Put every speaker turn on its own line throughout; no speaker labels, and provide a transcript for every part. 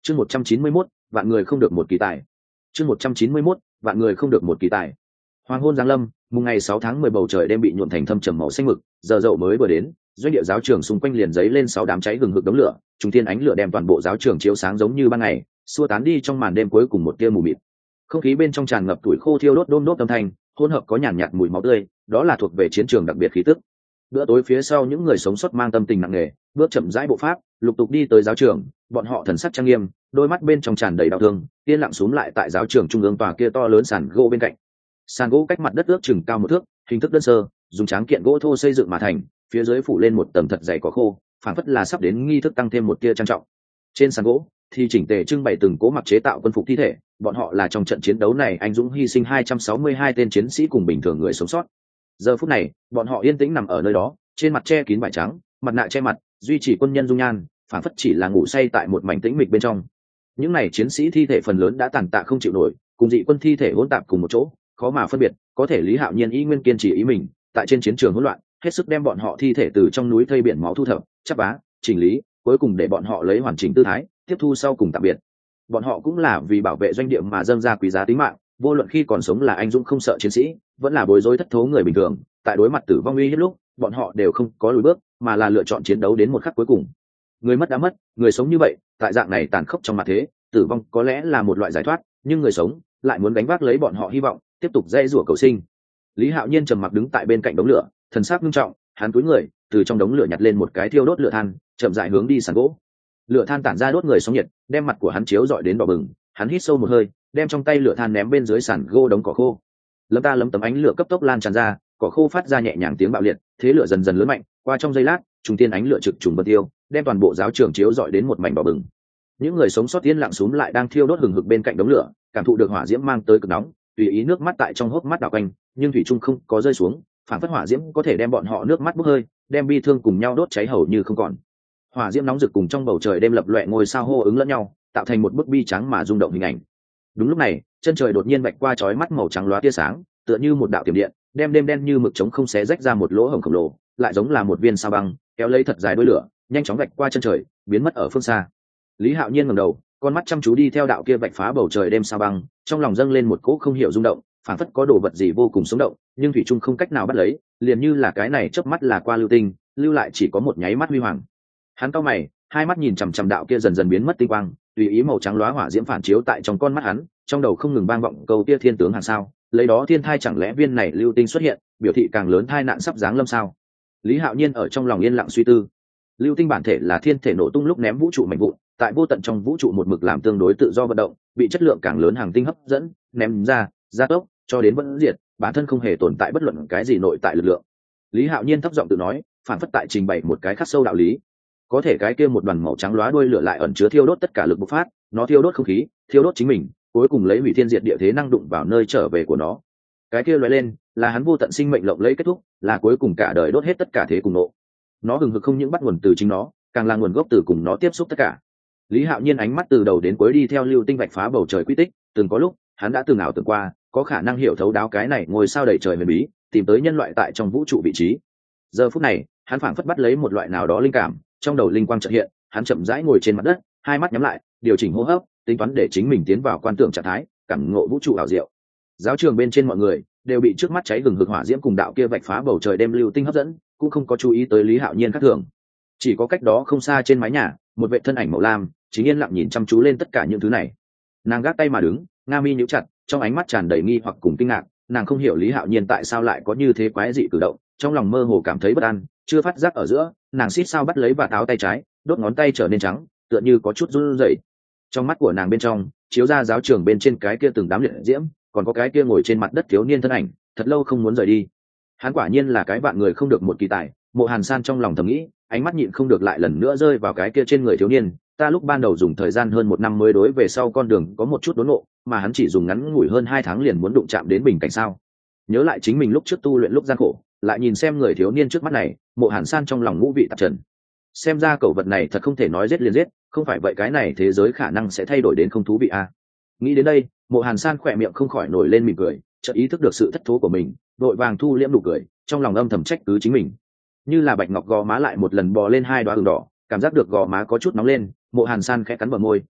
Chương 191, vạn người không được một kỳ tài. Chương 191, vạn người không được một kỳ tài. Hoàng hôn giáng lâm, mùng ngày 6 tháng 10 bầu trời đêm bị nhuộm thành thâm trầm màu xanh mực, giờ dậu mới vừa đến, doanh địa giáo trường xung quanh liền giấy lên 6 đám cháy hừng hực đống lửa, trung thiên ánh lửa đem toàn bộ giáo trường chiếu sáng giống như ban ngày, xua tán đi trong màn đêm cuối cùng một tia mù mịt. Không khí bên trong tràn ngập tuổi khô thiêu đốt đôm đốt âm thanh, hỗn hợp có nhàn nhạt mùi máu tươi, đó là thuộc về chiến trường đặc biệt khí tức. Bữa tối phía sau những người sống sót mang tâm tình nặng nề, bước chậm rãi bộ pháp, lục tục đi tới giáo trường, bọn họ thần sắc trang nghiêm, đôi mắt bên trong tràn đầy đau thương, yên lặng xuống lại tại giáo trường trung ương tòa kia to lớn sàn gỗ bên cạnh. Sàn gỗ cách mặt đất ước chừng cao 1 thước, hình thức đơn sơ, dùng tráng kiện gỗ thô xây dựng mà thành, phía dưới phủ lên một tầng thật dày cỏ khô, phảng phất là sắp đến nghi thức tăng thêm một tia trang trọng. Trên sàn gỗ thì chỉnh tề trưng bày từng cố mặc chế tạo quân phục thi thể, bọn họ là trong trận chiến đấu này anh dũng hy sinh 262 tên chiến sĩ cùng bình thường người sống sót. Giờ phút này, bọn họ yên tĩnh nằm ở nơi đó, trên mặt che kín vải trắng, mặt nạ che mặt, duy trì quân nhân dung nhan, phảng phất chỉ là ngủ say tại một mảnh tĩnh mịch bên trong. Những này chiến sĩ thi thể phần lớn đã tàn tạ không chịu nổi, cùng dị quân thi thể hỗn tạp cùng một chỗ, khó mà phân biệt. Có thể Lý Hạo Nhiên ý nguyên kiên trì ý mình, tại trên chiến trường hỗn loạn, hết sức đem bọn họ thi thể từ trong núi thây biển máu thu thập, chắp vá, chỉnh lý, cuối cùng để bọn họ lấy hoàn chỉnh tư thái tiếp thu sau cùng tạm biệt. Bọn họ cũng là vì bảo vệ doanh địa mà dâng ra quý giá tính mạng, vô luận khi còn sống là anh dũng không sợ chiến sĩ, vẫn là bối rối thất thố người bình thường, tại đối mặt tử vong uy hiếp lúc, bọn họ đều không có lùi bước, mà là lựa chọn chiến đấu đến một khắc cuối cùng. Người mất đã mất, người sống như vậy, tại dạng này tàn khốc trong mặt thế, tử vong có lẽ là một loại giải thoát, nhưng người sống lại muốn gánh vác lấy bọn họ hy vọng, tiếp tục dãy rủa cầu sinh. Lý Hạo Nhiên trầm mặc đứng tại bên cạnh đống lửa, thần sắc nghiêm trọng, hắn cúi người, từ trong đống lửa nhặt lên một cái thiêu đốt lửa than, chậm rãi hướng đi sàn gỗ. Lửa than tản ra đốt người sóng nhiệt, đem mặt của hắn chiếu rọi đến đỏ bừng, hắn hít sâu một hơi, đem trong tay lửa than ném bên dưới sàn gỗ đống cỏ khô. Lấm tấm ánh lửa cấp tốc lan tràn ra, cỏ khô phát ra nhẹ nhàng tiếng bạo liệt, thế lửa dần dần lớn mạnh, qua trong giây lát, trùng tiên ánh lửa trực trùng bật tiêu, đem toàn bộ giáo trường chiếu rọi đến một mảnh đỏ bừng. Những người sống sót yên lặng xuống lại đang thiêu đốt hừng hực bên cạnh đống lửa, cảm thụ được hỏa diễm mang tới cực nóng, tùy ý nước mắt tại trong hốc mắt đảo quanh, nhưng thủy trung không có rơi xuống, phản phất hỏa diễm có thể đem bọn họ nước mắt bốc hơi, đem bi thương cùng nhau đốt cháy hầu như không còn. Hỏa diễm nóng rực cùng trong bầu trời đêm lập loè ngôi sao hô ứng lẫn nhau, tạo thành một bức bi trắng mà rung động hình ảnh. Đúng lúc này, chân trời đột nhiên vạch qua chói mắt màu trắng lóa tia sáng, tựa như một đạo tiềm điện, đem đêm đen như mực trống không xé rách ra một lỗ hổng khổng lồ, lại giống là một viên sao băng, kéo lấy thật dài đuôi lửa, nhanh chóng vạch qua chân trời, biến mất ở phương xa. Lý Hạo Nhiên ngẩng đầu, con mắt chăm chú đi theo đạo kia vạch phá bầu trời đêm sao băng, trong lòng dâng lên một cỗ không hiểu rung động, phảng phất có đồ vật gì vô cùng sống động, nhưng thủy trung không cách nào bắt lấy, liền như là cái này chớp mắt là qua lưu tinh, lưu lại chỉ có một nháy mắt huy hoàng. Hắn cau mày, hai mắt nhìn chằm chằm đạo kia dần dần biến mất tinh quang, tùy ý màu trắng lóa hỏa diễm phản chiếu tại trong con mắt hắn, trong đầu không ngừng vang vọng câu tia thiên tướng hàng sao, lấy đó thiên thai chẳng lẽ viên này lưu tinh xuất hiện, biểu thị càng lớn thai nạn sắp giáng lâm sao? Lý Hạo Nhiên ở trong lòng yên lặng suy tư. Lưu tinh bản thể là thiên thể nổ tung lúc ném vũ trụ mạnh vụn, tại vô tận trong vũ trụ một mực làm tương đối tự do vận động, bị chất lượng càng lớn hàng tinh hấp dẫn, ném ra, gia tốc, cho đến vẫn diệt, bản thân không hề tồn tại bất luận cái gì nội tại lực lượng. Lý Hạo Nhiên thấp giọng tự nói, phản phất tại trình bày một cái khắc sâu đạo lý. Có thể cái kia một đoàn màu trắng lóa đuôi lửa lại ẩn chứa thiêu đốt tất cả lực bộc phát, nó thiêu đốt không khí, thiêu đốt chính mình, cuối cùng lấy hủy thiên diệt địa thế năng đụng vào nơi trở về của nó. Cái kia lóe lên, là hắn vô tận sinh mệnh lộng lẫy kết thúc, là cuối cùng cả đời đốt hết tất cả thế cùng nộ. Nó hừng hực không những bắt nguồn từ chính nó, càng là nguồn gốc từ cùng nó tiếp xúc tất cả. Lý Hạo Nhiên ánh mắt từ đầu đến cuối đi theo lưu tinh vạch phá bầu trời quy tích, từng có lúc, hắn đã từng ảo tưởng qua, có khả năng hiểu thấu đáo cái này ngôi sao đầy trời huyền bí, tìm tới nhân loại tại trong vũ trụ vị trí. Giờ phút này, hắn phảng phất bắt lấy một loại nào đó linh cảm, trong đầu linh quang chợt hiện, hắn chậm rãi ngồi trên mặt đất, hai mắt nhắm lại, điều chỉnh hô hấp, tính toán để chính mình tiến vào quan tưởng trạng thái, cảm ngộ vũ trụ ảo diệu. Giáo trường bên trên mọi người đều bị trước mắt cháy hừng hực hỏa diễm cùng đạo kia vạch phá bầu trời đêm lưu tinh hấp dẫn, cũng không có chú ý tới Lý Hạo Nhiên khác thường. Chỉ có cách đó không xa trên mái nhà, một vệ thân ảnh màu lam chính yên lặng nhìn chăm chú lên tất cả những thứ này. Nàng gác tay mà đứng, nga mi nhíu chặt, trong ánh mắt tràn đầy nghi hoặc cùng kinh ngạc, nàng không hiểu Lý Hạo Nhiên tại sao lại có như thế quái dị cử động, trong lòng mơ hồ cảm thấy bất an, chưa phát giác ở giữa, nàng xít sao bắt lấy vạt áo tay trái, đốt ngón tay trở nên trắng, tựa như có chút run rẩy. Trong mắt của nàng bên trong chiếu ra giáo trường bên trên cái kia từng đám liệt diễm, còn có cái kia ngồi trên mặt đất thiếu niên thân ảnh, thật lâu không muốn rời đi. Hắn quả nhiên là cái vạn người không được một kỳ tài, Mộ Hàn San trong lòng thầm nghĩ, ánh mắt nhịn không được lại lần nữa rơi vào cái kia trên người thiếu niên. Ta lúc ban đầu dùng thời gian hơn 1 năm mới đối về sau con đường có một chút đốn ngộ, mà hắn chỉ dùng ngắn ngủi hơn 2 tháng liền muốn đụng chạm đến bình cảnh sao? Nhớ lại chính mình lúc trước tu luyện lúc gian khổ, lại nhìn xem người thiếu niên trước mắt này, Mộ Hàn San trong lòng ngũ vị tạp trần. Xem ra cẩu vật này thật không thể nói giết liền giết, không phải vậy cái này thế giới khả năng sẽ thay đổi đến không thú vị à? Nghĩ đến đây, Mộ Hàn San khỏe miệng không khỏi nổi lên mỉm cười, chợt ý thức được sự thất thố của mình, vội vàng thu liễm nụ cười, trong lòng âm thầm trách cứ chính mình. Như là bạch ngọc gò má lại một lần bò lên 2 đóa ửng đỏ, cảm giác được gò má có chút nóng lên, Mộ Hàn San khẽ cắn bờ môi,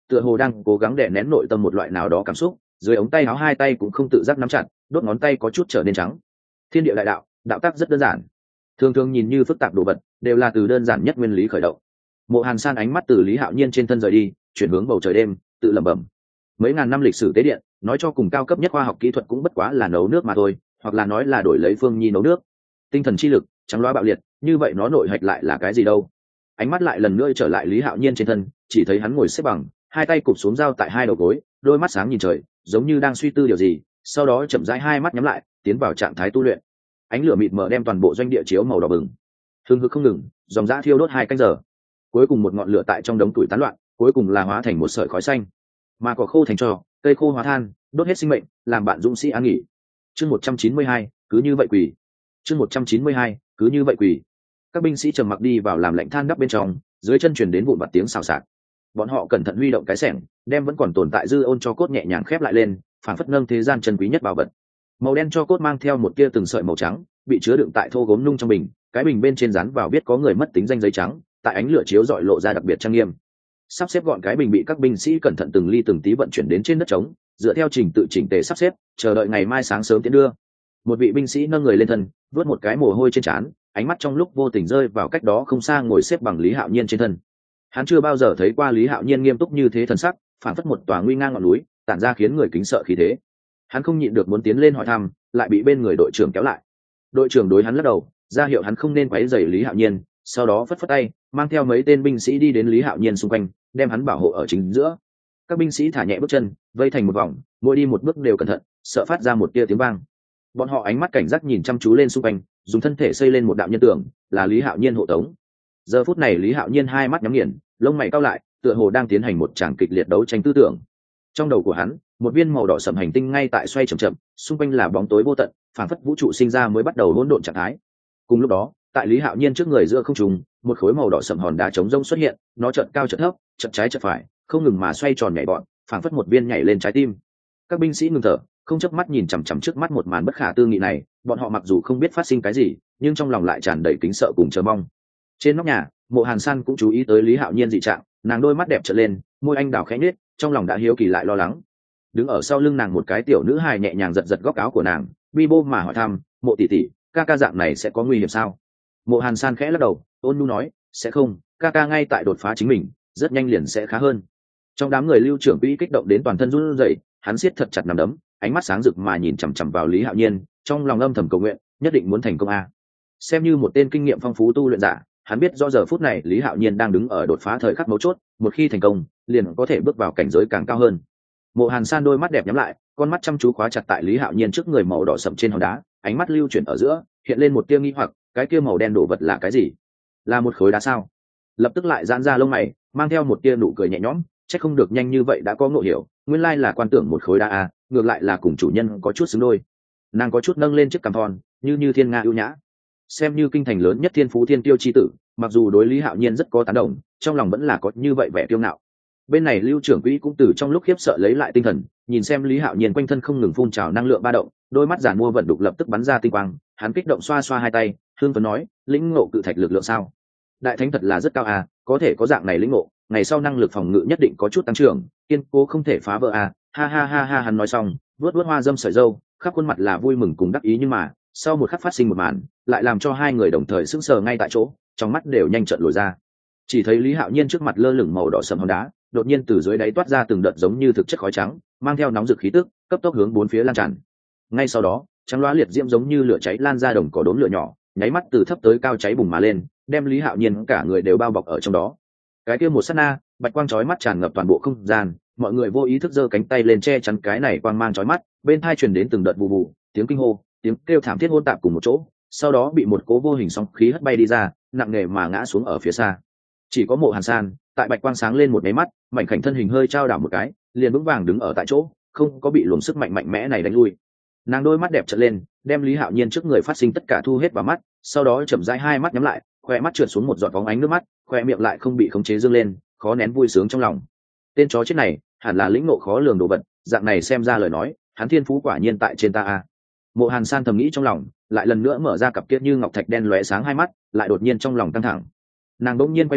tựa hồ đang cố gắng đè nén nội tâm một loại nào đó cảm xúc, dưới ống tay áo hai tay cũng không tự giác nắm chặt, đốt ngón tay có chút trở nên trắng. Thiên địa đại đạo, đạo tác rất đơn giản, thường thường nhìn như phức tạp đồ vật đều là từ đơn giản nhất nguyên lý khởi động. Mộ Hàn San ánh mắt từ Lý Hạo Nhiên trên thân rời đi, chuyển hướng bầu trời đêm, tự lẩm bẩm. Mấy ngàn năm lịch sử tế điện, nói cho cùng cao cấp nhất khoa học kỹ thuật cũng bất quá là nấu nước mà thôi, hoặc là nói là đổi lấy Phương Nhi nấu nước. Tinh thần chi lực, trắng loa bạo liệt, như vậy nó nội hạch lại là cái gì đâu? Ánh mắt lại lần nữa trở lại Lý Hạo Nhiên trên thân, chỉ thấy hắn ngồi xếp bằng, hai tay cụp xuống giao tại hai đầu gối, đôi mắt sáng nhìn trời, giống như đang suy tư điều gì, sau đó chậm rãi hai mắt nhắm lại, tiến vào trạng thái tu luyện. Ánh lửa mịt mờ đem toàn bộ doanh địa chiếu màu đỏ bừng, hương hực không ngừng, dòng dã thiêu đốt 2 canh giờ. Cuối cùng một ngọn lửa tại trong đống tuổi tán loạn, cuối cùng là hóa thành một sợi khói xanh. Mà cỏ khô thành tro, cây khô hóa than, đốt hết sinh mệnh, làm bạn dũng sĩ an nghỉ. Chương 192, cứ như vậy quỳ. Chương 192, cứ như vậy quỳ. Các binh sĩ trầm mặc đi vào làm lạnh than đắp bên trong, dưới chân truyền đến vụn vặt tiếng xào xạc. Bọn họ cẩn thận huy động cái xẻng, đem vẫn còn tồn tại dư ôn cho cốt nhẹ nhàng khép lại lên, phản phất nâng thế gian chân quý nhất bảo vật. Màu đen cho cốt mang theo một tia từng sợi màu trắng, bị chứa đựng tại thô gốm nung trong bình, cái bình bên trên dán vào biết có người mất tính danh giấy trắng, tại ánh lửa chiếu rọi lộ ra đặc biệt trang nghiêm. Sắp xếp gọn cái bình bị các binh sĩ cẩn thận từng ly từng tí vận chuyển đến trên đất trống, dựa theo trình tự chỉnh tề sắp xếp, chờ đợi ngày mai sáng sớm tiến đưa. Một vị binh sĩ nâng người lên thân, vớt một cái mồ hôi trên trán, ánh mắt trong lúc vô tình rơi vào cách đó không xa ngồi xếp bằng Lý Hạo Nhiên trên thân. Hắn chưa bao giờ thấy qua Lý Hạo Nhiên nghiêm túc như thế thần sắc, phản phất một tòa nguy ngang ngọn núi, tản ra khiến người kính sợ khí thế. Hắn không nhịn được muốn tiến lên hỏi thăm, lại bị bên người đội trưởng kéo lại. Đội trưởng đối hắn lắc đầu, ra hiệu hắn không nên quấy rầy Lý Hạo Nhiên, sau đó phất phất tay, mang theo mấy tên binh sĩ đi đến Lý Hạo Nhiên xung quanh, đem hắn bảo hộ ở chính giữa. Các binh sĩ thả nhẹ bước chân, vây thành một vòng, mỗi đi một bước đều cẩn thận, sợ phát ra một tia tiếng vang. Bọn họ ánh mắt cảnh giác nhìn chăm chú lên xung quanh, dùng thân thể xây lên một đạo nhân tường, là Lý Hạo Nhiên hộ tống. Giờ phút này Lý Hạo Nhiên hai mắt nhắm nghiền, lông mày cau lại, tựa hồ đang tiến hành một tràng kịch liệt đấu tranh tư tưởng. Trong đầu của hắn, một viên màu đỏ sẫm hành tinh ngay tại xoay chậm chậm, xung quanh là bóng tối vô tận, phảng phất vũ trụ sinh ra mới bắt đầu hỗn độn trạng thái. Cùng lúc đó, tại Lý Hạo Nhiên trước người giữa không trung, một khối màu đỏ sẫm hòn đá trống rông xuất hiện, nó chợt cao chợt thấp, chợt trái chợt phải, không ngừng mà xoay tròn nhảy bọn, phảng phất một viên nhảy lên trái tim. Các binh sĩ ngừng thở, không chớp mắt nhìn chằm chằm trước mắt một màn bất khả tư nghị này, bọn họ mặc dù không biết phát sinh cái gì, nhưng trong lòng lại tràn đầy kính sợ cùng chờ mong. Trên nóc nhà, Mộ Hàn San cũng chú ý tới Lý Hạo Nhiên dị trạng, nàng đôi mắt đẹp trợn lên, môi anh đào khẽ nhếch, trong lòng đã hiếu kỳ lại lo lắng. Đứng ở sau lưng nàng một cái tiểu nữ hài nhẹ nhàng giật giật góc áo của nàng, bi bô mà hỏi thăm, Mộ tỷ tỷ, ca ca dạng này sẽ có nguy hiểm sao? Mộ Hàn San khẽ lắc đầu, ôn nhu nói, sẽ không, ca ca ngay tại đột phá chính mình, rất nhanh liền sẽ khá hơn. Trong đám người Lưu trưởng quỹ kích động đến toàn thân run rẩy, hắn siết thật chặt nắm đấm, ánh mắt sáng rực mà nhìn chằm chằm vào Lý Hạo Nhiên, trong lòng âm thầm cầu nguyện, nhất định muốn thành công a. Xem như một tên kinh nghiệm phong phú tu luyện giả, hắn biết do giờ phút này Lý Hạo Nhiên đang đứng ở đột phá thời khắc mấu chốt, một khi thành công, liền có thể bước vào cảnh giới càng cao hơn. Mộ Hàn San đôi mắt đẹp nhắm lại, con mắt chăm chú khóa chặt tại Lý Hạo Nhiên trước người màu đỏ sẫm trên hòn đá, ánh mắt lưu chuyển ở giữa, hiện lên một tia nghi hoặc, cái kia màu đen đổ vật là cái gì? Là một khối đá sao? Lập tức lại giãn ra lông mày, mang theo một tia nụ cười nhẹ nhõm, chắc không được nhanh như vậy đã có ngộ hiểu, nguyên lai là quan tưởng một khối đá a, ngược lại là cùng chủ nhân có chút xứng đôi. Nàng có chút nâng lên chiếc cằm thon, như thiên nga ưu nhã. Xem như kinh thành lớn nhất thiên phú thiên tiêu chi tử, mặc dù đối Lý Hạo Nhiên rất có tán đồng, trong lòng vẫn là có như vậy vẻ kiêu ngạo. Bên này Lưu trưởng quỹ cũng từ trong lúc khiếp sợ lấy lại tinh thần, nhìn xem Lý Hạo Nhiên quanh thân không ngừng phun trào năng lượng ba động, đôi mắt giản mua vận đục lập tức bắn ra tinh quang, hắn kích động xoa xoa hai tay, hương phấn nói, lĩnh ngộ cự thạch lực lượng sao? Đại thánh thật là rất cao à, có thể có dạng này lĩnh ngộ, ngày sau năng lực phòng ngự nhất định có chút tăng trưởng, kiên cố không thể phá vỡ à, ha ha ha ha. Hắn nói xong, vuốt hoa dâm sợi râu, khắp khuôn mặt là vui mừng cùng đắc ý, nhưng mà sau một khắc phát sinh một màn, lại làm cho hai người đồng thời sững sờ ngay tại chỗ, trong mắt đều nhanh trợn lồi ra. Chỉ thấy Lý Hạo Nhiên trước mặt lơ lửng màu đỏ sẫm hòn đá, đột nhiên từ dưới đáy toát ra từng đợt giống như thực chất khói trắng, mang theo nóng rực khí tức, cấp tốc hướng bốn phía lan tràn. Ngay sau đó, trắng loá liệt diễm giống như lửa cháy lan ra đồng cỏ đốm lửa nhỏ, nháy mắt từ thấp tới cao cháy bùng mà lên, đem Lý Hạo Nhiên cả người đều bao bọc ở trong đó. Cái kia một sát na, bạch quang chói mắt tràn ngập toàn bộ không gian, mọi người vô ý thức giơ cánh tay lên che chắn cái này quang mang chói mắt, bên tai truyền đến từng đợt bù bù, tiếng kinh hô, tiếng kêu thảm thiết hỗn tạp cùng một chỗ, sau đó bị một cố vô hình sóng khí hất bay đi ra, nặng nề mà ngã xuống ở phía xa. Chỉ có Mộ Hàn San, tại bạch quang sáng lên một cái mắt, mảnh khảnh thân hình hơi trao đảo một cái, liền vững vàng đứng ở tại chỗ, không có bị luồng sức mạnh mạnh mẽ này đánh lui. Nàng đôi mắt đẹp trợn lên, đem Lý Hạo Nhiên trước người phát sinh tất cả thu hết vào mắt, sau đó chậm rãi hai mắt nhắm lại, khoe mắt trượt xuống một giọt bóng ánh nước mắt, khoe miệng lại không bị khống chế dương lên, khó nén vui sướng trong lòng. Tên chó chết này, hẳn là lĩnh ngộ khó lường đồ vật, dạng này xem ra lời nói, hắn thiên phú quả nhiên tại trên ta a. Mộ Hàn San thầm nghĩ trong lòng, lại lần nữa mở ra cặp kiết như ngọc thạch đen lóe sáng hai mắt, lại đột nhiên trong lòng căng thẳng. Nàng bỗng nhiên quay đầu,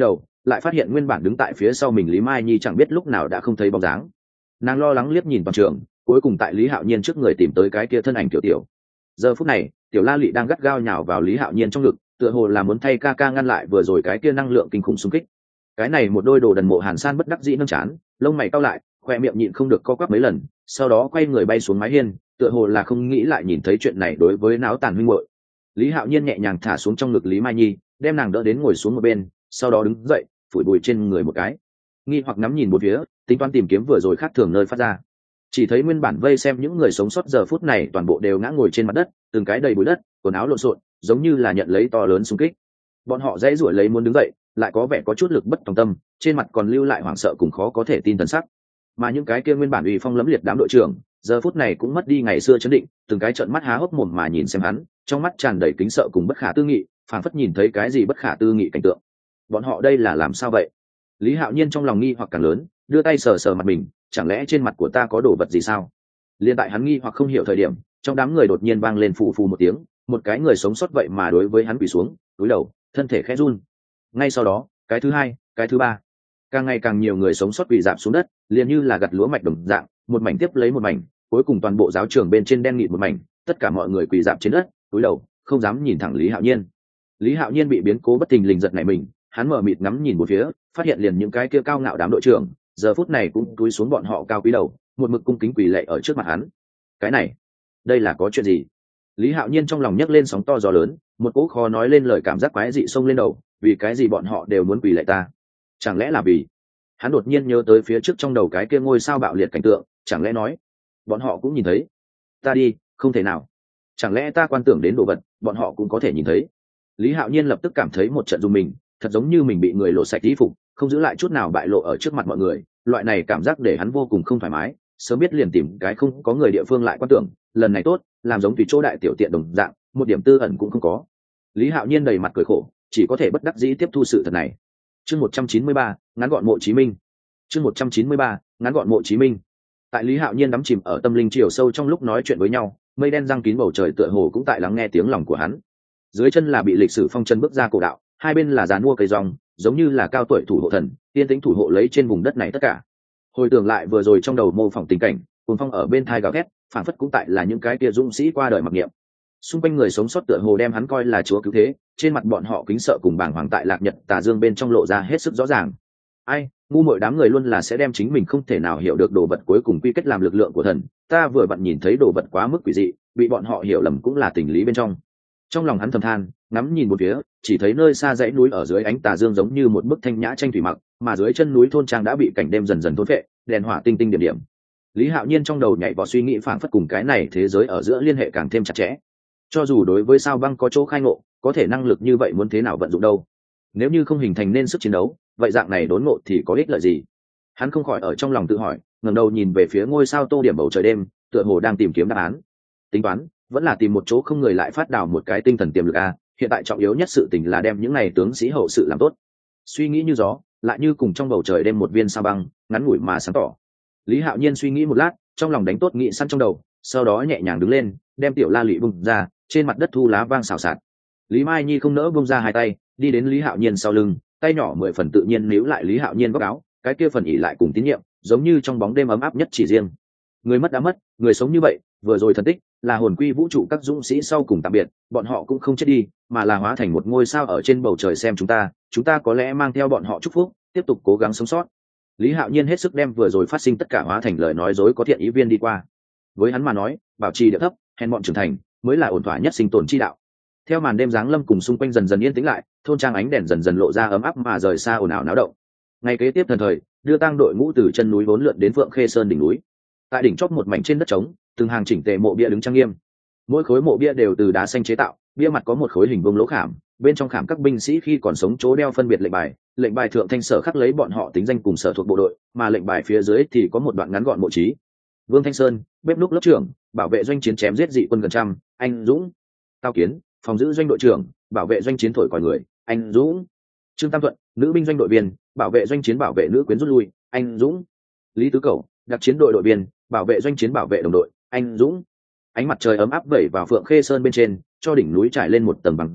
lại phát hiện nguyên bản đứng tại phía sau mình Lý Mai Nhi chẳng biết lúc nào đã không thấy bóng dáng. Nàng lo lắng liếc nhìn toàn trường, cuối cùng tại Lý Hạo Nhiên trước người tìm tới cái kia thân ảnh tiểu tiểu. Giờ phút này tiểu La Lị đang gắt gao nhào vào Lý Hạo Nhiên trong ngực, tựa hồ là muốn thay ca ca ngăn lại vừa rồi cái kia năng lượng kinh khủng xung kích. Cái này một đôi đồ đần mộ Hàn San bất đắc dĩ nâng chán, lông mày cau lại, khoe miệng nhịn không được co quắp mấy lần, sau đó quay người bay xuống mái hiên, tựa hồ là không nghĩ lại nhìn thấy chuyện này đối với náo tàn huynh muội. Lý Hạo Nhiên nhẹ nhàng thả xuống trong ngực Lý Mai Nhi, đem nàng đỡ đến ngồi xuống một bên, sau đó đứng dậy phủi bụi trên người một cái, nghi hoặc ngắm nhìn một phía, tính toán tìm kiếm vừa rồi khác thường nơi phát ra. Chỉ thấy nguyên bản vây xem những người sống sót giờ phút này toàn bộ đều ngã ngồi trên mặt đất, từng cái đầy bụi đất, quần áo lộn xộn, giống như là nhận lấy to lớn xung kích. Bọn họ dãy rủa lấy muốn đứng dậy, lại có vẻ có chút lực bất tòng tâm, trên mặt còn lưu lại hoảng sợ cùng khó có thể tin thần sắc. Mà những cái kia nguyên bản uy phong lẫm liệt đám đội trưởng, giờ phút này cũng mất đi ngày xưa chấn định, từng cái trợn mắt há hốc mồm mà nhìn xem hắn, trong mắt tràn đầy kính sợ cùng bất khả tư nghị, phảng phất nhìn thấy cái gì bất khả tư nghị cảnh tượng. Bọn họ đây là làm sao vậy? Lý Hạo Nhiên trong lòng nghi hoặc càng lớn, đưa tay sờ sờ mặt mình, chẳng lẽ trên mặt của ta có đồ vật gì sao? Liên tại hắn nghi hoặc không hiểu thời điểm, trong đám người đột nhiên vang lên phù phù một tiếng, một cái người sống sót vậy mà đối với hắn quỳ xuống, cúi đầu, thân thể khẽ run. Ngay sau đó, cái thứ hai, cái thứ ba, càng ngày càng nhiều người sống sót quỳ rạp xuống đất, liền như là gặt lúa mạch đồng dạng, một mảnh tiếp lấy một mảnh, cuối cùng toàn bộ giáo trường bên trên đen nghịt một mảnh, tất cả mọi người quỳ rạp trên đất, cúi đầu, không dám nhìn thẳng Lý Hạo Nhiên. Lý Hạo Nhiên bị biến cố bất thình lình giật nảy mình, hắn mở mịt ngắm nhìn một phía, phát hiện liền những cái kia cao ngạo đám đội trưởng, giờ phút này cũng cúi xuống bọn họ cao quý đầu, một mực cung kính quỳ lạy ở trước mặt hắn. Cái này, đây là có chuyện gì? Lý Hạo Nhiên trong lòng nhấc lên sóng to gió lớn, một cỗ khó nói lên lời cảm giác quái dị xông lên đầu, vì cái gì bọn họ đều muốn quỳ lạy ta? Chẳng lẽ là vì... Hắn đột nhiên nhớ tới phía trước trong đầu cái kia ngôi sao bạo liệt cảnh tượng, chẳng lẽ nói bọn họ cũng nhìn thấy? Ta đi, không thể nào. Chẳng lẽ ta quan tưởng đến đồ vật, bọn họ cũng có thể nhìn thấy? Lý Hạo Nhiên lập tức cảm thấy một trận rung mình, thật giống như mình bị người lộ sạch y phục, không giữ lại chút nào bại lộ ở trước mặt mọi người, loại này cảm giác để hắn vô cùng không thoải mái, sớm biết liền tìm cái không có người địa phương lại quan tưởng, lần này tốt, làm giống tùy chỗ đại tiểu tiện đồng dạng, một điểm tư ẩn cũng không có. Lý Hạo Nhiên đầy mặt cười khổ, chỉ có thể bất đắc dĩ tiếp thu sự thật này. Chương 193, ngắn gọn mộ Chí Minh. Chương 193, ngắn gọn mộ Chí Minh. Tại Lý Hạo Nhiên đắm chìm ở tâm linh chiều sâu trong lúc nói chuyện với nhau, mây đen giăng kín bầu trời tựa hồ cũng tại lắng nghe tiếng lòng của hắn. Dưới chân là bị lịch sử phong chân bước ra cổ đạo, hai bên là giàn mua cây rong, giống như là cao tuổi thủ hộ thần, tiên tĩnh thủ hộ lấy trên vùng đất này tất cả. Hồi tưởng lại vừa rồi trong đầu mô phỏng tình cảnh, cuồng phong ở bên thai gào thét, phản phất cũng tại là những cái kia dũng sĩ qua đời mặc niệm. Xung quanh người sống sót tựa hồ đem hắn coi là chúa cứu thế, trên mặt bọn họ kính sợ cùng bàng hoàng tại lạc nhật tà dương bên trong lộ ra hết sức rõ ràng. Ai, ngu muội đám người luôn là sẽ đem chính mình không thể nào hiểu được đồ vật cuối cùng quy kết làm lực lượng của thần, ta vừa vặn nhìn thấy đồ vật quá mức quỷ dị, bị bọn họ hiểu lầm cũng là tình lý bên trong. Trong lòng hắn thầm than, ngắm nhìn một phía, chỉ thấy nơi xa dãy núi ở dưới ánh tà dương giống như một bức thanh nhã tranh thủy mặc, mà dưới chân núi thôn trang đã bị cảnh đêm dần dần thôn phệ, đèn hỏa tinh tinh điểm điểm. Lý Hạo Nhiên trong đầu nhảy vào suy nghĩ phảng phất cùng cái này thế giới ở giữa liên hệ càng thêm chặt chẽ. Cho dù đối với sao băng có chỗ khai ngộ, có thể năng lực như vậy muốn thế nào vận dụng đâu? Nếu như không hình thành nên sức chiến đấu, vậy dạng này đốn ngộ thì có ích lợi gì? Hắn không khỏi ở trong lòng tự hỏi, ngẩng đầu nhìn về phía ngôi sao tô điểm bầu trời đêm, tựa hồ đang tìm kiếm đáp án. Tính toán, vẫn là tìm một chỗ không người lại phát đảo một cái tinh thần tiềm lực a, hiện tại trọng yếu nhất sự tình là đem những này tướng sĩ hậu sự làm tốt. Suy nghĩ như gió, lại như cùng trong bầu trời đêm một viên sao băng, ngắn ngủi mà sáng tỏ. Lý Hạo Nhiên suy nghĩ một lát, trong lòng đánh tốt nghị săn trong đầu, sau đó nhẹ nhàng đứng lên, đem tiểu La Lị bung ra, trên mặt đất thu lá vang xào xạc. Lý Mai Nhi không nỡ bung ra hai tay, đi đến Lý Hạo Nhiên sau lưng, tay nhỏ mười phần tự nhiên níu lại Lý Hạo Nhiên góc áo, cái kia phần ỉ lại cùng tín nhiệm, giống như trong bóng đêm ấm áp nhất chỉ riêng. Người mất đã mất, người sống như vậy, vừa rồi thần tích, là hồn quy vũ trụ các dũng sĩ sau cùng tạm biệt, bọn họ cũng không chết đi, mà là hóa thành một ngôi sao ở trên bầu trời xem chúng ta có lẽ mang theo bọn họ chúc phúc, tiếp tục cố gắng sống sót. Lý Hạo Nhiên hết sức đem vừa rồi phát sinh tất cả hóa thành lời nói dối có thiện ý viên đi qua. Với hắn mà nói, bảo trì địa thấp, hèn bọn trưởng thành, mới là ổn thỏa nhất sinh tồn chi đạo. Theo màn đêm giáng lâm cùng xung quanh dần dần yên tĩnh lại, thôn trang ánh đèn dần dần lộ ra ấm áp mà rời xa ồn ào náo động. Ngày kế tiếp thần thời, đưa tang đội ngũ từ chân núi vốn lượn đến Phượng Khê Sơn đỉnh núi. Tại đỉnh chóp một mảnh trên đất trống, từng hàng chỉnh tề mộ bia đứng trang nghiêm. Mỗi khối mộ bia đều từ đá xanh chế tạo, bia mặt có một khối hình vuông lỗ khảm, bên trong khảm các binh sĩ khi còn sống chỗ đeo phân biệt lệnh bài thượng thanh sở khắc lấy bọn họ tính danh cùng sở thuộc bộ đội, mà lệnh bài phía dưới thì có một đoạn ngắn gọn mộ chí. Vương Thanh Sơn, bếp núc lớp trưởng, bảo vệ doanh chiến chém giết dị quân gần trăm, anh Dũng. Tao Kiến, phòng giữ doanh đội trưởng, bảo vệ doanh chiến thổi còi người, anh Dũng. Trương Tam Thuận, nữ binh doanh đội viên, bảo vệ doanh chiến bảo vệ nữ quyến rút lui, anh Dũng. Lý Tứ Cẩu, đặc chiến đội đội viên, bảo vệ doanh chiến bảo vệ đồng đội, anh Dũng. Ánh mặt trời ấm áp vẩy vào Phượng Khê Sơn bên trên, cho đỉnh núi trải lên một tầng bằng rực,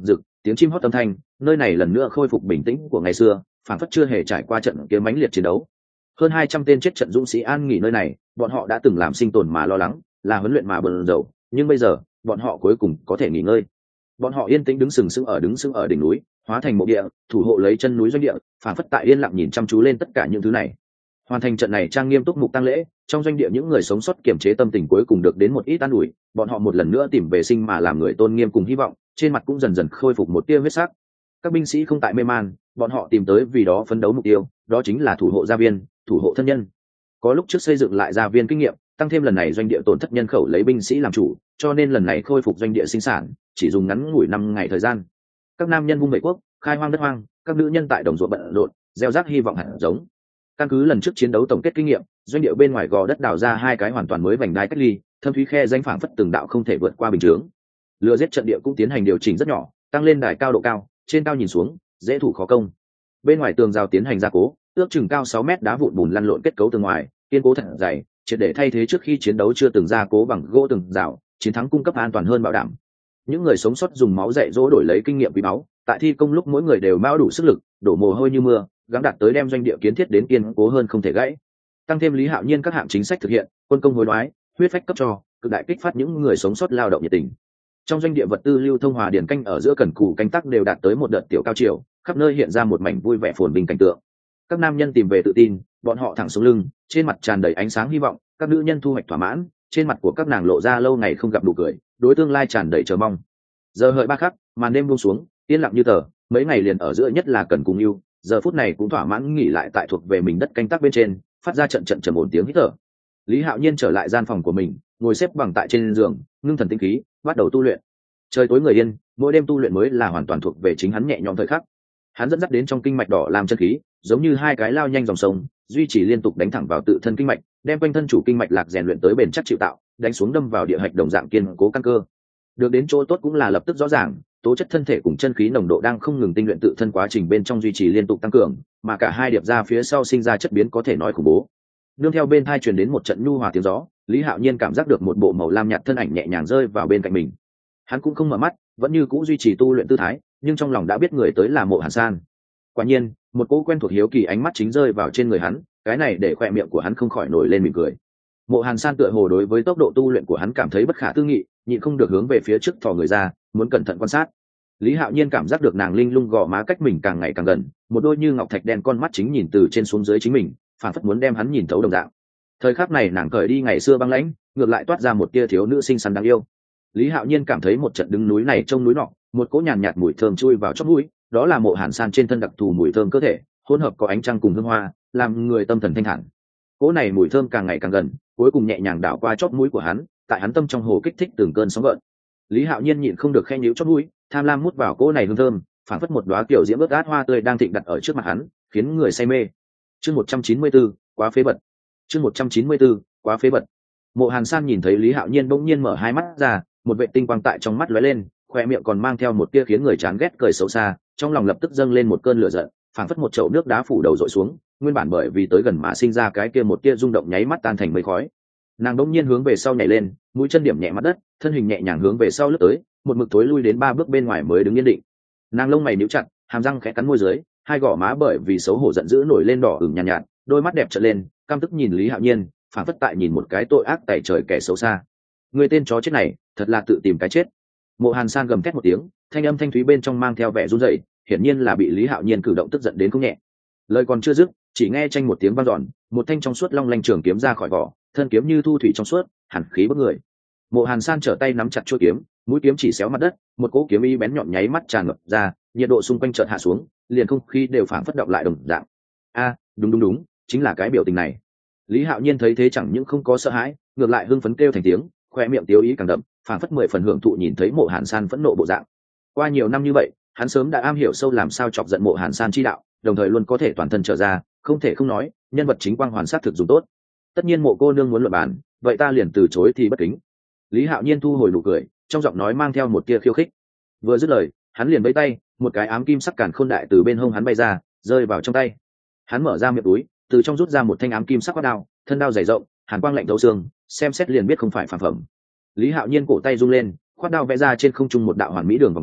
tiếng chim hót âm thanh, nơi này lần nữa khôi phục bình tĩnh của ngày xưa, phản phất chưa hề trải qua trận kia mãnh liệt chiến đấu. Hơn 200 tên chết trận dũng sĩ an nghỉ nơi này, bọn họ đã từng làm sinh tồn mà lo lắng, là huấn luyện mà bận rộn, nhưng bây giờ, bọn họ cuối cùng có thể nghỉ ngơi. Bọn họ yên tĩnh đứng sừng sững ở đỉnh núi, hóa thành mộ địa, thủ hộ lấy chân núi doanh địa, phản phất tại yên lặng nhìn chăm chú lên tất cả những thứ này. Hoàn thành trận này trang nghiêm túc mục tang lễ, trong doanh địa những người sống sót kiềm chế tâm tình cuối cùng được đến một ít an ủi, bọn họ một lần nữa tìm về sinh mà làm người tôn nghiêm cùng hy vọng, trên mặt cũng dần dần khôi phục một tia huyết sắc. Các binh sĩ không tại mê man, bọn họ tìm tới vì đó phấn đấu mục tiêu, đó chính là thủ hộ gia viên, thủ hộ thân nhân. Có lúc trước xây dựng lại gia viên kinh nghiệm, tăng thêm lần này doanh địa tổn thất nhân khẩu lấy binh sĩ làm chủ, cho nên lần này khôi phục doanh địa sinh sản chỉ dùng ngắn ngủi 5 ngày thời gian. Các nam nhân vung vẩy quốc, khai hoang đất hoang, các nữ nhân tại đồng ruộng bận rộn, gieo rắc hy vọng hạt giống. Căn cứ lần trước chiến đấu tổng kết kinh nghiệm, doanh địa bên ngoài gò đất đào ra 2 cái hoàn toàn mới vành đai cách ly, thâm thúy khe danh phảng phất từng đạo không thể vượt qua bình chướng. Lừa giết trận địa cũng tiến hành điều chỉnh rất nhỏ, tăng lên đài cao độ cao, trên cao nhìn xuống, dễ thủ khó công. Bên ngoài tường rào tiến hành gia cố, ước chừng cao 6 mét đá vụn bùn lăn lộn kết cấu tường ngoài, kiên cố thật dày, triệt để thay thế trước khi chiến đấu chưa từng gia cố bằng gỗ tường rào, chiến thắng cung cấp an toàn hơn bảo đảm. Những người sống sót dùng máu dạy dỗ đổi lấy kinh nghiệm quý báu, tại thi công lúc mỗi người đều mao đủ sức lực, đổ mồ hôi như mưa, gắng đạt tới đem doanh địa kiến thiết đến kiên cố hơn không thể gãy. Tăng thêm Lý Hạo Nhiên các hạng chính sách thực hiện, quân công hối đoái, huyết phách cấp cho, cực đại kích phát những người sống sót lao động nhiệt tình. Trong doanh địa vật tư lưu thông hòa điển canh ở giữa cần cù canh tác đều đạt tới một đợt tiểu cao chiều, khắp nơi hiện ra một mảnh vui vẻ phồn vinh cảnh tượng. Các nam nhân tìm về tự tin, bọn họ thẳng xuống lưng, trên mặt tràn đầy ánh sáng hy vọng, các nữ nhân thu hoạch thỏa mãn, trên mặt của các nàng lộ ra lâu ngày không gặp nụ cười, đối tương lai tràn đầy chờ mong. Giờ hợi 3 khắc, màn đêm buông xuống, yên lặng như tờ, mấy ngày liền ở giữa nhất là cần cùng yêu, giờ phút này cũng thỏa mãn nghỉ lại tại thuộc về mình đất canh tác bên trên, phát ra trận trận trầm ổn tiếng hít thở. Lý Hạo Nhiên trở lại gian phòng của mình, ngồi xếp bằng tại trên giường, ngưng thần tinh khí, bắt đầu tu luyện. Trời tối người yên, mỗi đêm tu luyện mới là hoàn toàn thuộc về chính hắn nhẹ nhõm thời khắc. Hắn dẫn dắt đến trong kinh mạch đỏ làm chân khí, giống như 2 cái lao nhanh dòng sông, duy trì liên tục đánh thẳng vào tự thân kinh mạch, đem quanh thân chủ kinh mạch lạc rèn luyện tới bền chắc chịu tạo, đánh xuống đâm vào địa hạch đồng dạng kiên cố căn cơ. Được đến chỗ tốt cũng là lập tức rõ ràng, tố chất thân thể cùng chân khí nồng độ đang không ngừng tinh luyện tự thân quá trình bên trong duy trì liên tục tăng cường, mà cả hai điệp ra phía sau sinh ra chất biến có thể nói khủng bố. Nương theo bên thai truyền đến một trận nhu hòa tiếng gió, Lý Hạo Nhiên cảm giác được một bộ màu lam nhạt thân ảnh nhẹ nhàng rơi vào bên cạnh mình. Hắn cũng không mở mắt, vẫn như cũ duy trì tu luyện tư thái, nhưng trong lòng đã biết người tới là Mộ Hàn San. Quả nhiên, một cỗ quen thuộc hiếu kỳ ánh mắt chính rơi vào trên người hắn, cái này để khoe miệng của hắn không khỏi nổi lên mỉm cười. Mộ Hàn San tựa hồ đối với tốc độ tu luyện của hắn cảm thấy bất khả tư nghị, nhịn không được hướng về phía trước thò người ra, muốn cẩn thận quan sát. Lý Hạo Nhiên cảm giác được nàng linh lung gò má cách mình càng ngày càng gần, một đôi như ngọc thạch đen con mắt chính nhìn từ trên xuống dưới chính mình, phản phất muốn đem hắn nhìn thấu đồng dạng. Thời khắc này nàng cởi đi ngày xưa băng lãnh, ngược lại toát ra một tia thiếu nữ xinh xắn đáng yêu. Lý Hạo Nhiên cảm thấy một trận đứng núi này trông núi nọ, một cỗ nhàn nhạt mùi thơm chui vào chóp mũi, đó là Mộ Hàn San trên thân đặc thù mùi thơm cơ thể, hỗn hợp có ánh trăng cùng hương hoa, làm người tâm thần thanh thản. Cỗ này mùi thơm càng ngày càng gần, cuối cùng nhẹ nhàng đảo qua chóp mũi của hắn, tại hắn tâm trong hồ kích thích từng cơn sóng gợn. Lý Hạo Nhiên nhịn không được khe nhíu chóp mũi, tham lam mút vào cỗ này hương thơm, phảng phất một đóa kiểu diễm ướt át hoa tươi đang thịnh đặt ở trước mặt hắn, khiến người say mê. Chương 194, quá phế vật. Chương 194, quá phế vật. Mộ Hàn San nhìn thấy Lý Hạo Nhiên bỗng nhiên mở hai mắt ra, một vệ tinh quang tại trong mắt lóe lên, khoe miệng còn mang theo một tia khiến người chán ghét cười xấu xa, trong lòng lập tức dâng lên một cơn lửa giận, phảng phất một chậu nước đá phủ đầu dội xuống, nguyên bản bởi vì tới gần mà sinh ra cái kia một tia rung động nháy mắt tan thành mây khói. Nàng đống nhiên hướng về sau nhảy lên, mũi chân điểm nhẹ mặt đất, thân hình nhẹ nhàng hướng về sau lướt tới, một mực thối lui đến 3 bước bên ngoài mới đứng yên định. Nàng lông mày nhíu chặt, hàm răng khẽ cắn môi dưới, hai gò má bởi vì xấu hổ giận dữ nổi lên đỏ ửng nhàn nhạt, đôi mắt đẹp trợn lên, căm tức nhìn Lý Hạo Nhiên, phảng phất tại nhìn một cái tội ác tày trời kẻ xấu xa. Người tên chó chết này, thật là tự tìm cái chết. Mộ Hàn San gầm thét một tiếng, thanh âm thanh thúy bên trong mang theo vẻ run rẩy, hiển nhiên là bị Lý Hạo Nhiên cử động tức giận đến không nhẹ. Lời còn chưa dứt, chỉ nghe tranh một tiếng vang dọn, một thanh trong suốt long lanh trường kiếm ra khỏi vỏ, thân kiếm như thu thủy trong suốt, hàn khí bức người. Mộ Hàn San trở tay nắm chặt chuôi kiếm, mũi kiếm chỉ xéo mặt đất, một cỗ kiếm ý bén nhọn nháy mắt tràn ngập ra, nhiệt độ xung quanh chợt hạ xuống, liền không khí đều phảng phất động lại đồng dạng. A, đúng, chính là cái biểu tình này. Lý Hạo Nhiên thấy thế chẳng những không có sợ hãi, ngược lại hưng phấn kêu thành tiếng, khoe miệng tiêu ý càng đậm, phảng phất 10 phần hưởng thụ nhìn thấy Mộ Hàn San phẫn nộ bộ dạng. Qua nhiều năm như vậy, hắn sớm đã am hiểu sâu làm sao chọc giận Mộ Hàn San chi đạo, đồng thời luôn có thể toàn thân trở ra, không thể không nói, nhân vật chính quang hoàn sát thực dùng tốt. Tất nhiên Mộ cô nương muốn luận bàn, vậy ta liền từ chối thì bất kính. Lý Hạo Nhiên thu hồi nụ cười, trong giọng nói mang theo một tia khiêu khích. Vừa dứt lời, hắn liền vẫy tay, một cái ám kim sắc càn khôn đại từ bên hông hắn bay ra, rơi vào trong tay. Hắn mở ra miệng túi, từ trong rút ra một thanh ám kim sắc quát đao, thân đao dày rộng, hàn quang lạnh thấu xương, xem xét liền biết không phải phàm phẩm. Lý Hạo Nhiên cổ tay rung lên, khoát đao vẽ ra trên không trung một đạo hoàn mỹ đường vòng cung,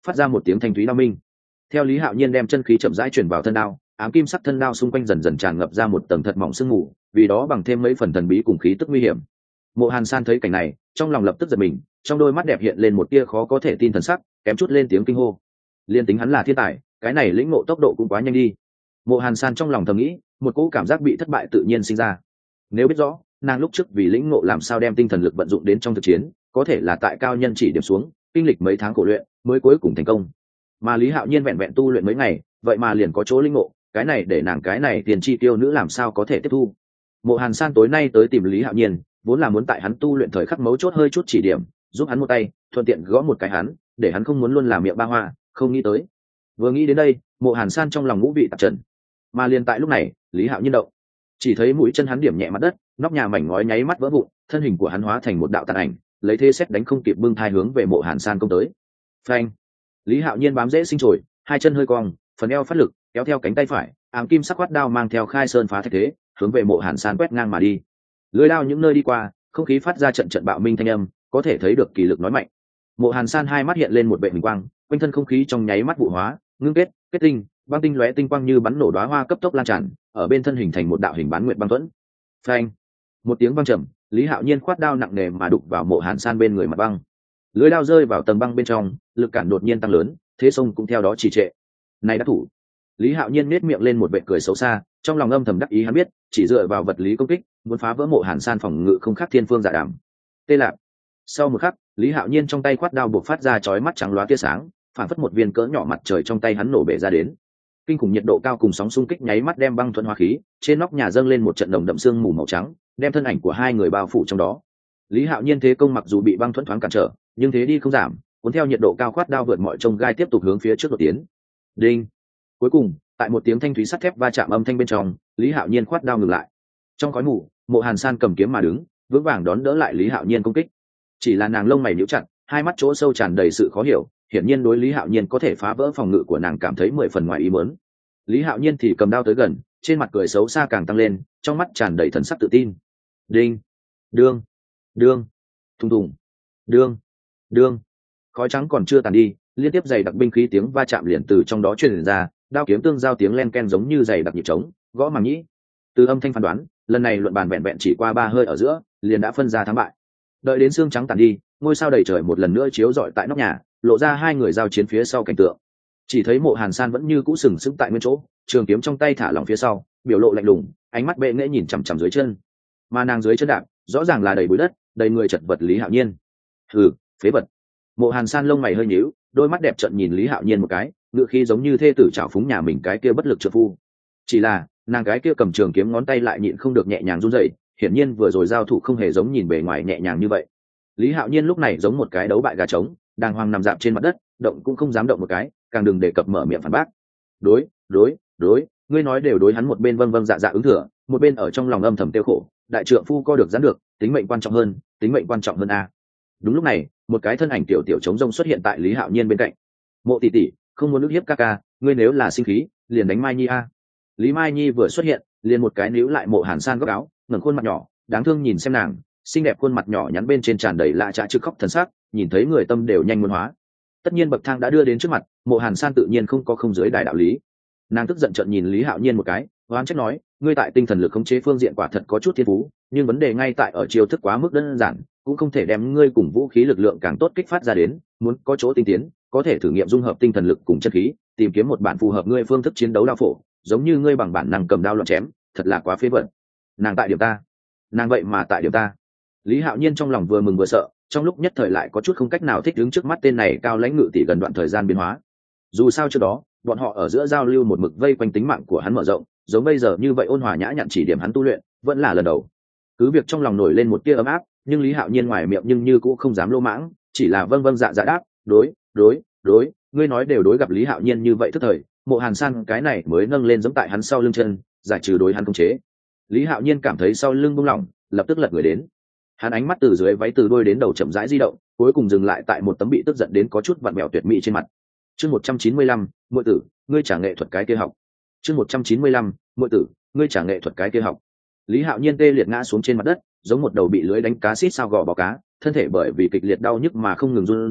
phát ra một tiếng thanh thúy đao minh. Theo Lý Hạo Nhiên đem chân khí chậm rãi chuyển vào thân đao, ám kim sắc thân đao xung quanh dần dần tràn ngập ra một tầng thật mỏng sương mù, vì đó bằng thêm mấy phần thần bí cùng khí tức nguy hiểm. Mộ Hàn San thấy cảnh này, trong lòng lập tức giật mình, trong đôi mắt đẹp hiện lên một tia khó có thể tin thần sắc, kém chút lên tiếng kinh hô. Liên tính hắn là thiên tài, cái này lĩnh ngộ tốc độ cũng quá nhanh đi. Mộ Hàn San trong lòng thầm nghĩ, một cỗ cảm giác bị thất bại tự nhiên sinh ra. Nếu biết rõ, nàng lúc trước vì lĩnh ngộ làm sao đem tinh thần lực vận dụng đến trong thực chiến, có thể là tại cao nhân chỉ điểm xuống, kinh lịch mấy tháng khổ luyện, mới cuối cùng thành công. Mà Lý Hạo Nhiên vẹn vẹn tu luyện mấy ngày, vậy mà liền có chỗ lĩnh ngộ, cái này để nàng cái này tiền chi tiêu nữ làm sao có thể tiếp thu. Mộ Hàn San tối nay tới tìm Lý Hạo Nhiên, vốn là muốn tại hắn tu luyện thời khắc mấu chốt hơi chút chỉ điểm, giúp hắn một tay, thuận tiện gõ một cái hắn, để hắn không muốn luôn làm miệng ba hoa, không nghĩ tới. Vừa nghĩ đến đây, Mộ Hàn San trong lòng ngũ vị tạp trần. Mà liền tại lúc này, Lý Hạo Nhiên động, chỉ thấy mũi chân hắn điểm nhẹ mặt đất, nóc nhà mảnh ngói nháy mắt vỡ vụn, thân hình của hắn hóa thành một đạo tàn ảnh, lấy thế xét đánh không kịp bưng thai hướng về Mộ Hàn San công tới. Phanh! Lý Hạo Nhiên bám dễ sinh trồi, hai chân hơi cong, phần eo phát lực, kéo theo cánh tay phải, ám kim sắc quát đao mang theo khai sơn phá thạch thế, hướng về Mộ Hàn San quét ngang mà đi. Lưỡi đao những nơi đi qua, không khí phát ra trận trận bạo minh thanh âm, có thể thấy được kỳ lực nói mạnh. Mộ Hàn San hai mắt hiện lên một vệ huỳnh quang, quanh thân không khí trong nháy mắt vụ hóa, ngưng kết, kết tinh, băng tinh lóe tinh quang như bắn nổ đóa hoa cấp tốc lan tràn, ở bên thân hình thành một đạo hình bán nguyệt băng thuẫn. Phanh! Một tiếng vang trầm, Lý Hạo Nhiên khoát đao nặng nề mà đụng vào Mộ Hàn San bên người mặt băng. Lưỡi đao rơi vào tầng băng bên trong, lực cản đột nhiên tăng lớn, thế sông cũng theo đó trì trệ. Này đã thủ. Lý Hạo Nhiên nhếch miệng lên một vệt cười xấu xa, trong lòng âm thầm đắc ý hắn biết, chỉ dựa vào vật lý công kích, muốn phá vỡ Mộ Hàn San phòng ngự không khác thiên phương dạ đàm. Tê lạc. Sau một khắc, Lý Hạo Nhiên trong tay khoát đao buộc phát ra chói mắt trắng loá tia sáng, phản phất một viên cỡ nhỏ mặt trời trong tay hắn nổ bể ra đến. Kinh khủng nhiệt độ cao cùng sóng xung kích nháy mắt đem băng thuận hóa khí, trên nóc nhà dâng lên một trận nồng đậm sương mù màu trắng, đem thân ảnh của hai người bao phủ trong đó. Lý Hạo Nhiên thế công mặc dù bị băng thuận thoáng cản trở, nhưng thế đi không giảm, cuốn theo nhiệt độ cao khoát đao vượt mọi chông gai tiếp tục hướng phía trước đột tiến. Đinh! Cuối cùng, tại một tiếng thanh thúy sắt thép va chạm âm thanh bên trong, Lý Hạo Nhiên khoát đao ngừng lại. Trong khói mù, Mộ Hàn San cầm kiếm mà đứng, vững vàng đón đỡ lại Lý Hạo Nhiên công kích. Chỉ là nàng lông mày nhíu chặt, hai mắt chỗ sâu tràn đầy sự khó hiểu, hiển nhiên đối Lý Hạo Nhiên có thể phá vỡ phòng ngự của nàng cảm thấy 10 phần ngoài ý muốn. Lý Hạo Nhiên thì cầm đao tới gần, trên mặt cười xấu xa càng tăng lên, trong mắt tràn đầy thần sắc tự tin. Đinh! Đương! Đương! Thùng thùng! Đương! Đương! Khói trắng còn chưa tàn đi, liên tiếp dày đặc binh khí tiếng va chạm liền từ trong đó truyền ra, đao kiếm tương giao tiếng len ken giống như dày đặc nhịp trống, gõ màng nhĩ. Từ âm thanh phán đoán, lần này luận bàn vẹn vẹn chỉ qua 3 hơi ở giữa, liền đã phân ra thắng bại. Đợi đến xương trắng tàn đi, ngôi sao đầy trời một lần nữa chiếu rọi tại nóc nhà, lộ ra hai người giao chiến phía sau cảnh tượng. Chỉ thấy Mộ Hàn San vẫn như cũ sừng sững tại nguyên chỗ, trường kiếm trong tay thả lỏng phía sau, biểu lộ lạnh lùng, ánh mắt bệ nghễ nhìn chằm chằm dưới chân. Mà nàng dưới chân đạp, rõ ràng là đầy bụi đất, đầy người chật vật Lý Hạo Nhiên. Hừ, phế vật. Mộ Hàn San lông mày hơi nhíu, đôi mắt đẹp trợn nhìn Lý Hạo Nhiên một cái, ngựa khí giống như thê tử trảo phúng nhà mình cái kia bất lực trợ phu. Chỉ là, nàng cái kia cầm trường kiếm ngón tay lại nhịn không được nhẹ nhàng run rẩy, hiển nhiên vừa rồi giao thủ không hề giống nhìn bề ngoài nhẹ nhàng như vậy. Lý Hạo Nhiên lúc này giống một cái đấu bại gà trống, đàng hoàng nằm dạp trên mặt đất, động cũng không dám động một cái, càng đừng đề cập mở miệng phản bác. Đối, ngươi nói đều đối, hắn một bên vâng vâng dạ dạ ứng thừa, một bên ở trong lòng âm thầm tiêu khổ, đại trượng phu co được giãn được, tính mệnh quan trọng hơn a. Đúng lúc này, một cái thân ảnh tiểu tiểu trống rông xuất hiện tại Lý Hạo Nhiên bên cạnh. Mộ tỷ tỷ, không muốn ức hiếp ca ca, ngươi nếu là sinh khí, liền đánh Mai Nhi a. Lý Mai Nhi vừa xuất hiện, liền một cái níu lại Mộ Hàn San góc áo, ngẩng khuôn mặt nhỏ, đáng thương nhìn xem nàng, xinh đẹp khuôn mặt nhỏ nhắn bên trên tràn đầy lạ trạ trực khóc thần sắc, nhìn thấy người tâm đều nhanh muốn hóa. Tất nhiên bậc thang đã đưa đến trước mặt, Mộ Hàn San tự nhiên không có không dưới đại đạo lý. Nàng tức giận trợn nhìn Lý Hạo Nhiên một cái, oán trách nói, ngươi tại tinh thần lực khống chế phương diện quả thật có chút thiên phú, nhưng vấn đề ngay tại ở chiêu thức quá mức đơn giản, cũng không thể đem ngươi cùng vũ khí lực lượng càng tốt kích phát ra đến, muốn có chỗ tinh tiến, có thể thử nghiệm dung hợp tinh thần lực cùng chân khí, tìm kiếm một bản phù hợp ngươi phương thức chiến đấu đao phổ, giống như ngươi bằng bản năng cầm đao loạn chém, thật là quá phế vật. Nàng tại điểm ta, nàng vậy mà tại điểm ta. Lý Hạo Nhiên trong lòng vừa mừng vừa sợ, trong lúc nhất thời lại có chút không cách nào thích ứng trước mắt tên này cao lãnh ngự tỷ gần đoạn thời gian biến hóa. Dù sao trước đó, bọn họ ở giữa giao lưu một mực vây quanh tính mạng của hắn mở rộng, giống bây giờ như vậy ôn hòa nhã nhặn chỉ điểm hắn tu luyện, vẫn là lần đầu. Cứ việc trong lòng nổi lên một tia ấm áp, nhưng Lý Hạo Nhiên ngoài miệng nhưng như cũng không dám lô mãng, chỉ là vâng vâng dạ dạ đáp, đối, ngươi nói đều đối. Gặp Lý Hạo Nhiên như vậy tức thời, Mộ Hàn San cái này mới nâng lên giẫm tại hắn sau lưng chân, giải trừ đối hắn khống chế. Lý Hạo Nhiên cảm thấy sau lưng buông lỏng, lập tức lật người đến. Hắn ánh mắt từ dưới váy từ đuôi đến đầu chậm rãi di động, cuối cùng dừng lại tại một tấm bị tức giận đến có chút vặn vẹo tuyệt mỹ trên mặt. Chương 195, muội tử, ngươi trả nghệ thuật cái kia học. Chương 195, muội tử, ngươi trả nghệ thuật cái kia học. Lý Hạo Nhiên tê liệt ngã xuống trên mặt đất, giống một đầu bị lưới đánh cá xít sao gò bó cá, thân thể bởi vì kịch liệt đau nhức mà không ngừng run rẩy,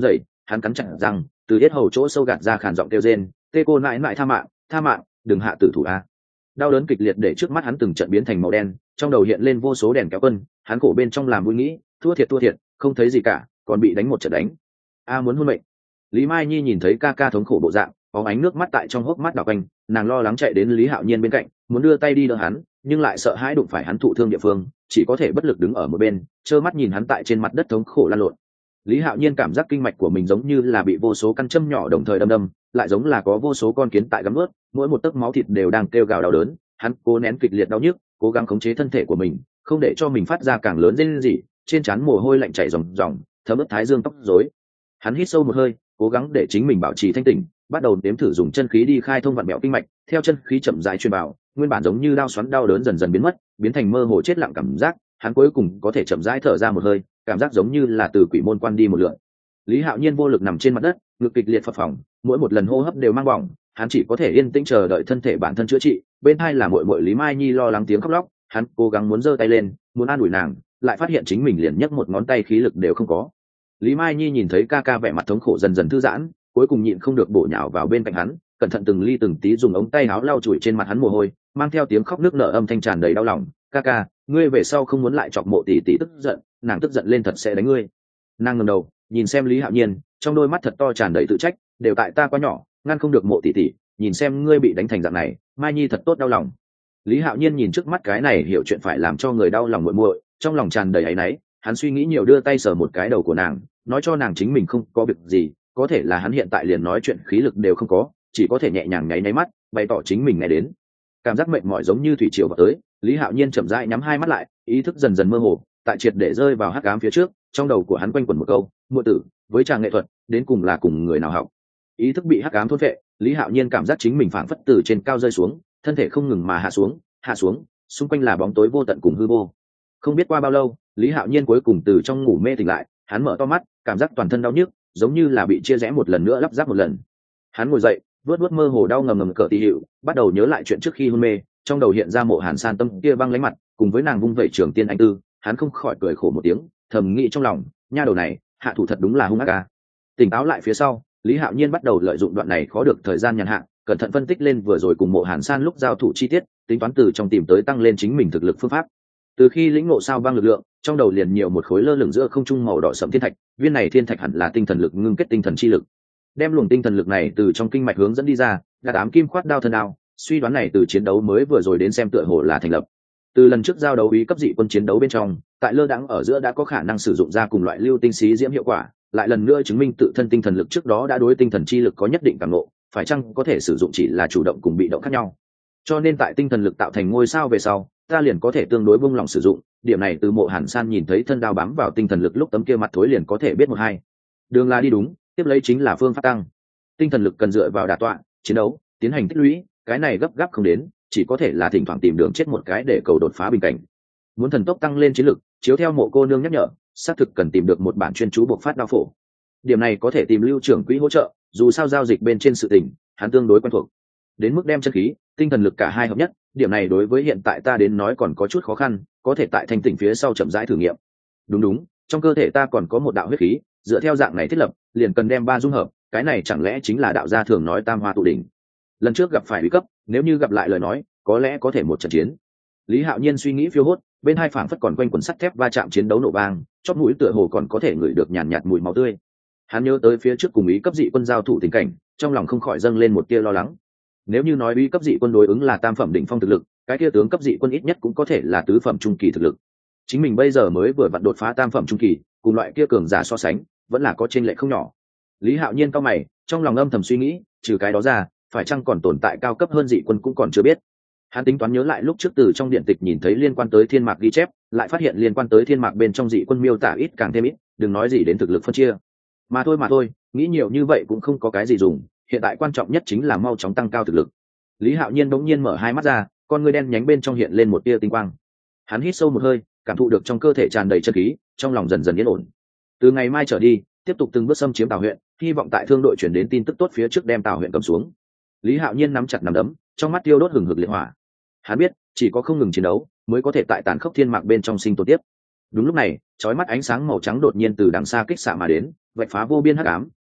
hắn cắn chặt răng, từ yết hầu chỗ sâu gạt ra khàn giọng kêu rên, tê cô nãi nãi tha mạng, đừng hạ tử thủ a. Đau đớn kịch liệt để trước mắt hắn từng trận biến thành màu đen, trong đầu hiện lên vô số đèn kéo quân, hắn cổ bên trong làm vui nghĩ, thua thiệt, không thấy gì cả, còn bị đánh một trận đánh. A muốn hôn mệnh. Lý Mai Nhi nhìn thấy ca ca thống khổ bộ dạng, có ánh nước mắt tại trong hốc mắt đảo quanh, nàng lo lắng chạy đến Lý Hạo Nhiên bên cạnh, muốn đưa tay đi đỡ hắn, nhưng lại sợ hãi đụng phải hắn thụ thương địa phương, chỉ có thể bất lực đứng ở một bên, trơ mắt nhìn hắn tại trên mặt đất thống khổ lăn lộn. Lý Hạo Nhiên cảm giác kinh mạch của mình giống như là bị vô số căn châm nhỏ đồng thời đâm, lại giống là có vô số con kiến tại gặm nuốt, mỗi một tấc máu thịt đều đang kêu gào đau đớn, hắn cố nén kịch liệt đau nhức, cố gắng khống chế thân thể của mình, không để cho mình phát ra càng lớn rên rỉ, trên trán mồ hôi lạnh chảy ròng ròng, thấm ướt thái dương tóc rối. Hắn hít sâu một hơi, cố gắng để chính mình bảo trì thanh tỉnh, bắt đầu nếm thử dùng chân khí đi khai thông vặn bẹo kinh mạch, theo chân khí chậm rãi truyền vào, nguyên bản giống như đau xoắn đau đớn dần dần biến mất, biến thành mơ hồ chết lặng cảm giác, hắn cuối cùng có thể chậm rãi thở ra một hơi, cảm giác giống như là từ quỷ môn quan đi một lượt. Lý Hạo Nhiên vô lực nằm trên mặt đất, ngực kịch liệt phập phồng, mỗi một lần hô hấp đều mang bỏng, hắn chỉ có thể yên tĩnh chờ đợi thân thể bản thân chữa trị. Bên hai là muội muội Lý Mai Nhi lo lắng tiếng khóc lóc, hắn cố gắng muốn giơ tay lên, muốn an ủi nàng, lại phát hiện chính mình liền nhấc một ngón tay khí lực đều không có. Lý Mai Nhi nhìn thấy ca ca vẻ mặt thống khổ dần dần thư giãn, cuối cùng nhịn không được bổ nhào vào bên cạnh hắn, cẩn thận từng ly từng tí dùng ống tay áo lau chùi trên mặt hắn mồ hôi, mang theo tiếng khóc nức nở âm thanh tràn đầy đau lòng. Ca ca, ngươi về sau không muốn lại chọc Mộ tỷ tỷ tức giận, nàng tức giận lên thật sẽ đánh ngươi. Nàng ngẩng đầu, nhìn xem Lý Hạo Nhiên, trong đôi mắt thật to tràn đầy tự trách, đều tại ta quá nhỏ, ngăn không được Mộ tỷ tỷ, nhìn xem ngươi bị đánh thành dạng này, Mai Nhi thật tốt đau lòng. Lý Hạo Nhiên nhìn trước mắt cái này hiểu chuyện phải làm cho người đau lòng muội muội, trong lòng tràn đầy áy náy, hắn suy nghĩ nhiều đưa tay sờ một cái đầu của nàng, nói cho nàng chính mình không có việc gì, có thể là hắn hiện tại liền nói chuyện khí lực đều không có, chỉ có thể nhẹ nhàng nháy nháy mắt, bày tỏ chính mình nghe đến. Cảm giác mệt mỏi giống như thủy triều vào tới, Lý Hạo Nhiên chậm rãi nhắm hai mắt lại, ý thức dần dần mơ hồ, tại triệt để rơi vào hắc ám phía trước, trong đầu của hắn quanh quẩn một câu, muội tử, với tràng nghệ thuật, đến cùng là cùng người nào học. Ý thức bị hắc ám thôn phệ, Lý Hạo Nhiên cảm giác chính mình phảng phất từ trên cao rơi xuống, thân thể không ngừng mà hạ xuống, xung quanh là bóng tối vô tận cùng hư vô. Không biết qua bao lâu, Lý Hạo Nhiên cuối cùng từ trong ngủ mê tỉnh lại, hắn mở to mắt, cảm giác toàn thân đau nhức, giống như là bị chia rẽ một lần nữa lắp ráp một lần. Hắn ngồi dậy, vuốt mơ hồ đau ngầm ngầm cỡ tỉ hiệu, bắt đầu nhớ lại chuyện trước khi hôn mê, trong đầu hiện ra Mộ Hàn San tâm kia băng lánh mặt, cùng với nàng vung vẩy trường tiên anh tư, hắn không khỏi cười khổ một tiếng, thầm nghĩ trong lòng, nha đầu này, hạ thủ thật đúng là hung ác a. Tỉnh táo lại phía sau, Lý Hạo Nhiên bắt đầu lợi dụng đoạn này khó được thời gian nhàn hạ, cẩn thận phân tích lên vừa rồi cùng Mộ Hàn San lúc giao thủ chi tiết, tính toán từ trong tìm tới tăng lên chính mình thực lực phương pháp. Từ khi lĩnh ngộ sao băng lực lượng, trong đầu liền nhiều một khối lơ lửng giữa không trung màu đỏ sẫm thiên thạch, viên này thiên thạch hẳn là tinh thần lực ngưng kết tinh thần chi lực. Đem luồng tinh thần lực này từ trong kinh mạch hướng dẫn đi ra, đạt ám kim khoát đao thân đao, suy đoán này từ chiến đấu mới vừa rồi đến xem tựa hồ là thành lập. Từ lần trước giao đấu ý cấp dị quân chiến đấu bên trong, tại lơ đãng ở giữa đã có khả năng sử dụng ra cùng loại lưu tinh xí diễm hiệu quả, lại lần nữa chứng minh tự thân tinh thần lực trước đó đã đối tinh thần chi lực có nhất định cảm ngộ, phải chăng có thể sử dụng chỉ là chủ động cùng bị động khác nhau. Cho nên tại tinh thần lực tạo thành ngôi sao về sau, ta liền có thể tương đối buông lỏng sử dụng, điểm này từ Mộ Hàn San nhìn thấy thân đao bám vào tinh thần lực lúc tấm kia mặt thối liền có thể biết một hai. Đường là đi đúng, tiếp lấy chính là phương pháp tăng. Tinh thần lực cần dựa vào đả tọa, chiến đấu, tiến hành tích lũy, cái này gấp gáp không đến, chỉ có thể là thỉnh thoảng tìm đường chết một cái để cầu đột phá bình cảnh. Muốn thần tốc tăng lên chiến lực, chiếu theo Mộ cô nương nhắc nhở, xác thực cần tìm được một bản chuyên chú buộc phát đao phổ. Điểm này có thể tìm Lưu trưởng quỹ hỗ trợ, dù sao giao dịch bên trên sự tình, hắn tương đối quen thuộc. Đến mức đem chân khí, tinh thần lực cả hai hợp nhất, điểm này đối với hiện tại ta đến nói còn có chút khó khăn, có thể tại thanh tỉnh phía sau chậm rãi thử nghiệm. Đúng, trong cơ thể ta còn có một đạo huyết khí, dựa theo dạng này thiết lập, liền cần đem ba dung hợp, cái này chẳng lẽ chính là đạo gia thường nói tam hoa tụ đỉnh. Lần trước gặp phải uy cấp, nếu như gặp lại lời nói, có lẽ có thể một trận chiến. Lý Hạo Nhiên suy nghĩ phiêu hốt, bên hai phảng phất còn quanh quần sắt thép va chạm chiến đấu nổ vang, chóp mũi tựa hồ còn có thể ngửi được nhàn nhạt mùi máu tươi. Hắn nhớ tới phía trước cùng ý cấp dị quân giao thủ tình cảnh, trong lòng không khỏi dâng lên một tia lo lắng. Nếu như nói uy cấp dị quân đối ứng là tam phẩm đỉnh phong thực lực, cái kia tướng cấp dị quân ít nhất cũng có thể là tứ phẩm trung kỳ thực lực. Chính mình bây giờ mới vừa vặn đột phá tam phẩm trung kỳ, cùng loại kia cường giả so sánh, vẫn là có chênh lệch không nhỏ. Lý Hạo Nhiên cao mày, trong lòng âm thầm suy nghĩ, trừ cái đó ra, phải chăng còn tồn tại cao cấp hơn dị quân cũng còn chưa biết. Hắn tính toán nhớ lại lúc trước từ trong điện tịch nhìn thấy liên quan tới thiên mạc ghi chép, lại phát hiện liên quan tới thiên mạc bên trong dị quân miêu tả ít càng thêm ít, đừng nói gì đến thực lực phân chia. Mà thôi, nghĩ nhiều như vậy cũng không có cái gì dùng, hiện tại quan trọng nhất chính là mau chóng tăng cao thực lực. Lý Hạo Nhiên bỗng nhiên mở hai mắt ra, con ngươi đen nhánh bên trong hiện lên một tia tinh quang. Hắn hít sâu một hơi, cảm thụ được trong cơ thể tràn đầy chân khí, trong lòng dần dần yên ổn. Từ ngày mai trở đi, tiếp tục từng bước xâm chiếm Tào huyện, hy vọng tại thương đội chuyển đến tin tức tốt phía trước đem Tào huyện cầm xuống. Lý Hạo Nhiên nắm chặt nắm đấm, trong mắt tiêu đốt hừng hực liệt hỏa. Hắn biết, chỉ có không ngừng chiến đấu, mới có thể tại tàn khốc thiên mạc bên trong sinh tồn tiếp. Đúng lúc này, chói mắt ánh sáng màu trắng đột nhiên từ đằng xa kích xạ mà đến, vạch phá vô biên hắc ám,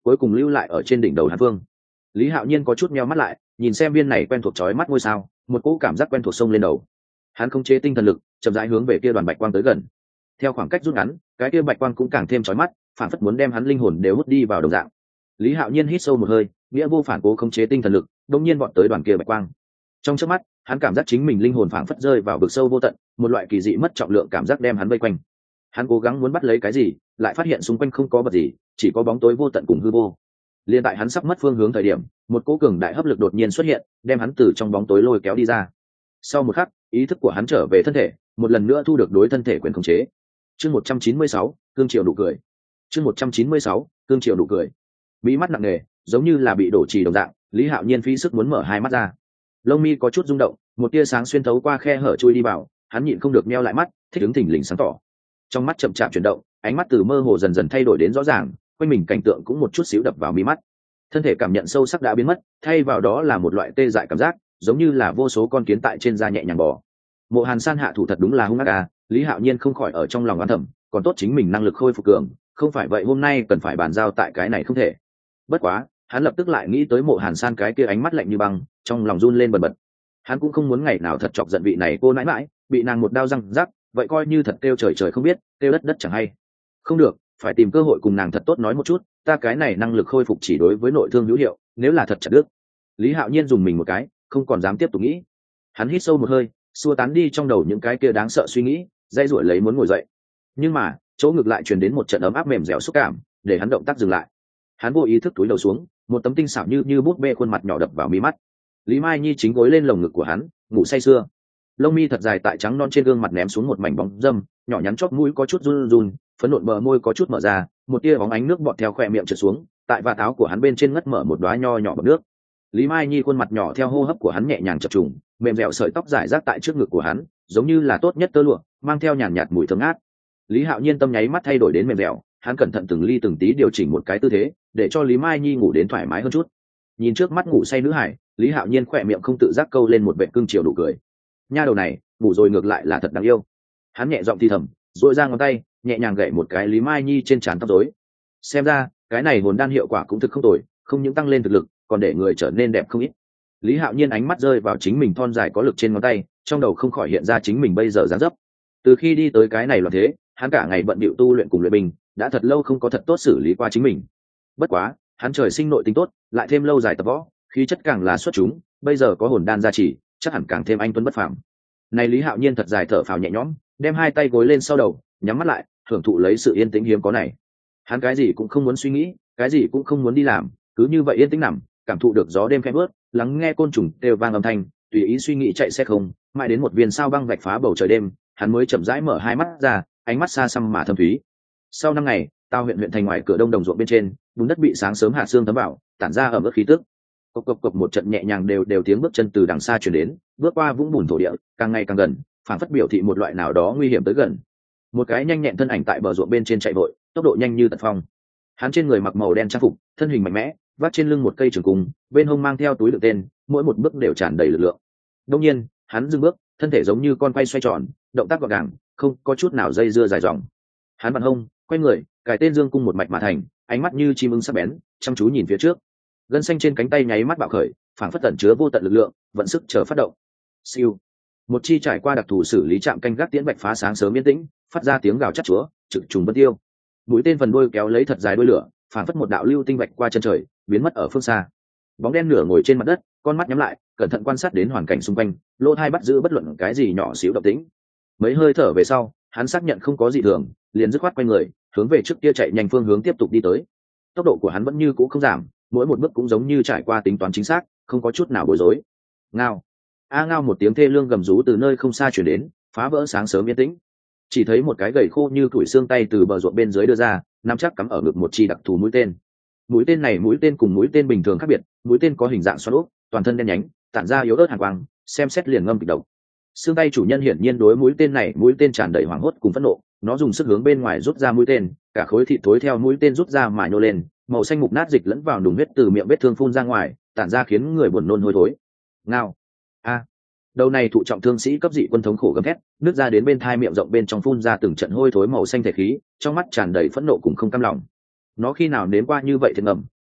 cuối cùng lưu lại ở trên đỉnh đầu hắn phương. Lý Hạo Nhiên có chút meo mắt lại, nhìn xem viên này quen thuộc chói mắt ngôi sao, một cỗ cảm giác quen thuộc xông lên đầu. Hắn không chế tinh thần lực, chậm rãi hướng về kia đoàn bạch quang tới gần. Theo khoảng cách rút ngắn, cái kia bạch quang cũng càng thêm chói mắt, phản phất muốn đem hắn linh hồn đều hút đi vào đồng dạng. Lý Hạo Nhiên hít sâu một hơi, nghĩa vô phản cố không chế tinh thần lực, đột nhiên vọt tới đoàn kia bạch quang. Trong chớp mắt, hắn cảm giác chính mình linh hồn phảng phất rơi vào vực sâu vô tận, một loại kỳ dị mất trọng lượng cảm giác đem hắn vây quanh. Hắn cố gắng muốn bắt lấy cái gì, lại phát hiện xung quanh không có vật gì, chỉ có bóng tối vô tận cùng hư vô. Liên tại hắn sắp mất phương hướng thời điểm, một cỗ cường đại hấp lực đột nhiên xuất hiện, đem hắn từ trong bóng tối lôi kéo đi ra. Sau một khắc, ý thức của hắn trở về thân thể, một lần nữa thu được đối thân thể quyền khống chế. Chương 196, cương triều nụ cười. Chương 196, cương triều nụ cười. Mí mắt nặng nề, giống như là bị đổ trì đồng dạng, Lý Hạo Nhiên phí sức muốn mở hai mắt ra. Lông mi có chút rung động, một tia sáng xuyên thấu qua khe hở chui đi vào, hắn nhịn không được nheo lại mắt, thích ứng thỉnh lình sáng tỏ. Trong mắt chậm chạp chuyển động, ánh mắt từ mơ hồ dần dần thay đổi đến rõ ràng, quanh mình cảnh tượng cũng một chút xíu đập vào mí mắt. Thân thể cảm nhận sâu sắc đã biến mất, thay vào đó là một loại tê dại cảm giác, giống như là vô số con kiến tại trên da nhẹ nhàng bò. Mộ Hàn San hạ thủ thật đúng là hung ác à, Lý Hạo Nhiên không khỏi ở trong lòng oán thầm, còn tốt chính mình năng lực khôi phục cường, không phải vậy hôm nay cần phải bàn giao tại cái này không thể. Bất quá, hắn lập tức lại nghĩ tới Mộ Hàn San cái kia ánh mắt lạnh như băng, trong lòng run lên bần bật. Hắn cũng không muốn ngày nào thật chọc giận vị này cô nãi mãi, bị nàng một đao răng rắc, vậy coi như thật kêu trời trời không biết, kêu đất đất chẳng hay. Không được, phải tìm cơ hội cùng nàng thật tốt nói một chút, ta cái này năng lực khôi phục chỉ đối với nội thương hữu hiệu, nếu là thật chặt đứt. Lý Hạo Nhiên dùng mình một cái, không còn dám tiếp tục nghĩ. Hắn hít sâu một hơi, xua tán đi trong đầu những cái kia đáng sợ suy nghĩ, dây ruổi lấy muốn ngồi dậy. Nhưng mà, chỗ ngược lại truyền đến một trận ấm áp mềm dẻo xúc cảm, để hắn động tác dừng lại. Hắn vô ý thức túi đầu xuống, một tấm tinh xảo như bút bê khuôn mặt nhỏ đập vào mí mắt. Lý Mai Nhi chính gối lên lồng ngực của hắn, ngủ say sưa. Lông mi thật dài tại trắng non trên gương mặt ném xuống một mảnh bóng dâm, nhỏ nhắn chóp mũi có chút run run, phấn nộn bờ môi có chút mở ra, một tia bóng ánh nước bọt theo khóe miệng trượt xuống, tại vạt áo của hắn bên trên ngất mở một đóa nho nhỏ bọt nước. Lý Mai Nhi khuôn mặt nhỏ theo hô hấp của hắn nhẹ nhàng chập trùng, mềm dẻo sợi tóc rải rác tại trước ngực của hắn, giống như là tốt nhất tơ lụa, mang theo nhàn nhạt mùi thơm ngát. Lý Hạo Nhiên tâm nháy mắt thay đổi đến mềm dẻo, hắn cẩn thận từng ly từng tí điều chỉnh một cái tư thế, để cho Lý Mai Nhi ngủ đến thoải mái hơn chút. Nhìn trước mắt ngủ say nữ hải, Lý Hạo Nhiên khỏe miệng không tự giác câu lên một vệt cương chiều nụ cười. Nha đầu này, ngủ rồi ngược lại là thật đáng yêu. Hắn nhẹ giọng thì thầm, duỗi ra ngón tay, nhẹ nhàng gậy một cái Lý Mai Nhi trên trán tóc rối. Xem ra, cái này hồn đan hiệu quả cũng thực không tồi, không những tăng lên thực lực, còn để người trở nên đẹp không ít. Lý Hạo Nhiên ánh mắt rơi vào chính mình thon dài có lực trên ngón tay, trong đầu không khỏi hiện ra chính mình bây giờ dáng dấp. Từ khi đi tới cái này loạn thế, hắn cả ngày bận bịu tu luyện cùng luyện binh, đã thật lâu không có thật tốt xử lý qua chính mình. Bất quá, hắn trời sinh nội tính tốt, lại thêm lâu dài tập võ, khí chất càng là xuất chúng, bây giờ có hồn đan gia trì, chắc hẳn càng thêm anh tuấn bất phàm. Này Lý Hạo Nhiên thật dài thở phào nhẹ nhõm, đem hai tay gối lên sau đầu, nhắm mắt lại, hưởng thụ lấy sự yên tĩnh hiếm có này. Hắn cái gì cũng không muốn suy nghĩ, cái gì cũng không muốn đi làm, cứ như vậy yên tĩnh nằm, cảm thụ được gió đêm khẽ bước, lắng nghe côn trùng kêu vang âm thanh, tùy ý suy nghĩ chạy xe không, mãi đến một viên sao băng vạch phá bầu trời đêm, hắn mới chậm rãi mở hai mắt ra, ánh mắt xa xăm mà thâm thúy. Sau 5 ngày, Tao huyện thành ngoài cửa đông đồng ruộng bên trên, bùn đất bị sáng sớm hạ sương thấm vào, tản ra ẩm ướt khí tức. Cộc cộc cộc một trận nhẹ nhàng đều tiếng bước chân từ đằng xa truyền đến, bước qua vũng bùn thổ địa, càng ngày càng gần, phảng phất biểu thị một loại nào đó nguy hiểm tới gần. Một cái nhanh nhẹn thân ảnh tại bờ ruộng bên trên chạy vội, tốc độ nhanh như tật phong. Hắn trên người mặc màu đen trang phục, thân hình mạnh mẽ, vác trên lưng một cây trường cung, bên hông mang theo túi đựng tên, mỗi một bước đều tràn đầy lực lượng. Đương nhiên, hắn dừng bước, thân thể giống như con quay xoay tròn, động tác gọn gàng, không có chút nào dây dưa dài dòng. Hắn vặn hông, quay người, cài tên dương cung một mạch mà thành, ánh mắt như chim ưng sắc bén, chăm chú nhìn phía trước. Gân xanh trên cánh tay nháy mắt bạo khởi, phảng phất tẩn chứa vô tận lực lượng, vận sức chờ phát động. Siêu. Một chi trải qua đặc thù xử lý chạm canh gác tiễn bạch phá sáng sớm yên tĩnh, phát ra tiếng gào chát chúa, trực trùng bất tiêu. Mũi tên phần đuôi kéo lấy thật dài đuôi lửa, phảng phất một đạo lưu tinh bạch qua chân trời, biến mất ở phương xa. Bóng đen nửa ngồi trên mặt đất, con mắt nhắm lại, cẩn thận quan sát đến hoàn cảnh xung quanh, lỗ tai bắt giữ bất luận cái gì nhỏ xíu động tĩnh. Mấy hơi thở về sau, hắn xác nhận không có gì thường, liền dứt khoát quay người, hướng về trước kia chạy nhanh phương hướng tiếp tục đi tới. Tốc độ của hắn vẫn như cũ không giảm, mỗi một bước cũng giống như trải qua tính toán chính xác, không có chút nào bối rối. Ngao, ngao một tiếng thê lương gầm rú từ nơi không xa truyền đến, phá vỡ sáng sớm yên tĩnh. Chỉ thấy một cái gầy khô như củi xương tay từ bờ ruộng bên dưới đưa ra, nắm chắc cắm ở ngực một chi đặc thù mũi tên. Mũi tên này mũi tên cùng mũi tên bình thường khác biệt, mũi tên có hình dạng xoắn ốc, toàn thân đen nhánh, tản ra yếu ớt hàn quang, xem xét liền ngâm kịch độc. Xương tay chủ nhân hiển nhiên đối mũi tên này mũi tên tràn đầy hoảng hốt cùng phẫn nộ, nó dùng sức hướng bên ngoài rút ra mũi tên, cả khối thịt thối theo mũi tên rút ra mà nhô lên, màu xanh mục nát dịch lẫn vào đùng huyết từ miệng vết thương phun ra ngoài, tản ra khiến người buồn nôn hôi thối. Ngao. A. Đầu này thụ trọng thương sĩ cấp dị quân thống khổ gầm thét, nước ra đến bên thai miệng rộng bên trong phun ra từng trận hôi thối màu xanh thể khí, trong mắt tràn đầy phẫn nộ cùng không cam lòng. Nó khi nào nếm qua như vậy thì ngầm,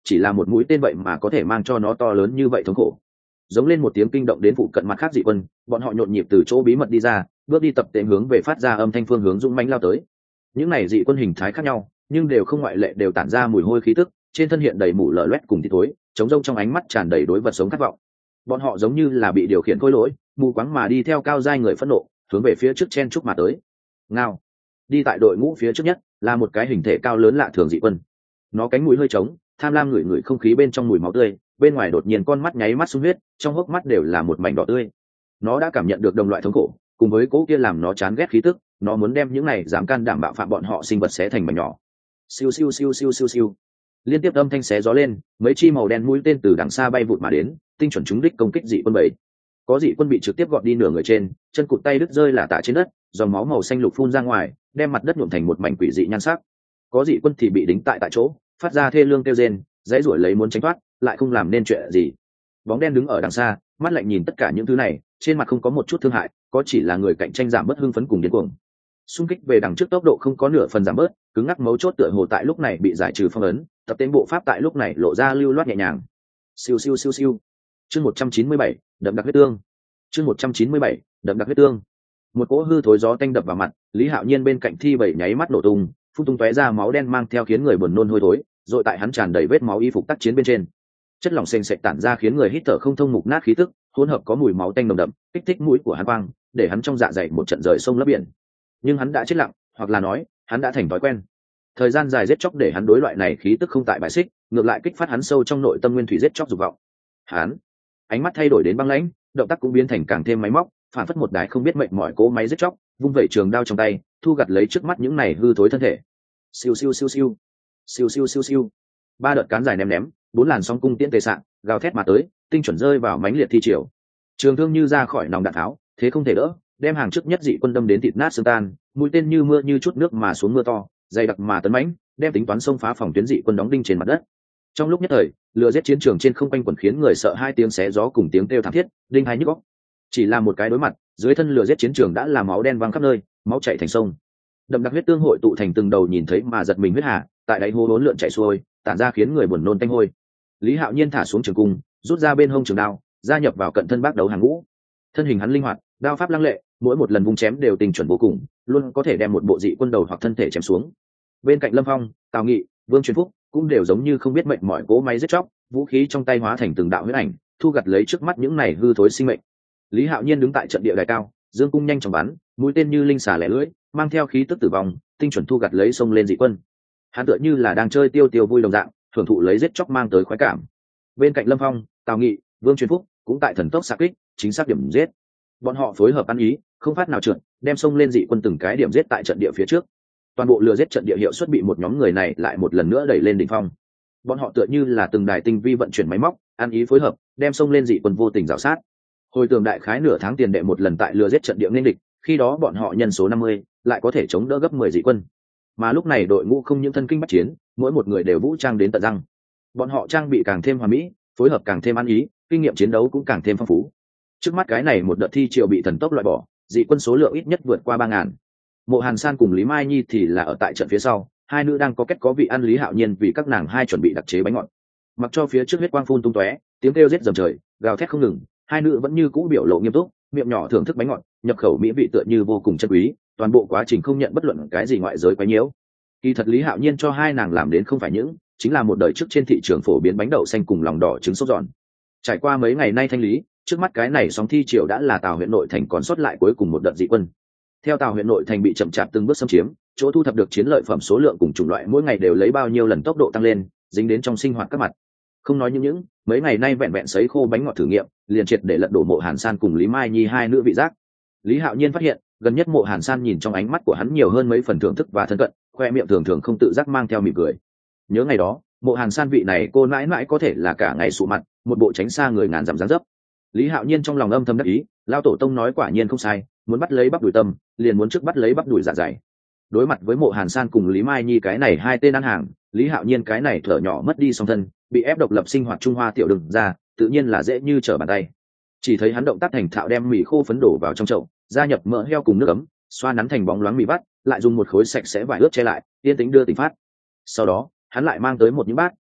chỉ là một mũi tên vậy mà có thể mang cho nó to lớn như vậy thống khổ. Giống lên một tiếng kinh động đến phụ cận mặt khác dị quân, bọn họ nhộn nhịp từ chỗ bí mật đi ra, bước đi tập tễnh hướng về phát ra âm thanh phương hướng dũng mãnh lao tới. Những này dị quân hình thái khác nhau, nhưng đều không ngoại lệ đều tản ra mùi hôi khí tức, trên thân hiện đầy mủ lở loét cùng thịt thối, trống rông trong ánh mắt tràn đầy đối vật sống khát vọng. Bọn họ giống như là bị điều khiển khối lỗi, mù quáng mà đi theo cao giai người phẫn nộ, hướng về phía trước chen chúc mà tới. Ngao. Đi tại đội ngũ phía trước nhất là một cái hình thể cao lớn lạ thường dị quân. Nó cánh mũi hơi trống, tham lam ngửi ngửi không khí bên trong mùi máu tươi, bên ngoài đột nhiên con mắt nháy mắt sung huyết, trong hốc mắt đều là một mảnh đỏ tươi. Nó đã cảm nhận được đồng loại thống khổ, cùng với cố kia làm nó chán ghét khí tức, nó muốn đem những này dám can đảm bạo phạm bọn họ sinh vật xé thành mảnh nhỏ. Siêu siêu siêu siêu siêu siêu. Liên tiếp âm thanh xé gió lên, mấy chi màu đen mũi tên từ đằng xa bay vụt mà đến, tinh chuẩn trúng đích công kích dị quân bảy. Có dị quân bị trực tiếp gọt đi nửa người trên, chân cụt tay đứt rơi là tả trên đất, dòng máu màu xanh lục phun ra ngoài, đem mặt đất nhuộm thành một mảnh quỷ dị nhan sắc. Có dị quân thì bị đính tại chỗ, phát ra thê lương kêu rên, dãy rủa lấy muốn tránh thoát, lại không làm nên chuyện gì. Bóng đen đứng ở đằng xa, mắt lạnh nhìn tất cả những thứ này, trên mặt không có một chút thương hại, có chỉ là người cạnh tranh giảm bớt hưng phấn cùng điên cuồng. Xung kích về đằng trước tốc độ không có nửa phần giảm bớt, cứng ngắc mấu chốt tựa hồ tại lúc này bị giải trừ phong ấn, tập tên bộ pháp tại lúc này lộ ra lưu loát nhẹ nhàng. Siêu siêu siêu siêu. Chương 197, đậm đặc huyết tương. Chương 197, đậm đặc huyết tương. Một cỗ hư thối gió tanh đập vào mặt, Lý Hạo Nhiên bên cạnh thi bảy nháy mắt nổ tung, phun tung tóe ra máu đen mang theo khiến người buồn nôn hôi thối, rồi tại hắn tràn đầy vết máu y phục tác chiến bên trên. Chất lỏng sền sệt tản ra khiến người hít thở không thông, mục nát khí tức, hỗn hợp có mùi máu tanh nồng đậm, kích thích mũi của hắn quang, để hắn trong dạ dày một trận rời sông lấp biển. Nhưng hắn đã chết lặng, hoặc là nói, hắn đã thành thói quen. Thời gian dài giết chóc để hắn đối loại này khí tức không tại bài xích, ngược lại kích phát hắn sâu trong nội tâm nguyên thủy giết chóc dục vọng. Hắn, ánh mắt thay đổi đến băng lãnh, động tác cũng biến thành càng thêm máy móc, phản phất một đài không biết mệnh mỏi cỗ máy giết chóc, vung vẩy trường đao trong tay, thu gặt lấy trước mắt những này hư thối thân thể. Siêu siêu siêu siêu, siêu siêu siêu siêu. Ba đợt cán dài ném ném, bốn làn sóng cung tiễn tề sạng, gào thét mà tới, tinh chuẩn rơi vào mãnh liệt thi triều. Trường thương như ra khỏi nòng đạn tháo, thế không thể đỡ, đem hàng trước nhất dị quân đâm đến thịt nát xương tan, mũi tên như mưa như chút nước mà xuống mưa to, dày đặc mà tấn mãnh, đem tính toán xông phá phòng tuyến dị quân đóng đinh trên mặt đất. Trong lúc nhất thời, lửa giết chiến trường trên không quanh quẩn khiến người sợ hai tiếng xé gió cùng tiếng kêu thảm thiết, đinh hai nhức óc. Chỉ là một cái đối mặt, dưới thân lửa giết chiến trường đã là máu đen văng khắp nơi, máu chảy thành sông. Đậm đặc huyết tương hội tụ thành từng đầu nhìn thấy mà giật mình huyết hà, tại đáy hố hỗn lượn chảy xuôi, tản ra khiến người buồn nôn tanh hôi. Lý Hạo Nhiên thả xuống trường cung, rút ra bên hông trường đao, gia nhập vào cận thân bác đấu hàng ngũ. Thân hình hắn linh hoạt, đao pháp lăng lệ, mỗi một lần vung chém đều tình chuẩn vô cùng, luôn có thể đem một bộ dị quân đầu hoặc thân thể chém xuống. Bên cạnh Lâm Phong, Tào Nghị, Vương Truyền Phúc cũng đều giống như không biết mệnh mỏi cỗ máy giết chóc, vũ khí trong tay hóa thành từng đạo huyết ảnh, thu gặt lấy trước mắt những này hư thối sinh mệnh. Lý Hạo Nhiên đứng tại trận địa đài cao, dương cung nhanh chóng bắn, mũi tên như linh xà lẻ lưỡi, mang theo khí tức tử vong, tinh chuẩn thu gặt lấy xông lên dị quân. Hắn tựa như là đang chơi tiêu tiêu vui đồng dạng, thưởng thụ lấy giết chóc mang tới khoái cảm. Bên cạnh Lâm Phong, Tào Nghị, Vương Truyền Phúc cũng tại thần tốc xạ kích, chính xác điểm giết. Bọn họ phối hợp ăn ý, không phát nào trượt, đem xông lên dị quân từng cái điểm giết tại trận địa phía trước. Toàn bộ lừa giết trận địa hiệu suất bị một nhóm người này lại một lần nữa đẩy lên đỉnh phong. Bọn họ tựa như là từng đài tinh vi vận chuyển máy móc, ăn ý phối hợp, đem xông lên dị quân vô tình rào sát. Hồi tưởng đại khái nửa tháng tiền đệ một lần tại lừa giết trận địa nên địch, khi đó bọn họ nhân số 50, lại có thể chống đỡ gấp 10 dị quân. Mà lúc này đội ngũ không những thân kinh bách chiến, mỗi một người đều vũ trang đến tận răng. Bọn họ trang bị càng thêm hoàn mỹ, phối hợp càng thêm ăn ý, kinh nghiệm chiến đấu cũng càng thêm phong phú. Trước mắt cái này một đợt thi triều bị thần tốc loại bỏ, dị quân số lượng ít nhất vượt qua 3000. Mộ Hàn San cùng Lý Mai Nhi thì là ở tại trận phía sau, hai nữ đang có kết có vị ăn Lý Hạo Nhiên vì các nàng hai chuẩn bị đặc chế bánh ngọt. Mặc cho phía trước huyết quang phun tung tóe, tiếng kêu rết dầm trời, gào thét không ngừng, hai nữ vẫn như cũ biểu lộ nghiêm túc, miệng nhỏ thưởng thức bánh ngọt, nhập khẩu mỹ vị tựa như vô cùng chân quý, toàn bộ quá trình không nhận bất luận cái gì ngoại giới quấy nhiễu. Kỳ thật Lý Hạo Nhiên cho hai nàng làm đến không phải những, chính là một đời trước trên thị trường phổ biến bánh đậu xanh cùng lòng đỏ trứng sốt giòn. Trải qua mấy ngày nay thanh lý, trước mắt cái này sóng thi triều đã là Tào huyện nội thành còn sót lại cuối cùng một đợt dị quân. Theo Tào huyện nội thành bị chậm chạp từng bước xâm chiếm, chỗ thu thập được chiến lợi phẩm số lượng cùng chủng loại mỗi ngày đều lấy bao nhiêu lần tốc độ tăng lên, dính đến trong sinh hoạt các mặt. Không nói những mấy ngày nay vẹn vẹn sấy khô bánh ngọt thử nghiệm, liền triệt để lật đổ Mộ Hàn San cùng Lý Mai Nhi hai nữ vị giác. Lý Hạo Nhiên phát hiện, gần nhất Mộ Hàn San nhìn trong ánh mắt của hắn nhiều hơn mấy phần thưởng thức và thân cận, khoe miệng thường thường không tự giác mang theo mỉm cười. Nhớ ngày đó, Mộ Hàn San vị này cô mãi mãi có thể là cả ngày sụ mặt, một bộ tránh xa người ngàn dặm dáng dấp. Lý Hạo Nhiên trong lòng âm thầm đắc ý, lao tổ tông nói quả nhiên không sai, muốn bắt lấy bắp đùi tâm, liền muốn trước bắt lấy bắp đùi dạ dày. Đối mặt với Mộ Hàn San cùng Lý Mai Nhi cái này hai tên ăn hàng, Lý Hạo Nhiên cái này thở nhỏ mất đi song thân, bị ép độc lập sinh hoạt Trung Hoa tiểu đừng ra, tự nhiên là dễ như trở bàn tay. Chỉ thấy hắn động tác thành thạo đem mì khô phấn đổ vào trong chậu, gia nhập mỡ heo cùng nước ấm, xoa nắn thành bóng loáng mì vắt, lại dùng một khối sạch sẽ vải ướt che lại, yên tĩnh đưa tỉnh phát. Sau đó, hắn lại mang tới một những bát,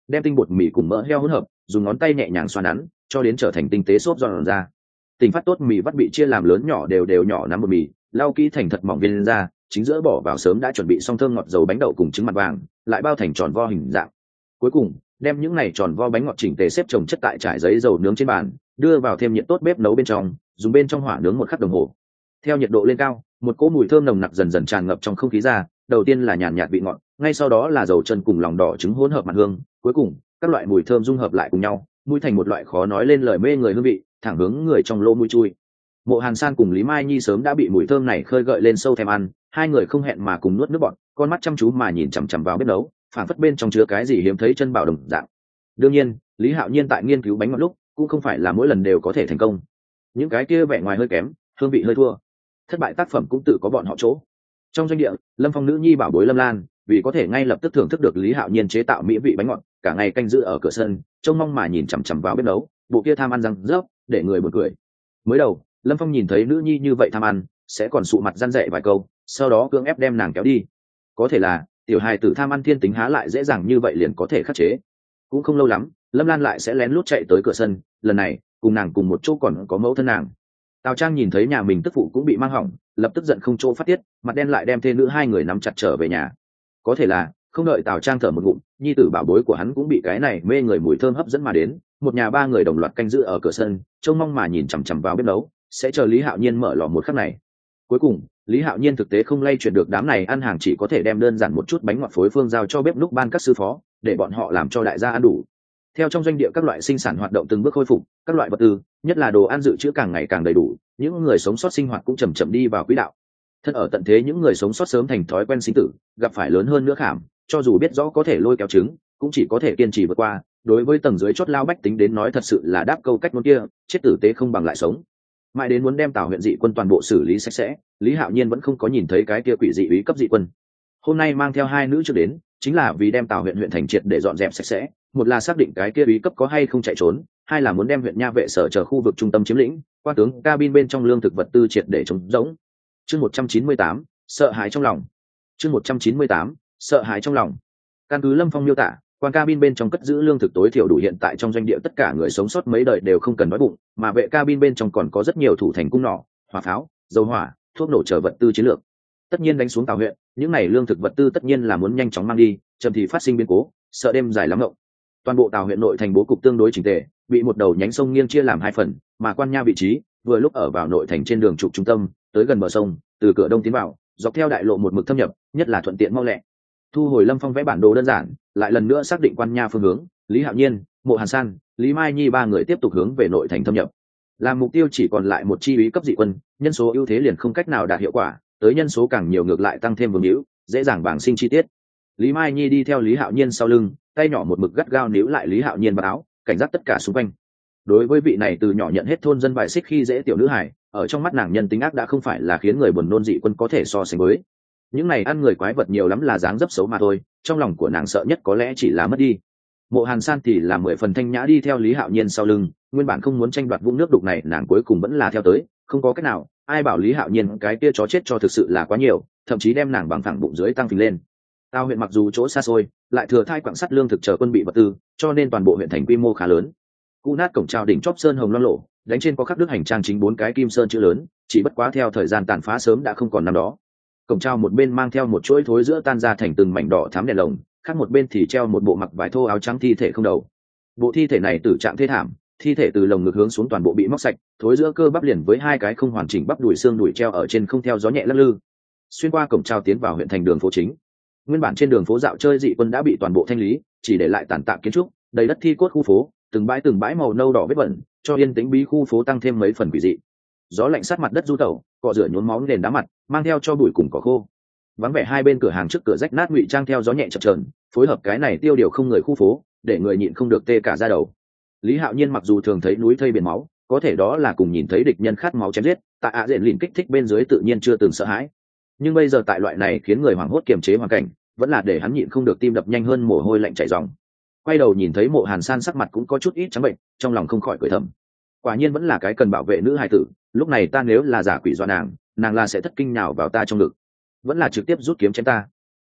đem tinh bột mì cùng mỡ heo hỗn hợp dùng ngón tay nhẹ nhàng xoa nắn cho đến trở thành tinh tế xốp giòn ra. Tỉnh phát tốt mì vắt bị chia làm lớn nhỏ đều đều nhỏ nắm bột mì, lau kỹ thành thật mỏng viên ra, chính giữa bỏ vào sớm đã chuẩn bị xong thơm ngọt dầu bánh đậu cùng trứng mặt vàng, lại bao thành tròn vo hình dạng. Cuối cùng đem những này tròn vo bánh ngọt chỉnh tề xếp chồng chất tại trải giấy dầu nướng trên bàn, đưa vào thêm nhiệt tốt bếp nấu bên trong, dùng bên trong hỏa nướng 1 khắc đồng hồ. Theo nhiệt độ lên cao, một cỗ mùi thơm nồng nặc dần dần tràn ngập trong không khí ra, đầu tiên là nhàn nhạt vị ngọt, ngay sau đó là dầu chân cùng lòng đỏ trứng hỗn hợp mặt hương, cuối cùng các loại mùi thơm dung hợp lại cùng nhau, mùi thành một loại khó nói lên lời mê người hương vị, thẳng hướng người trong lỗ mũi chui. Mộ Hàn San cùng Lý Mai Nhi sớm đã bị mùi thơm này khơi gợi lên sâu thèm ăn, hai người không hẹn mà cùng nuốt nước bọt, con mắt chăm chú mà nhìn chằm chằm vào bếp nấu, phảng phất bên trong chứa cái gì hiếm thấy chân bảo đồng dạng. Đương nhiên, Lý Hạo Nhiên tại nghiên cứu bánh ngọt lúc, cũng không phải là mỗi lần đều có thể thành công. Những cái kia vẻ ngoài hơi kém, hương vị hơi thua. Thất bại tác phẩm cũng tự có bọn họ chỗ. Trong doanh địa, Lâm Phong nữ nhi bảo bối Lâm Lan, vì có thể ngay lập tức thưởng thức được Lý Hạo Nhiên chế tạo mỹ vị bánh ngọt, cả ngày canh giữ ở cửa sân, trông mong mà nhìn chằm chằm vào bếp nấu, bộ kia tham ăn răng rớp, để người buồn cười. Mới đầu, Lâm Phong nhìn thấy nữ nhi như vậy tham ăn, sẽ còn sụ mặt răn dạy vài câu, sau đó cưỡng ép đem nàng kéo đi. Có thể là tiểu hài tử tham ăn thiên tính há lại dễ dàng như vậy liền có thể khắc chế. Cũng không lâu lắm, Lâm Lan lại sẽ lén lút chạy tới cửa sân, lần này cùng nàng cùng một chỗ còn có mẫu thân nàng. Tào Trang nhìn thấy nhà mình tức phụ cũng bị mang hỏng, lập tức giận không chỗ phát tiết, mặt đen lại đem thê nữ hai người nắm chặt trở về nhà. Có thể là không đợi Tào Trang thở một ngụm, nhi tử bảo bối của hắn cũng bị cái này mê người mùi thơm hấp dẫn mà đến, một nhà ba người đồng loạt canh giữ ở cửa sân, trông mong mà nhìn chằm chằm vào bếp nấu, sẽ chờ Lý Hạo Nhiên mở lò một khắc này. Cuối cùng Lý Hạo Nhiên thực tế không lay chuyển được đám này ăn hàng, chỉ có thể đem đơn giản một chút bánh ngọt phối phương giao cho bếp núc ban các sư phó, để bọn họ làm cho đại gia ăn đủ. Theo trong doanh địa các loại sinh sản hoạt động từng bước khôi phục, các loại vật tư, nhất là đồ ăn dự trữ càng ngày càng đầy đủ, những người sống sót sinh hoạt cũng chậm chậm đi vào quỹ đạo. Thân ở tận thế những người sống sót sớm thành thói quen sinh tử, gặp phải lớn hơn nữa khảm, cho dù biết rõ có thể lôi kéo trứng, cũng chỉ có thể kiên trì vượt qua. Đối với tầng dưới chót lao bách tính đến nói thật sự là đáp câu cách ngôn kia, chết tử tế không bằng lại sống. Mãi đến muốn đem Tào huyện dị quân toàn bộ xử lý sạch sẽ, Lý Hạo Nhiên vẫn không có nhìn thấy cái kia quỷ dị úy cấp dị quân. Hôm nay mang theo hai nữ trước đến, chính là vì đem Tào huyện thành triệt để dọn dẹp sạch sẽ, một là xác định cái kia úy cấp có hay không chạy trốn, hai là muốn đem huyện nha vệ sở chờ khu vực trung tâm chiếm lĩnh, quan tướng cabin bên trong lương thực vật tư triệt để trống rỗng. Chương 198, sợ hãi trong lòng. Chương 198, sợ hãi trong lòng. Căn cứ Lâm Phong miêu tả, quan cabin bên trong cất giữ lương thực tối thiểu đủ hiện tại trong doanh địa tất cả người sống sót mấy đời đều không cần đói bụng, mà vệ cabin bên trong còn có rất nhiều thủ thành cung nỏ, hỏa pháo, dầu hỏa, thuốc nổ chờ vật tư chiến lược. Tất nhiên đánh xuống Tào huyện, những này lương thực vật tư tất nhiên là muốn nhanh chóng mang đi, chậm thì phát sinh biến cố, sợ đêm dài lắm ngộng. Toàn bộ Tào huyện nội thành bố cục tương đối chỉnh tề, bị một đầu nhánh sông nghiêng chia làm hai phần, mà quan nha vị trí vừa lúc ở vào nội thành trên đường trục trung tâm, tới gần bờ sông, từ cửa đông tiến vào, dọc theo đại lộ một mực thâm nhập, nhất là thuận tiện mau lẹ. Thu hồi Lâm Phong vẽ bản đồ đơn giản, lại lần nữa xác định quan nha phương hướng, Lý Hạo Nhiên, Mộ Hàn San, Lý Mai Nhi ba người tiếp tục hướng về nội thành thâm nhập. Làm mục tiêu chỉ còn lại một chi úy cấp dị quân, nhân số ưu thế liền không cách nào đạt hiệu quả, tới nhân số càng nhiều ngược lại tăng thêm vương hữu, dễ dàng bảng sinh chi tiết. Lý Mai Nhi đi theo Lý Hạo Nhiên sau lưng, tay nhỏ một mực gắt gao níu lại Lý Hạo Nhiên vào áo, cảnh giác tất cả xung quanh. Đối với vị này từ nhỏ nhận hết thôn dân bài xích khi dễ tiểu nữ hải, ở trong mắt nàng nhân tính ác đã không phải là khiến người buồn nôn dị quân có thể so sánh với. Những này ăn người quái vật nhiều lắm là dáng dấp xấu mà thôi, trong lòng của nàng sợ nhất có lẽ chỉ là mất đi. Mộ Hàn San thì là 10 phần thanh nhã đi theo Lý Hạo Nhiên sau lưng, nguyên bản không muốn tranh đoạt vũng nước đục này, nàng cuối cùng vẫn là theo tới, không có cách nào, ai bảo Lý Hạo Nhiên cái kia chó chết cho thực sự là quá nhiều, thậm chí đem nàng bằng thẳng bụng dưới tăng phình lên. Tào huyện mặc dù chỗ xa xôi, lại thừa thai quặng sắt lương thực chờ quân bị vật tư, cho nên toàn bộ huyện thành quy mô khá lớn. Cú nát cổng chào đỉnh chóp sơn hồng loang lộ, đánh trên có khắc đức hành trang chính 4 cái kim sơn chữ lớn, chỉ bất quá theo thời gian tàn phá sớm đã không còn năm đó. Cổng trào một bên mang theo một chuỗi thối giữa tan ra thành từng mảnh đỏ thắm đèn lồng, khác một bên thì treo một bộ mặc vải thô áo trắng thi thể không đầu. Bộ thi thể này tử trạng thê thảm, thi thể từ lồng ngực hướng xuống toàn bộ bị móc sạch, thối giữa cơ bắp liền với hai cái không hoàn chỉnh bắp đùi xương đùi treo ở trên không theo gió nhẹ lắc lư. Xuyên qua cổng trào tiến vào huyện thành đường phố chính. Nguyên bản trên đường phố dạo chơi dị quân đã bị toàn bộ thanh lý, chỉ để lại tàn tạ kiến trúc, đầy đất thi cốt khu phố, từng bãi màu nâu đỏ vết bẩn, cho yên tĩnh bí khu phố tăng thêm mấy phần quỷ dị. Gió lạnh sát mặt đất du tẩu, cọ rửa nhuốm máu nền đá mặt, mang theo cho bụi cùng cỏ khô. Vắng vẻ hai bên cửa hàng trước cửa rách nát ngụy trang theo gió nhẹ chập chờn, phối hợp cái này tiêu điều không người khu phố, để người nhịn không được tê cả da đầu. Lý Hạo Nhiên mặc dù thường thấy núi thây biển máu, có thể đó là cùng nhìn thấy địch nhân khát máu chém giết, tại ạ diện lìn kích thích bên dưới tự nhiên chưa từng sợ hãi. Nhưng bây giờ tại loại này khiến người hoảng hốt kiềm chế hoàn cảnh, vẫn là để hắn nhịn không được tim đập nhanh hơn, mồ hôi lạnh chảy ròng. Quay đầu nhìn thấy Mộ Hàn San sắc mặt cũng có chút ít trắng bệnh, trong lòng không khỏi cười thầm. Quả nhiên vẫn là cái cần bảo vệ nữ hài tử, lúc này ta nếu là giả quỷ dọa nàng là sẽ thất kinh nhào vào ta trong ngực, vẫn là trực tiếp rút kiếm chém ta.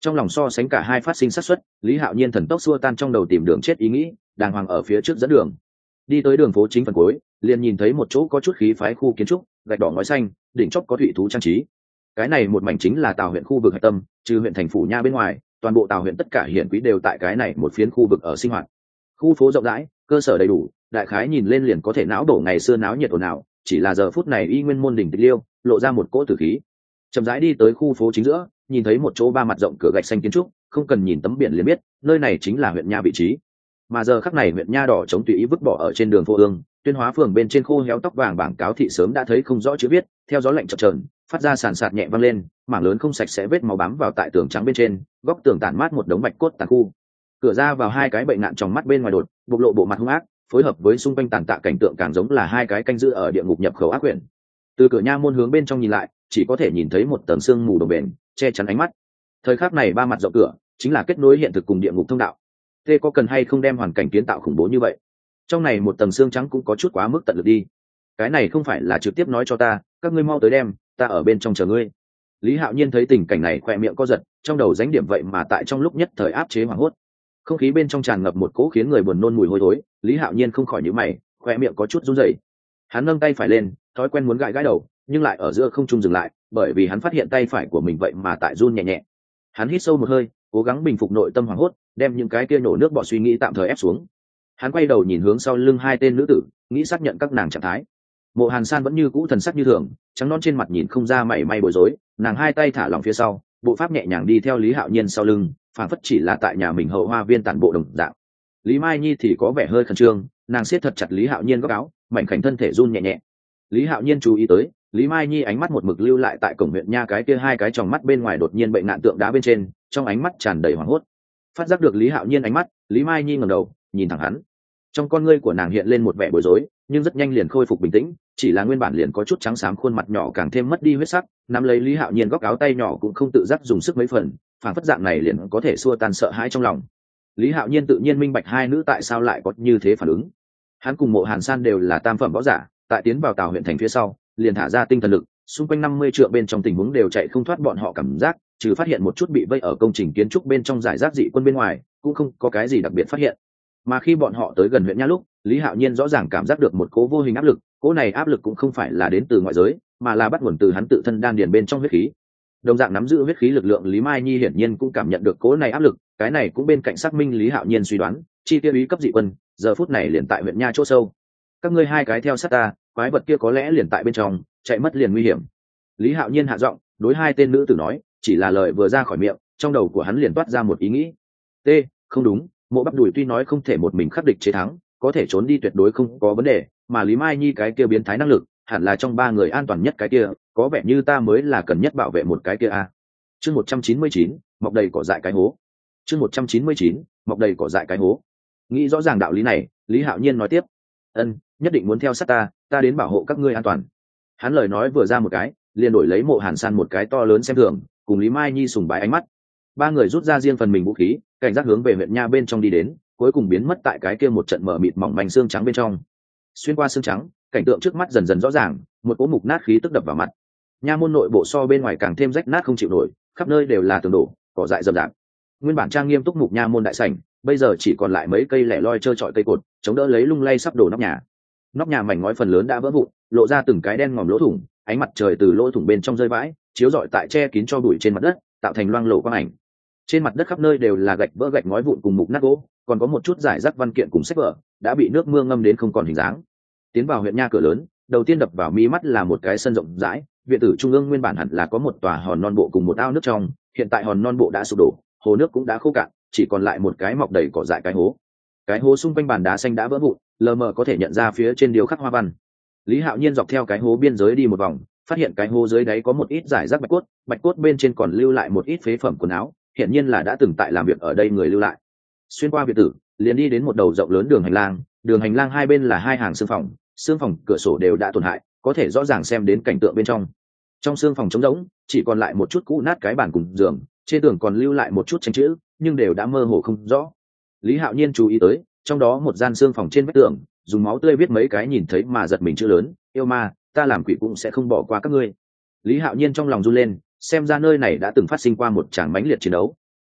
Trong lòng so sánh cả hai phát sinh xác suất, Lý Hạo Nhiên thần tốc xua tan trong đầu tìm đường chết ý nghĩ, đàng hoàng ở phía trước dẫn đường. Đi tới đường phố chính phần cuối, liền nhìn thấy một chỗ có chút khí phái khu kiến trúc, gạch đỏ ngói xanh, đỉnh chóp có thủy thú trang trí. Cái này một mảnh chính là Tào huyện khu vực hạch tâm, trừ huyện thành phủ nha bên ngoài, toàn bộ Tào huyện tất cả hiển quý đều tại cái này một phiến khu vực ở sinh hoạt. Khu phố rộng rãi, cơ sở đầy đủ, đại khái nhìn lên liền có thể não đổ ngày xưa náo nhiệt ồn ào, chỉ là giờ phút này y nguyên môn đỉnh tịch liêu, lộ ra một cỗ tử khí. Chậm rãi đi tới khu phố chính giữa, nhìn thấy một chỗ ba mặt rộng cửa gạch xanh kiến trúc, không cần nhìn tấm biển liền biết, nơi này chính là huyện nha vị trí. Mà giờ khắc này huyện nha đỏ chống tùy ý vứt bỏ ở trên đường phố ương, Tuyên Hóa phường bên trên khô héo tóc vàng bảng cáo thị sớm đã thấy không rõ chữ viết, theo gió lạnh chập chờn, phát ra sàn sạt nhẹ vang lên, mảng lớn không sạch sẽ vết máu bám vào tại tường trắng bên trên, góc tường tản mát một đống bạch cốt tàn khu. Cửa ra vào hai cái bệnh nạn trong mắt bên ngoài đột, bộc lộ bộ mặt hung ác, phối hợp với xung quanh tàn tạ cảnh tượng càng giống là hai cái canh giữ ở địa ngục nhập khẩu ác quyển. Từ cửa nha môn hướng bên trong nhìn lại, chỉ có thể nhìn thấy một tầng sương mù đồng bền che chắn ánh mắt. Thời khắc này ba mặt rộng cửa chính là kết nối hiện thực cùng địa ngục thông đạo. Thế có cần hay không đem hoàn cảnh kiến tạo khủng bố như vậy? Trong này một tầng xương trắng cũng có chút quá mức tận lực đi. Cái này không phải là trực tiếp nói cho ta, các ngươi mau tới đem, ta ở bên trong chờ ngươi. Lý Hạo Nhiên thấy tình cảnh này khỏe miệng co giật, trong đầu dánh điểm vậy mà tại trong lúc nhất thời áp chế hoảng hốt. Không khí bên trong tràn ngập một cỗ khiến người buồn nôn mùi hôi thối, Lý Hạo Nhiên không khỏi nhíu mày, khỏe miệng có chút run rẩy. Hắn nâng tay phải lên, thói quen muốn gãi gãi đầu, nhưng lại ở giữa không trung dừng lại, bởi vì hắn phát hiện tay phải của mình vậy mà tại run nhẹ nhẹ. Hắn hít sâu một hơi, cố gắng bình phục nội tâm hoảng hốt, đem những cái kia nổ nước bọt suy nghĩ tạm thời ép xuống. Hắn quay đầu nhìn hướng sau lưng hai tên nữ tử, nghĩ xác nhận các nàng trạng thái. Mộ Hàn San vẫn như cũ thần sắc như thường, trắng non trên mặt nhìn không ra mảy may bối rối, nàng hai tay thả lỏng phía sau, bộ pháp nhẹ nhàng đi theo Lý Hạo Nhiên sau lưng, phảng phất chỉ là tại nhà mình hậu hoa viên tản bộ đồng dạng. Lý Mai Nhi thì có vẻ hơi khẩn trương, nàng siết thật chặt Lý Hạo Nhiên góc áo, mảnh khảnh thân thể run nhẹ nhẹ. Lý Hạo Nhiên chú ý tới, Lý Mai Nhi ánh mắt một mực lưu lại tại cổng huyện nha cái kia hai cái tròng mắt bên ngoài đột nhiên bệnh nạn tượng đá bên trên, trong ánh mắt tràn đầy hoảng hốt. Phát giác được Lý Hạo Nhiên ánh mắt, Lý Mai Nhi ngẩng đầu, nhìn thẳng hắn. Trong con ngươi của nàng hiện lên một vẻ bối rối, nhưng rất nhanh liền khôi phục bình tĩnh, chỉ là nguyên bản liền có chút trắng xám khuôn mặt nhỏ càng thêm mất đi huyết sắc, nắm lấy Lý Hạo Nhiên góc áo tay nhỏ cũng không tự giác dùng sức mấy phần, phản phất dạng này liền có thể xua tan sợ hãi trong lòng. Lý Hạo Nhiên tự nhiên minh bạch hai nữ tại sao lại có như thế phản ứng. Hắn cùng Mộ Hàn San đều là tam phẩm võ giả, tại tiến vào Tào huyện thành phía sau, liền thả ra tinh thần lực, xung quanh 50 trượng bên trong tình huống đều chạy không thoát bọn họ cảm giác, trừ phát hiện một chút bị vây ở công trình kiến trúc bên trong giải rác dị quân bên ngoài, cũng không có cái gì đặc biệt phát hiện. Mà khi bọn họ tới gần huyện nha lúc, Lý Hạo Nhiên rõ ràng cảm giác được một cỗ vô hình áp lực, cỗ này áp lực cũng không phải là đến từ ngoại giới, mà là bắt nguồn từ hắn tự thân đan điền bên trong huyết khí. Đồng dạng nắm giữ huyết khí lực lượng Lý Mai Nhi hiển nhiên cũng cảm nhận được cỗ này áp lực, cái này cũng bên cạnh xác minh Lý Hạo Nhiên suy đoán, chi tiêu ý cấp dị quân, giờ phút này liền tại huyện nha chỗ sâu. Các ngươi hai cái theo sát ta, quái vật kia có lẽ liền tại bên trong, chạy mất liền nguy hiểm. Lý Hạo Nhiên hạ giọng, đối hai tên nữ tử nói, chỉ là lời vừa ra khỏi miệng, trong đầu của hắn liền toát ra một ý nghĩ. T, không đúng, Mộ Bắp Đùi tuy nói không thể một mình khắc địch chế thắng, có thể trốn đi tuyệt đối không có vấn đề, mà Lý Mai Nhi cái kia biến thái năng lực, hẳn là trong ba người an toàn nhất cái kia, có vẻ như ta mới là cần nhất bảo vệ một cái kia a. Chương 199, mọc đầy cỏ dại cái hố. Chương 199, mọc đầy cỏ dại cái hố. Nghĩ rõ ràng đạo lý này, Lý Hạo Nhiên nói tiếp, "Ân, nhất định muốn theo sát ta đến bảo hộ các ngươi an toàn." Hắn lời nói vừa ra một cái, liền đổi lấy Mộ Hàn San một cái to lớn xem thường, cùng Lý Mai Nhi sùng bái ánh mắt. Ba người rút ra riêng phần mình vũ khí, cảnh giác hướng về huyện nha bên trong đi đến, cuối cùng biến mất tại cái kia một trận mở mịt mỏng manh xương trắng bên trong. Xuyên qua xương trắng, cảnh tượng trước mắt dần dần rõ ràng, một cỗ mục nát khí tức đập vào mặt. Nha môn nội bộ so bên ngoài càng thêm rách nát không chịu nổi, khắp nơi đều là tường đổ, cỏ dại rậm rạp. Nguyên bản trang nghiêm túc mục nha môn đại sảnh, bây giờ chỉ còn lại mấy cây lẻ loi trơ trọi cây cột, chống đỡ lấy lung lay sắp đổ nóc nhà. Nóc nhà mảnh ngói phần lớn đã vỡ vụn, lộ ra từng cái đen ngòm lỗ thủng, ánh mặt trời từ lỗ thủng bên trong rơi vãi, chiếu rọi tại che kín cho bụi trên mặt đất, tạo thành loang lổ quang ảnh. Trên mặt đất khắp nơi đều là gạch vỡ gạch ngói vụn cùng mục nát gỗ, còn có một chút giải rác văn kiện cùng sách vở đã bị nước mưa ngâm đến không còn hình dáng. Tiến vào huyện nha cửa lớn, đầu tiên đập vào mi mắt là một cái sân rộng rãi, viện tử trung ương nguyên bản hẳn là có một tòa hòn non bộ cùng một ao nước trong, hiện tại hòn non bộ đã sụp đổ, hồ nước cũng đã khô cạn, chỉ còn lại một cái mọc đầy cỏ dại cái hố. Cái hố xung quanh bàn đá xanh đã vỡ vụn, lờ mờ có thể nhận ra phía trên điêu khắc hoa văn. Lý Hạo Nhiên dọc theo cái hố biên giới đi một vòng, phát hiện cái hố dưới đáy có một ít giải rác bạch cốt bên trên còn lưu lại một ít phế phẩm quần áo, hiện nhiên là đã từng tại làm việc ở đây người lưu lại. Xuyên qua viện tử, liền đi đến một đầu rộng lớn đường hành lang hai bên là hai hàng xương phòng cửa sổ đều đã tổn hại, có thể rõ ràng xem đến cảnh tượng bên trong. Trong xương phòng trống rỗng, chỉ còn lại một chút cũ nát cái bàn cùng giường, trên tường còn lưu lại một chút tranh chữ, nhưng đều đã mơ hồ không rõ. Lý Hạo Nhiên chú ý tới, trong đó một gian xương phòng trên vách tường, dùng máu tươi viết mấy cái nhìn thấy mà giật mình chữ lớn, yêu ma, ta làm quỷ cũng sẽ không bỏ qua các ngươi. Lý Hạo Nhiên trong lòng run lên, xem ra nơi này đã từng phát sinh qua một tràng mãnh liệt chiến đấu.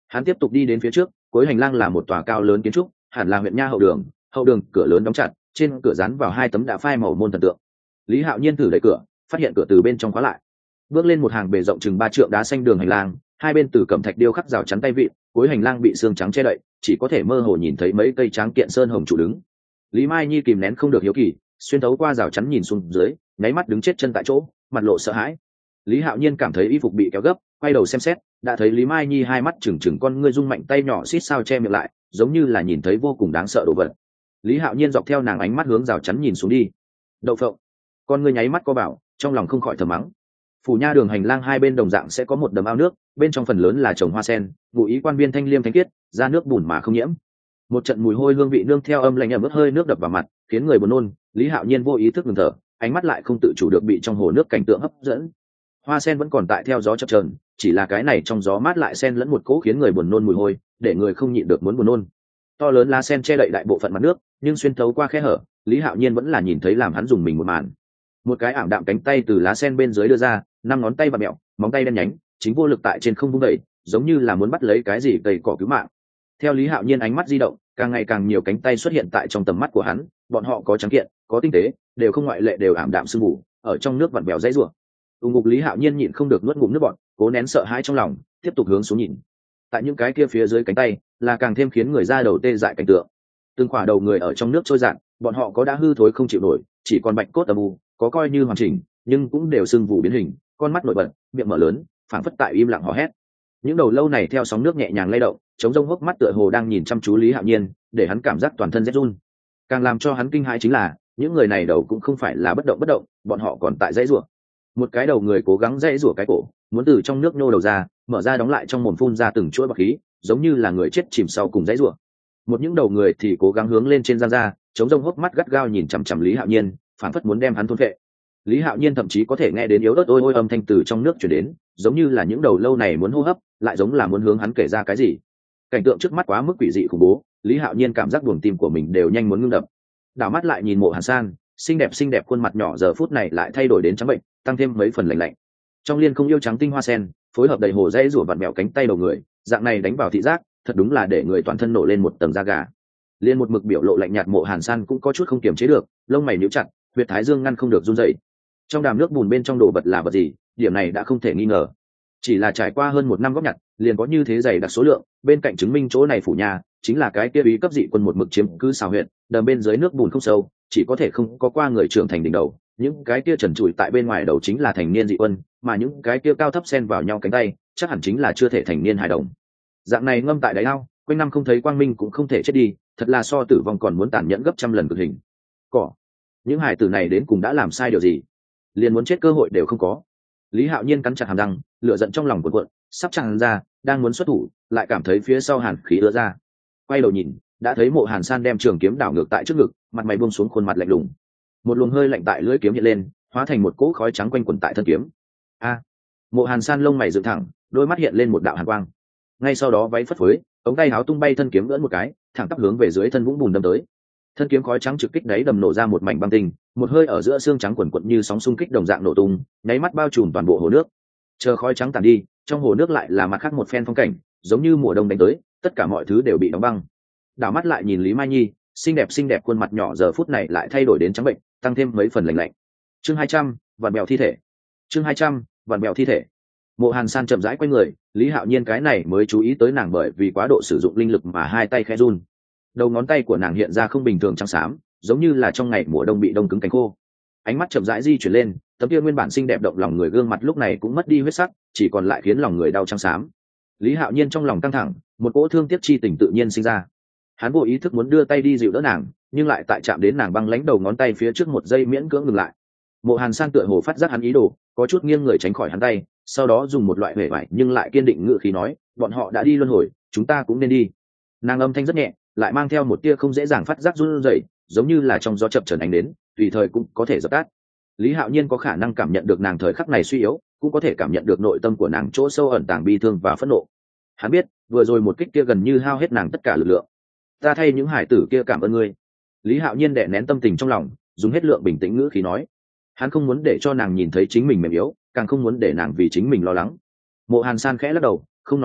Hắn tiếp tục đi đến phía trước, cuối hành lang là một tòa cao lớn kiến trúc, hẳn là huyện nha hậu đường cửa lớn đóng chặt, trên cửa dán vào 2 tấm đã phai màu môn thần tượng. Lý Hạo Nhiên thử đẩy cửa, phát hiện cửa từ bên trong khóa lại. Bước lên một hàng bề rộng chừng 3 trượng đá xanh đường hành lang, hai bên từ cẩm thạch điêu khắc rào chắn tay vịn, cuối hành lang bị xương trắng che đậy, chỉ có thể mơ hồ nhìn thấy mấy cây tráng kiện sơn hồng trụ đứng. Lý Mai Nhi kìm nén không được hiếu kỳ, xuyên thấu qua rào chắn nhìn xuống dưới, nháy mắt đứng chết chân tại chỗ, mặt lộ sợ hãi. Lý Hạo Nhiên cảm thấy y phục bị kéo gấp, quay đầu xem xét, đã thấy Lý Mai Nhi hai mắt trừng trừng con ngươi rung mạnh tay nhỏ xít sao che miệng lại, giống như là nhìn thấy vô cùng đáng sợ đồ vật. Lý Hạo Nhiên dọc theo nàng ánh mắt hướng rào chắn nhìn xuống đi. Đậu phộng, con ngươi nháy mắt co bảo, trong lòng không khỏi thầm mắng. Phủ nha đường hành lang hai bên đồng dạng sẽ có một đầm ao nước, bên trong phần lớn là trồng hoa sen, ngụ ý quan viên thanh liêm thánh khiết, ra nước bùn mà không nhiễm. Một trận mùi hôi hương vị nương theo âm lạnh ẩm ướt hơi nước đập vào mặt, khiến người buồn nôn. Lý Hạo Nhiên vô ý thức ngừng thở, ánh mắt lại không tự chủ được bị trong hồ nước cảnh tượng hấp dẫn. Hoa sen vẫn còn tại theo gió chập chờn, chỉ là cái này trong gió mát lại xen lẫn một cỗ khiến người buồn nôn mùi hôi, để người không nhịn được muốn buồn nôn. To lớn lá sen che đậy đại bộ phận mặt nước, nhưng xuyên thấu qua khe hở, Lý Hạo Nhiên vẫn là nhìn thấy làm hắn dùng mình một màn. Một cái ảm đạm cánh tay từ lá sen bên dưới đưa ra, 5 ngón tay vặn mèo, móng tay đen nhánh, chính vô lực tại trên không vung đẩy, giống như là muốn bắt lấy cái gì cây cỏ cứu mạng. Theo Lý Hạo Nhiên ánh mắt di động, càng ngày càng nhiều cánh tay xuất hiện tại trong tầm mắt của hắn, bọn họ có trắng kiện, có tinh tế, đều không ngoại lệ đều ảm đạm sương mù, ở trong nước vặn vẹo dãy rủa. Ngục Lý Hạo Nhiên nhịn không được nuốt ngụm nước bọt, cố nén sợ hãi trong lòng, tiếp tục hướng xuống nhìn. Tại những cái kia phía dưới cánh tay, là càng thêm khiến người ra đầu tê dại cảnh tượng. Từng khỏa đầu người ở trong nước trôi dạt, bọn họ có đã hư thối không chịu nổi, chỉ còn bạch cốt âm u, có coi như hoàn chỉnh, nhưng cũng đều sưng vụ biến hình, con mắt nổi bật, miệng mở lớn, phảng phất tại im lặng hò hét. Những đầu lâu này theo sóng nước nhẹ nhàng lay động, chống rông hốc mắt tựa hồ đang nhìn chăm chú Lý Hạo Nhiên, để hắn cảm giác toàn thân rét run. Càng làm cho hắn kinh hãi chính là, những người này đầu cũng không phải là bất động, bọn họ còn tại dãy rủa. Một cái đầu người cố gắng dãy rủa cái cổ, muốn từ trong nước nhô đầu ra, mở ra đóng lại trong mồm phun ra từng chuỗi bọt khí, giống như là người chết chìm sau cùng dãy rủa. Một những đầu người thì cố gắng hướng lên trên giang ra, chống rông hốc mắt gắt gao nhìn chằm chằm Lý Hạo Nhiên, phảng phất muốn đem hắn thôn phệ. Lý Hạo Nhiên thậm chí có thể nghe đến yếu ớt ôi ôi âm thanh từ trong nước truyền đến, giống như là những đầu lâu này muốn hô hấp, lại giống là muốn hướng hắn kể ra cái gì. Cảnh tượng trước mắt quá mức quỷ dị khủng bố, Lý Hạo Nhiên cảm giác buồng tim của mình đều nhanh muốn ngưng đập. Đảo mắt lại nhìn Mộ Hàn San, xinh đẹp khuôn mặt nhỏ giờ phút này lại thay đổi đến trắng bệnh, tăng thêm mấy phần lạnh lạnh. Trong liên không yêu trắng tinh hoa sen, phối hợp đầy hồ dây rủa vặn mèo cánh tay đầu người, dạng này đánh vào thị giác, thật đúng là để người toàn thân nổ lên một tầng da gà. Liên một mực biểu lộ lạnh nhạt Mộ Hàn San cũng có chút không kiềm chế được, lông mày nhíu chặt, huyệt thái dương ngăn không được run rẩy. Trong đàm nước bùn bên trong đồ vật là vật gì, điểm này đã không thể nghi ngờ. Chỉ là trải qua hơn 1 năm góp nhặt, liền có như thế dày đặc số lượng, bên cạnh chứng minh chỗ này phủ nhà chính là cái kia bí cấp dị quân một mực chiếm cứ xào huyện, đầm bên dưới nước bùn không sâu, chỉ có thể không có qua người trưởng thành đỉnh đầu, những cái kia trần trụi tại bên ngoài đầu chính là thành niên dị quân, mà những cái kia cao thấp xen vào nhau cánh tay, chắc hẳn chính là chưa thể thành niên hài đồng. Dạng này ngâm tại đáy ao, quanh năm không thấy quang minh cũng không thể chết đi, thật là so tử vong còn muốn tàn nhẫn gấp trăm lần cực hình. Cỏ, những hài tử này đến cùng đã làm sai điều gì, liền muốn chết cơ hội đều không có. Lý Hạo Nhiên cắn chặt hàm răng, lửa giận trong lòng cuộn cuộn, sắp tràn ra, đang muốn xuất thủ, lại cảm thấy phía sau hàn khí ứa ra. Quay đầu nhìn, đã thấy Mộ Hàn San đem trường kiếm đảo ngược tại trước ngực, mặt mày buông xuống, khuôn mặt lạnh lùng. Một luồng hơi lạnh tại lưỡi kiếm hiện lên, hóa thành một cỗ khói trắng quanh quẩn tại thân kiếm. A! Mộ Hàn San lông mày dựng thẳng, đôi mắt hiện lên một đạo hàn quang. Ngay sau đó váy phất phới, ống tay áo tung bay, thân kiếm ưỡn một cái, thẳng tắp hướng về dưới thân vũng bùn đâm tới. Thân kiếm khói trắng trực kích đáy đầm nổ ra một mảnh băng tinh, một hơi ở giữa xương trắng quần quật như sóng xung kích đồng dạng nổ tung, nháy mắt bao trùm toàn bộ hồ nước. Chờ khói trắng tàn đi, trong hồ nước lại là mặt khác một phen phong cảnh, giống như mùa đông đánh tới, tất cả mọi thứ đều bị đóng băng. Đảo mắt lại nhìn Lý Mai Nhi, xinh đẹp khuôn mặt nhỏ giờ phút này lại thay đổi đến trắng bệnh, tăng thêm mấy phần lạnh lạnh. Chương 200, vặn bèo thi thể. Chương 200, vặn bèo thi thể. Mộ Hàn San chậm rãi quay người, Lý Hạo Nhiên cái này mới chú ý tới nàng bởi vì quá độ sử dụng linh lực mà hai tay khẽ run. Đầu ngón tay của nàng hiện ra không bình thường trắng xám, giống như là trong ngày mùa đông bị đông cứng cánh khô. Ánh mắt chậm rãi di chuyển lên, tấm kia nguyên bản xinh đẹp động lòng người gương mặt lúc này cũng mất đi huyết sắc, chỉ còn lại khiến lòng người đau trắng xám. Lý Hạo Nhiên trong lòng căng thẳng, một cỗ thương tiếc chi tình tự nhiên sinh ra. Hắn vô ý thức muốn đưa tay đi dịu đỡ nàng, nhưng lại tại chạm đến nàng băng lãnh đầu ngón tay phía trước một giây miễn cưỡng ngừng lại. Mộ Hàn San tựa hồ phát giác hắn ý đồ, có chút nghiêng người tránh khỏi hắn tay, sau đó dùng một loại huệ vải nhưng lại kiên định ngữ khí nói, bọn họ đã đi luân hồi, chúng ta cũng nên đi. Nàng âm thanh rất nhẹ, lại mang theo một tia không dễ dàng phát giác run rẩy, giống như là trong gió chập chờn ánh đến, tùy thời cũng có thể dập tắt. Lý Hạo Nhiên có khả năng cảm nhận được nàng thời khắc này suy yếu, cũng có thể cảm nhận được nội tâm của nàng chỗ sâu ẩn tàng bi thương và phẫn nộ. Hắn biết, vừa rồi một kích kia gần như hao hết nàng tất cả lực lượng. Ta thay những hải tử kia cảm ơn ngươi. Lý Hạo Nhiên đè nén tâm tình trong lòng, dùng hết lượng bình tĩnh ngữ khí nói. Hắn không muốn để cho nàng nhìn thấy chính mình mềm yếu, càng không muốn để nàng vì chính mình lo lắng. Mộ Hàn San khẽ lắc đầu, không nói gì,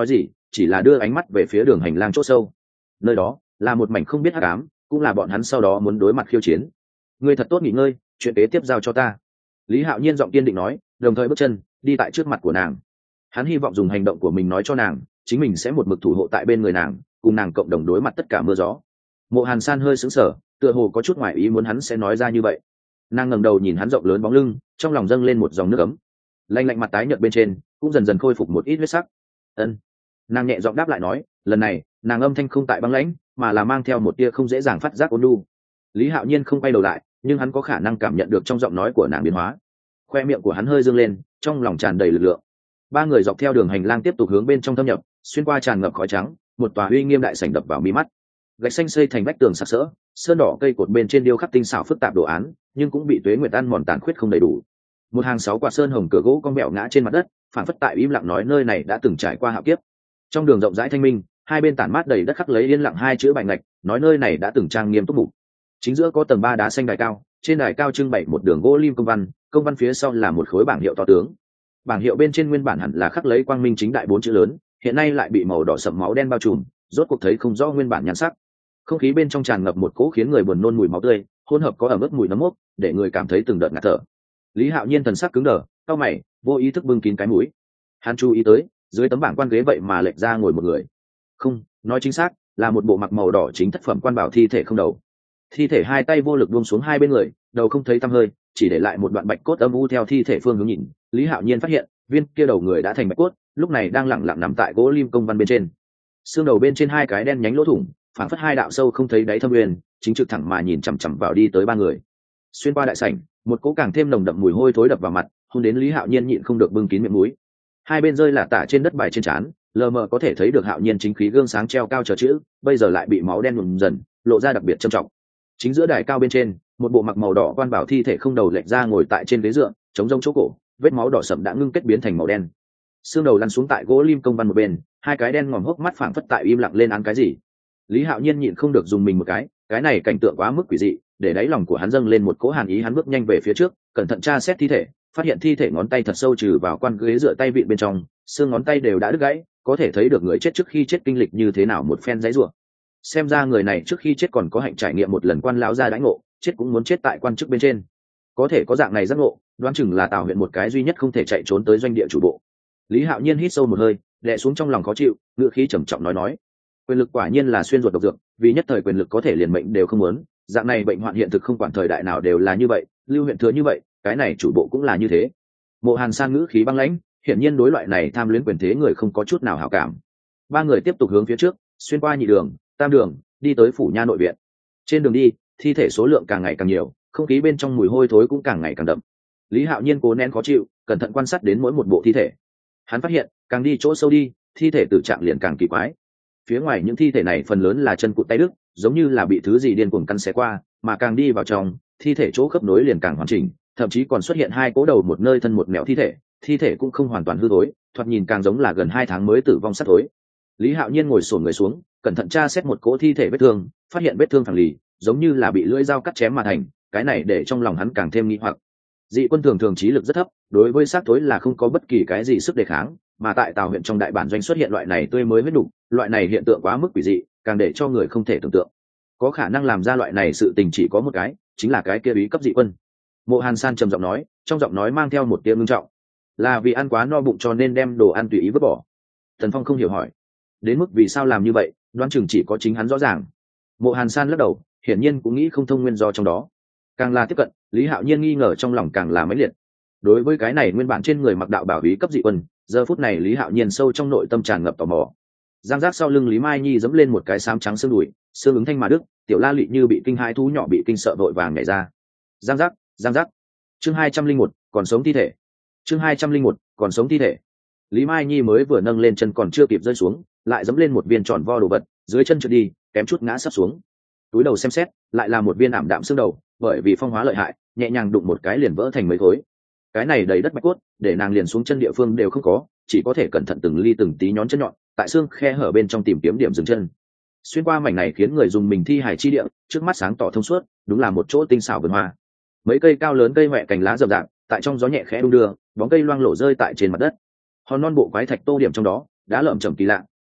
chỉ là đưa ánh mắt về phía đường hành lang chỗ sâu. Nơi đó là một mảnh không biết hắc ám, cũng là bọn hắn sau đó muốn đối mặt khiêu chiến. Ngươi thật tốt nghỉ ngơi, chuyện kế tiếp giao cho ta. Lý Hạo Nhiên giọng kiên định nói, đồng thời bước chân đi tại trước mặt của nàng. Hắn hy vọng dùng hành động của mình nói cho nàng, chính mình sẽ một mực thủ hộ tại bên người nàng, cùng nàng cộng đồng đối mặt tất cả mưa gió. Mộ Hàn San hơi sững sờ, tựa hồ có chút ngoài ý muốn hắn sẽ nói ra như vậy. Nàng ngẩng đầu nhìn hắn rộng lớn bóng lưng, trong lòng dâng lên một dòng nước ấm. Lạnh lạnh mặt tái nhợt bên trên cũng dần dần khôi phục một ít huyết sắc. Ân. Nàng nhẹ giọng đáp lại nói, lần này nàng âm thanh không tại băng lãnh, mà là mang theo một tia không dễ dàng phát giác ôn nhu. Lý Hạo Nhiên không quay đầu lại, nhưng hắn có khả năng cảm nhận được trong giọng nói của nàng biến hóa. Khoe miệng của hắn hơi dương lên, trong lòng tràn đầy lực lượng. Ba người dọc theo đường hành lang tiếp tục hướng bên trong thâm nhập, xuyên qua tràn ngập khói trắng, một tòa uy nghiêm đại sảnh đập vào mi mắt. Gạch xanh xây thành vách tường sặc sỡ, sơn đỏ cây cột bên trên điêu khắc tinh xảo phức tạp đồ án, nhưng cũng bị tuế nguyệt ăn mòn tàn khuyết không đầy đủ. Một hàng 6 quả sơn hồng cửa gỗ cong mẹo ngã trên mặt đất, phản phất tại im lặng nói nơi này đã từng trải qua hạo kiếp. Trong đường rộng rãi thanh minh, hai bên tản mát đầy đất khắc lấy yên lặng hai chữ bạch ngạch, nói nơi này đã từng trang nghiêm túc mục. Chính giữa có tầng 3 đá xanh đài cao, trên đài cao trưng bày một đường gỗ lim công văn phía sau là một khối bảng hiệu to tướng. Bảng hiệu bên trên nguyên bản hẳn là khắc lấy quang minh chính đại 4 chữ lớn, hiện nay lại bị màu đỏ sẫm máu đen bao trùm, rốt cuộc thấy không rõ nguyên bản nhan sắc. Không khí bên trong tràn ngập một cỗ khiến người buồn nôn mùi máu tươi, hỗn hợp có ẩm ướt mùi nấm mốc, để người cảm thấy từng đợt ngạt thở. Lý Hạo Nhiên thần sắc cứng đờ, cau mày, vô ý thức bưng kín cái mũi. Hắn chú ý tới, dưới tấm bảng quan ghế vậy mà lệch ra ngồi một người. Không, nói chính xác, là một bộ mặc màu đỏ chính thất phẩm quan bảo thi thể không đầu. Thi thể hai tay vô lực buông xuống hai bên người, đầu không thấy tăm hơi, chỉ để lại một đoạn bạch cốt âm u theo thi thể phương hướng nhìn. Lý Hạo Nhiên phát hiện, viên kia đầu người đã thành bạch cốt, lúc này đang lặng lặng nằm tại gỗ lim công văn bên trên. Xương đầu bên trên hai cái đen nhánh lỗ thủng, phản phất hai đạo sâu không thấy đáy thâm uyên, chính trực thẳng mà nhìn chằm chằm vào đi tới ba người. Xuyên qua đại sảnh, một cỗ càng thêm nồng đậm mùi hôi thối đập vào mặt, hôn đến Lý Hạo Nhiên nhịn không được bưng kín miệng mũi. Hai bên rơi là tả trên đất bài trên trán, lờ mờ có thể thấy được Hạo Nhiên chính khí gương sáng treo cao chờ chữ, bây giờ lại bị máu đen nhuộm dần, lộ ra đặc biệt trầm trọng. Chính giữa đài cao bên trên, một bộ mặc màu đỏ quan bảo thi thể không đầu lệch ra ngồi tại trên ghế dựa, chống rông chỗ cổ, vết máu đỏ sẫm đã ngưng kết biến thành màu đen. Xương đầu lăn xuống tại gỗ lim công văn một bên, hai cái đen ngòm hốc mắt phảng phất tại im lặng lên án cái gì. Lý Hạo Nhiên nhịn không được dùng mình một cái này cảnh tượng quá mức quỷ dị, để đáy lòng của hắn dâng lên một cỗ hàn ý. Hắn bước nhanh về phía trước, cẩn thận tra xét thi thể, phát hiện thi thể ngón tay thật sâu trừ vào quan ghế dựa tay vịn bên trong, xương ngón tay đều đã đứt gãy, có thể thấy được người chết trước khi chết kinh lịch như thế nào một phen giấy rủa. Xem ra người này trước khi chết còn có hạnh trải nghiệm một lần quan lão gia đãi ngộ, chết cũng muốn chết tại quan chức bên trên. Có thể có dạng này giác ngộ, đoán chừng là Tào huyện một cái duy nhất không thể chạy trốn tới doanh địa chủ bộ. Lý Hạo Nhiên hít sâu một hơi, đè xuống trong lòng khó chịu, ngữ khí trầm trọng nói, quyền lực quả nhiên là xuyên ruột độc dược, vì nhất thời quyền lực có thể liền mệnh đều không muốn, dạng này bệnh hoạn hiện thực không quản thời đại nào đều là như vậy, Lưu huyện thừa như vậy, cái này chủ bộ cũng là như thế. Mộ Hàn San ngữ khí băng lãnh, hiển nhiên đối loại này tham luyến quyền thế người không có chút nào hảo cảm. Ba người tiếp tục hướng phía trước, xuyên qua nhị đường, tam đường, đi tới phủ nha nội viện. Trên đường đi, thi thể số lượng càng ngày càng nhiều, không khí bên trong mùi hôi thối cũng càng ngày càng đậm. Lý Hạo Nhiên cố nén khó chịu, cẩn thận quan sát đến mỗi một bộ thi thể. Hắn phát hiện, càng đi chỗ sâu đi, thi thể tử trạng liền càng kỳ quái. Phía ngoài những thi thể này phần lớn là chân cụt tay đứt, giống như là bị thứ gì điên cuồng căn xé qua, mà càng đi vào trong, thi thể chỗ khớp nối liền càng hoàn chỉnh, thậm chí còn xuất hiện hai cố đầu một nơi thân một mẹo thi thể cũng không hoàn toàn hư thối, thoạt nhìn càng giống là gần 2 tháng mới tử vong sắp thối. Lý Hạo Nhiên ngồi xổm người xuống, cẩn thận tra xét một cỗ thi thể vết thương, phát hiện vết thương phẳng lì, giống như là bị lưỡi dao cắt chém mà thành, cái này để trong lòng hắn càng thêm nghi hoặc. Dị quân thường trí lực rất thấp, đối với xác thối là không có bất kỳ cái gì sức đề kháng, mà tại Tào huyện trong đại bản doanh xuất hiện loại này tươi mới huyết đục, loại này hiện tượng quá mức quỷ dị, càng để cho người không thể tưởng tượng. Có khả năng làm ra loại này sự tình chỉ có một cái, chính là cái kia bí cấp dị quân. Mộ Hàn San trầm giọng nói, trong giọng nói mang theo một tia ngưng trọng, là vì ăn quá no bụng cho nên đem đồ ăn tùy ý vứt bỏ. Thần Phong không hiểu hỏi, đến mức vì sao làm như vậy, đoán chừng chỉ có chính hắn rõ ràng. Mộ Hàn San lắc đầu, hiển nhiên cũng nghĩ không thông nguyên do trong đó. Càng là tiếp cận, Lý Hạo Nhiên nghi ngờ trong lòng càng là mãnh liệt. Đối với cái này nguyên bản trên người mặc đạo bảo bí cấp dị quân, giờ phút này Lý Hạo Nhiên sâu trong nội tâm tràn ngập tò mò. Giang giác sau lưng Lý Mai Nhi dẫm lên một cái xám trắng xương đùi, xương ứng thanh mà đức, tiểu La Lị như bị kinh hãi thú nhỏ bị kinh sợ vội vàng nhảy ra. Giang giác. Chương 201, còn sống thi thể. Chương 201, còn sống thi thể. Lý Mai Nhi mới vừa nâng lên chân còn chưa kịp rơi xuống, lại dẫm lên một viên tròn vo đồ vật, dưới chân trượt đi, kém chút ngã sắp xuống. Túi đầu xem xét, lại là một viên ảm đạm xương đầu, bởi vì phong hóa lợi hại, nhẹ nhàng đụng một cái liền vỡ thành mấy khối. Cái này đầy đất bạch cốt, để nàng liền xuống chân địa phương đều không có, chỉ có thể cẩn thận từng ly từng tí nhón chân nhọn, tại xương khe hở bên trong tìm kiếm điểm dừng chân. Xuyên qua mảnh này khiến người dùng mình thi hải chi địa, trước mắt sáng tỏ thông suốt, đúng là một chỗ tinh xảo vườn hoa. Mấy cây cao lớn cây hoẹ cành lá rậm rạp, tại trong gió nhẹ khẽ đung đưa, bóng cây loang lổ rơi tại trên mặt đất. Hòn non bộ quái thạch tô điểm trong đó, đá lởm chởm kỳ lạ,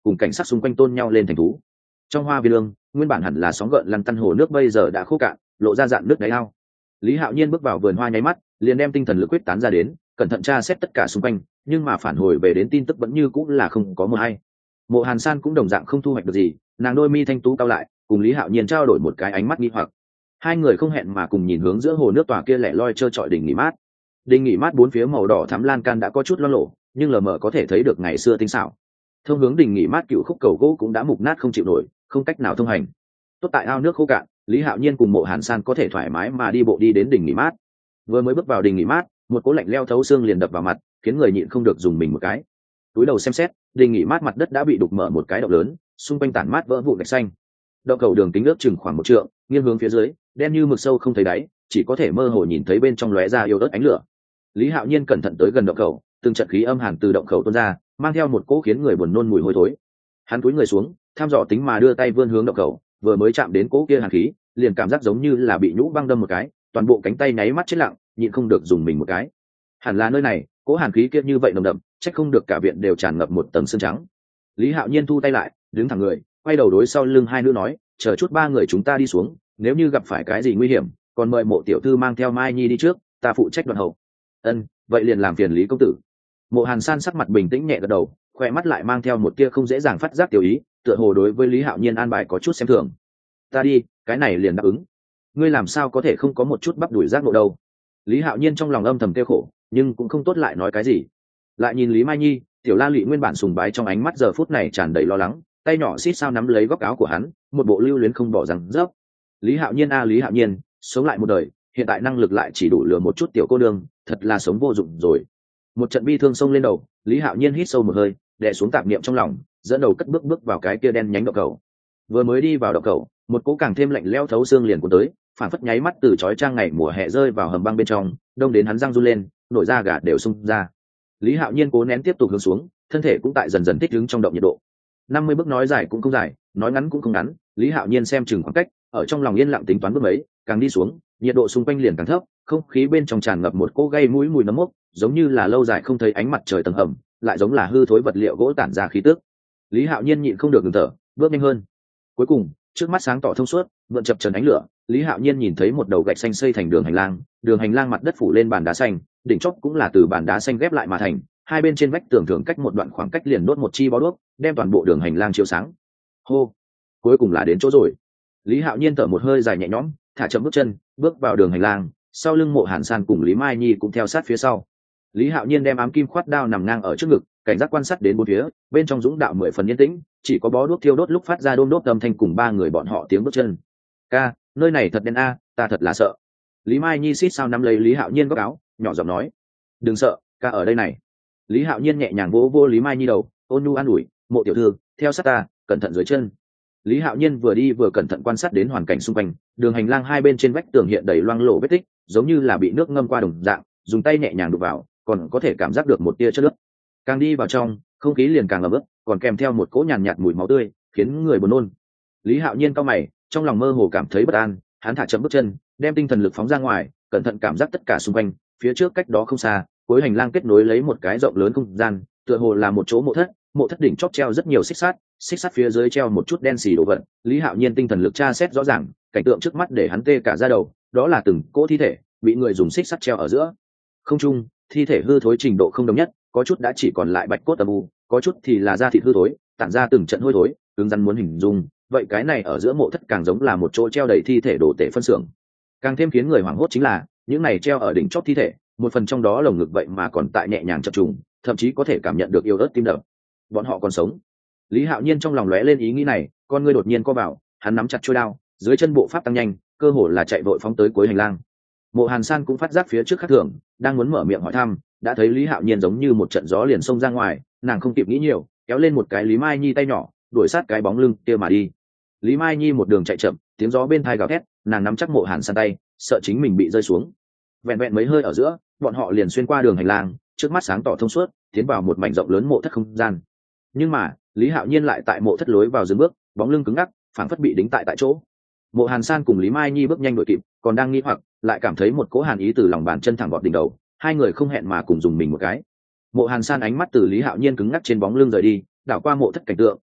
cùng cảnh sát xung quanh tôn nhau lên thành thú. Trong hoa viên lương, nguyên bản hẳn là sóng gợn lăn tăn hồ nước bây giờ đã khô cạn, lộ ra dạn nước đáy ao. Lý Hạo Nhiên bước vào vườn hoa nháy mắt, liền đem tinh thần lực quyết tán ra đến, cẩn thận tra xét tất cả xung quanh, nhưng mà phản hồi về đến tin tức vẫn như cũng là không có một hay. Mộ Hàn San cũng đồng dạng không thu hoạch được gì, nàng đôi mi thanh tú cao lại, cùng Lý Hạo Nhiên trao đổi một cái ánh mắt nghi hoặc. Hai người không hẹn mà cùng nhìn hướng giữa hồ nước tòa kia lẻ loi trơ trọi đỉnh nghỉ mát. Đỉnh nghỉ mát bốn phía màu đỏ thắm lan can đã có chút loang lổ, nhưng lờ mờ có thể thấy được ngày xưa tinh xảo. Thông hướng đỉnh nghỉ mát cựu khúc cầu gỗ cũng đã mục nát không chịu nổi, không cách nào thông hành. Tốt tại ao nước khô cạn, Lý Hạo Nhiên cùng Mộ Hàn San có thể thoải mái mà đi bộ đi đến đỉnh nghỉ mát. Vừa mới bước vào đỉnh nghỉ mát, một cỗ lạnh leo thấu xương liền đập vào mặt, khiến người nhịn không được dùng mình một cái. Túi đầu xem xét, đỉnh nghỉ mát mặt đất đã bị đục mở một cái động lớn, xung quanh tản mát vỡ vụn gạch xanh. Động cầu đường kính ước chừng khoảng 1 trượng, nghiêng hướng phía dưới, đen như mực sâu không thấy đáy, chỉ có thể mơ hồ nhìn thấy bên trong lóe ra yếu ớt ánh lửa. Lý Hạo Nhiên cẩn thận tới gần động cầu, từng trận khí âm hàn từ động cầu tuôn ra, mang theo một cỗ khiến người buồn nôn mùi hôi thối. Hắn cúi người xuống, thăm dò tính mà đưa tay vươn hướng động cầu, vừa mới chạm đến cỗ kia hàn khí, liền cảm giác giống như là bị nhũ băng đâm một cái, toàn bộ cánh tay nháy mắt chết lặng, nhịn không được dùng mình một cái. Hẳn là nơi này, cỗ hàn khí kia như vậy nồng đậm, trách không được cả viện đều tràn ngập một tầng sương trắng. Lý Hạo Nhiên thu tay lại, đứng thẳng người, quay đầu đối sau lưng hai nữ nói, chờ chút ba người chúng ta đi xuống, nếu như gặp phải cái gì nguy hiểm, còn mời Mộ tiểu thư mang theo Mai Nhi đi trước, ta phụ trách đoạn hậu. Ân, vậy liền làm phiền Lý công tử. Mộ Hàn San sắc mặt bình tĩnh nhẹ gật đầu, khoe mắt lại mang theo một tia không dễ dàng phát giác tiểu ý, tựa hồ đối với Lý Hạo Nhiên an bài có chút xem thường. Ta đi, cái này liền đáp ứng. Ngươi làm sao có thể không có một chút bắp đuổi giác ngộ đâu? Lý Hạo Nhiên trong lòng âm thầm kêu khổ, nhưng cũng không tốt lại nói cái gì. Lại nhìn Lý Mai Nhi, tiểu La Lụy nguyên bản sùng bái trong ánh mắt giờ phút này tràn đầy lo lắng, tay nhỏ xít sao nắm lấy góc áo của hắn, một bộ lưu luyến không bỏ rằng dốc. Lý Hạo Nhiên a Lý Hạo Nhiên, sống lại một đời, hiện tại năng lực lại chỉ đủ lừa một chút tiểu cô nương, thật là sống vô dụng rồi. Một trận bi thương xông lên đầu, Lý Hạo Nhiên hít sâu một hơi, đè xuống tạp niệm trong lòng, dẫn đầu cất bước vào cái kia đen nhánh động cầu. Vừa mới đi vào động cầu, một cỗ càng thêm lạnh lẽo thấu xương liền cuốn tới, phản phất nháy mắt từ chói chang ngày mùa hè rơi vào hầm băng bên trong, đông đến hắn răng run lên, nổi da gà đều xung ra. Lý Hạo Nhiên cố nén tiếp tục hướng xuống, thân thể cũng tại dần dần thích ứng trong động nhiệt độ. 50 bước nói dài cũng không dài, nói ngắn cũng không ngắn, Lý Hạo Nhiên xem chừng khoảng cách, ở trong lòng yên lặng tính toán bước mấy, càng đi xuống, nhiệt độ xung quanh liền càng thấp, không khí bên trong tràn ngập một cỗ gây mũi mùi nấm mốc, giống như là lâu dài không thấy ánh mặt trời tầng hầm, lại giống là hư thối vật liệu gỗ tản ra khí tức. Lý Hạo Nhiên nhịn không được ngừng thở, bước nhanh hơn. Cuối cùng, trước mắt sáng tỏ thông suốt, vượn chập chờn ánh lửa, Lý Hạo Nhiên nhìn thấy một đầu gạch xanh xây thành đường hành lang mặt đất phủ lên bàn đá xanh, đỉnh chóp cũng là từ bàn đá xanh ghép lại mà thành, hai bên trên vách tường thường cách một đoạn khoảng cách liền đốt một chi bó đuốc, đem toàn bộ đường hành lang chiếu sáng. Hô, cuối cùng là đến chỗ rồi. Lý Hạo Nhiên thở một hơi dài nhẹ nhõm, thả chậm bước chân, bước vào đường hành lang, sau lưng Mộ Hàn San cùng Lý Mai Nhi cũng theo sát phía sau. Lý Hạo Nhiên đem ám kim khoát đao nằm ngang ở trước ngực, cảnh giác quan sát đến bốn phía, bên trong dũng đạo 10 phần yên tĩnh, chỉ có bó đuốc thiêu đốt lúc phát ra đôm đốt âm thanh cùng ba người bọn họ tiếng bước chân. Ca, nơi này thật đen a, ta thật là sợ. Lý Mai Nhi xít sao nắm lấy Lý Hạo Nhiên góc áo, nhỏ giọng nói, đừng sợ, ca ở đây này. Lý Hạo Nhiên nhẹ nhàng vỗ vô Lý Mai Nhi đầu, ôn nhu an ủi, Mộ tiểu thư, theo sát ta, cẩn thận dưới chân. Lý Hạo Nhiên vừa đi vừa cẩn thận quan sát đến hoàn cảnh xung quanh, đường hành lang hai bên trên vách tường hiện đầy loang lổ vết tích, giống như là bị nước ngâm qua đồng dạng, dùng tay nhẹ nhàng đụng vào, còn có thể cảm giác được một tia chất nước. Càng đi vào trong, không khí liền càng ẩm ướt, còn kèm theo một cỗ nhàn nhạt mùi máu tươi, khiến người buồn nôn. Lý Hạo Nhiên cau mày, trong lòng mơ hồ cảm thấy bất an, hắn thả chậm bước chân, đem tinh thần lực phóng ra ngoài, cẩn thận cảm giác tất cả xung quanh, phía trước cách đó không xa, cuối hành lang kết nối lấy một cái rộng lớn không gian, tựa hồ là một chỗ mộ thất đỉnh chóp treo rất nhiều xích sắt phía dưới treo một chút đen xì đồ vật. Lý Hạo Nhiên tinh thần lực tra xét rõ ràng, cảnh tượng trước mắt để hắn tê cả da đầu, đó là từng cỗ thi thể bị người dùng xích sắt treo ở giữa không trung, thi thể hư thối trình độ không đồng nhất, có chút đã chỉ còn lại bạch cốt âm u, có chút thì là da thịt hư thối, tản ra từng trận hôi thối, cứng rắn muốn hình dung, vậy cái này ở giữa mộ thất càng giống là một chỗ treo đầy thi thể đổ tể phân xưởng. Càng thêm khiến người hoảng hốt chính là, những này treo ở đỉnh chóp thi thể, một phần trong đó lồng ngực vậy mà còn tại nhẹ nhàng chập trùng, thậm chí có thể cảm nhận được yếu ớt tim đập. Bọn họ còn sống. Lý Hạo Nhiên trong lòng lóe lên ý nghĩ này, con ngươi đột nhiên co vào, hắn nắm chặt chuôi đao, dưới chân bộ pháp tăng nhanh, cơ hồ là chạy vội phóng tới cuối hành lang. Mộ Hàn San cũng phát giác phía trước khác thường, đang muốn mở miệng hỏi thăm, đã thấy Lý Hạo Nhiên giống như một trận gió liền xông ra ngoài, nàng không kịp nghĩ nhiều, kéo lên một cái Lý Mai Nhi tay nhỏ, đuổi sát cái bóng lưng kia mà đi. Lý Mai Nhi một đường chạy chậm, tiếng gió bên tai gào thét, nàng nắm chắc Mộ Hàn San tay, sợ chính mình bị rơi xuống. Vẹn vẹn mấy hơi ở giữa, bọn họ liền xuyên qua đường hành lang, trước mắt sáng tỏ thông suốt, tiến vào một mảnh rộng lớn mộ thất không gian. Nhưng mà, Lý Hạo Nhiên lại tại mộ thất lối vào dừng bước, bóng lưng cứng ngắc, phảng phất bị đính tại chỗ. Mộ Hàn San cùng Lý Mai Nhi bước nhanh đuổi kịp, còn đang nghi hoặc, lại cảm thấy một cỗ hàn ý từ lòng bàn chân thẳng vọt đỉnh đầu, hai người không hẹn mà cùng dùng mình một cái. Mộ Hàn San ánh mắt từ Lý Hạo Nhiên cứng ngắc trên bóng lưng rời đi, đảo qua mộ thất cảnh tượng,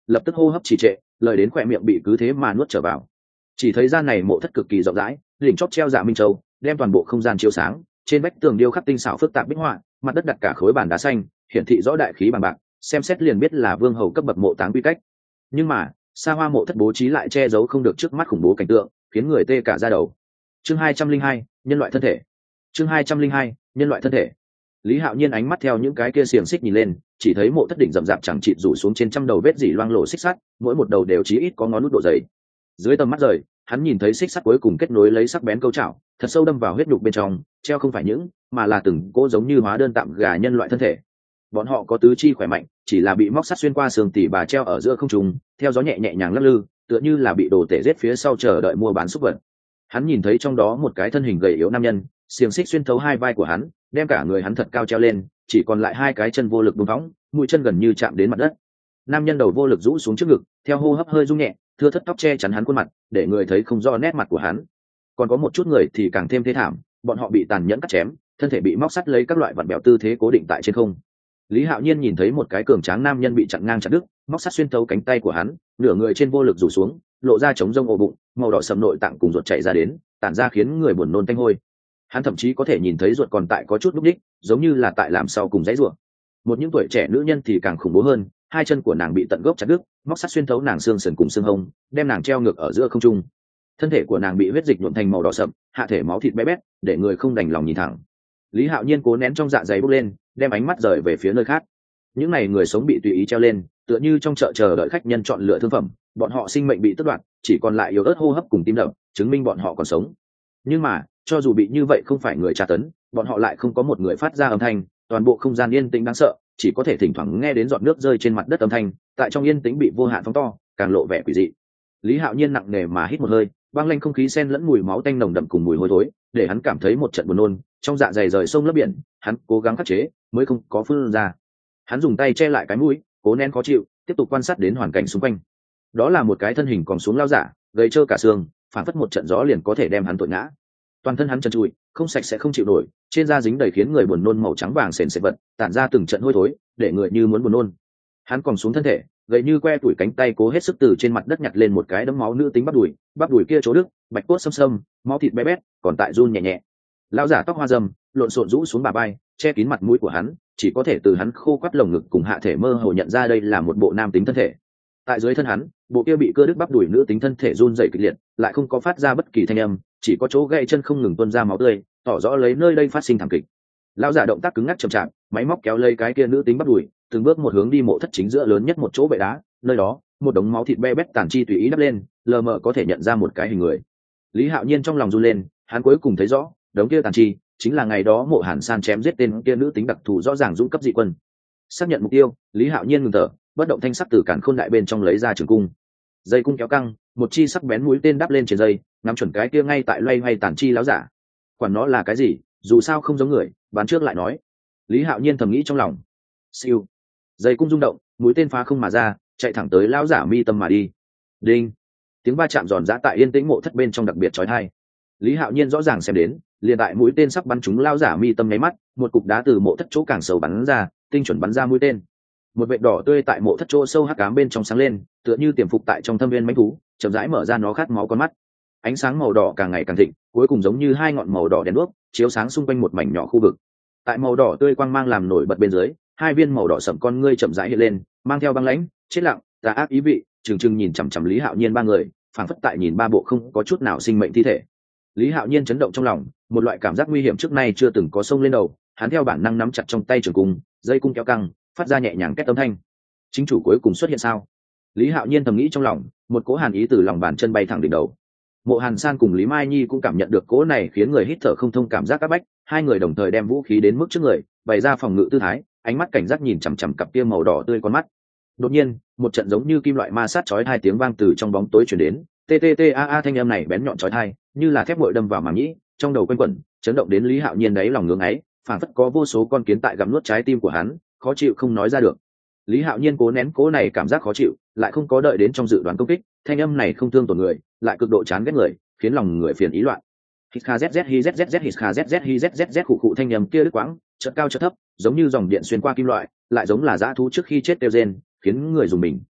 lập tức hô hấp trì trệ, lời đến khỏe miệng bị cứ thế mà nuốt trở vào. Chỉ thấy gian này mộ thất cực kỳ rộng rãi, đỉnh chóp treo dạ minh châu, đem toàn bộ không gian chiếu sáng, trên vách tường điêu khắc tinh xảo phức tạp bích họa, mặt đất đặt cả khối bàn đá xanh, hiển thị rõ đại khí bằng bạc, xem xét liền biết là vương hầu cấp bậc mộ táng quy cách. Nhưng mà xa hoa mộ thất bố trí lại che giấu không được trước mắt khủng bố cảnh tượng, khiến người tê cả da đầu. Chương 202, nhân loại thân thể. Chương 202, nhân loại thân thể. Lý Hạo Nhiên ánh mắt theo những cái kia xiềng xích nhìn lên, chỉ thấy mộ thất đỉnh rậm rạp chẳng chịt rủ xuống trên trăm đầu vết dỉ loang lổ xích sắt, mỗi một đầu đều chí ít có ngón nút độ dày. Dưới tầm mắt rời, hắn nhìn thấy xích sắt cuối cùng kết nối lấy sắc bén câu chảo, thật sâu đâm vào huyết nhục bên trong, treo không phải những, mà là từng cỗ giống như hóa đơn tạm gà nhân loại thân thể. Bọn họ có tứ chi khỏe mạnh, chỉ là bị móc sắt xuyên qua xương tỉ bà treo ở giữa không trung, theo gió nhẹ nhẹ nhàng lắc lư, tựa như là bị đồ tể giết phía sau chờ đợi mua bán súc vật. Hắn nhìn thấy trong đó một cái thân hình gầy yếu nam nhân, xiềng xích xuyên thấu hai vai của hắn, đem cả người hắn thật cao treo lên, chỉ còn lại hai cái chân vô lực buông thõng, mũi chân gần như chạm đến mặt đất. Nam nhân đầu vô lực rũ xuống trước ngực, theo hô hấp hơi rung nhẹ, thưa thất tóc che chắn hắn khuôn mặt, để người thấy không rõ nét mặt của hắn. Còn có một chút người thì càng thêm thê thảm, bọn họ bị tàn nhẫn cắt chém, thân thể bị móc sắt lấy các loại vặn bèo tư thế cố định tại trên không. Lý Hạo Nhiên nhìn thấy một cái cường tráng nam nhân bị chặn ngang chặt đứt, móc sắt xuyên thấu cánh tay của hắn, nửa người trên vô lực rủ xuống, lộ ra trống rông ổ bụng, màu đỏ sẫm nội tạng cùng ruột chảy ra đến, tản ra khiến người buồn nôn tanh hôi. Hắn thậm chí có thể nhìn thấy ruột còn tại có chút lúc đích, giống như là tại làm sau cùng dãy ruột. Một những tuổi trẻ nữ nhân thì càng khủng bố hơn, hai chân của nàng bị tận gốc chặt đứt, móc sắt xuyên thấu nàng xương sườn cùng xương hông, đem nàng treo ngược ở giữa không trung. Thân thể của nàng bị huyết dịch nhuộm thành màu đỏ sậm, hạ thể máu thịt bé bét, để người không đành lòng nhìn thẳng. Lý Hạo Nhiên cố nén trong dạ dày bốc lên, đem ánh mắt rời về phía nơi khác. Những này người sống bị tùy ý treo lên, tựa như trong chợ chờ đợi khách nhân chọn lựa thương phẩm, bọn họ sinh mệnh bị tước đoạt, chỉ còn lại yếu ớt hô hấp cùng tim đập, chứng minh bọn họ còn sống. Nhưng mà cho dù bị như vậy không phải người tra tấn, bọn họ lại không có một người phát ra âm thanh, toàn bộ không gian yên tĩnh đáng sợ, chỉ có thể thỉnh thoảng nghe đến giọt nước rơi trên mặt đất âm thanh, tại trong yên tĩnh bị vô hạn phóng to, càng lộ vẻ quỷ dị. Lý Hạo Nhiên nặng nề mà hít một hơi, băng lanh không khí xen lẫn mùi máu tanh nồng đậm cùng mùi hôi thối, để hắn cảm thấy một trận buồn nôn, trong dạ dày rời sông lấp biển, hắn cố gắng khắc chế, mới không có phun ra. Hắn dùng tay che lại cái mũi, cố nén khó chịu, tiếp tục quan sát đến hoàn cảnh xung quanh. Đó là một cái thân hình còn xuống lao giả, gầy trơ cả xương, phản phất một trận gió liền có thể đem hắn tội ngã. Toàn thân hắn trần trụi, không sạch sẽ không chịu nổi, trên da dính đầy khiến người buồn nôn màu trắng vàng sền sệt vật, tản ra từng trận hôi thối, để người như muốn buồn nôn. Hắn còn xuống thân thể, gầy như que tuổi cánh tay cố hết sức từ trên mặt đất nhặt lên một cái đấm máu nữ tính bắp đùi kia chỗ đứt, bạch cốt xâm xâm, máu thịt bé bét, còn tại run nhẹ nhẹ. Lão giả tóc hoa râm, lộn xộn rũ xuống bả vai, che kín mặt mũi của hắn, chỉ có thể từ hắn khô quắt lồng ngực cùng hạ thể mơ hồ nhận ra đây là một bộ nam tính thân thể. Tại dưới thân hắn, bộ kia bị cưa đứt bắp đùi nữ tính thân thể run rẩy kịch liệt, lại không có phát ra bất kỳ thanh âm, chỉ có chỗ gãy chân không ngừng tuôn ra máu tươi, tỏ rõ lấy nơi đây phát sinh thảm kịch. Lão giả động tác cứng ngắc chậm chạp, máy móc kéo lấy cái kia nữ tính bắp đùi, từng bước một hướng đi mộ thất chính giữa lớn nhất một chỗ bệ đá, nơi đó, một đống máu thịt be bét tàn chi tùy ý đắp lên, lờ mờ có thể nhận ra một cái hình người. Lý Hạo Nhiên trong lòng run lên, hắn cuối cùng thấy rõ, đống kia tàn chi chính là ngày đó Mộ Hàn San chém giết tên kia nữ tính đặc thù rõ ràng dũng cấp dị quân. Xác nhận mục tiêu, Lý Hạo Nhiên ngừng thở, bất động thanh sắc từ cản khôn đại bên trong lấy ra trường cung. Dây cung kéo căng, một chi sắc bén mũi tên đắp lên trên dây, ngắm chuẩn cái kia ngay tại loay hoay tàn chi láo giả. Quản nó là cái gì, dù sao không giống người, bán trước lại nói. Lý Hạo Nhiên thầm nghĩ trong lòng. Siêu. Dây cung rung động, mũi tên phá không mà ra, chạy thẳng tới lão giả mi tâm mà đi. Đinh. Tiếng va chạm giòn giã tại yên tĩnh mộ thất bên trong đặc biệt chói tai. Lý Hạo Nhiên rõ ràng xem đến, liền tại mũi tên sắp bắn trúng lão giả mi tâm nháy mắt, một cục đá từ mộ thất chỗ càng sâu bắn ra, tinh chuẩn bắn ra mũi tên. Một vệt đỏ tươi tại mộ thất chỗ sâu hắc ám bên trong sáng lên, tựa như tiềm phục tại trong thâm viên mãnh thú, chậm rãi mở ra nó khát máu con mắt. Ánh sáng màu đỏ càng ngày càng thịnh, cuối cùng giống như hai ngọn màu đỏ đèn đuốc, chiếu sáng xung quanh một mảnh nhỏ khu vực. Tại màu đỏ tươi quang mang làm nổi bật bên dưới, hai viên màu đỏ sẫm con ngươi chậm rãi hiện lên, mang theo băng lãnh, chết lặng, tà ác ý vị, trừng nhìn chằm chằm Lý Hạo Nhiên ba người, phảng phất tại nhìn ba bộ không có chút nào sinh mệnh thi thể. Lý Hạo Nhiên chấn động trong lòng, một loại cảm giác nguy hiểm trước nay chưa từng có xông lên đầu, hắn theo bản năng nắm chặt trong tay trường cung, dây cung kéo căng, phát ra nhẹ nhàng két âm thanh. Chính chủ cuối cùng xuất hiện sao? Lý Hạo Nhiên thầm nghĩ trong lòng, một cỗ hàn ý từ lòng bàn chân bay thẳng đỉnh đầu. Mộ Hàn San cùng Lý Mai Nhi cũng cảm nhận được cỗ này khiến người hít thở không thông cảm giác áp bách, hai người đồng thời đem vũ khí đến mức trước người, bày ra phòng ngự tư thái, ánh mắt cảnh giác nhìn chằm chằm cặp kia màu đỏ tươi con mắt. Đột nhiên, một trận giống như kim loại ma sát chói tai tiếng vang từ trong bóng tối truyền đến, tê thanh âm này bén nhọn chói tai, như là thép nguội đâm vào màng nhĩ, trong đầu quanh quẩn, chấn động đến Lý Hạo Nhiên đáy lòng ngưỡng ấy, phảng phất có vô số con kiến tại gặm nuốt trái tim của hắn, khó chịu không nói ra được. Lý Hạo Nhiên cố nén cố này cảm giác khó chịu, lại không có đợi đến trong dự đoán công kích, thanh âm này không thương tổn người, lại cực độ chán ghét người, khiến lòng người phiền ý loạn. Hít kha zz hi zz hít kha zz hi zz khụ khụ thanh âm kia đứt quãng, chợt cao chợt thấp, giống như dòng điện xuyên qua kim loại, lại giống là dã thú trước khi chết kêu rên, khiến người dùng mình.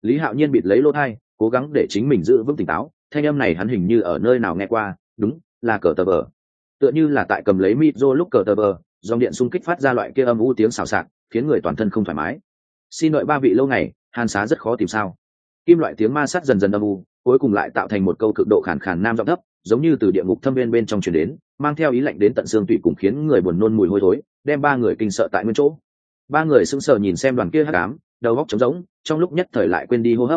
Lý Hạo Nhiên bịt lấy lỗ tai, cố gắng để chính mình giữ vững tỉnh táo. Thanh âm này hắn hình như ở nơi nào nghe qua, đúng là cờ tờ bờ. Tựa như là tại cầm lấy micro lúc cờ tờ bờ, dòng điện xung kích phát ra loại kia âm u tiếng xào xạc, khiến người toàn thân không thoải mái. Xin đợi ba vị lâu ngày, Hàn Xá rất khó tìm sao. Kim loại tiếng ma sát dần dần âm u, cuối cùng lại tạo thành một câu cực độ khàn khàn nam giọng thấp, giống như từ địa ngục thâm viên bên trong truyền đến, mang theo ý lạnh đến tận xương tủy, cùng khiến người buồn nôn mùi hôi thối, đem ba người kinh sợ tại nguyên chỗ. Ba người sững sờ nhìn xem đoàn kia hắc ám, đầu óc trống rỗng, trong lúc nhất thời lại quên đi hô hấp.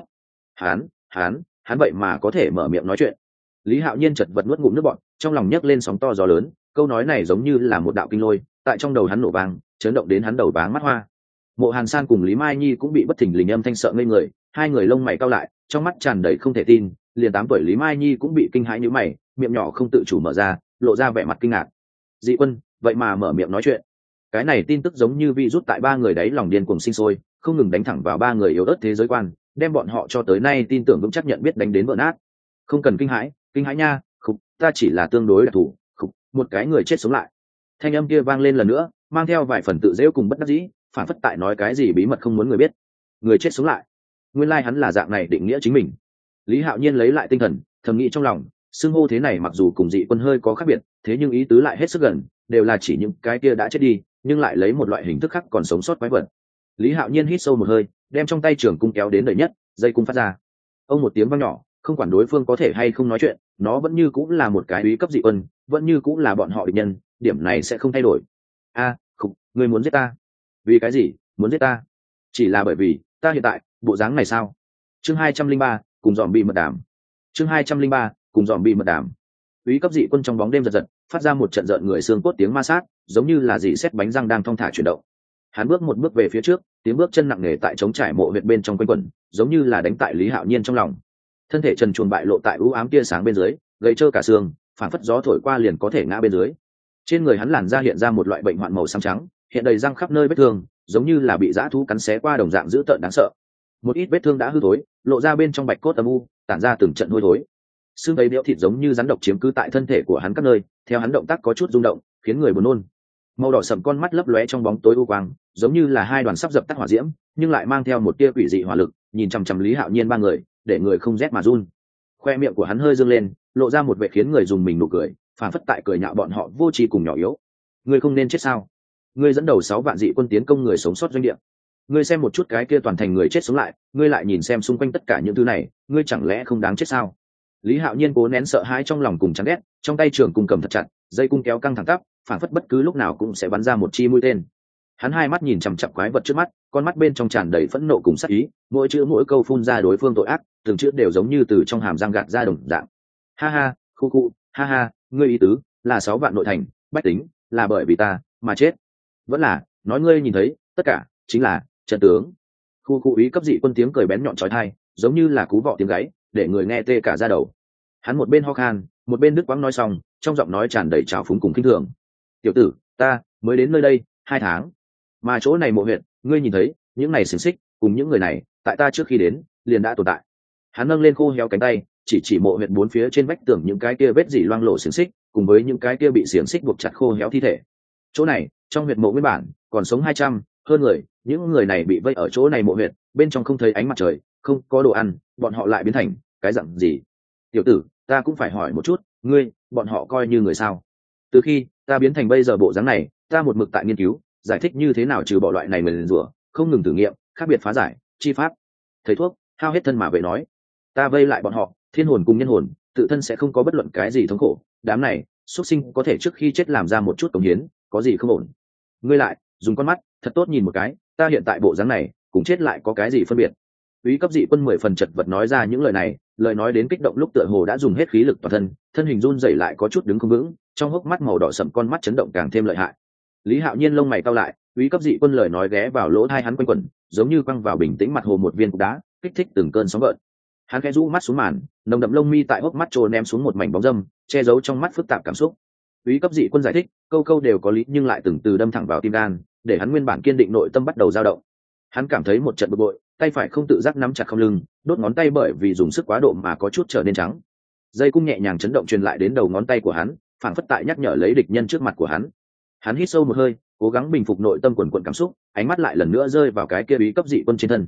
Hắn vậy mà có thể mở miệng nói chuyện. Lý Hạo Nhiên chật vật nuốt ngụm nước bọt, trong lòng nhấc lên sóng to gió lớn, câu nói này giống như là một đạo kinh lôi, tại trong đầu hắn nổ vang, chấn động đến hắn đầu váng mắt hoa. Mộ Hàn San cùng Lý Mai Nhi cũng bị bất thình lình âm thanh sợ ngây người, hai người lông mày cau lại, trong mắt tràn đầy không thể tin. Liền 8 tuổi Lý Mai Nhi cũng bị kinh hãi nhíu mày, miệng nhỏ không tự chủ mở ra, lộ ra vẻ mặt kinh ngạc. Dị Quân vậy mà mở miệng nói chuyện. Cái này tin tức giống như virus tại ba người đấy lòng điên cuồng sinh sôi, không ngừng đánh thẳng vào ba người yếu ớt thế giới quan, đem bọn họ cho tới nay tin tưởng vững chắc nhận biết đánh đến vỡ nát. Không cần kinh hãi nha, khục, ta chỉ là tương đối đặc thù, khục, một cái người chết sống lại. Thanh âm kia vang lên lần nữa, mang theo vài phần tự giễu cùng bất đắc dĩ, phản phất tại nói cái gì bí mật không muốn người biết. Người chết sống lại, nguyên lai hắn là dạng này định nghĩa chính mình. Lý Hạo Nhiên lấy lại tinh thần, thầm nghĩ trong lòng, xưng hô thế này mặc dù cùng Dị Quân hơi có khác biệt, thế nhưng ý tứ lại hết sức gần, đều là chỉ những cái kia đã chết đi, nhưng lại lấy một loại hình thức khác còn sống sót quái vật. Lý Hạo Nhiên hít sâu một hơi, đem trong tay trường cung kéo đến đầy nhất, dây cung phát ra. Ông một tiếng vang nhỏ, không quản đối phương có thể hay không nói chuyện, nó vẫn như cũng là một cái úy cấp dị quân, vẫn như cũng là bọn họ địch nhân, điểm này sẽ không thay đổi. Khục, ngươi muốn giết ta? Vì cái gì muốn giết ta? Chỉ là bởi vì ta hiện tại bộ dáng này sao? Chương 203, cùng dòm bị mật đàm. Chương 203, cùng dòm bị mật đàm. Úy cấp dị quân trong bóng đêm giật giật, phát ra một trận rợn người xương cốt tiếng ma sát, giống như là dị xét bánh răng đang thong thả chuyển động. Hắn bước một bước về phía trước, tiếng bước chân nặng nề tại trống trải mộ huyệt bên trong quanh quẩn, giống như là đánh tại Lý Hạo Nhiên trong lòng. Thân thể trần truồng bại lộ tại u ám tia sáng bên dưới, gầy trơ cả xương, phản phất gió thổi qua liền có thể ngã bên dưới. Trên người hắn làn da hiện ra một loại bệnh hoạn màu xám trắng, hiện đầy răng khắp nơi vết thương, giống như là bị dã thú cắn xé qua đồng dạng dữ tợn đáng sợ. Một ít vết thương đã hư thối, lộ ra bên trong bạch cốt âm u, tản ra từng trận hôi thối. Xương đầy béo thịt giống như rắn độc chiếm cứ tại thân thể của hắn các nơi, theo hắn động tác có chút rung động, khiến người buồn nôn. Màu đỏ sẫm con mắt lấp lóe trong bóng tối u quang, giống như là hai đoàn sắp dập tắt hỏa diễm, nhưng lại mang theo một tia quỷ dị hỏa lực, nhìn chằm chằm Lý Hạo Nhiên ba người, để người không rét mà run. Khoe miệng của hắn hơi dương lên, lộ ra một vẻ khiến người dùng mình nụ cười, phản phất tại cười nhạo bọn họ vô tri cùng nhỏ yếu. Ngươi không nên chết sao? Ngươi dẫn đầu 6 vạn dị quân tiến công người sống sót doanh địa. Ngươi xem một chút cái kia toàn thành người chết sống lại, ngươi lại nhìn xem xung quanh tất cả những thứ này, ngươi chẳng lẽ không đáng chết sao? Lý Hạo Nhiên cố nén sợ hãi trong lòng cùng chán ghét, trong tay trường cung cầm thật chặt, dây cung kéo căng thẳng tắp, phản phất bất cứ lúc nào cũng sẽ bắn ra một chi mũi tên. Hắn hai mắt nhìn chằm chằm quái vật trước mắt, con mắt bên trong tràn đầy phẫn nộ cùng sát ý, mỗi chữ mỗi câu phun ra đối phương tội ác, từng chữ đều giống như từ trong hàm răng gạt ra đồng dạng. Ha ha, khu, ha ha, ngươi ý tứ là 6 vạn nội thành, bách tính là bởi vì ta mà chết. Vẫn là, nói ngươi nhìn thấy, tất cả chính là trận tướng. Khu ý cấp dị quân tiếng cười bén nhọn chói tai, giống như là cú vọ tiếng gáy, để người nghe tê cả da đầu. Hắn một bên ho khan, một bên đứt quãng nói xong, trong giọng nói tràn đầy trào phúng cùng khinh thường. Tiểu tử, ta mới đến nơi đây 2 tháng, mà chỗ này mộ huyệt, ngươi nhìn thấy những này xiềng xích cùng những người này, tại ta trước khi đến liền đã tồn tại. Hắn nâng lên khô héo cánh tay, chỉ mộ huyệt 4 phía trên vách tường những cái kia vết dỉ loang lổ xiềng xích, cùng với những cái kia bị xiềng xích buộc chặt khô héo thi thể. Chỗ này, trong huyệt mộ nguyên bản còn sống 200 hơn người, những người này bị vây ở chỗ này mộ huyệt, bên trong không thấy ánh mặt trời, không có đồ ăn, bọn họ lại biến thành cái dạng gì? Tiểu tử, ta cũng phải hỏi một chút, ngươi, bọn họ coi như người sao? Từ khi ta biến thành bây giờ bộ dáng này, ta một mực tại nghiên cứu, giải thích như thế nào trừ bỏ loại này mình rủa, không ngừng thử nghiệm, khác biệt phá giải, chi pháp, thầy thuốc, hao hết thân mà về nói. Ta vây lại bọn họ, thiên hồn cùng nhân hồn, tự thân sẽ không có bất luận cái gì thống khổ, đám này, xuất sinh có thể trước khi chết làm ra một chút cống hiến, có gì không ổn. Ngươi lại, dùng con mắt, thật tốt nhìn một cái, ta hiện tại bộ dáng này, cùng chết lại có cái gì phân biệt. Úy cấp dị quân 10 phần chật vật nói ra những lời này, lời nói đến kích động lúc tựa hồ đã dùng hết khí lực toàn thân, thân hình run rẩy lại có chút đứng không vững, trong hốc mắt màu đỏ sẫm con mắt chấn động càng thêm lợi hại. Lý Hạo Nhiên lông mày cau lại, úy cấp dị quân lời nói ghé vào lỗ tai hắn quanh quẩn, giống như quăng vào bình tĩnh mặt hồ một viên cục đá, kích thích từng cơn sóng gợn. Hắn khẽ rũ mắt xuống màn, nồng đậm lông mi tại hốc mắt trồ ném xuống một mảnh bóng dâm, che giấu trong mắt phức tạp cảm xúc. Úy cấp dị quân giải thích, câu câu đều có lý nhưng lại từng từ đâm thẳng vào tim gan, để hắn nguyên bản kiên định nội tâm bắt đầu dao động. Hắn cảm thấy một trận bực bội, tay phải không tự giác nắm chặt không lưng, đốt ngón tay bởi vì dùng sức quá độ mà có chút trở nên trắng. Dây cung nhẹ nhàng chấn động truyền lại đến đầu ngón tay của hắn, phảng phất tại nhắc nhở lấy địch nhân trước mặt của hắn. Hắn hít sâu một hơi, cố gắng bình phục nội tâm quần quần cảm xúc, ánh mắt lại lần nữa rơi vào cái kia bí cấp dị quân trên thân.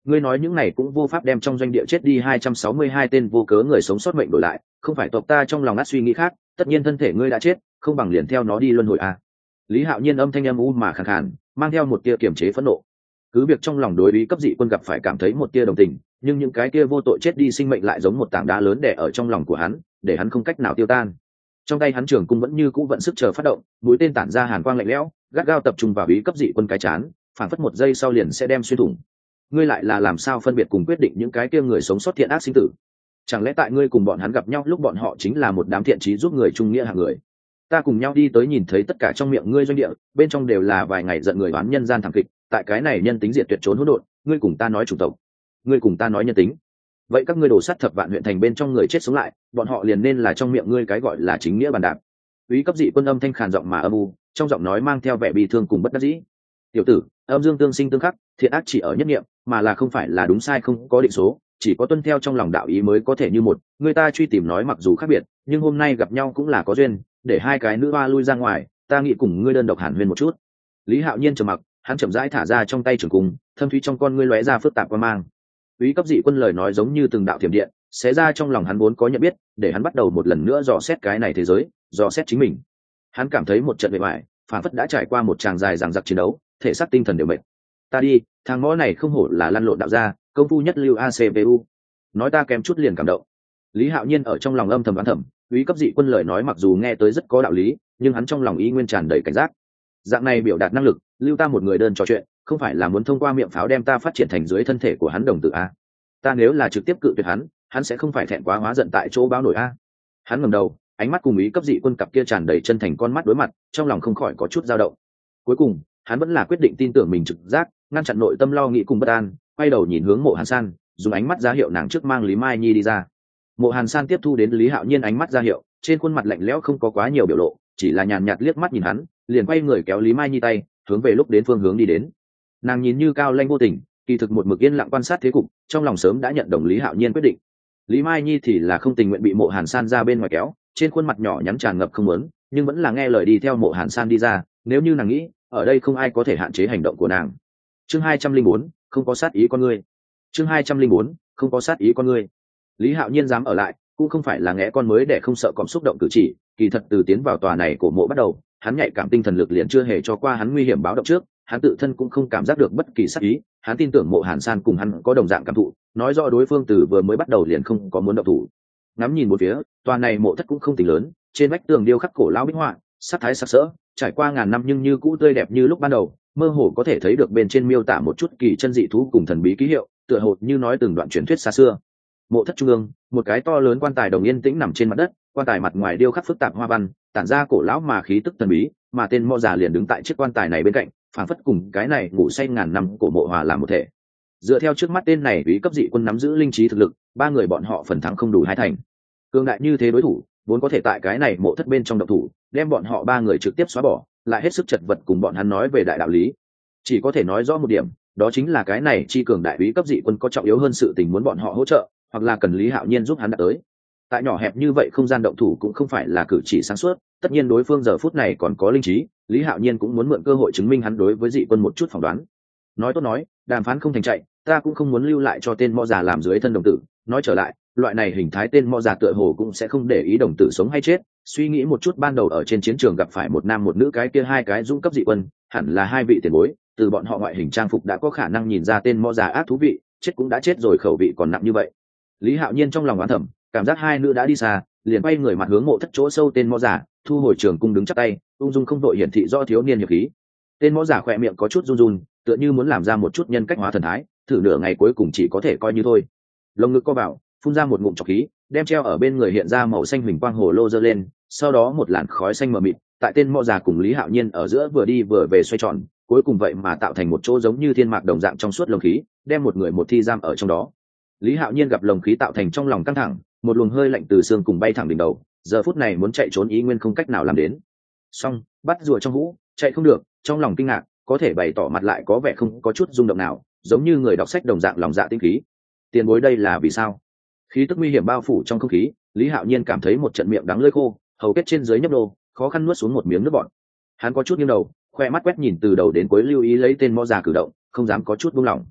ngươi nói những này cũng vô pháp đem trong doanh địa chết đi 262 tên vô cớ người sống sót mệnh đổi lại, không phải tộc ta trong lòng át suy nghĩ khác, tất nhiên thân thể ngươi đã chết, không bằng liền theo nó đi luân hồi à. Lý Hạo Nhiên âm thanh âm u mà khàn khàn, mang theo một tia kiềm chế phẫn nộ. Cứ việc trong lòng đối ý cấp dị quân gặp phải cảm thấy một tia đồng tình, nhưng những cái kia vô tội chết đi sinh mệnh lại giống một tảng đá lớn đè ở trong lòng của hắn, để hắn không cách nào tiêu tan. Trong tay hắn trường cung vẫn như cũ vận sức chờ phát động, mũi tên tản ra hàn quang lạnh lẽo, gắt gao tập trung vào ý cấp dị quân cái chán, phản phất một giây sau liền sẽ đem xuyên thủng. Ngươi lại là làm sao phân biệt cùng quyết định những cái kia người sống sót thiện ác sinh tử? Chẳng lẽ tại ngươi cùng bọn hắn gặp nhau lúc bọn họ chính là một đám thiện trí giúp người trung nghĩa hạng người? Ta cùng nhau đi tới nhìn thấy tất cả trong miệng ngươi doanh địa, bên trong đều là vài ngày giận người oán nhân gian thảm kịch, tại cái này nhân tính diệt tuyệt trốn hỗn độn, ngươi cùng ta nói chủng tộc, ngươi cùng ta nói nhân tính. Vậy các ngươi đổ sắt thập vạn huyện thành bên trong người chết sống lại, bọn họ liền nên là trong miệng ngươi cái gọi là chính nghĩa bàn đạp. Úy cấp dị quân âm thanh khàn giọng mà âm u, trong giọng nói mang theo vẻ bi thương cùng bất đắc dĩ. Tiểu tử, âm dương tương sinh tương khắc, thiện ác chỉ ở nhất niệm, mà là không phải là đúng sai không có định số, chỉ có tuân theo trong lòng đạo ý mới có thể như một. Người ta truy tìm nói mặc dù khác biệt, nhưng hôm nay gặp nhau cũng là có duyên, để hai cái nữ hoa lui ra ngoài, ta nghĩ cùng ngươi đơn độc hàn huyên một chút. Lý Hạo Nhiên trầm mặc, hắn chậm rãi thả ra trong tay trường cung, thâm thúy trong con ngươi lóe ra phức tạp quan mang. Úy cấp dị quân lời nói giống như từng đạo thiểm điện, xé ra trong lòng hắn vốn có nhận biết, để hắn bắt đầu một lần nữa dò xét cái này thế giới, dò xét chính mình. Hắn cảm thấy một trận bề ngoài, phản phất đã trải qua một tràng dài dằng dặc chiến đấu, thể xác tinh thần đều mệt. Ta đi, thằng ngõ này không hổ là lăn lộn đạo gia, công phu nhất lưu acvu. Nói ta kém chút liền cảm động. Lý Hạo Nhiên ở trong lòng âm thầm đoán thầm, Úy cấp dị quân lời nói mặc dù nghe tới rất có đạo lý, nhưng hắn trong lòng ý nguyên tràn đầy cảnh giác. Dạng này biểu đạt năng lực, lưu ta một người đơn trò chuyện, không phải là muốn thông qua miệng pháo đem ta phát triển thành dưới thân thể của hắn đồng tử a. Ta nếu là trực tiếp cự tuyệt hắn sẽ không phải thẹn quá hóa giận tại chỗ báo nổi a. Hắn ngẩng đầu, ánh mắt cùng Úy cấp dị quân cặp kia tràn đầy chân thành con mắt đối mặt, trong lòng không khỏi có chút dao động. Cuối cùng, hắn vẫn là quyết định tin tưởng mình trực giác, ngăn chặn nội tâm lo nghĩ cùng bất an, quay đầu nhìn hướng Mộ Hàn San, dùng ánh mắt ra hiệu nàng trước mang Lý Mai Nhi đi ra. Mộ Hàn San tiếp thu đến Lý Hạo Nhiên ánh mắt ra hiệu, trên khuôn mặt lạnh lẽo không có quá nhiều biểu lộ, chỉ là nhàn nhạt liếc mắt nhìn hắn, liền quay người kéo Lý Mai Nhi tay, hướng về lúc đến phương hướng đi đến. Nàng nhìn như cao lanh vô tình, kỳ thực một mực yên lặng quan sát thế cục, trong lòng sớm đã nhận đồng Lý Hạo Nhiên quyết định. Lý Mai Nhi thì là không tình nguyện bị Mộ Hàn San ra bên ngoài kéo, trên khuôn mặt nhỏ nhắn tràn ngập không muốn, nhưng vẫn là nghe lời đi theo Mộ Hàn San đi ra, nếu như nàng nghĩ, ở đây không ai có thể hạn chế hành động của nàng. Chương 204, không có sát ý con ngươi. Chương 204, không có sát ý con ngươi. Lý Hạo Nhiên dám ở lại, cũng không phải là ngẽ con mới để không sợ cọp xúc động cử chỉ, kỳ thật từ tiến vào tòa này của mộ bắt đầu, hắn nhạy cảm tinh thần lực liền chưa hề cho qua hắn nguy hiểm báo động trước, hắn tự thân cũng không cảm giác được bất kỳ sát ý, hắn tin tưởng Mộ Hàn San cùng hắn có đồng dạng cảm thụ, nói rõ đối phương từ vừa mới bắt đầu liền không có muốn động thủ. Ngắm nhìn một phía, tòa này mộ thất cũng không tính lớn, trên vách tường điêu khắc cổ lão bích họa, sắc thái sặc sỡ, trải qua ngàn năm nhưng như cũ tươi đẹp như lúc ban đầu, mơ hồ có thể thấy được bên trên miêu tả một chút kỳ chân dị thú cùng thần bí ký hiệu, tựa hồ như nói từng đoạn truyền thuyết xa xưa. Mộ thất trung ương, một cái to lớn quan tài đồng yên tĩnh nằm trên mặt đất, quan tài mặt ngoài điêu khắc phức tạp hoa văn, tản ra cổ lão mà khí tức thần bí, mà tên mộ già liền đứng tại chiếc quan tài này bên cạnh, phảng phất cùng cái này ngủ say ngàn năm cổ mộ hòa làm một thể. Dựa theo trước mắt tên này, Úy cấp dị quân nắm giữ linh trí thực lực, ba người bọn họ phần thắng không đủ hai thành. Cường đại như thế đối thủ, vốn có thể tại cái này mộ thất bên trong động thủ, đem bọn họ ba người trực tiếp xóa bỏ, lại hết sức chật vật cùng bọn hắn nói về đại đạo lý. Chỉ có thể nói rõ một điểm, đó chính là cái này chi cường đại Úy cấp dị quân có trọng yếu hơn sự tình muốn bọn họ hỗ trợ, hoặc là cần Lý Hạo Nhiên giúp hắn đạt tới. Tại nhỏ hẹp như vậy không gian động thủ cũng không phải là cử chỉ sáng suốt, tất nhiên đối phương giờ phút này còn có linh trí, Lý Hạo Nhiên cũng muốn mượn cơ hội chứng minh hắn đối với dị quân một chút phỏng đoán. Nói tốt nói, đàm phán không thành chạy, ta cũng không muốn lưu lại cho tên mõ già làm dưới thân đồng tử, nói trở lại, loại này hình thái tên mõ già tựa hồ cũng sẽ không để ý đồng tử sống hay chết. Suy nghĩ một chút, ban đầu ở trên chiến trường gặp phải một nam một nữ, cái kia hai cái dũng cấp dị quân, hẳn là hai vị tiền bối, từ bọn họ ngoại hình trang phục đã có khả năng nhìn ra tên mõ già ác thú vị, chết cũng đã chết rồi, khẩu vị còn nặng như vậy. Lý Hạo Nhiên trong lòng oán thầm, cảm giác hai nữ đã đi xa, liền quay người mặt hướng mộ thất chỗ sâu tên mõ giả, thu hồi trường cung đứng chắp tay, ung dung không đội hiển thị do thiếu niên hiệp khí. Tên mõ giả khỏe miệng có chút run run, tựa như muốn làm ra một chút nhân cách hóa thần thái, thử nửa ngày cuối cùng chỉ có thể coi như thôi. Lồng ngực co vào, phun ra một ngụm trọc khí, đem treo ở bên người hiện ra màu xanh huỳnh quang hồ lô giơ lên, sau đó một làn khói xanh mờ mịt, tại tên mõ giả cùng Lý Hạo Nhiên ở giữa vừa đi vừa về xoay tròn, cuối cùng vậy mà tạo thành một chỗ giống như thiên mạc đồng dạng trong suốt lồng khí, đem một người một thi giam ở trong đó. Lý Hạo Nhiên gặp lồng khí tạo thành trong lòng căng thẳng, một luồng hơi lạnh từ xương cùng bay thẳng đỉnh đầu, giờ phút này muốn chạy trốn ý nguyên không cách nào làm đến. Xong, bắt rùa trong hũ, chạy không được, trong lòng kinh ngạc, có thể bày tỏ mặt lại có vẻ không có chút rung động nào, giống như người đọc sách đồng dạng lòng dạ tinh khí. Tiền bối đây là vì sao? Khí tức nguy hiểm bao phủ trong không khí, Lý Hạo Nhiên cảm thấy một trận miệng đắng lưỡi khô, hầu kết trên dưới nhấp đô, khó khăn nuốt xuống một miếng nước bọt. Hắn có chút nghiêng đầu, khoe mắt quét nhìn từ đầu đến cuối lưu ý lấy tên mõ già cử động, không dám có chút buông lỏng.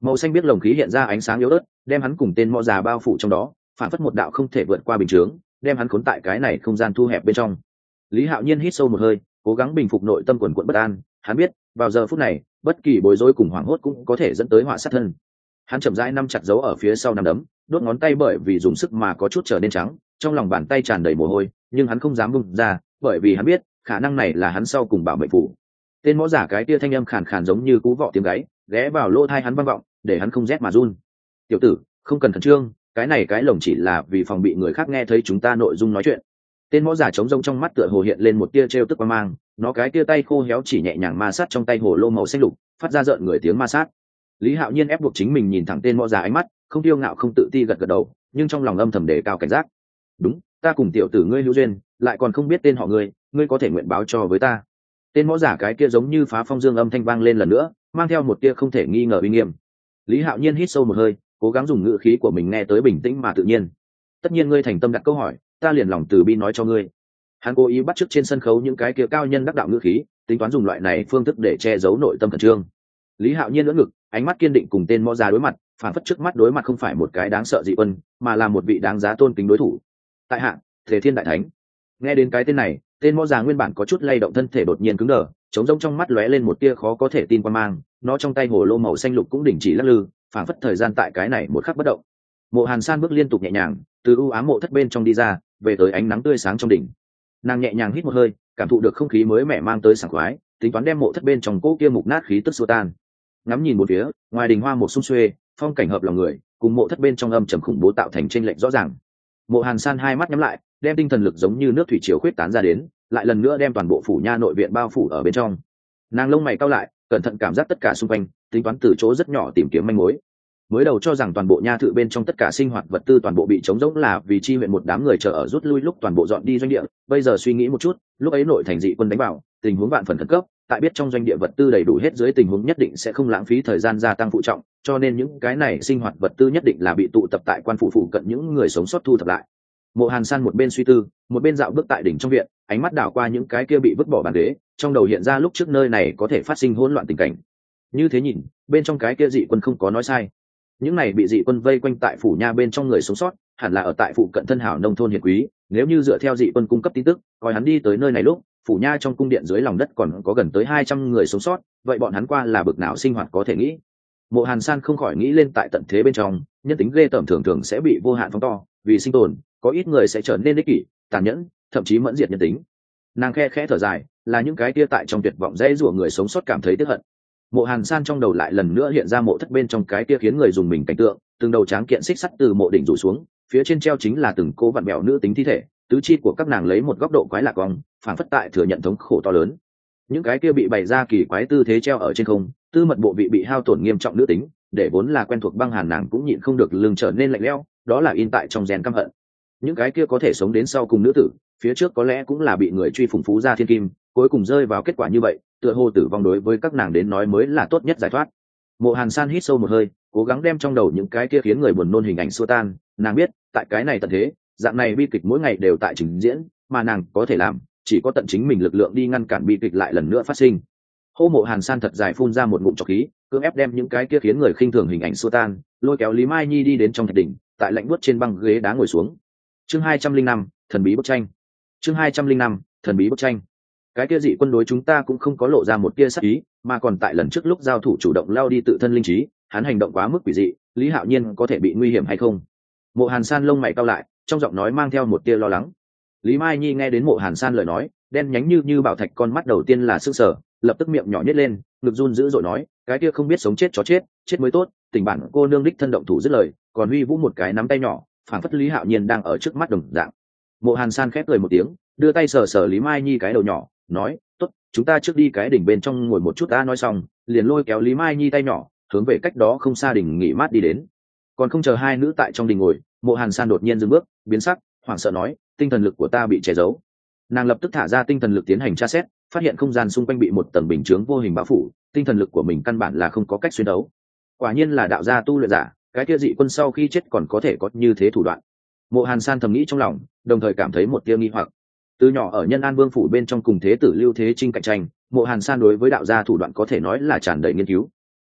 Màu xanh biết lồng khí hiện ra ánh sáng yếu ớt, đem hắn cùng tên mõ già bao phủ trong đó, phản phất một đạo không thể vượt qua bình chướng, đem hắn khốn tại cái này không gian thu hẹp bên trong. Lý Hạo Nhiên hít sâu một hơi, cố gắng bình phục nội tâm quần quẫn bất an. Hắn biết, vào giờ phút này, bất kỳ bối rối cùng hoảng hốt cũng có thể dẫn tới họa sát thân. Hắn chậm rãi nắm chặt dấu ở phía sau nắm đấm, đốt ngón tay bởi vì dùng sức mà có chút trở nên trắng, trong lòng bàn tay tràn đầy mồ hôi, nhưng hắn không dám bung ra, bởi vì hắn biết, khả năng này là hắn sau cùng bảo mệnh phủ. Tên mõ giả cái tia thanh âm khàn khàn giống như cú vọ tiếng gáy, ghé vào lỗ tai hắn vang vọng, để hắn không rét mà run. "Tiểu tử, không cần khẩn trương, cái lồng chỉ là vì phòng bị người khác nghe thấy chúng ta nội dung nói chuyện." Tên mõ giả trống rỗng trong mắt tựa hồ hiện lên một tia trêu tức qua mang, nó cái tia tay khô héo chỉ nhẹ nhàng ma sát trong tay hồ lô màu xanh lục, phát ra rợn người tiếng ma sát. Lý Hạo Nhiên ép buộc chính mình nhìn thẳng tên mõ giả ánh mắt, không kiêu ngạo không tự ti gật gật đầu, nhưng trong lòng âm thầm đề cao cảnh giác. "Đúng, ta cùng tiểu tử ngươi hữu duyên, lại còn không biết tên họ ngươi, ngươi có thể nguyện báo cho với ta." Tên mõ giả cái kia giống như phá phong dương âm thanh vang lên lần nữa, mang theo một tia không thể nghi ngờ uy nghiêm. Lý Hạo Nhiên hít sâu một hơi, cố gắng dùng ngữ khí của mình nghe tới bình tĩnh mà tự nhiên. "Tất nhiên ngươi thành tâm đặt câu hỏi, ta liền lòng từ bi nói cho ngươi." Hắn cố ý bắt chước trên sân khấu những cái kia cao nhân đắc đạo ngữ khí, tính toán dùng loại này phương thức để che giấu nội tâm khẩn trương. Lý Hạo Nhiên ngỡ ngực, ánh mắt kiên định cùng tên mõ già đối mặt, phản phất trước mắt đối mặt không phải một cái đáng sợ dị quân, mà là một vị đáng giá tôn kính đối thủ. Tại hạ, Thể Thiên Đại Thánh. Nghe đến cái tên này, tên mõ già nguyên bản có chút lay động thân thể đột nhiên cứng đờ, trống rỗng trong mắt lóe lên một tia khó có thể tin quan mang, nó trong tay hồ lô màu xanh lục cũng đình chỉ lắc lư, phản phất thời gian tại cái này một khắc bất động. Mộ Hàn San bước liên tục nhẹ nhàng, từ u ám mộ thất bên trong đi ra, về tới ánh nắng tươi sáng trong đỉnh. Nàng nhẹ nhàng hít một hơi, cảm thụ được không khí mới mẻ mang tới sảng khoái, tính toán đem mộ thất bên trong cỗ kia mục nát khí tức xua tan. Ngắm nhìn một phía, ngoài đình hoa một sum xuê, phong cảnh hợp lòng người, cùng mộ thất bên trong âm trầm khủng bố tạo thành chênh lệch rõ ràng. Mộ Hàn San hai mắt nhắm lại, đem tinh thần lực giống như nước thủy triều khuyết tán ra đến, lại lần nữa đem toàn bộ phủ nha nội viện bao phủ ở bên trong. Nàng lông mày cau lại, cẩn thận cảm giác tất cả xung quanh, tính toán từ chỗ rất nhỏ tìm kiếm manh mối. Mới đầu cho rằng toàn bộ nha thự bên trong tất cả sinh hoạt vật tư toàn bộ bị trống rỗng là vì chi huyện một đám người chờ ở rút lui lúc toàn bộ dọn đi doanh địa, bây giờ suy nghĩ một chút, lúc ấy nội thành dị quân đánh vào, tình huống vạn phần khẩn cấp, tại biết trong doanh địa vật tư đầy đủ hết dưới tình huống nhất định sẽ không lãng phí thời gian gia tăng phụ trọng, cho nên những cái này sinh hoạt vật tư nhất định là bị tụ tập tại quan phủ phụ cận những người sống sót thu thập lại. Mộ Hàn San một bên suy tư, một bên dạo bước tại đỉnh trong viện, ánh mắt đảo qua những cái kia bị vứt bỏ bàn ghế, trong đầu hiện ra lúc trước nơi này có thể phát sinh hỗn loạn tình cảnh. Như thế nhìn, bên trong cái kia dị quân không có nói sai. Những này bị dị quân vây quanh tại phủ nha bên trong người sống sót, hẳn là ở tại phụ cận thân hảo nông thôn hiền quý, nếu như dựa theo dị quân cung cấp tin tức, coi hắn đi tới nơi này lúc, phủ nha trong cung điện dưới lòng đất còn có gần tới 200 người sống sót, vậy bọn hắn qua là bực nào sinh hoạt có thể nghĩ. Mộ Hàn San không khỏi nghĩ lên tại tận thế bên trong, nhân tính ghê tởm thường thường sẽ bị vô hạn phóng to, vì sinh tồn, có ít người sẽ trở nên ích kỷ, tàn nhẫn, thậm chí mẫn diệt nhân tính. Nàng khe khẽ thở dài, là những cái kia tại trong tuyệt vọng dễ rủa người sống sót cảm thấy tức hận. Mộ Hàn San trong đầu lại lần nữa hiện ra mộ thất bên trong cái kia khiến người dùng mình cảnh tượng, từng đầu tráng kiện xích sắt từ mộ đỉnh rủ xuống, phía trên treo chính là từng cô vặn bẹo nữ tính thi thể, tứ chi của các nàng lấy một góc độ quái lạ cong, phản phất tại thừa nhận thống khổ to lớn. Những cái kia bị bày ra kỳ quái tư thế treo ở trên không, tư mật bộ vị bị hao tổn nghiêm trọng nữ tính, để vốn là quen thuộc băng hàn nàng cũng nhịn không được lưng trở nên lạnh lẽo, đó là in tại trong gen căm hận. Những cái kia có thể sống đến sau cùng nữ tử, phía trước có lẽ cũng là bị người truy phủng phú ra thiên kim, cuối cùng rơi vào kết quả như vậy, tựa hồ tử vong đối với các nàng đến nói mới là tốt nhất giải thoát. Mộ Hàn San hít sâu một hơi, cố gắng đem trong đầu những cái kia khiến người buồn nôn hình ảnh xua tan. Nàng biết, tại cái này tận thế, dạng này bi kịch mỗi ngày đều tại trình diễn, mà nàng có thể làm chỉ có tận chính mình lực lượng đi ngăn cản bi kịch lại lần nữa phát sinh. Hô Mộ Hàn San thật dài phun ra một ngụm trọc khí, cưỡng ép đem những cái kia khiến người khinh thường hình ảnh xua tan, lôi kéo Lý Mai Nhi đi đến trong thạch đỉnh, tại lạnh buốt trên băng ghế đá ngồi xuống. Chương 205, thần bí bức tranh. Chương 205, thần bí bức tranh. Cái kia dị quân đối chúng ta cũng không có lộ ra một tia sắc ý, mà còn tại lần trước lúc giao thủ chủ động lao đi tự thân linh trí, hắn hành động quá mức quỷ dị, Lý Hạo Nhiên có thể bị nguy hiểm hay không? Mộ Hàn San lông mày cau lại, trong giọng nói mang theo một tia lo lắng. Lý Mai Nhi nghe đến Mộ Hàn San lời nói, đen nhánh như bảo thạch con mắt đầu tiên là sững sờ, lập tức miệng nhỏ nhếch lên, ngực run dữ dội nói, cái kia không biết sống chết chó chết, chết mới tốt, tình bản cô nương đích thân động thủ dứt lời, còn huy vũ một cái nắm tay nhỏ, phảng phất Lý Hạo Nhiên đang ở trước mắt đồng dạng. Mộ Hàn San khép cười một tiếng, đưa tay sờ sờ Lý Mai Nhi cái đầu nhỏ, nói, tốt, chúng ta trước đi cái đỉnh bên trong ngồi một chút ta. Nói xong, liền lôi kéo Lý Mai Nhi tay nhỏ, hướng về cách đó không xa đỉnh nghỉ mát đi đến. Còn không chờ hai nữ tại trong đỉnh ngồi, Mộ Hàn San đột nhiên dừng bước, biến sắc, hoảng sợ nói, tinh thần lực của ta bị che giấu. Nàng lập tức thả ra tinh thần lực tiến hành tra xét, phát hiện không gian xung quanh bị một tầng bình chướng vô hình bao phủ, tinh thần lực của mình căn bản là không có cách xuyên đấu. Quả nhiên là đạo gia tu luyện giả, cái kia dị quân sau khi chết còn có thể có như thế thủ đoạn. Mộ Hàn San thầm nghĩ trong lòng, đồng thời cảm thấy một tia nghi hoặc. Từ nhỏ ở Nhân An Vương phủ bên trong cùng thế tử Lưu Thế Trinh cạnh tranh, Mộ Hàn San đối với đạo gia thủ đoạn có thể nói là tràn đầy nghiên cứu.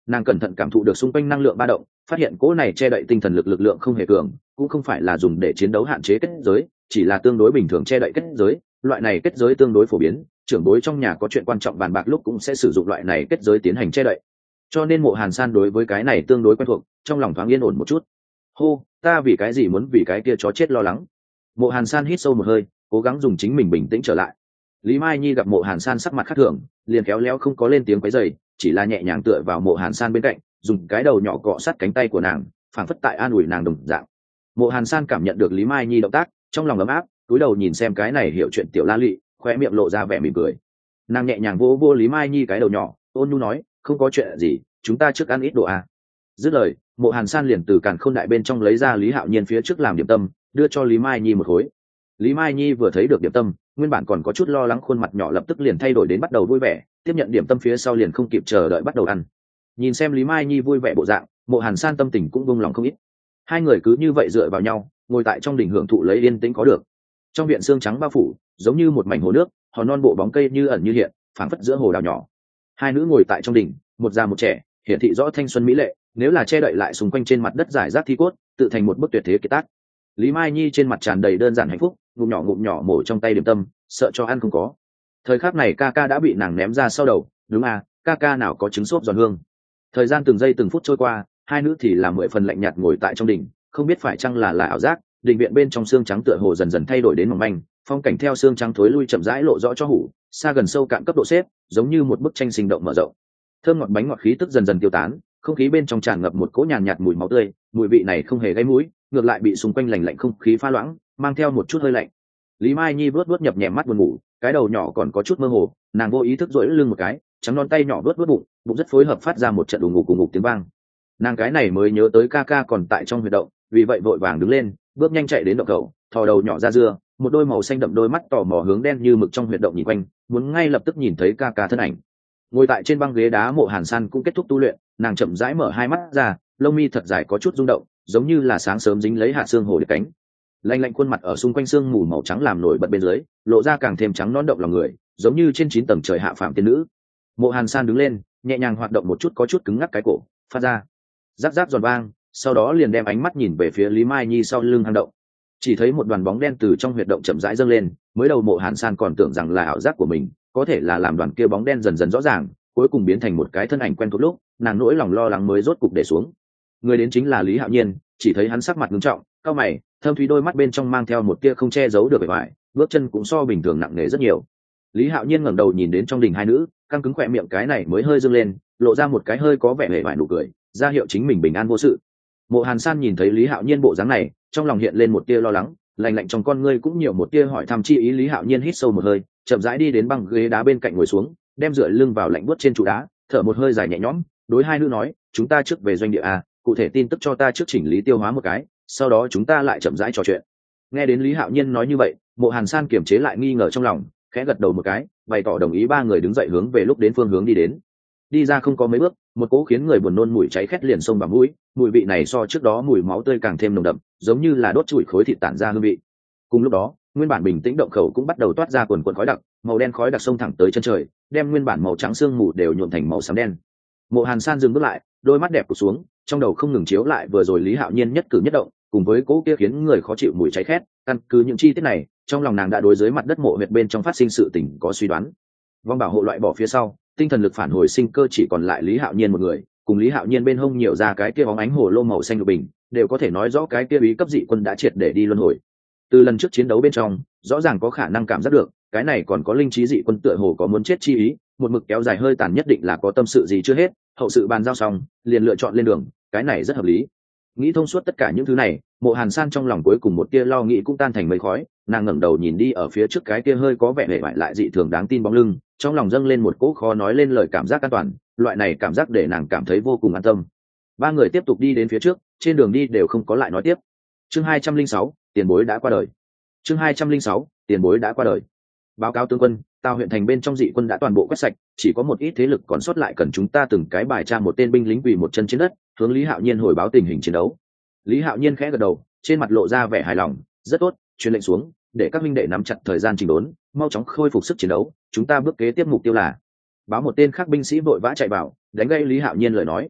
Nàng cẩn thận cảm thụ được xung quanh năng lượng ba động, phát hiện cỗ này che đậy tinh thần lực lượng không hề cường, cũng không phải là dùng để chiến đấu hạn chế kết giới, chỉ là tương đối bình thường che đậy kết giới. Loại này kết giới tương đối phổ biến, trưởng bối trong nhà có chuyện quan trọng bàn bạc lúc cũng sẽ sử dụng loại này kết giới tiến hành che đậy. Cho nên Mộ Hàn San đối với cái này tương đối quen thuộc, trong lòng thoáng yên ổn một chút. Hô, ta vì cái gì muốn vì cái kia chó chết lo lắng. Mộ Hàn San hít sâu một hơi, cố gắng dùng chính mình bình tĩnh trở lại. Lý Mai Nhi gặp Mộ Hàn San sắc mặt khác thường, liền khéo léo không có lên tiếng quấy rầy, chỉ là nhẹ nhàng tựa vào Mộ Hàn San bên cạnh, dùng cái đầu nhỏ cọ sát cánh tay của nàng, phảng phất tại an ủi nàng đồng dạng. Mộ Hàn San cảm nhận được Lý Mai Nhi động tác, trong lòng ấm áp, cúi đầu nhìn xem cái này hiểu chuyện tiểu la lị, khóe miệng lộ ra vẻ mỉm cười. Nàng nhẹ nhàng vỗ vỗ Lý Mai Nhi cái đầu nhỏ, ôn nhu nói, không có chuyện gì, chúng ta trước ăn ít đồ à. Dứt lời, Mộ Hàn San liền từ càn khôn đại bên trong lấy ra Lý Hạo Nhiên phía trước làm điểm tâm, đưa cho Lý Mai Nhi một khối. Lý Mai Nhi vừa thấy được điểm tâm, nguyên bản còn có chút lo lắng khuôn mặt nhỏ lập tức liền thay đổi đến bắt đầu vui vẻ, tiếp nhận điểm tâm phía sau liền không kịp chờ đợi bắt đầu ăn. Nhìn xem Lý Mai Nhi vui vẻ bộ dạng, Mộ Hàn San tâm tình cũng buông lòng không ít. Hai người cứ như vậy dựa vào nhau, ngồi tại trong đỉnh hưởng thụ lấy yên tĩnh có được. Trong viện sương trắng bao phủ, giống như một mảnh hồ nước, hòn non bộ bóng cây như ẩn như hiện, phảng phất giữa hồ đào nhỏ. Hai nữ ngồi tại trong đỉnh, một già một trẻ, hiển thị rõ thanh xuân mỹ lệ, nếu là che đậy lại xung quanh trên mặt đất giải rác thi cốt, tự thành một bức tuyệt thế kiệt tác. Lý Mai Nhi trên mặt tràn đầy đơn giản hạnh phúc, ngụm nhỏ mổ trong tay điểm tâm, sợ cho ăn không có. Thời khắc này ca ca đã bị nàng ném ra sau đầu, đúng à, ca ca nào có trứng xốp giòn hương. Thời gian từng giây từng phút trôi qua, hai nữ thì là 10 phần lạnh nhạt ngồi tại trong đỉnh, không biết phải chăng là ảo giác, đình viện bên trong xương trắng tựa hồ dần dần thay đổi đến mỏng manh, phong cảnh theo xương trắng thối lui chậm rãi lộ rõ cho hủ, xa gần sâu cạn cấp độ xếp, giống như một bức tranh sinh động mở rộng. Thơm ngọt bánh ngọt khí tức dần dần tiêu tán, không khí bên trong tràn ngập một cỗ nhàn nhạt mùi máu tươi, mùi vị này không hề gây mũi, ngược lại bị xung quanh lạnh lạnh không khí pha loãng, mang theo một chút hơi lạnh. Lý Mai Nhi vuốt nhập nhẹ mắt buồn ngủ, cái đầu nhỏ còn có chút mơ hồ, nàng vô ý thức duỗi lưng một cái, trắng non tay nhỏ vuốt bụng, bụng rất phối hợp phát ra một trận cùng ngục tiếng vang. Nàng cái này mới nhớ tới ca ca còn tại trong huyệt động, vì vậy vội vàng đứng lên, bước nhanh chạy đến động khẩu, thò đầu nhỏ ra dưa, một đôi màu xanh đậm đôi mắt tò mò hướng đen như mực trong huyệt động nhìn quanh, muốn ngay lập tức nhìn thấy ca ca thân ảnh. Ngồi tại trên băng ghế đá, Mộ Hàn San cũng kết thúc tu luyện, nàng chậm rãi mở hai mắt ra, lông mi thật dài có chút rung động, giống như là sáng sớm dính lấy hạt xương hồ điệp cánh. Lạnh lạnh khuôn mặt ở xung quanh xương mù màu trắng làm nổi bật bên dưới, lộ ra càng thêm trắng nõn động lòng người, giống như trên 9 tầng trời hạ phàm tiên nữ. Mộ Hàn San đứng lên, nhẹ nhàng hoạt động một chút có chút cứng ngắc cái cổ, phát ra rắc rắc giòn vang, sau đó liền đem ánh mắt nhìn về phía Lý Mai Nhi sau lưng hang động. Chỉ thấy một đoàn bóng đen từ trong huyệt động chậm rãi dâng lên, mới đầu Mộ Hàn San còn tưởng rằng là ảo giác của mình, có thể là làm đoàn kia bóng đen dần dần rõ ràng, cuối cùng biến thành một cái thân ảnh quen thuộc lúc, nàng nỗi lòng lo lắng mới rốt cục để xuống. Người đến chính là Lý Hạo Nhiên, chỉ thấy hắn sắc mặt nghiêm trọng, cau mày, thâm thúy đôi mắt bên trong mang theo một tia không che giấu được vẻ vải, bước chân cũng so bình thường nặng nề rất nhiều. Lý Hạo Nhiên ngẩng đầu nhìn đến trong đình hai nữ, căng cứng khỏe miệng cái này mới hơi dương lên, lộ ra một cái hơi có vẻ hề vải nụ cười, ra hiệu chính mình bình an vô sự. Mộ Hàn San nhìn thấy Lý Hạo Nhiên bộ dáng này, trong lòng hiện lên một tia lo lắng, lạnh lạnh trong con ngươi cũng nhiều một tia hỏi thăm chi ý. Lý Hạo Nhiên hít sâu một hơi, chậm rãi đi đến băng ghế đá bên cạnh ngồi xuống, đem dựa lưng vào lạnh buốt trên trụ đá, thở một hơi dài nhẹ nhõm, đối hai nữ nói, chúng ta trước về doanh địa à, cụ thể tin tức cho ta trước chỉnh lý tiêu hóa một cái, sau đó chúng ta lại chậm rãi trò chuyện. Nghe đến Lý Hạo Nhiên nói như vậy, Mộ Hàn San kiềm chế lại nghi ngờ trong lòng, khẽ gật đầu một cái, bày tỏ đồng ý. Ba người đứng dậy hướng về lúc đến phương hướng đi đến. Đi ra không có mấy bước, một cỗ khiến người buồn nôn mùi cháy khét liền xông vào mũi, mùi vị này so trước đó mùi máu tươi càng thêm nồng đậm, giống như là đốt chùi khối thịt tản ra hương vị. Cùng lúc đó, nguyên bản bình tĩnh động khẩu cũng bắt đầu toát ra quần quần khói đặc, màu đen khói đặc xông thẳng tới chân trời, đem nguyên bản màu trắng sương mù đều nhuộm thành màu xám đen. Mộ Hàn San dừng bước lại, đôi mắt đẹp cụp xuống, trong đầu không ngừng chiếu lại vừa rồi Lý Hạo Nhiên nhất cử nhất động, cùng với cỗ kia khiến người khó chịu mùi cháy khét. Căn cứ những chi tiết này, trong lòng nàng đã đối dưới mặt đất mộ huyệt bên trong phát sinh sự tình có suy đoán. Vong bảo hộ loại bỏ phía sau, tinh thần lực phản hồi sinh cơ chỉ còn lại Lý Hạo Nhiên một người, cùng Lý Hạo Nhiên bên hông nhiều ra cái kia bóng ánh hồ lô màu xanh lục bình, đều có thể nói rõ cái kia bí cấp dị quân đã triệt để đi luân hồi. Từ lần trước chiến đấu bên trong, rõ ràng có khả năng cảm giác được, cái này còn có linh trí dị quân tựa hồ có muốn chết chi ý, một mực kéo dài hơi tàn nhất định là có tâm sự gì chưa hết, hậu sự bàn giao xong, liền lựa chọn lên đường, cái này rất hợp lý. Nghĩ thông suốt tất cả những thứ này, Mộ Hàn San trong lòng cuối cùng một tia lo nghĩ cũng tan thành mây khói, nàng ngẩng đầu nhìn đi ở phía trước cái kia hơi có vẻ hề bại lại dị thường đáng tin bóng lưng, trong lòng dâng lên một cỗ khó nói lên lời cảm giác an toàn, loại này cảm giác để nàng cảm thấy vô cùng an tâm. Ba người tiếp tục đi đến phía trước, trên đường đi đều không có lại nói tiếp. Chương 206, tiền bối đã qua đời. Chương 206, tiền bối đã qua đời. Báo cáo tướng quân, Tào huyện thành bên trong dị quân đã toàn bộ quét sạch, chỉ có một ít thế lực còn sót lại, cần chúng ta từng cái bài tra một tên binh lính quỳ một chân trên đất, hướng Lý Hạo Nhiên hồi báo tình hình chiến đấu. Lý Hạo Nhiên khẽ gật đầu, trên mặt lộ ra vẻ hài lòng, rất tốt, truyền lệnh xuống, để các minh đệ nắm chặt thời gian chỉnh đốn, mau chóng khôi phục sức chiến đấu, chúng ta bước kế tiếp mục tiêu là. Báo một tên khác binh sĩ vội vã chạy vào, đánh gây Lý Hạo Nhiên lời nói,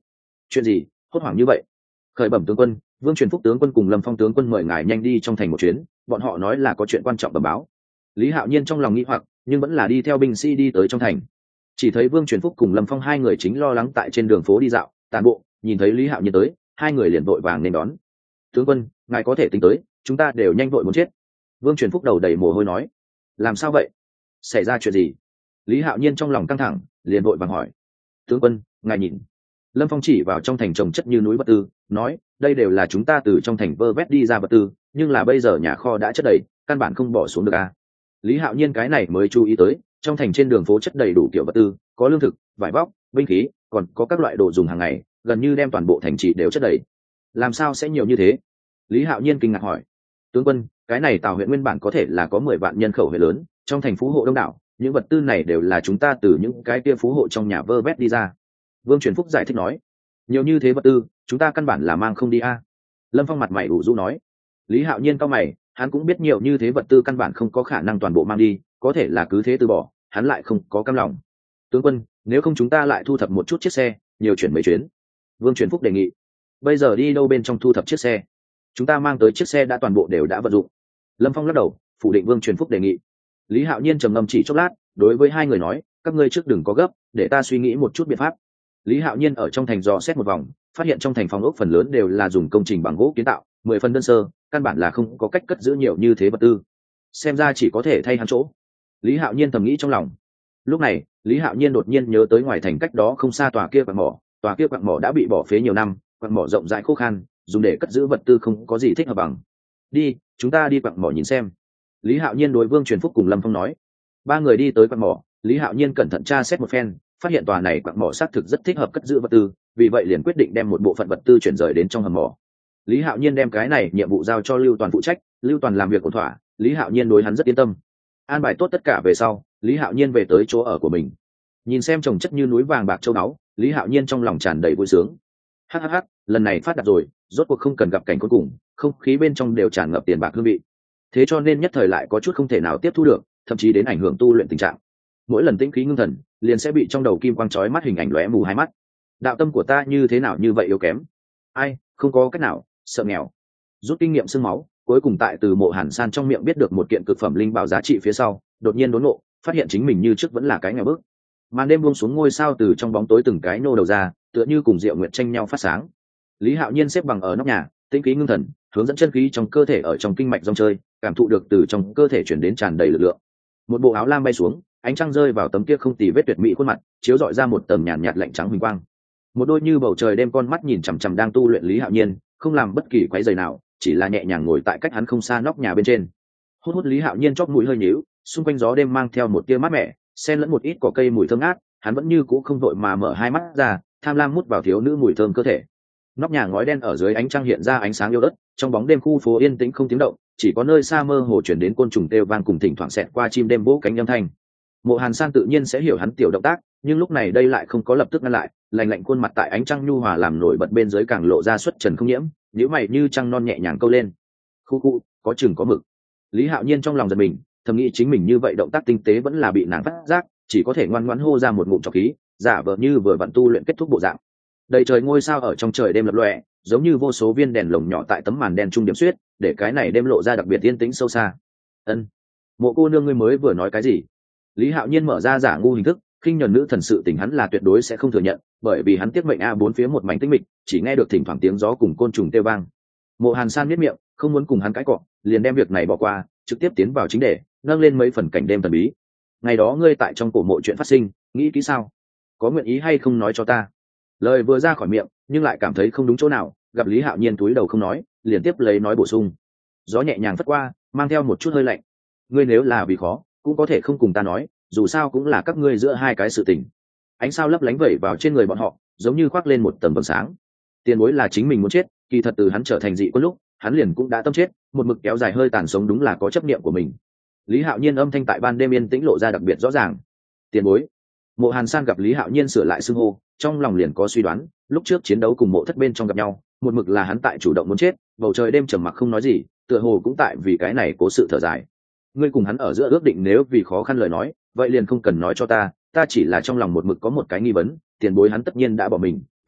chuyện gì hốt hoảng như vậy? Khởi bẩm tướng quân, Vương Truyền Phúc tướng quân cùng Lâm Phong tướng quân mời ngài nhanh đi trong thành một chuyến, bọn họ nói là có chuyện quan trọng bẩm báo. Lý Hạo Nhiên trong lòng nghĩ hoặc, nhưng vẫn là đi theo binh sĩ đi tới trong thành. Chỉ thấy Vương Truyền Phúc cùng Lâm Phong hai người chính lo lắng tại trên đường phố đi dạo tàn bộ, nhìn thấy Lý Hạo Nhiên tới, hai người liền vội vàng nên đón. Tướng quân, ngài có thể tính tới, chúng ta đều nhanh vội muốn chết. Vương Truyền Phúc đầu đầy mồ hôi nói. Làm sao vậy? Xảy ra chuyện gì? Lý Hạo Nhiên trong lòng căng thẳng, liền vội vàng hỏi. Tướng quân, ngài nhìn. Lâm Phong chỉ vào trong thành trồng chất như núi vật tư, nói, đây đều là chúng ta từ trong thành vơ vét đi ra vật tư, nhưng là bây giờ nhà kho đã chất đầy, căn bản không bỏ xuống được a. Lý Hạo Nhiên cái này mới chú ý tới, trong thành trên đường phố chất đầy đủ kiểu vật tư, có lương thực, vải vóc, binh khí, còn có các loại đồ dùng hàng ngày, gần như đem toàn bộ thành trì đều chất đầy. Làm sao sẽ nhiều như thế? Lý Hạo Nhiên kinh ngạc hỏi. Tướng quân, cái này Tào huyện nguyên bản có thể là có 10 vạn nhân khẩu huyện lớn, trong thành phú hộ đông đảo, những vật tư này đều là chúng ta từ những cái kia phú hộ trong nhà vơ vét đi ra. Vương Truyền Phúc giải thích nói. Nhiều như thế vật tư, chúng ta căn bản là mang không đi a. Lâm Phong mặt mày ủ rũ nói. Lý Hạo Nhiên cau mày, hắn cũng biết nhiều như thế vật tư căn bản không có khả năng toàn bộ mang đi, có thể là cứ thế từ bỏ, hắn lại không có cam lòng. Tướng quân, nếu không chúng ta lại thu thập một chút chiếc xe, nhiều chuyển mấy chuyến. Vương Truyền Phúc đề nghị. Bây giờ đi đâu bên trong thu thập chiếc xe? Chúng ta mang tới chiếc xe đã toàn bộ đều đã vận dụng. Lâm Phong lắc đầu, phủ định Vương Truyền Phúc đề nghị. Lý Hạo Nhiên trầm ngâm chỉ chốc lát, đối với hai người nói, các ngươi trước đừng có gấp, để ta suy nghĩ một chút biện pháp. Lý Hạo Nhiên ở trong thành dò xét một vòng, phát hiện trong thành phòng ốc phần lớn đều là dùng công trình bằng gỗ kiến tạo, 10 phần đơn sơ, căn bản là không có cách cất giữ nhiều như thế vật tư. Xem ra chỉ có thể thay hắn chỗ. Lý Hạo Nhiên thầm nghĩ trong lòng. Lúc này, Lý Hạo Nhiên đột nhiên nhớ tới ngoài thành cách đó không xa tòa kia quặng mỏ, tòa kia quặng mỏ đã bị bỏ phế nhiều năm, quặng mỏ rộng rãi khô khan, dùng để cất giữ vật tư không có gì thích hợp bằng. Đi, chúng ta đi quặng mỏ nhìn xem. Lý Hạo Nhiên đối Vương Truyền Phúc cùng Lâm Phong nói. Ba người đi tới quặng mỏ, Lý Hạo Nhiên cẩn thận tra xét một phen, phát hiện tòa này quặng mỏ xác thực rất thích hợp cất giữ vật tư, vì vậy liền quyết định đem một bộ phận vật tư chuyển rời đến trong hầm mỏ. Lý Hạo Nhiên đem cái này nhiệm vụ giao cho Lưu Toàn phụ trách, Lưu Toàn làm việc ổn thỏa, Lý Hạo Nhiên đối hắn rất yên tâm. An bài tốt tất cả về sau, Lý Hạo Nhiên về tới chỗ ở của mình. Nhìn xem chồng chất như núi vàng bạc châu báu, Lý Hạo Nhiên trong lòng tràn đầy vui sướng. Hắc, lần này phát đạt rồi, rốt cuộc không cần gặp cảnh cuối cùng, không khí bên trong đều tràn ngập tiền bạc hương vị. Thế cho nên nhất thời lại có chút không thể nào tiếp thu được, thậm chí đến ảnh hưởng tu luyện tình trạng. Mỗi lần tĩnh khí ngưng thần, liền sẽ bị trong đầu kim quang chói mắt hình ảnh lóe mù hai mắt. Đạo tâm của ta như thế nào như vậy yếu kém? Ai, không có cách nào, sợ nghèo. Rút kinh nghiệm xương máu, cuối cùng tại từ Mộ Hàn San trong miệng biết được một kiện cực phẩm linh bảo giá trị phía sau, đột nhiên đốn ngộ, phát hiện chính mình như trước vẫn là cái nghèo bức. Màn đêm buông xuống, ngôi sao từ trong bóng tối từng cái nô đầu ra, tựa như cùng Diệu Nguyệt tranh nhau phát sáng. Lý Hạo Nhiên xếp bằng ở nóc nhà, tĩnh khí ngưng thần, hướng dẫn chân khí trong cơ thể ở trong kinh mạch dòng chơi, cảm thụ được từ trong cơ thể chuyển đến tràn đầy lực lượng. Một bộ áo lam bay xuống, ánh trăng rơi vào tấm kia không tì vết tuyệt mỹ khuôn mặt, chiếu rọi ra một tầng nhàn nhạt lạnh trắng huỳnh quang. Một đôi như bầu trời đêm con mắt nhìn chằm chằm đang tu luyện Lý Hạo Nhiên, không làm bất kỳ quấy rầy nào, chỉ là nhẹ nhàng ngồi tại cách hắn không xa nóc nhà bên trên. Hút Lý Hạo Nhiên chóp mũi hơi nhíu, xung quanh gió đêm mang theo một tia mát mẻ, xen lẫn một ít cỏ cây mùi thơm ngát, hắn vẫn như cũ không vội mà mở hai mắt ra, tham lam mút vào thiếu nữ mùi thơm cơ thể. Nóc nhà ngói đen ở dưới ánh trăng hiện ra ánh sáng yếu ớt, trong bóng đêm khu phố yên tĩnh không tiếng động, chỉ có nơi xa mơ hồ chuyển đến côn trùng kêu vang cùng thỉnh thoảng xẹt qua chim đêm vỗ cánh âm thanh. Mộ Hàn San tự nhiên sẽ hiểu hắn tiểu động tác, nhưng lúc này đây lại không có lập tức ngăn lại, lạnh lạnh khuôn mặt tại ánh trăng nhu hòa làm nổi bật bên dưới càng lộ ra xuất trần không nhiễm, nhíu mày như trăng non nhẹ nhàng câu lên. Khu, có chừng có mực. Lý Hạo Nhiên trong lòng giật mình, thầm nghĩ chính mình như vậy động tác tinh tế vẫn là bị nàng phát giác, chỉ có thể ngoan ngoãn hô ra một ngụm trọc khí, giả vờ như vừa vặn tu luyện kết thúc bộ dạng. Đầy trời ngôi sao ở trong trời đêm lập lòe, giống như vô số viên đèn lồng nhỏ tại tấm màn đen trung điểm xuyết, để cái này đêm lộ ra đặc biệt yên tĩnh sâu xa. Ân, Mộ cô nương ngươi mới vừa nói cái gì? Lý Hạo Nhiên mở ra giả ngu hình thức, khinh nhẫn nữ thần sự tình hắn là tuyệt đối sẽ không thừa nhận, bởi vì hắn tiếc mệnh bốn phía một mảnh tĩnh mịch, chỉ nghe được thỉnh thoảng tiếng gió cùng côn trùng kêu vang. Mộ Hàn San biết miệng, không muốn cùng hắn cãi cọ, liền đem việc này bỏ qua, trực tiếp tiến vào chính đề, nâng lên mấy phần cảnh đêm thần bí. Ngày đó ngươi tại trong cổ mộ chuyện phát sinh, nghĩ kỹ sao? Có nguyện ý hay không nói cho ta? Lời vừa ra khỏi miệng, nhưng lại cảm thấy không đúng chỗ nào, gặp Lý Hạo Nhiên túi đầu không nói, liền tiếp lấy nói bổ sung. Gió nhẹ nhàng phất qua, mang theo một chút hơi lạnh. Ngươi nếu là vì khó, cũng có thể không cùng ta nói, dù sao cũng là các ngươi giữa hai cái sự tình. Ánh sao lấp lánh vẩy vào trên người bọn họ, giống như khoác lên một tầng vầng sáng. Tiền bối là chính mình muốn chết, kỳ thật từ hắn trở thành dị quân lúc, hắn liền cũng đã tâm chết, một mực kéo dài hơi tàn sống đúng là có chấp niệm của mình. Lý Hạo Nhiên âm thanh tại ban đêm yên tĩnh lộ ra đặc biệt rõ ràng. Tiền bối. Mộ Hàn San gặp Lý Hạo Nhiên sửa lại xưng hô, trong lòng liền có suy đoán, lúc trước chiến đấu cùng Mộ Thất bên trong gặp nhau, một mực là hắn tại chủ động muốn chết, bầu trời đêm trầm mặc không nói gì, tựa hồ cũng tại vì cái này cố sự thở dài. Ngươi cùng hắn ở giữa ước định nếu vì khó khăn lời nói, vậy liền không cần nói cho ta, ta chỉ là trong lòng một mực có một cái nghi vấn, tiền bối hắn tất nhiên đã bỏ mình,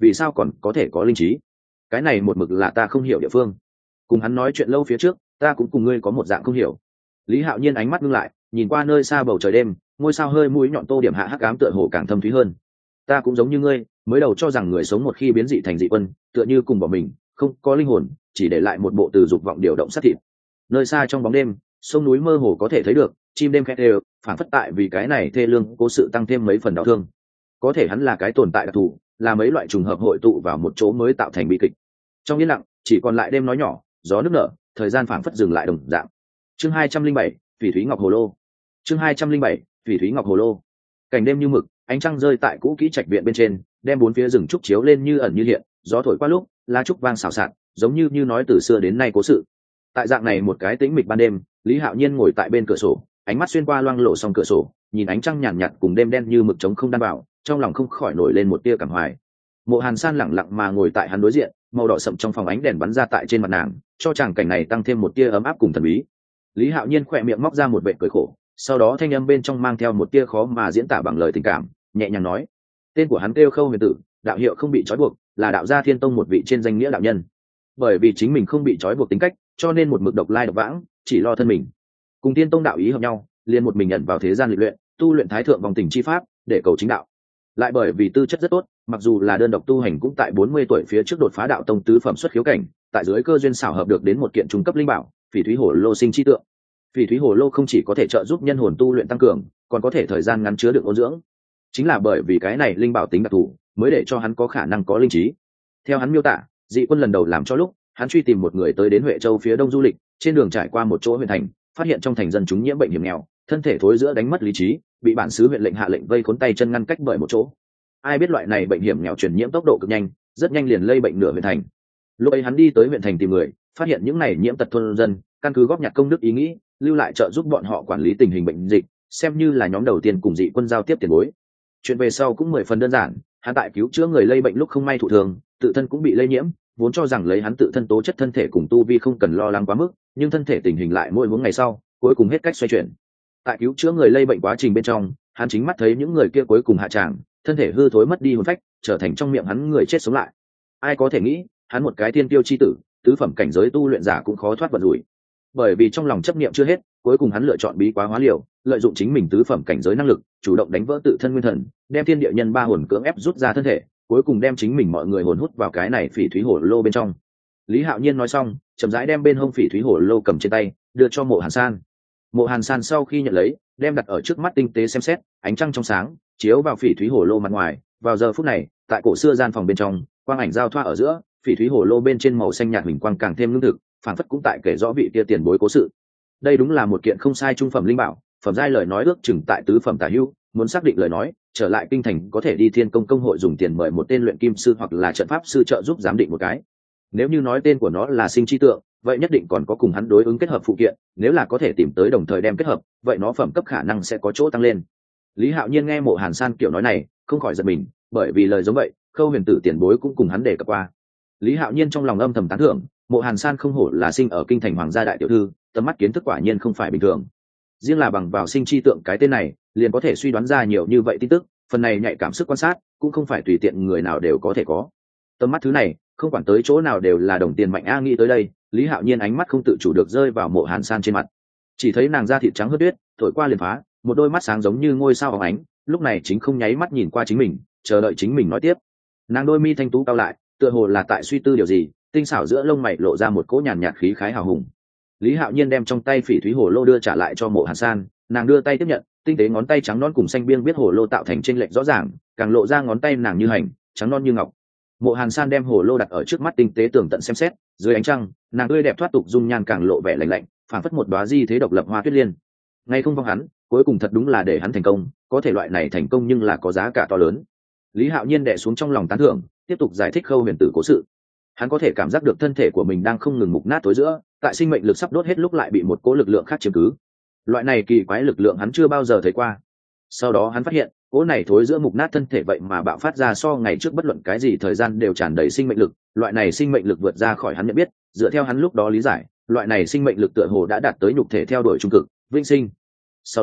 vì sao còn có thể có linh trí? Cái này một mực là ta không hiểu địa phương. Cùng hắn nói chuyện lâu phía trước, ta cũng cùng ngươi có một dạng không hiểu. Lý Hạo Nhiên ánh mắt ngưng lại, nhìn qua nơi xa bầu trời đêm, ngôi sao hơi mũi nhọn tô điểm hạ hắc ám tựa hồ càng thâm thúy hơn. Ta cũng giống như ngươi, mới đầu cho rằng người sống một khi biến dị thành dị quân, tựa như cùng bỏ mình, không có linh hồn, chỉ để lại một bộ từ dục vọng điều động sát thịt. Nơi xa trong bóng đêm, sông núi mơ hồ có thể thấy được, chim đêm khét đều, phản phất tại vì cái này thê lương cố sự tăng thêm mấy phần đau thương. Có thể hắn là cái tồn tại đặc thù, là mấy loại trùng hợp hội tụ vào một chỗ mới tạo thành bi kịch. Trong yên lặng, chỉ còn lại đêm nói nhỏ, gió nước nở, thời gian phảng phất dừng lại đồng dạng. Chương 207, Phỉ Thúy Ngọc Hồ Lô. Chương 207, Phỉ Thúy Ngọc Hồ Lô. Cảnh đêm như mực, ánh trăng rơi tại cũ kỹ trạch viện bên trên, đem bốn phía rừng trúc chiếu lên như ẩn như hiện, gió thổi qua lúc, lá trúc vang xào xạc, giống như nói từ xưa đến nay cố sự. Tại dạng này một cái tĩnh mịch ban đêm, Lý Hạo Nhiên ngồi tại bên cửa sổ, ánh mắt xuyên qua loang lổ song cửa sổ, nhìn ánh trăng nhàn nhạt cùng đêm đen như mực trống không đan bảo, trong lòng không khỏi nổi lên một tia cảm hoài. Mộ Hàn San lẳng lặng mà ngồi tại hắn đối diện, màu đỏ sậm trong phòng ánh đèn bắn ra tại trên mặt nàng, cho chàng cảnh này tăng thêm một tia ấm áp cùng thần bí. Lý Hạo Nhiên khỏe miệng móc ra một vệt cười khổ, sau đó thanh âm bên trong mang theo một tia khó mà diễn tả bằng lời tình cảm, nhẹ nhàng nói: tên của hắn kêu Khâu Huyền Tử, đạo hiệu không bị trói buộc, là đạo gia Thiên Tông một vị trên danh nghĩa đạo nhân. Bởi vì chính mình không bị trói buộc tính cách, cho nên một mực độc lai độc vãng, chỉ lo thân mình. Cùng Thiên Tông đạo ý hợp nhau, liền một mình nhận vào thế gian lịch luyện, tu luyện thái thượng vòng tình chi pháp, để cầu chính đạo. Lại bởi vì tư chất rất tốt, mặc dù là đơn độc tu hành cũng tại 40 tuổi phía trước đột phá đạo tông tứ phẩm xuất khiếu cảnh, tại dưới cơ duyên xảo hợp được đến một kiện trung cấp linh bảo, Phỉ Thúy Hồ Lô sinh chi tượng. Phỉ Thúy Hồ Lô không chỉ có thể trợ giúp nhân hồn tu luyện tăng cường, còn có thể thời gian ngắn chứa đựng ôn dưỡng. Chính là bởi vì cái này linh bảo tính đặc thù, mới để cho hắn có khả năng có linh trí. Theo hắn miêu tả, dị quân lần đầu làm cho lúc, hắn truy tìm một người tới đến Huệ Châu phía đông du lịch, trên đường trải qua một chỗ huyện thành, phát hiện trong thành dân chúng nhiễm bệnh hiểm nghèo, thân thể thối rữa đánh mất lý trí, bị bản xứ huyện lệnh hạ lệnh vây khốn tay chân ngăn cách bởi một chỗ. Ai biết loại này bệnh hiểm nghèo truyền nhiễm tốc độ cực nhanh, rất nhanh liền lây bệnh nửa huyện thành. Lúc ấy hắn đi tới huyện thành tìm người, phát hiện những này nhiễm tật thôn dân, căn cứ góp nhặt công đức ý nghĩ, lưu lại trợ giúp bọn họ quản lý tình hình bệnh dịch, xem như là nhóm đầu tiên cùng dị quân giao tiếp tiền bối. Chuyện về sau cũng 10 phần đơn giản, hắn tại cứu chữa người lây bệnh lúc không may thụ thường, tự thân cũng bị lây nhiễm, vốn cho rằng lấy hắn tự thân tố chất thân thể cùng tu vi không cần lo lắng quá mức, nhưng thân thể tình hình lại mỗi hướng ngày sau, cuối cùng hết cách xoay chuyển. Tại cứu chữa người lây bệnh quá trình bên trong, hắn chính mắt thấy những người kia cuối cùng hạ tràng, thân thể hư thối mất đi hồn phách, trở thành trong miệng hắn người chết sống lại. Ai có thể nghĩ, hắn một cái thiên tiêu chi tử, tứ phẩm cảnh giới tu luyện giả cũng khó thoát vận rủi. Bởi vì trong lòng chấp niệm chưa hết, cuối cùng hắn lựa chọn bí quá hóa liều, lợi dụng chính mình tứ phẩm cảnh giới năng lực, chủ động đánh vỡ tự thân nguyên thần, đem thiên địa nhân ba hồn cưỡng ép rút ra thân thể, cuối cùng đem chính mình mọi người hồn hút vào cái này Phỉ Thúy Hồ Lô bên trong. Lý Hạo Nhiên nói xong, chậm rãi đem bên hông Phỉ Thúy Hồ Lô cầm trên tay, đưa cho Mộ Hàn San. Mộ Hàn San sau khi nhận lấy, đem đặt ở trước mắt tinh tế xem xét, ánh trăng trong sáng chiếu vào Phỉ Thúy Hồ Lô mặt ngoài. Vào giờ phút này, tại cổ xưa gian phòng bên trong, quang ảnh giao thoa ở giữa, Phỉ Thúy Hồ Lô bên trên màu xanh nhạt huỳnh quang càng thêm lương thực, phản phất cũng tại kể rõ vị kia tiền bối cố sự. Đây đúng là một kiện không sai trung phẩm linh bảo, phẩm giai lời nói ước chừng tại tứ phẩm tả hữu. Muốn xác định lời nói, trở lại kinh thành có thể đi Thiên Công công hội dùng tiền mời một tên luyện kim sư hoặc là trận pháp sư trợ giúp giám định một cái. Nếu như nói tên của nó là sinh chi tượng, vậy nhất định còn có cùng hắn đối ứng kết hợp phụ kiện, nếu là có thể tìm tới đồng thời đem kết hợp, vậy nó phẩm cấp khả năng sẽ có chỗ tăng lên. Lý Hạo Nhiên nghe Mộ Hàn San kiểu nói này, không khỏi giật mình, bởi vì lời giống vậy, Khâu Huyền Tử tiền bối cũng cùng hắn đề cập qua. Lý Hạo Nhiên trong lòng âm thầm tán thưởng, Mộ Hàn San không hổ là sinh ở kinh thành hoàng gia đại tiểu thư, tầm mắt kiến thức quả nhiên không phải bình thường. Riêng là bằng vào sinh chi tượng cái tên này, liền có thể suy đoán ra nhiều như vậy tin tức, phần này nhạy cảm sức quan sát, cũng không phải tùy tiện người nào đều có thể có. Tầm mắt thứ này, không quản tới chỗ nào đều là đồng tiền mạnh a. Nghĩ tới đây, Lý Hạo Nhiên ánh mắt không tự chủ được rơi vào Mộ Hàn San trên mặt. Chỉ thấy nàng da thịt trắng hớt tuyết, thổi qua liền phá, một đôi mắt sáng giống như ngôi sao óng ánh, lúc này chính không nháy mắt nhìn qua chính mình, chờ đợi chính mình nói tiếp. Nàng đôi mi thanh tú cao lại, tựa hồ là tại suy tư điều gì, tinh xảo giữa lông mày lộ ra một cỗ nhàn nhạt khí khái hào hùng. Lý Hạo Nhiên đem trong tay Phỉ Thúy Hồ Lô đưa trả lại cho Mộ Hàn San, nàng đưa tay tiếp nhận, tinh tế ngón tay trắng non cùng xanh biếc biết hồ lô tạo thành chênh lệch rõ ràng, càng lộ ra ngón tay nàng như hành, trắng non như ngọc. Mộ Hàn San đem hồ lô đặt ở trước mắt tinh tế tường tận xem xét, dưới ánh trăng, nàng tươi đẹp thoát tục dung nhan càng lộ vẻ lạnh lạnh, phảng phất một đóa di thế độc lập hoa tuyết liên. Ngay không vong hắn, cuối cùng thật đúng là để hắn thành công, có thể loại này thành công nhưng là có giá cả to lớn. Lý Hạo Nhiên đè xuống trong lòng tán thưởng, tiếp tục giải thích Khâu Huyền Tử cố sự. Hắn có thể cảm giác được thân thể của mình đang không ngừng mục nát tối giữa, tại sinh mệnh lực sắp đốt hết lúc lại bị một cỗ lực lượng khác chiếm cứ. Loại này kỳ quái lực lượng hắn chưa bao giờ thấy qua. Sau đó hắn phát hiện, cỗ này thối giữa mục nát thân thể vậy mà bạo phát ra so ngày trước bất luận cái gì thời gian đều tràn đầy sinh mệnh lực, loại này sinh mệnh lực vượt ra khỏi hắn nhận biết, dựa theo hắn lúc đó lý giải, loại này sinh mệnh lực tựa hồ đã đạt tới nhục thể theo đuổi trung cực, vĩnh sinh. Sau đó,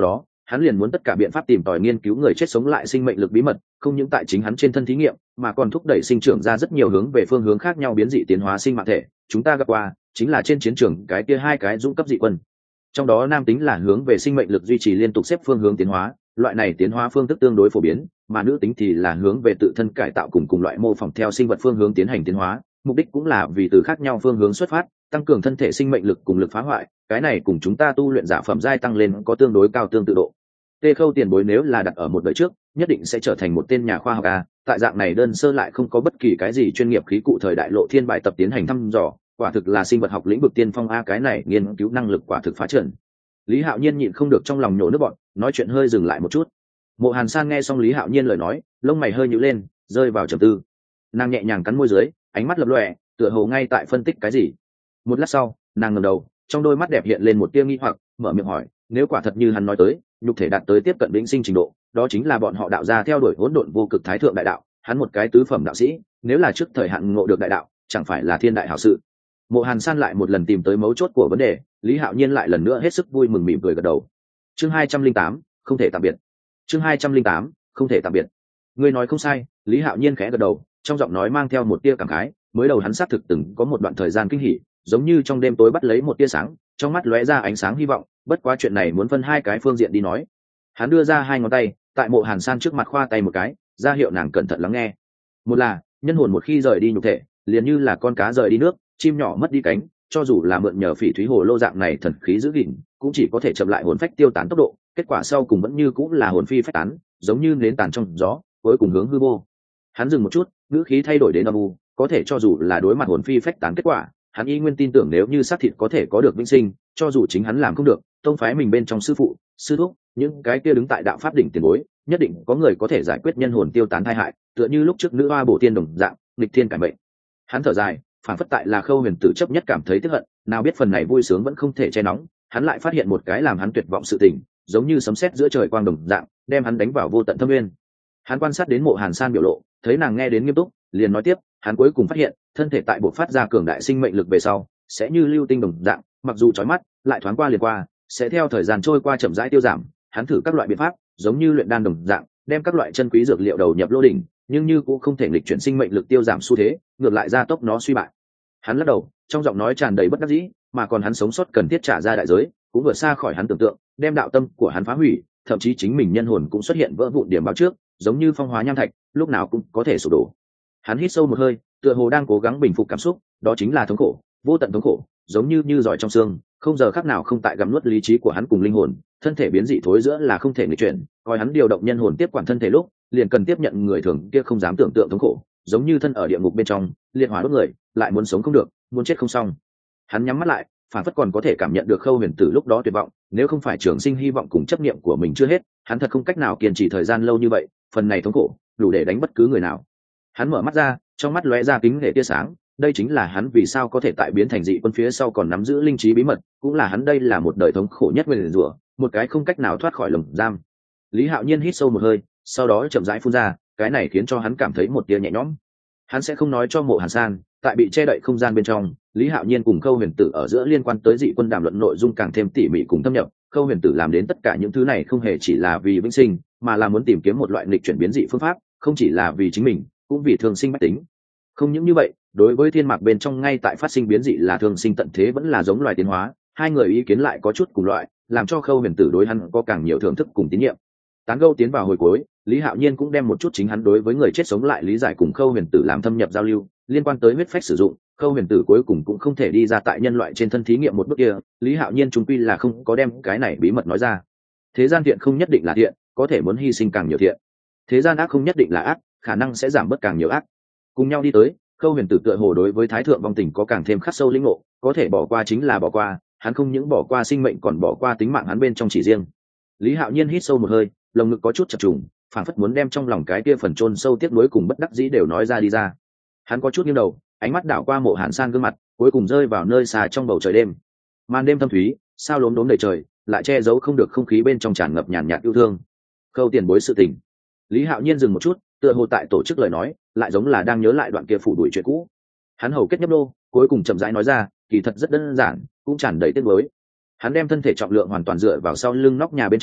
hắn liền muốn tất cả biện pháp tìm tòi nghiên cứu người chết sống lại sinh mệnh lực bí mật, không những tại chính hắn trên thân thí nghiệm mà còn thúc đẩy sinh trưởng ra rất nhiều hướng về phương hướng khác nhau biến dị tiến hóa sinh mạng thể. Chúng ta gặp qua chính là trên chiến trường cái kia hai cái dũng cấp dị quân, trong đó nam tính là hướng về sinh mệnh lực duy trì liên tục xếp phương hướng tiến hóa, loại này tiến hóa phương thức tương đối phổ biến, mà nữ tính thì là hướng về tự thân cải tạo cùng loại mô phỏng theo sinh vật phương hướng tiến hành tiến hóa, mục đích cũng là vì từ khác nhau phương hướng xuất phát, tăng cường thân thể sinh mệnh lực cùng lực phá hoại. Cái này cùng chúng ta tu luyện giả phẩm giai tăng lên có tương đối cao tương tự độ. Tê Khâu tiền bối nếu là đặt ở một đời trước, nhất định sẽ trở thành một tên nhà khoa học a. Tại dạng này đơn sơ lại không có bất kỳ cái gì chuyên nghiệp khí cụ thời đại lộ thiên bài tập tiến hành thăm dò, quả thực là sinh vật học lĩnh vực tiên phong a, cái này nghiên cứu năng lực quả thực phá trần. Lý Hạo Nhiên nhịn không được trong lòng nhổ nước bọt, nói chuyện hơi dừng lại một chút. Mộ Hàn San nghe xong Lý Hạo Nhiên lời nói, lông mày hơi nhíu lên, rơi vào trầm tư. Nàng nhẹ nhàng cắn môi dưới, ánh mắt lập lòe, tựa hồ ngay tại phân tích cái gì. Một lát sau, nàng ngẩng đầu, trong đôi mắt đẹp hiện lên một tia nghi hoặc, mở miệng hỏi, nếu quả thật như hắn nói tới, nhục thể đạt tới tiếp cận vĩnh sinh trình độ, đó chính là bọn họ đạo gia theo đuổi hỗn độn vô cực thái thượng đại đạo, hắn một cái tứ phẩm đạo sĩ, nếu là trước thời hạn ngộ được đại đạo, chẳng phải là thiên đại hảo sự. Mộ Hàn San lại một lần tìm tới mấu chốt của vấn đề, Lý Hạo Nhiên lại lần nữa hết sức vui mừng mỉm cười gật đầu. Chương 208, không thể tạm biệt. Chương 208, không thể tạm biệt. Ngươi nói không sai, Lý Hạo Nhiên khẽ gật đầu, trong giọng nói mang theo một tia cảm khái, mới đầu hắn xác thực từng có một đoạn thời gian kinh hỉ, giống như trong đêm tối bắt lấy một tia sáng, trong mắt lóe ra ánh sáng hy vọng, bất quá chuyện này muốn phân hai cái phương diện đi nói. Hắn đưa ra hai ngón tay, tại Mộ Hàn San trước mặt khoa tay một cái, ra hiệu nàng cẩn thận lắng nghe. Một là, nhân hồn một khi rời đi nhục thể, liền như là con cá rời đi nước, chim nhỏ mất đi cánh, cho dù là mượn nhờ phỉ thúy hồ lô dạng này thần khí giữ gìn, cũng chỉ có thể chậm lại hồn phách tiêu tán tốc độ, kết quả sau cùng vẫn như cũng là hồn phi phách tán, giống như nến tàn trong gió, cuối cùng hướng hư vô. Hắn dừng một chút, ngữ khí thay đổi đến âm u, có thể cho dù là đối mặt hồn phi phách tán kết quả, hắn y nguyên tin tưởng nếu như xác thịt có thể có được vĩnh sinh, cho dù chính hắn làm không được, tông phái mình bên trong sư phụ, sư thúc, những cái kia đứng tại đạo pháp đỉnh tiền bối, nhất định có người có thể giải quyết nhân hồn tiêu tán tai hại, tựa như lúc trước nữ hoa bổ tiên đồng dạng, nghịch thiên cải mệnh. Hắn thở dài, phản phất tại là Khâu Huyền Tử chấp nhất cảm thấy tức hận, nào biết phần này vui sướng vẫn không thể che nóng, hắn lại phát hiện một cái làm hắn tuyệt vọng sự tình, giống như sấm sét giữa trời quang đồng dạng, đem hắn đánh vào vô tận thâm nguyên. Hắn quan sát đến Mộ Hàn San biểu lộ, thấy nàng nghe đến nghiêm túc, liền nói tiếp, hắn cuối cùng phát hiện, thân thể tại buộc phát ra cường đại sinh mệnh lực về sau, sẽ như lưu tinh đồng dạng, mặc dù chói mắt, lại thoáng qua liền qua, sẽ theo thời gian trôi qua chậm rãi tiêu giảm. Hắn thử các loại biện pháp, giống như luyện đan đồng dạng, đem các loại chân quý dược liệu đầu nhập lô đỉnh, nhưng như cũng không thể nghịch chuyển sinh mệnh lực tiêu giảm xu thế, ngược lại gia tốc nó suy bại. Hắn lắc đầu, trong giọng nói tràn đầy bất đắc dĩ, mà còn hắn sống sót cần thiết trả ra đại giới, cũng vượt xa khỏi hắn tưởng tượng, đem đạo tâm của hắn phá hủy, thậm chí chính mình nhân hồn cũng xuất hiện vỡ vụn điểm báo trước, giống như phong hóa nham thạch, lúc nào cũng có thể sụp đổ. Hắn hít sâu một hơi, tựa hồ đang cố gắng bình phục cảm xúc, đó chính là thống khổ, vô tận thống khổ, giống như giỏi trong xương, không giờ khắc nào không tại gặm nuốt lý trí của hắn cùng linh hồn, thân thể biến dị thối giữa là không thể nghịch chuyển, coi hắn điều động nhân hồn tiếp quản thân thể lúc, liền cần tiếp nhận người thường kia không dám tưởng tượng thống khổ, giống như thân ở địa ngục bên trong, liệt hỏa đốt người, lại muốn sống không được, muốn chết không xong. Hắn nhắm mắt lại, phản phất còn có thể cảm nhận được Khâu Huyền Tử lúc đó tuyệt vọng, nếu không phải trường sinh hy vọng cùng chấp niệm của mình chưa hết, hắn thật không cách nào kiên trì thời gian lâu như vậy, phần này thống khổ, đủ để đánh bất cứ người nào. Hắn mở mắt ra, trong mắt lóe ra kính nể tia sáng, đây chính là hắn vì sao có thể tại biến thành dị quân phía sau còn nắm giữ linh trí bí mật, cũng là hắn đây là một đời thống khổ nhất nguyền rủa, một cái không cách nào thoát khỏi lồng giam. Lý Hạo Nhiên hít sâu một hơi, sau đó chậm rãi phun ra, cái này khiến cho hắn cảm thấy một tia nhẹ nhõm. Hắn sẽ không nói cho Mộ Hàn San, tại bị che đậy không gian bên trong, Lý Hạo Nhiên cùng Khâu Huyền Tử ở giữa liên quan tới dị quân đàm luận nội dung càng thêm tỉ mỉ cùng thâm nhập. Khâu Huyền Tử làm đến tất cả những thứ này không hề chỉ là vì vĩnh sinh, mà là muốn tìm kiếm một loại nghịch chuyển biến dị phương pháp, không chỉ là vì chính mình, cũng vì thường sinh bách tính. Không những như vậy, đối với thiên mạc bên trong ngay tại phát sinh biến dị là thường sinh tận thế vẫn là giống loài tiến hóa, hai người ý kiến lại có chút cùng loại, làm cho Khâu Huyền Tử đối hắn có càng nhiều thưởng thức cùng tín nhiệm. Tán gẫu tiến vào hồi cuối, Lý Hạo Nhiên cũng đem một chút chính hắn đối với người chết sống lại lý giải cùng Khâu Huyền Tử làm thâm nhập giao lưu, liên quan tới huyết phách sử dụng, Khâu Huyền Tử cuối cùng cũng không thể đi ra tại nhân loại trên thân thí nghiệm một bước kia, Lý Hạo Nhiên chung quy là không có đem cái này bí mật nói ra. Thế gian thiện không nhất định là thiện, có thể muốn hy sinh càng nhiều thiện. Thế gian ác không nhất định là ác, khả năng sẽ giảm bớt càng nhiều ác. Cùng nhau đi tới, Khâu Huyền Tử tựa hồ đối với Thái thượng vong tình có càng thêm khắc sâu lĩnh ngộ, có thể bỏ qua chính là bỏ qua, hắn không những bỏ qua sinh mệnh còn bỏ qua tính mạng hắn bên trong chỉ riêng. Lý Hạo Nhiên hít sâu một hơi, lồng ngực có chút chập trùng, phảng phất muốn đem trong lòng cái kia phần chôn sâu tiếc nuối cùng bất đắc dĩ đều nói ra đi ra. Hắn có chút nghiêng đầu, ánh mắt đảo qua Mộ Hàn San gương mặt, cuối cùng rơi vào nơi xa trong bầu trời đêm. Màn đêm thâm thúy, sao lốm đốm đầy trời, lại che giấu không được không khí bên trong tràn ngập nhàn nhạt yêu thương. Khâu tiền bối sự tình. Lý Hạo Nhiên dừng một chút, tựa hồ tại tổ chức lời nói, lại giống là đang nhớ lại đoạn kia phủ đuổi chuyện cũ. Hắn hầu kết nhấp đô, cuối cùng chậm rãi nói ra, kỳ thật rất đơn giản, cũng tràn đầy tiếc nuối. Hắn đem thân thể trọng lượng hoàn toàn dựa vào sau lưng nóc nhà bên trên,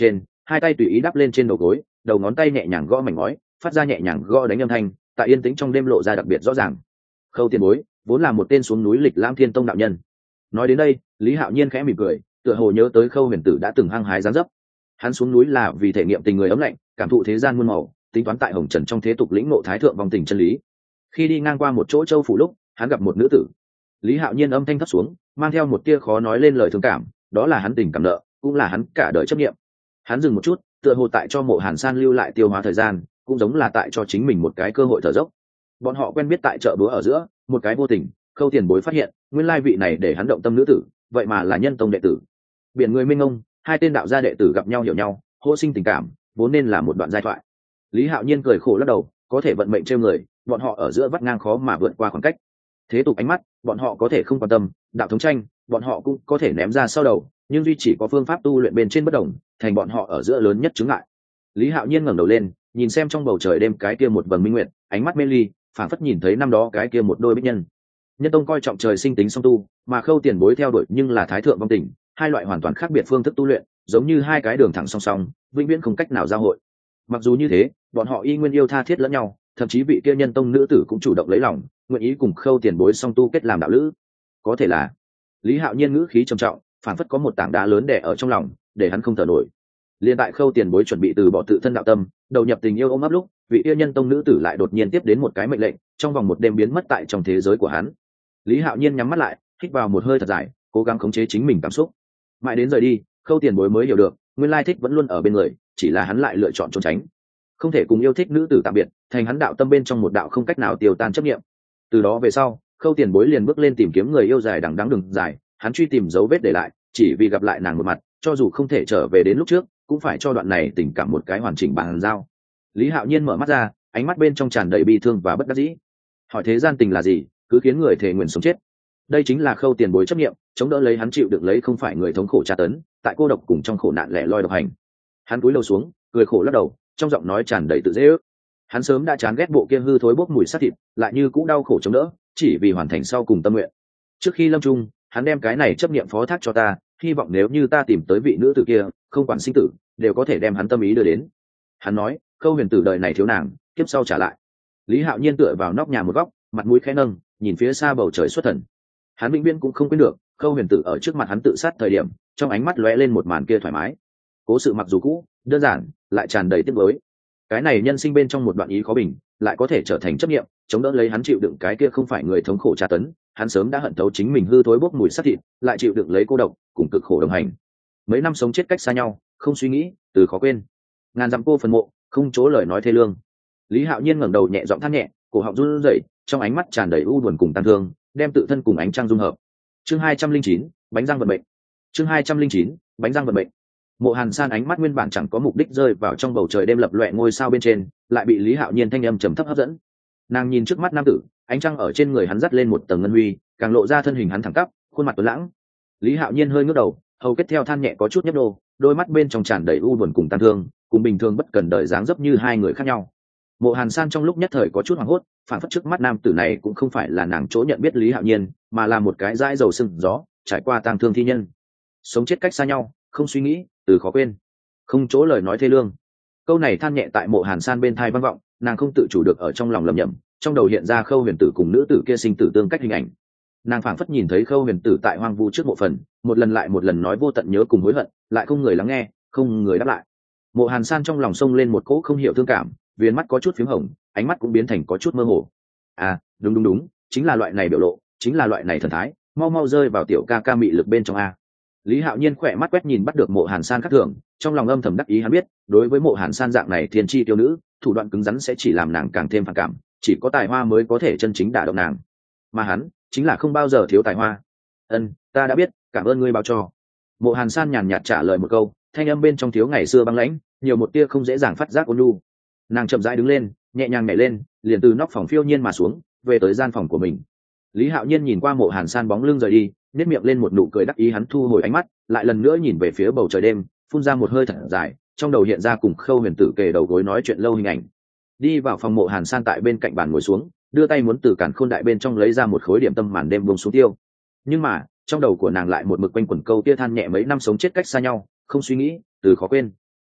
hai tay tùy ý đắp lên trên đầu gối, đầu ngón tay nhẹ nhàng gõ mảnh ngói, phát ra nhẹ nhàng gõ đánh âm thanh, tại yên tĩnh trong đêm lộ ra đặc biệt rõ ràng. Khâu Tiền Bối vốn là một tên xuống núi lịch lãm thiên tông đạo nhân. Nói đến đây, Lý Hạo Nhiên khẽ mỉm cười, tựa hồ nhớ tới Khâu Huyền Tử đã từng hăng hái dáng dấp. Hắn xuống núi là vì thể nghiệm tình người ấm lạnh, cảm thụ thế gian muôn màu, tính toán tại hồng trần trong thế tục lĩnh ngộ thái thượng vong tình chân lý. Khi đi ngang qua một chỗ châu phủ lúc, hắn gặp một nữ tử. Lý Hạo Nhiên âm thanh thấp xuống, mang theo một tia khó nói lên lời thương cảm, đó là hắn tình cảm nợ, cũng là hắn cả đời chấp niệm. Hắn dừng một chút, tựa hồ tại cho Mộ Hàn San lưu lại tiêu hóa thời gian, cũng giống là tại cho chính mình một cái cơ hội thở dốc. Bọn họ quen biết tại chợ búa ở giữa, một cái vô tình, Khâu Tiền Bối phát hiện, nguyên lai vị này để hắn động tâm nữ tử, vậy mà là nhân tông đệ tử. Biển người mênh mông, hai tên đạo gia đệ tử gặp nhau hiểu nhau, hô sinh tình cảm, vốn nên là một đoạn giai thoại. Lý Hạo Nhiên cười khổ lắc đầu, có thể vận mệnh trêu người, bọn họ ở giữa vắt ngang khó mà vượt qua khoảng cách. Thế tục ánh mắt, bọn họ có thể không quan tâm, đạo thống tranh, bọn họ cũng có thể ném ra sau đầu, nhưng duy chỉ có phương pháp tu luyện bên trên bất đồng, thành bọn họ ở giữa lớn nhất chướng ngại. Lý Hạo Nhiên ngẩng đầu lên, nhìn xem trong bầu trời đêm cái kia một vầng minh nguyệt, ánh mắt mê ly, phảng phất nhìn thấy năm đó cái kia một đôi bích nhân. Nhân tông coi trọng trời sinh tính song tu, mà Khâu Tiền Bối theo đuổi nhưng là thái thượng vong tình, hai loại hoàn toàn khác biệt phương thức tu luyện, giống như hai cái đường thẳng song song, vĩnh viễn không cách nào giao hội. Mặc dù như thế, bọn họ y nguyên yêu tha thiết lẫn nhau, thậm chí vị kia nhân tông nữ tử cũng chủ động lấy lòng, nguyện ý cùng Khâu Tiền Bối song tu kết làm đạo lữ. Có thể là Lý Hạo Nhiên ngữ khí trầm trọng, phảng phất có một tảng đá lớn đè ở trong lòng, để hắn không thở nổi. Liên tại Khâu Tiền Bối chuẩn bị từ bỏ tự thân đạo tâm, đầu nhập tình yêu ôm ấp lúc, vị yêu nhân tông nữ tử lại đột nhiên tiếp đến một cái mệnh lệnh, trong vòng một đêm biến mất tại trong thế giới của hắn. Lý Hạo Nhiên nhắm mắt lại, hít vào một hơi thật dài, cố gắng khống chế chính mình cảm xúc. Mãi đến rời đi, Khâu Tiền Bối mới hiểu được, nguyên lai thích vẫn luôn ở bên người, chỉ là hắn lại lựa chọn trốn tránh. Không thể cùng yêu thích nữ tử tạm biệt, thành hắn đạo tâm bên trong một đạo không cách nào tiêu tan chấp niệm. Từ đó về sau, Khâu Tiền Bối liền bước lên tìm kiếm người yêu dài đằng đẵng đường dài, hắn truy tìm dấu vết để lại, chỉ vì gặp lại nàng một mặt, cho dù không thể trở về đến lúc trước, cũng phải cho đoạn này tình cảm một cái hoàn chỉnh bàn giao. Lý Hạo Nhiên mở mắt ra, ánh mắt bên trong tràn đầy bi thương và bất đắc dĩ. Hỏi thế gian tình là gì, cứ khiến người thề nguyện sống chết. Đây chính là Khâu Tiền Bối chấp niệm, chống đỡ lấy hắn chịu đựng lấy không phải người thống khổ tra tấn, tại cô độc cùng trong khổ nạn lẻ loi độc hành. Hắn cúi đầu xuống, cười khổ lắc đầu, trong giọng nói tràn đầy tự dễ ước. Hắn sớm đã chán ghét bộ kia hư thối bốc mùi xác thịt, lại như cũ đau khổ chống đỡ, chỉ vì hoàn thành sau cùng tâm nguyện. Trước khi lâm chung, hắn đem cái này chấp niệm phó thác cho ta, hy vọng nếu như ta tìm tới vị nữ tử kia, không quản sinh tử, đều có thể đem hắn tâm ý đưa đến. Hắn nói, Khâu Huyền Tử đời này thiếu nàng, kiếp sau trả lại. Lý Hạo Nhiên tựa vào nóc nhà một góc, mặt mũi khẽ nâng, nhìn phía xa bầu trời xuất thần. Hắn vĩnh viễn cũng không quên được, Khâu Huyền Tử ở trước mặt hắn tự sát thời điểm, trong ánh mắt lóe lên một màn kia thoải mái. Cố sự mặc dù cũ, đơn giản, lại tràn đầy tiếc nuối. Cái này nhân sinh bên trong một đoạn ý khó bình, lại có thể trở thành chấp niệm, chống đỡ lấy hắn chịu đựng cái kia không phải người thống khổ tra tấn. Hắn sớm đã hận thấu chính mình hư thối bốc mùi xác thịt, lại chịu đựng lấy cô độc, cùng cực khổ đồng hành. Mấy năm sống chết cách xa nhau, không suy nghĩ, từ khó quên. Ngàn dặm cô phần mộ, không chỗ lời nói thê lương. Lý Hạo Nhiên ngẩng đầu nhẹ giọng than nhẹ, cổ họng run rẩy, trong ánh mắt tràn đầy u buồn cùng tàn thương, đem tự thân cùng ánh trăng dung hợp. Chương 209, bánh răng vận mệnh. Chương 209, bánh răng vận mệnh. Mộ Hàn San ánh mắt nguyên bản chẳng có mục đích rơi vào trong bầu trời đêm lập loè ngôi sao bên trên, lại bị Lý Hạo Nhiên thanh âm trầm thấp hấp dẫn. Nàng nhìn trước mắt nam tử, ánh trăng ở trên người hắn dắt lên một tầng ngân huy, càng lộ ra thân hình hắn thẳng tắp, khuôn mặt tuấn lãng. Lý Hạo Nhiên hơi ngước đầu, hầu kết theo than nhẹ có chút nhấp đô, đôi mắt bên trong tràn đầy u buồn cùng tàn thương, cùng bình thường bất cần đời dáng dấp như hai người khác nhau. Mộ Hàn San trong lúc nhất thời có chút hoảng hốt, phản phất trước mắt nam tử này cũng không phải là nàng chỗ nhận biết Lý Hạo Nhiên, mà là một cái dãi dầu sừng gió, trải qua tang thương thi nhân. Sống chết cách xa nhau, không suy nghĩ, từ khó quên, không chỗ lời nói thê lương. Câu này than nhẹ tại Mộ Hàn San bên tai vang vọng, nàng không tự chủ được ở trong lòng lẩm nhẩm, trong đầu hiện ra Khâu Huyền Tử cùng nữ tử kia sinh tử tương cách hình ảnh. Nàng phảng phất nhìn thấy Khâu Huyền Tử tại hoang vu trước mộ phần, một lần lại một lần nói vô tận nhớ cùng hối hận, lại không người lắng nghe, không người đáp lại. Mộ Hàn San trong lòng sông lên một cỗ không hiểu thương cảm, viền mắt có chút phím hồng, ánh mắt cũng biến thành có chút mơ hồ. À, đúng, chính là loại này biểu lộ, chính là loại này thần thái, mau mau rơi vào tiểu ca ca mị lực bên trong a. Lý Hạo Nhiên khỏe mắt quét nhìn bắt được Mộ Hàn San khác thường, trong lòng âm thầm đắc ý hắn biết, đối với Mộ Hàn San dạng này thiên chi tiêu nữ, thủ đoạn cứng rắn sẽ chỉ làm nàng càng thêm phản cảm, chỉ có tài hoa mới có thể chân chính đả động nàng. Mà hắn, chính là không bao giờ thiếu tài hoa. Ta đã biết, cảm ơn ngươi báo cho. Mộ Hàn San nhàn nhạt trả lời một câu, thanh âm bên trong thiếu ngày xưa băng lãnh, nhiều một tia không dễ dàng phát giác ôn nhu. Nàng chậm rãi đứng lên, nhẹ nhàng nhảy lên, liền từ nóc phòng phiêu nhiên mà xuống, về tới gian phòng của mình. Lý Hạo Nhiên nhìn qua Mộ Hàn San bóng lưng rời đi, nét miệng lên một nụ cười đắc ý, hắn thu hồi ánh mắt, lại lần nữa nhìn về phía bầu trời đêm, phun ra một hơi thật dài, trong đầu hiện ra cùng Khâu Huyền Tử kề đầu gối nói chuyện lâu hình ảnh. Đi vào phòng Mộ Hàn San tại bên cạnh bàn ngồi xuống, đưa tay muốn từ càn khôn đại bên trong lấy ra một khối điểm tâm màn đêm buông xuống tiêu. Nhưng mà, trong đầu của nàng lại một mực quanh quẩn câu tia than nhẹ mấy năm sống chết cách xa nhau, không suy nghĩ, từ khó quên.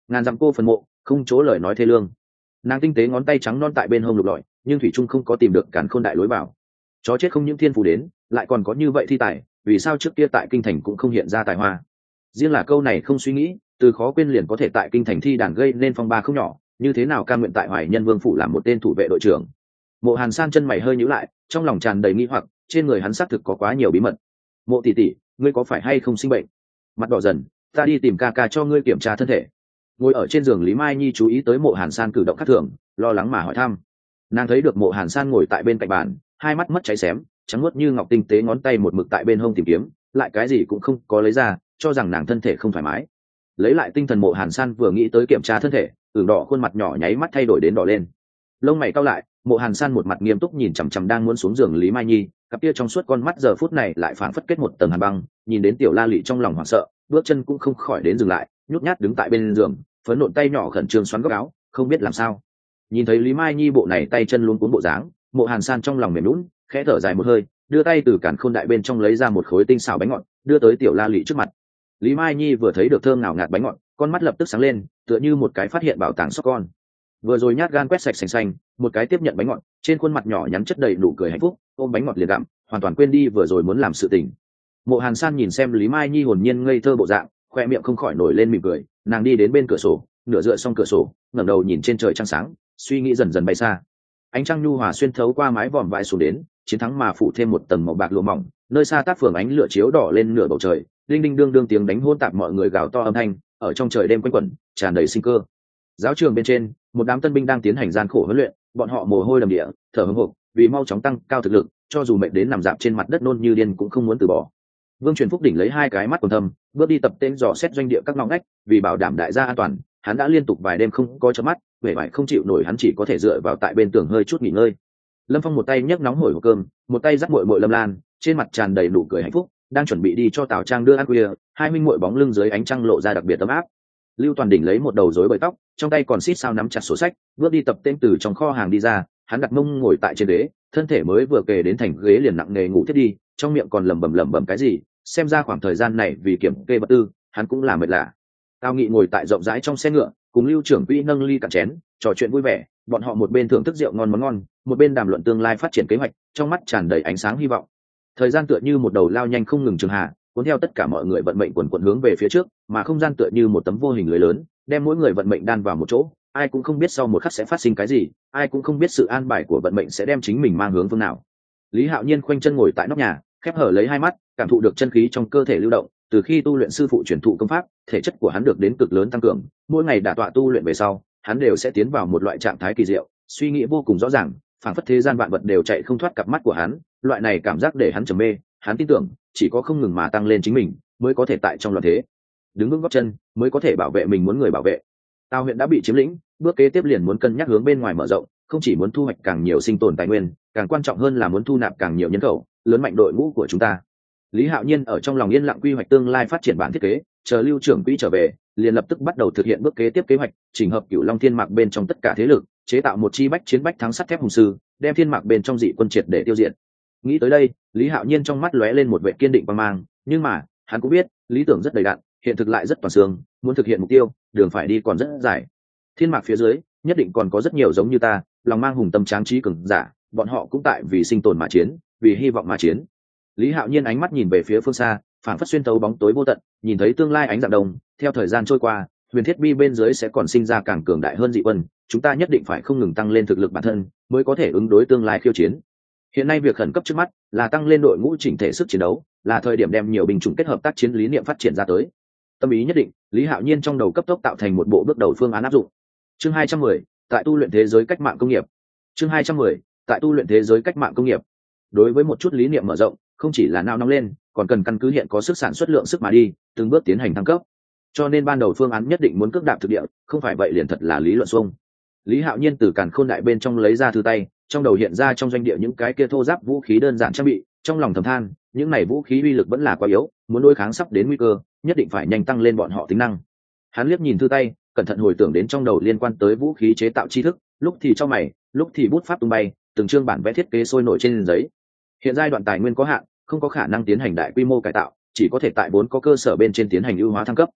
ngàn dặm cô phần mộ không chỗ lời nói thê lương. Nàng tinh tế ngón tay trắng non tại bên hông lục lọi, nhưng thủy trung không có tìm được càn khôn đại lối vào. Chó chết không những thiên phù đến, lại còn có như vậy thi tài, vì sao trước kia tại kinh thành cũng không hiện ra tài hoa? Riêng là câu này không suy nghĩ, từ khó quên liền có thể tại kinh thành thi đàn gây nên phong ba không nhỏ, như thế nào cam nguyện tại Hoài Nhân Vương phủ làm một tên thủ vệ đội trưởng? Mộ Hàn San chân mày hơi nhíu lại, trong lòng tràn đầy nghi hoặc, trên người hắn xác thực có quá nhiều bí mật. Mộ tỷ tỷ, ngươi có phải hay không sinh bệnh? Mặt đỏ dần, ta đi tìm ca ca cho ngươi kiểm tra thân thể. Ngồi ở trên giường Lý Mai Nhi chú ý tới Mộ Hàn San cử động khác thường, lo lắng mà hỏi thăm. Nàng thấy được Mộ Hàn San ngồi tại bên cạnh bàn, hai mắt mất cháy xém, trắng muốt như ngọc, tinh tế ngón tay một mực tại bên hông tìm kiếm, lại cái gì cũng không có lấy ra, cho rằng nàng thân thể không thoải mái. Lấy lại tinh thần Mộ Hàn San vừa nghĩ tới kiểm tra thân thể, ửng đỏ khuôn mặt nhỏ nháy mắt thay đổi đến đỏ lên. Lông mày cau lại, Mộ Hàn San một mặt nghiêm túc nhìn chằm chằm đang muốn xuống giường Lý Mai Nhi, cặp kia trong suốt con mắt giờ phút này lại phảng phất kết một tầng hàn băng, nhìn đến Tiểu La Lị trong lòng hoảng sợ, bước chân cũng không khỏi đến dừng lại, nhút nhát đứng tại bên giường, phấn nộn tay nhỏ khẩn trương xoắn góc áo, không biết làm sao. Nhìn thấy Lý Mai Nhi bộ này tay chân luống cuống bộ dáng, Mộ Hàn San trong lòng mềm nhũn, khẽ thở dài một hơi, đưa tay từ càn khôn đại bên trong lấy ra một khối tinh xảo bánh ngọt, đưa tới Tiểu La Lị trước mặt. Lý Mai Nhi vừa thấy được thơm ngào ngạt bánh ngọt, con mắt lập tức sáng lên, tựa như một cái phát hiện bảo tàng sóc con. Vừa rồi nhát gan quét sạch sành xanh, một cái tiếp nhận bánh ngọt, trên khuôn mặt nhỏ nhắn chất đầy nụ cười hạnh phúc, ôm bánh ngọt liền gặm, hoàn toàn quên đi vừa rồi muốn làm sự tình. Mộ Hàn San nhìn xem Lý Mai Nhi hồn nhiên ngây thơ bộ dạng, khoe miệng không khỏi nổi lên mỉm cười, nàng đi đến bên cửa sổ, nửa dựa xong cửa sổ, ngẩng đầu nhìn trên trời trăng sáng, suy nghĩ dần dần bay xa. Ánh trăng nhu hòa xuyên thấu qua mái vòm vãi xuống đến, chiến thắng mà phủ thêm một tầng màu bạc lụa mỏng, nơi xa tác phường ánh lửa chiếu đỏ lên nửa bầu trời, đinh đinh đương đương tiếng đánh hỗn tạp mọi người gào to âm thanh, ở trong trời đêm quanh quẩn, tràn đầy sinh cơ. Giáo trường bên trên, một đám tân binh đang tiến hành gian khổ huấn luyện, bọn họ mồ hôi đầm địa, thở hổn hộc, vì mau chóng tăng cao thực lực, cho dù mệt đến nằm dạp trên mặt đất nôn như điên cũng không muốn từ bỏ. Vương Truyền Phúc đỉnh lấy hai cái mắt quần thâm, bước đi tập tên dò xét doanh địa các ngõ ngách, vì bảo đảm đại gia an toàn, hắn đã liên tục vài đêm không có chớp mắt, vẻ vải không chịu nổi, hắn chỉ có thể dựa vào tại bên tường hơi chút nghỉ ngơi. Lâm Phong một tay nhấc nóng hổi hộp cơm, một tay dắt muội muội Lâm Lan, trên mặt tràn đầy nụ cười hạnh phúc, đang chuẩn bị đi cho Tào Trang đưa ăn khuya, hai huynh muội bóng lưng dưới ánh trăng lộ ra đặc biệt ấm áp. Lưu Toàn đỉnh lấy một đầu rối bời tóc, trong tay còn xít sao nắm chặt sổ sách, bước đi tập tên từ trong kho hàng đi ra, hắn đặt mông ngồi tại trên ghế, thân thể mới vừa kề đến thành ghế liền nặng nề ngủ thiết đi, trong miệng còn lẩm bẩm cái gì, xem ra khoảng thời gian này vì kiểm kê vật tư, hắn cũng là mệt lạ. Cao Nghị ngồi tại rộng rãi trong xe ngựa, cùng Lưu trưởng quỹ nâng ly cạn chén, trò chuyện vui vẻ, bọn họ một bên thưởng thức rượu ngon món ngon, một bên đàm luận tương lai phát triển kế hoạch, trong mắt tràn đầy ánh sáng hy vọng. Thời gian tựa như một đầu lao nhanh không ngừng trường hạ, cuốn theo tất cả mọi người vận mệnh quần quần hướng về phía trước, mà không gian tựa như một tấm vô hình lưới lớn, đem mỗi người vận mệnh đan vào một chỗ, ai cũng không biết sau một khắc sẽ phát sinh cái gì, ai cũng không biết sự an bài của vận mệnh sẽ đem chính mình mang hướng phương nào. Lý Hạo Nhiên khoanh chân ngồi tại nóc nhà, khép hở lấy hai mắt, cảm thụ được chân khí trong cơ thể lưu động, từ khi tu luyện sư phụ truyền thụ công pháp, thể chất của hắn được đến cực lớn tăng cường, mỗi ngày đả tọa tu luyện về sau, hắn đều sẽ tiến vào một loại trạng thái kỳ diệu, suy nghĩ vô cùng rõ ràng, phảng phất thế gian vạn vật đều chạy không thoát cặp mắt của hắn, loại này cảm giác để hắn trầm mê, hắn tin tưởng, chỉ có không ngừng mà tăng lên chính mình, mới có thể tại trong loạn thế đứng vững gót chân, mới có thể bảo vệ mình muốn người bảo vệ. Tào huyện đã bị chiếm lĩnh, bước kế tiếp liền muốn cân nhắc hướng bên ngoài mở rộng, không chỉ muốn thu hoạch càng nhiều sinh tồn tài nguyên, càng quan trọng hơn là muốn thu nạp càng nhiều nhân khẩu, lớn mạnh đội ngũ của chúng ta. Lý Hạo Nhiên ở trong lòng yên lặng quy hoạch tương lai phát triển bản thiết kế, chờ Lưu trưởng quỹ trở về, liền lập tức bắt đầu thực hiện bước kế tiếp kế hoạch, chỉnh hợp Cửu Long Thiên Mạc bên trong tất cả thế lực, chế tạo một chi bách chiến bách thắng sắt thép hùng sư, đem Thiên Mạc bên trong dị quân triệt để tiêu diệt. Nghĩ tới đây, Lý Hạo Nhiên trong mắt lóe lên một vẻ kiên định quan mang, nhưng mà, hắn cũng biết, lý tưởng rất đầy đặn, hiện thực lại rất toàn xương, muốn thực hiện mục tiêu, đường phải đi còn rất dài. Thiên Mạc phía dưới, nhất định còn có rất nhiều giống như ta, lòng mang hùng tâm tráng trí cường giả, bọn họ cũng tại vì sinh tồn mà chiến, vì hy vọng mà chiến. Lý Hạo Nhiên ánh mắt nhìn về phía phương xa, phảng phất xuyên tấu bóng tối vô tận, nhìn thấy tương lai ánh dạng đông, theo thời gian trôi qua, huyền thiết bi bên dưới sẽ còn sinh ra càng cường đại hơn dị quân, chúng ta nhất định phải không ngừng tăng lên thực lực bản thân, mới có thể ứng đối tương lai khiêu chiến. Hiện nay việc khẩn cấp trước mắt là tăng lên đội ngũ chỉnh thể sức chiến đấu, là thời điểm đem nhiều binh chủng kết hợp tác chiến lý niệm phát triển ra tới. Tâm ý nhất định, Lý Hạo Nhiên trong đầu cấp tốc tạo thành một bộ bước đầu phương án áp dụng. Chương 210, tại tu luyện thế giới cách mạng công nghiệp. Chương 210, tại tu luyện thế giới cách mạng công nghiệp. Đối với một chút lý niệm mở rộng, không chỉ là nao nóng lên, còn cần căn cứ hiện có sức sản xuất lượng sức mà đi, từng bước tiến hành thăng cấp. Cho nên ban đầu phương án nhất định muốn cước đạp thực địa, không phải vậy liền thật là lý luận xuông. Lý Hạo Nhiên từ càn khôn đại bên trong lấy ra thư tay, trong đầu hiện ra trong doanh địa những cái kia thô giáp vũ khí đơn giản trang bị, trong lòng thầm than, những này vũ khí uy lực vẫn là quá yếu, muốn đối kháng sắp đến nguy cơ, nhất định phải nhanh tăng lên bọn họ tính năng. Hắn liếc nhìn thư tay, cẩn thận hồi tưởng đến trong đầu liên quan tới vũ khí chế tạo tri thức, lúc thì cho mày, lúc thì bút pháp tung bay, từng chương bản vẽ thiết kế sôi nổi trên giấy. Hiện giai đoạn tài nguyên có hạn, không có khả năng tiến hành đại quy mô cải tạo, chỉ có thể tại vốn có cơ sở bên trên tiến hành ưu hóa thăng cấp.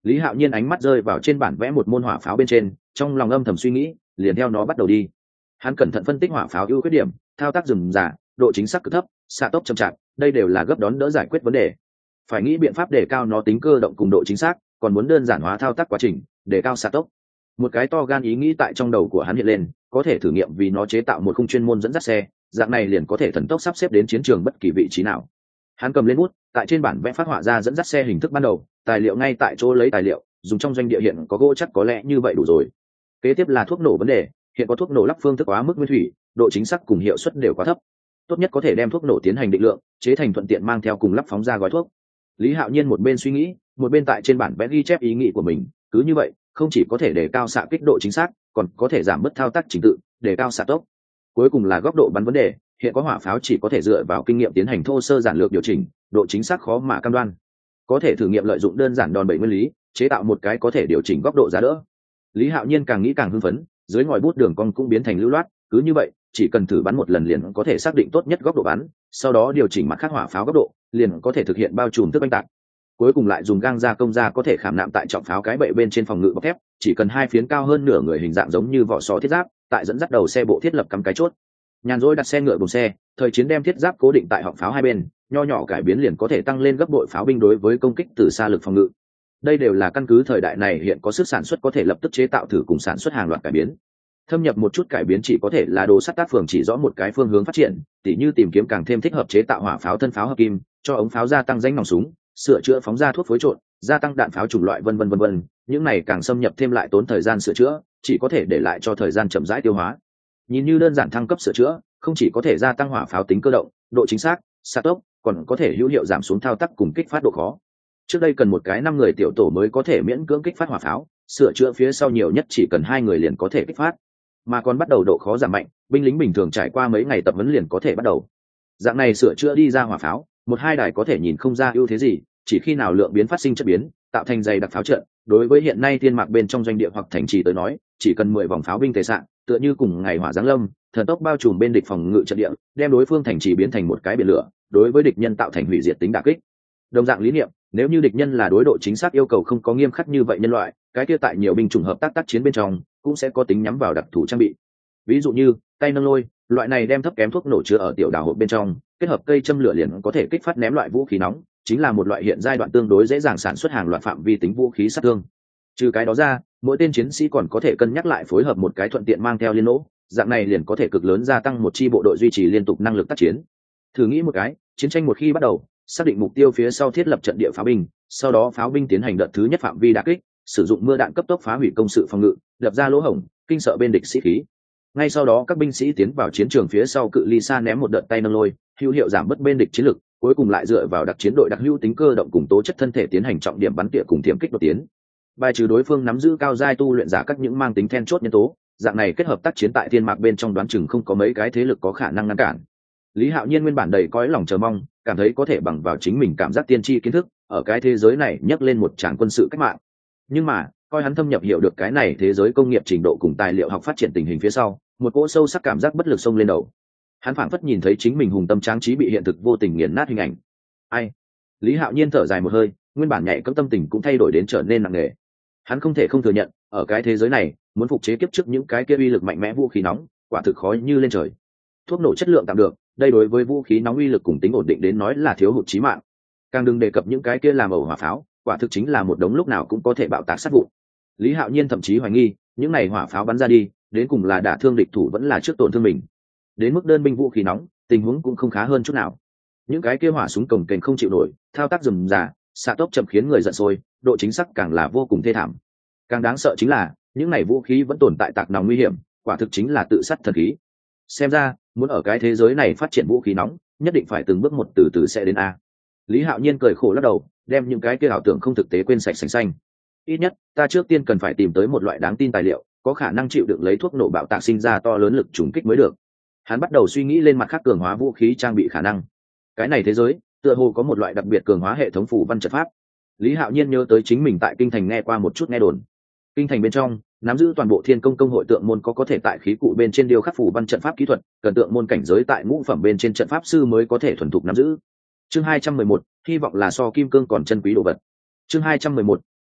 Lý Hạo Nhiên ánh mắt rơi vào trên bản vẽ một môn hỏa pháo bên trên, trong lòng âm thầm suy nghĩ, liền theo nó bắt đầu đi. Hắn cẩn thận phân tích hỏa pháo ưu khuyết điểm, thao tác rườm rà, độ chính xác cực thấp, xạ tốc chậm chạp, đây đều là gấp đón đỡ giải quyết vấn đề. Phải nghĩ biện pháp để cao nó tính cơ động cùng độ chính xác, còn muốn đơn giản hóa thao tác quá trình, để cao xạ tốc. Một cái to gan ý nghĩ tại trong đầu của hắn hiện lên, có thể thử nghiệm vì nó chế tạo một khung chuyên môn dẫn dắt xe, dạng này liền có thể thần tốc sắp xếp đến chiến trường bất kỳ vị trí nào. Hắn cầm lên bút, tại trên bản vẽ phát họa ra dẫn dắt xe hình thức ban đầu, tài liệu ngay tại chỗ lấy tài liệu, dùng trong doanh địa hiện có gỗ chắc có lẽ như vậy đủ rồi. Kế tiếp là thuốc nổ vấn đề, hiện có thuốc nổ lắp phương thức quá mức nguyên thủy, độ chính xác cùng hiệu suất đều quá thấp. Tốt nhất có thể đem thuốc nổ tiến hành định lượng, chế thành thuận tiện mang theo cùng lắp phóng ra gói thuốc. Lý Hạo Nhiên một bên suy nghĩ, một bên tại trên bản vẽ ghi chép ý nghĩ của mình, cứ như vậy, không chỉ có thể đề cao xạ kích độ chính xác, còn có thể giảm bớt thao tác trình tự, đề cao xạ tốc. Cuối cùng là góc độ bắn vấn đề, hiện có hỏa pháo chỉ có thể dựa vào kinh nghiệm tiến hành thô sơ giản lược điều chỉnh, độ chính xác khó mà cam đoan. Có thể thử nghiệm lợi dụng đơn giản đòn bẩy nguyên lý, chế tạo một cái có thể điều chỉnh góc độ giá đỡ. Lý Hạo Nhiên càng nghĩ càng hưng phấn, dưới ngòi bút đường cong cũng biến thành lưu loát, cứ như vậy, chỉ cần thử bắn một lần liền có thể xác định tốt nhất góc độ bắn, sau đó điều chỉnh mặt khác hỏa pháo góc độ, liền có thể thực hiện bao trùm thức oanh tạc. Cuối cùng lại dùng gang gia công gia có thể khảm nạm tại trọng pháo cái bệ bên trên phòng ngự bọc thép, chỉ cần hai phiến cao hơn nửa người hình dạng giống như vỏ sò thiết giáp, tại dẫn dắt đầu xe bộ thiết lập cắm cái chốt. Nhàn rỗi đặt xe ngựa cùng xe, thời chiến đem thiết giáp cố định tại họng pháo hai bên, nho nhỏ cải biến liền có thể tăng lên gấp bội pháo binh đối với công kích từ xa lực phòng ngự. Đây đều là căn cứ thời đại này hiện có sức sản xuất có thể lập tức chế tạo thử cùng sản xuất hàng loạt cải biến. Thâm nhập một chút cải biến chỉ có thể là đồ sắt tác phường chỉ rõ một cái phương hướng phát triển, tỉ như tìm kiếm càng thêm thích hợp chế tạo hỏa pháo thân pháo hợp kim, cho ống pháo gia tăng danh nòng súng, sửa chữa phóng ra thuốc phối trộn, gia tăng đạn pháo chủng loại vân vân. Những này càng xâm nhập thêm lại tốn thời gian sửa chữa, chỉ có thể để lại cho thời gian chậm rãi tiêu hóa. Nhìn như đơn giản thăng cấp sửa chữa, không chỉ có thể gia tăng hỏa pháo tính cơ động, độ chính xác, xạ tốc, còn có thể hữu hiệu giảm xuống thao tác cùng kích phát độ khó. Trước đây cần một cái 5 người tiểu tổ mới có thể miễn cưỡng kích phát hỏa pháo, sửa chữa phía sau nhiều nhất chỉ cần 2 người liền có thể kích phát. Mà còn bắt đầu độ khó giảm mạnh, binh lính bình thường trải qua mấy ngày tập huấn liền có thể bắt đầu. Dạng này sửa chữa đi ra hỏa pháo, một hai đài có thể nhìn không ra ưu thế gì, chỉ khi nào lượng biến phát sinh chất biến, tạo thành dày đặc pháo trận, đối với hiện nay thiên mạc bên trong doanh địa hoặc thành trì tới nói, chỉ cần 10 vòng pháo binh tề sạn, tựa như cùng ngày hỏa giáng lâm, thần tốc bao trùm bên địch phòng ngự trận địa, đem đối phương thành trì biến thành một cái biển lửa, đối với địch nhân tạo thành hủy diệt tính đả kích. Đồng dạng lý niệm, nếu như địch nhân là đối độ chính xác yêu cầu không có nghiêm khắc như vậy nhân loại, cái kia tại nhiều binh chủng hợp tác tác chiến bên trong, cũng sẽ có tính nhắm vào đặc thù trang bị. Ví dụ như tay nâng lôi, loại này đem thấp kém thuốc nổ chứa ở tiểu đảo hộp bên trong, kết hợp cây châm lửa liền có thể kích phát ném loại vũ khí nóng, chính là một loại hiện giai đoạn tương đối dễ dàng sản xuất hàng loạt phạm vi tính vũ khí sát thương. Trừ cái đó ra, mỗi tên chiến sĩ còn có thể cân nhắc lại phối hợp một cái thuận tiện mang theo liên nỗ, dạng này liền có thể cực lớn gia tăng một chi bộ đội duy trì liên tục năng lực tác chiến. Thử nghĩ một cái, chiến tranh một khi bắt đầu, xác định mục tiêu phía sau thiết lập trận địa pháo binh, sau đó pháo binh tiến hành đợt thứ nhất phạm vi đả kích, sử dụng mưa đạn cấp tốc phá hủy công sự phòng ngự, lập ra lỗ hổng, kinh sợ bên địch sĩ khí. Ngay sau đó các binh sĩ tiến vào chiến trường phía sau cự ly xa ném một đợt tay nâng lôi, hữu hiệu giảm bớt bên địch chiến lực, cuối cùng lại dựa vào đặc chiến đội đặc hữu tính cơ động cùng tố chất thân thể tiến hành trọng điểm bắn tỉa cùng tiềm kích đột tiến. Bài trừ đối phương nắm giữ cao giai tu luyện giả các những mang tính then chốt nhân tố, dạng này kết hợp tác chiến tại thiên mạc bên trong đoán chừng không có mấy cái thế lực có khả năng ngăn cản. Lý Hạo Nhiên nguyên bản đầy cõi lòng chờ mong, cảm thấy có thể bằng vào chính mình cảm giác tiên tri kiến thức, ở cái thế giới này nhấc lên một tràng quân sự cách mạng. Nhưng mà, coi hắn thâm nhập hiểu được cái này thế giới công nghiệp trình độ cùng tài liệu học phát triển tình hình phía sau, một cỗ sâu sắc cảm giác bất lực xông lên đầu. Hắn phảng phất nhìn thấy chính mình hùng tâm tráng trí bị hiện thực vô tình nghiền nát hình ảnh. Ai? Lý Hạo Nhiên thở dài một hơi, nguyên bản nhạy cẫng tâm tình cũng thay đổi đến trở nên nặng nề. Hắn không thể không thừa nhận, ở cái thế giới này, muốn phục chế kiếp trước những cái kia uy lực mạnh mẽ vũ khí nóng, quả thực khó như lên trời. Thuốc nổ chất lượng tạm được, đây đối với vũ khí nóng uy lực cùng tính ổn định đến nói là thiếu hụt chí mạng. Càng đừng đề cập những cái kia làm ẩu hỏa pháo, quả thực chính là một đống lúc nào cũng có thể bạo tạc sát vụn. Lý Hạo Nhiên thậm chí hoài nghi, những này hỏa pháo bắn ra đi, đến cùng là đả thương địch thủ vẫn là trước tổn thương mình. Đến mức đơn binh vũ khí nóng, tình huống cũng không khá hơn chút nào. Những cái kia hỏa súng cồng kềnh không chịu nổi, thao tác rườm rà, xạ tốc chậm khiến người giận sôi, độ chính xác càng là vô cùng thê thảm. Càng đáng sợ chính là, những này vũ khí vẫn tồn tại tạc nòng nguy hiểm, quả thực chính là tự sát thần khí. Xem ra, muốn ở cái thế giới này phát triển vũ khí nóng, nhất định phải từng bước một từ từ sẽ đến a. Lý Hạo Nhiên cười khổ lắc đầu, đem những cái kia ảo tưởng không thực tế quên sạch sành xanh. Ít nhất, ta trước tiên cần phải tìm tới một loại đáng tin tài liệu, có khả năng chịu đựng lấy thuốc nổ bạo tạc sinh ra to lớn lực trùng kích mới được. Hắn bắt đầu suy nghĩ lên mặt khác cường hóa vũ khí trang bị khả năng. Cái này thế giới, tựa hồ có một loại đặc biệt cường hóa hệ thống phù văn trận pháp. Lý Hạo Nhiên nhớ tới chính mình tại kinh thành nghe qua một chút nghe đồn. Kinh thành bên trong, nắm giữ toàn bộ Thiên Công công hội tượng môn có thể tại khí cụ bên trên điêu khắc phù văn trận pháp kỹ thuật, cần tượng môn cảnh giới tại ngũ phẩm bên trên trận pháp sư mới có thể thuần thục nắm giữ. Chương 211, hy vọng là so kim cương còn chân quý đồ vật. Chương 211,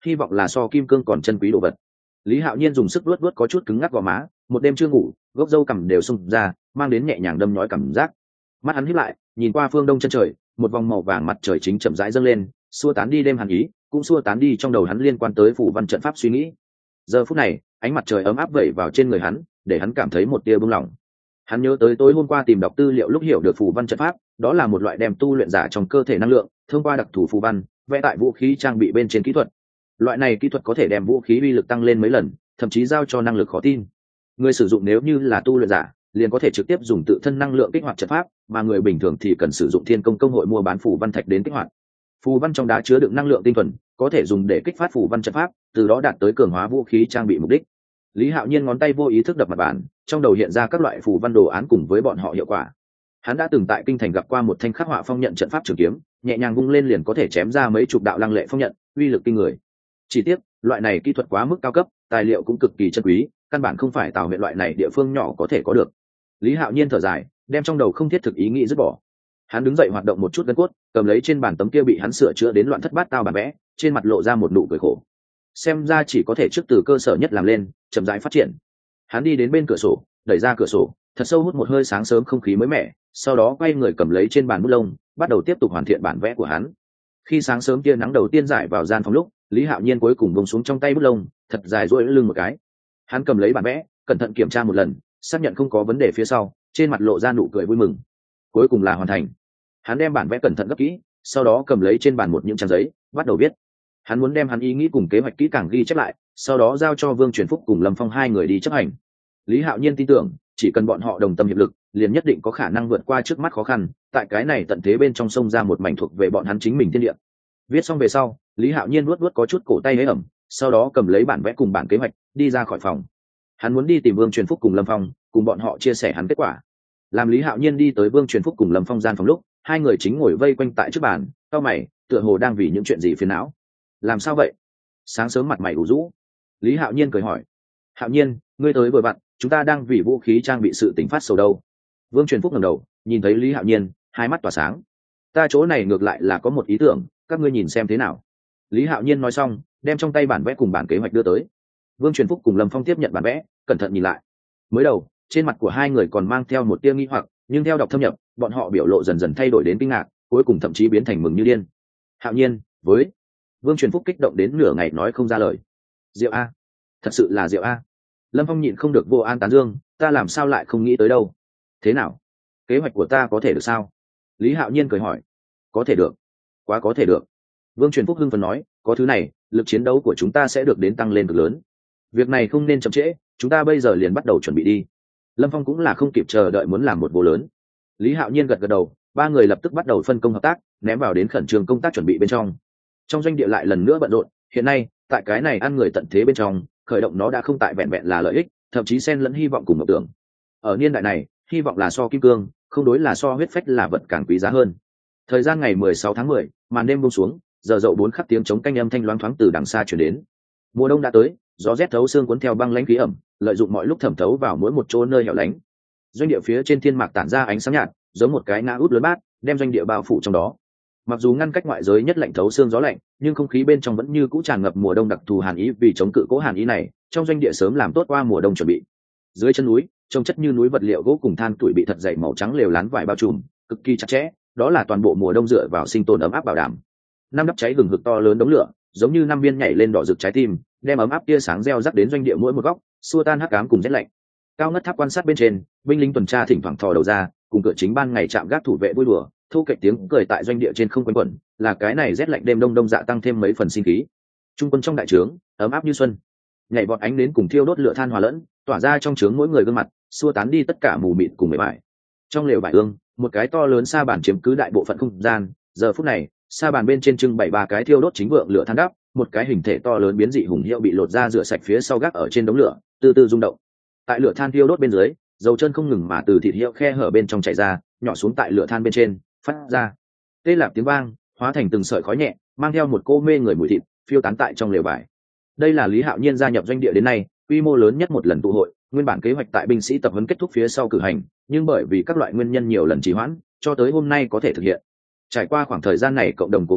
hy vọng là so kim cương còn chân quý đồ vật. Lý Hạo Nhiên dùng sức luốt có chút cứng ngắc gò má, một đêm chưa ngủ, gốc râu cằm đều sung ra, mang đến nhẹ nhàng đâm nhói cảm giác. Mắt hắn híp lại, nhìn qua phương đông chân trời, một vòng màu vàng mặt trời chính chậm rãi dâng lên, xua tán đi đêm hàn ý, cũng xua tán đi trong đầu hắn liên quan tới phù văn trận pháp suy nghĩ. Giờ phút này, ánh mặt trời ấm áp vẩy vào trên người hắn, để hắn cảm thấy một tia bừng lòng. Hắn nhớ tới tối hôm qua tìm đọc tư liệu lúc hiểu được phù văn trận pháp, đó là một loại đem tu luyện giả trong cơ thể năng lượng, thông qua đặc thù phù văn, vẽ tại vũ khí trang bị bên trên kỹ thuật. Loại này kỹ thuật có thể đem vũ khí uy lực tăng lên mấy lần, thậm chí giao cho năng lực khó tin. Người sử dụng nếu như là tu luyện giả, liền có thể trực tiếp dùng tự thân năng lượng kích hoạt trận pháp, mà người bình thường thì cần sử dụng thiên công công hội mua bán phù văn thạch đến kích hoạt. Phù văn trong đá chứa đựng năng lượng tinh thuần, có thể dùng để kích phát phù văn trận pháp, từ đó đạt tới cường hóa vũ khí trang bị mục đích. Lý Hạo Nhiên ngón tay vô ý thức đập mặt bàn, trong đầu hiện ra các loại phù văn đồ án cùng với bọn họ hiệu quả. Hắn đã từng tại kinh thành gặp qua một thanh khắc họa phong nhận trận pháp trường kiếm, nhẹ nhàng vung lên liền có thể chém ra mấy chục đạo lăng lệ phong nhận, uy lực kinh người. Chỉ tiếc, loại này kỹ thuật quá mức cao cấp, tài liệu cũng cực kỳ chân quý, căn bản không phải Tào huyện loại này địa phương nhỏ có thể có được. Lý Hạo Nhiên thở dài, đem trong đầu không thiết thực ý nghĩ dứt bỏ. Hắn đứng dậy hoạt động một chút gân cốt, cầm lấy trên bàn tấm kia bị hắn sửa chữa đến loạn thất bát tao bản vẽ, trên mặt lộ ra một nụ cười khổ. Xem ra chỉ có thể trước từ cơ sở nhất làm lên, chậm rãi phát triển. Hắn đi đến bên cửa sổ, đẩy ra cửa sổ, thật sâu hút một hơi sáng sớm không khí mới mẻ, sau đó quay người cầm lấy trên bàn bút lông, bắt đầu tiếp tục hoàn thiện bản vẽ của hắn. Khi sáng sớm tia nắng đầu tiên rải vào gian phòng lúc, Lý Hạo Nhiên cuối cùng buông xuống trong tay bút lông, thật dài duỗi lưng một cái. Hắn cầm lấy bản vẽ, cẩn thận kiểm tra một lần, xác nhận không có vấn đề phía sau, trên mặt lộ ra nụ cười vui mừng. Cuối cùng là hoàn thành. Hắn đem bản vẽ cẩn thận gấp kỹ, sau đó cầm lấy trên bàn một những trang giấy, bắt đầu viết. Hắn muốn đem hắn ý nghĩ cùng kế hoạch kỹ càng ghi chép lại, sau đó giao cho Vương Truyền Phúc cùng Lâm Phong hai người đi chấp hành. Lý Hạo Nhiên tin tưởng, chỉ cần bọn họ đồng tâm hiệp lực, liền nhất định có khả năng vượt qua trước mắt khó khăn, tại cái này tận thế bên trong sông ra một mảnh thuộc về bọn hắn chính mình thiên địa. Viết xong về sau, Lý Hạo Nhiên luốt có chút cổ tay hế ẩm, sau đó cầm lấy bản vẽ cùng bản kế hoạch, đi ra khỏi phòng. Hắn muốn đi tìm Vương Truyền Phúc cùng Lâm Phong, cùng bọn họ chia sẻ hắn kết quả. Làm Lý Hạo Nhiên đi tới Vương Truyền Phúc cùng Lâm Phong gian phòng lúc, hai người chính ngồi vây quanh tại trước bàn, cau mày, tựa hồ đang vì những chuyện gì phiền não. Làm sao vậy? Sáng sớm mặt mày ủ rũ. Lý Hạo Nhiên cười hỏi. Hạo Nhiên, ngươi tới vừa vặn, chúng ta đang vì vũ khí trang bị sự tình phát sầu đâu. Vương Truyền Phúc ngẩng đầu, nhìn thấy Lý Hạo Nhiên, hai mắt tỏa sáng. Ta chỗ này ngược lại là có một ý tưởng, các ngươi nhìn xem thế nào. Lý Hạo Nhiên nói xong, đem trong tay bản vẽ cùng bản kế hoạch đưa tới. Vương Truyền Phúc cùng Lâm Phong tiếp nhận bản vẽ, cẩn thận nhìn lại. Mới đầu, trên mặt của hai người còn mang theo một tia nghi hoặc, nhưng theo đọc thâm nhập, bọn họ biểu lộ dần dần thay đổi đến kinh ngạc, cuối cùng thậm chí biến thành mừng như điên. Hạo Nhiên, với Vương Truyền Phúc kích động đến nửa ngày nói không ra lời. Diệu a, thật sự là diệu a. Lâm Phong nhịn không được vô an tán dương, ta làm sao lại không nghĩ tới đâu. Thế nào? Kế hoạch của ta có thể được sao? Lý Hạo Nhiên cười hỏi. Có thể được, quá có thể được. Vương Truyền Phúc hưng phấn nói, có thứ này, lực chiến đấu của chúng ta sẽ được đến tăng lên cực lớn. Việc này không nên chậm trễ, chúng ta bây giờ liền bắt đầu chuẩn bị đi. Lâm Phong cũng là không kịp chờ đợi muốn làm một vô lớn. Lý Hạo Nhiên gật gật đầu, ba người lập tức bắt đầu phân công hợp tác, ném vào đến khẩn trương công tác chuẩn bị bên trong. Trong doanh địa lại lần nữa bận rộn, hiện nay, tại cái này ăn người tận thế bên trong, khởi động nó đã không tại vẹn vẹn là lợi ích, thậm chí xen lẫn hy vọng cùng mộng tưởng. Ở niên đại này, hy vọng là so kim cương, không đối là so huyết phách là vật càng quý giá hơn. Thời gian ngày 16 tháng 10, màn đêm buông xuống, giờ dậu 4 khắc tiếng chống canh âm thanh loáng thoáng từ đằng xa truyền đến. Mùa đông đã tới, gió rét thấu xương cuốn theo băng lãnh khí ẩm, lợi dụng mọi lúc thẩm thấu vào mỗi một chỗ nơi hẻo lánh. Doanh địa phía trên thiên mạc tản ra ánh sáng nhạt, giống một cái ngã út lớn bát, đem doanh địa bao phủ trong đó. Mặc dù ngăn cách ngoại giới nhất lạnh thấu xương gió lạnh, nhưng không khí bên trong vẫn như cũ tràn ngập mùa đông đặc thù hàn ý, vì chống cự cố hàn ý này, trong doanh địa sớm làm tốt qua mùa đông chuẩn bị. Dưới chân núi, trông chất như núi vật liệu gỗ cùng than tuổi bị thật dày màu trắng lều lán vải bao trùm, cực kỳ chặt chẽ, đó là toàn bộ mùa đông dựa vào sinh tồn ấm áp bảo đảm. Năm đắp cháy gừng hực to lớn đống lửa, giống như năm viên nhảy lên đỏ rực trái tim, đem ấm áp tia sáng reo rắc đến doanh địa mỗi một góc, xua tan hắc ám cùng rét lạnh. Cao ngất tháp quan sát bên trên, binh lính tuần tra thỉnh thoảng thò đầu ra, cùng cửa chính ban ngày chạm gác thủ vệ vui đùa, thu kệch tiếng cười tại doanh địa trên không quanh quẩn, là cái này rét lạnh đêm đông đông dạ tăng thêm mấy phần sinh khí. Trung quân trong đại trướng, ấm áp như xuân, nhảy vọt ánh đến cùng thiêu đốt lửa than hòa lẫn, tỏa ra trong trướng mỗi người gương mặt, xua tán đi tất cả mù mịt cùng mệt mỏi. Trong lều vải ương, một cái to lớn sa bàn chiếm cứ đại bộ phận không gian, giờ phút này, sa bàn bên trên trưng bày ba cái thiêu đốt chính vượng lửa than đắp, một cái hình thể to lớn biến dị hùng hiệu bị lột ra rửa sạch phía sau gác ở trên đống lửa, từ từ rung động. Tại lửa than thiêu đốt bên dưới, dầu chân không ngừng mà từ thịt hiệu khe hở bên trong chảy ra, nhỏ xuống tại lửa than bên trên, phát ra tê lạp tiếng vang, hóa thành từng sợi khói nhẹ, mang theo một cô mê người mùi thịt, phiêu tán tại trong lều vải. Đây là Lý Hạo Nhiên gia nhập doanh địa đến nay, quy mô lớn nhất một lần tụ hội, nguyên bản kế hoạch tại binh sĩ tập huấn kết thúc phía sau cử hành, nhưng bởi vì các loại nguyên nhân nhiều lần trì hoãn, cho tới hôm nay có thể thực hiện. Trải qua khoảng thời gian này cộng đồng cố gắng,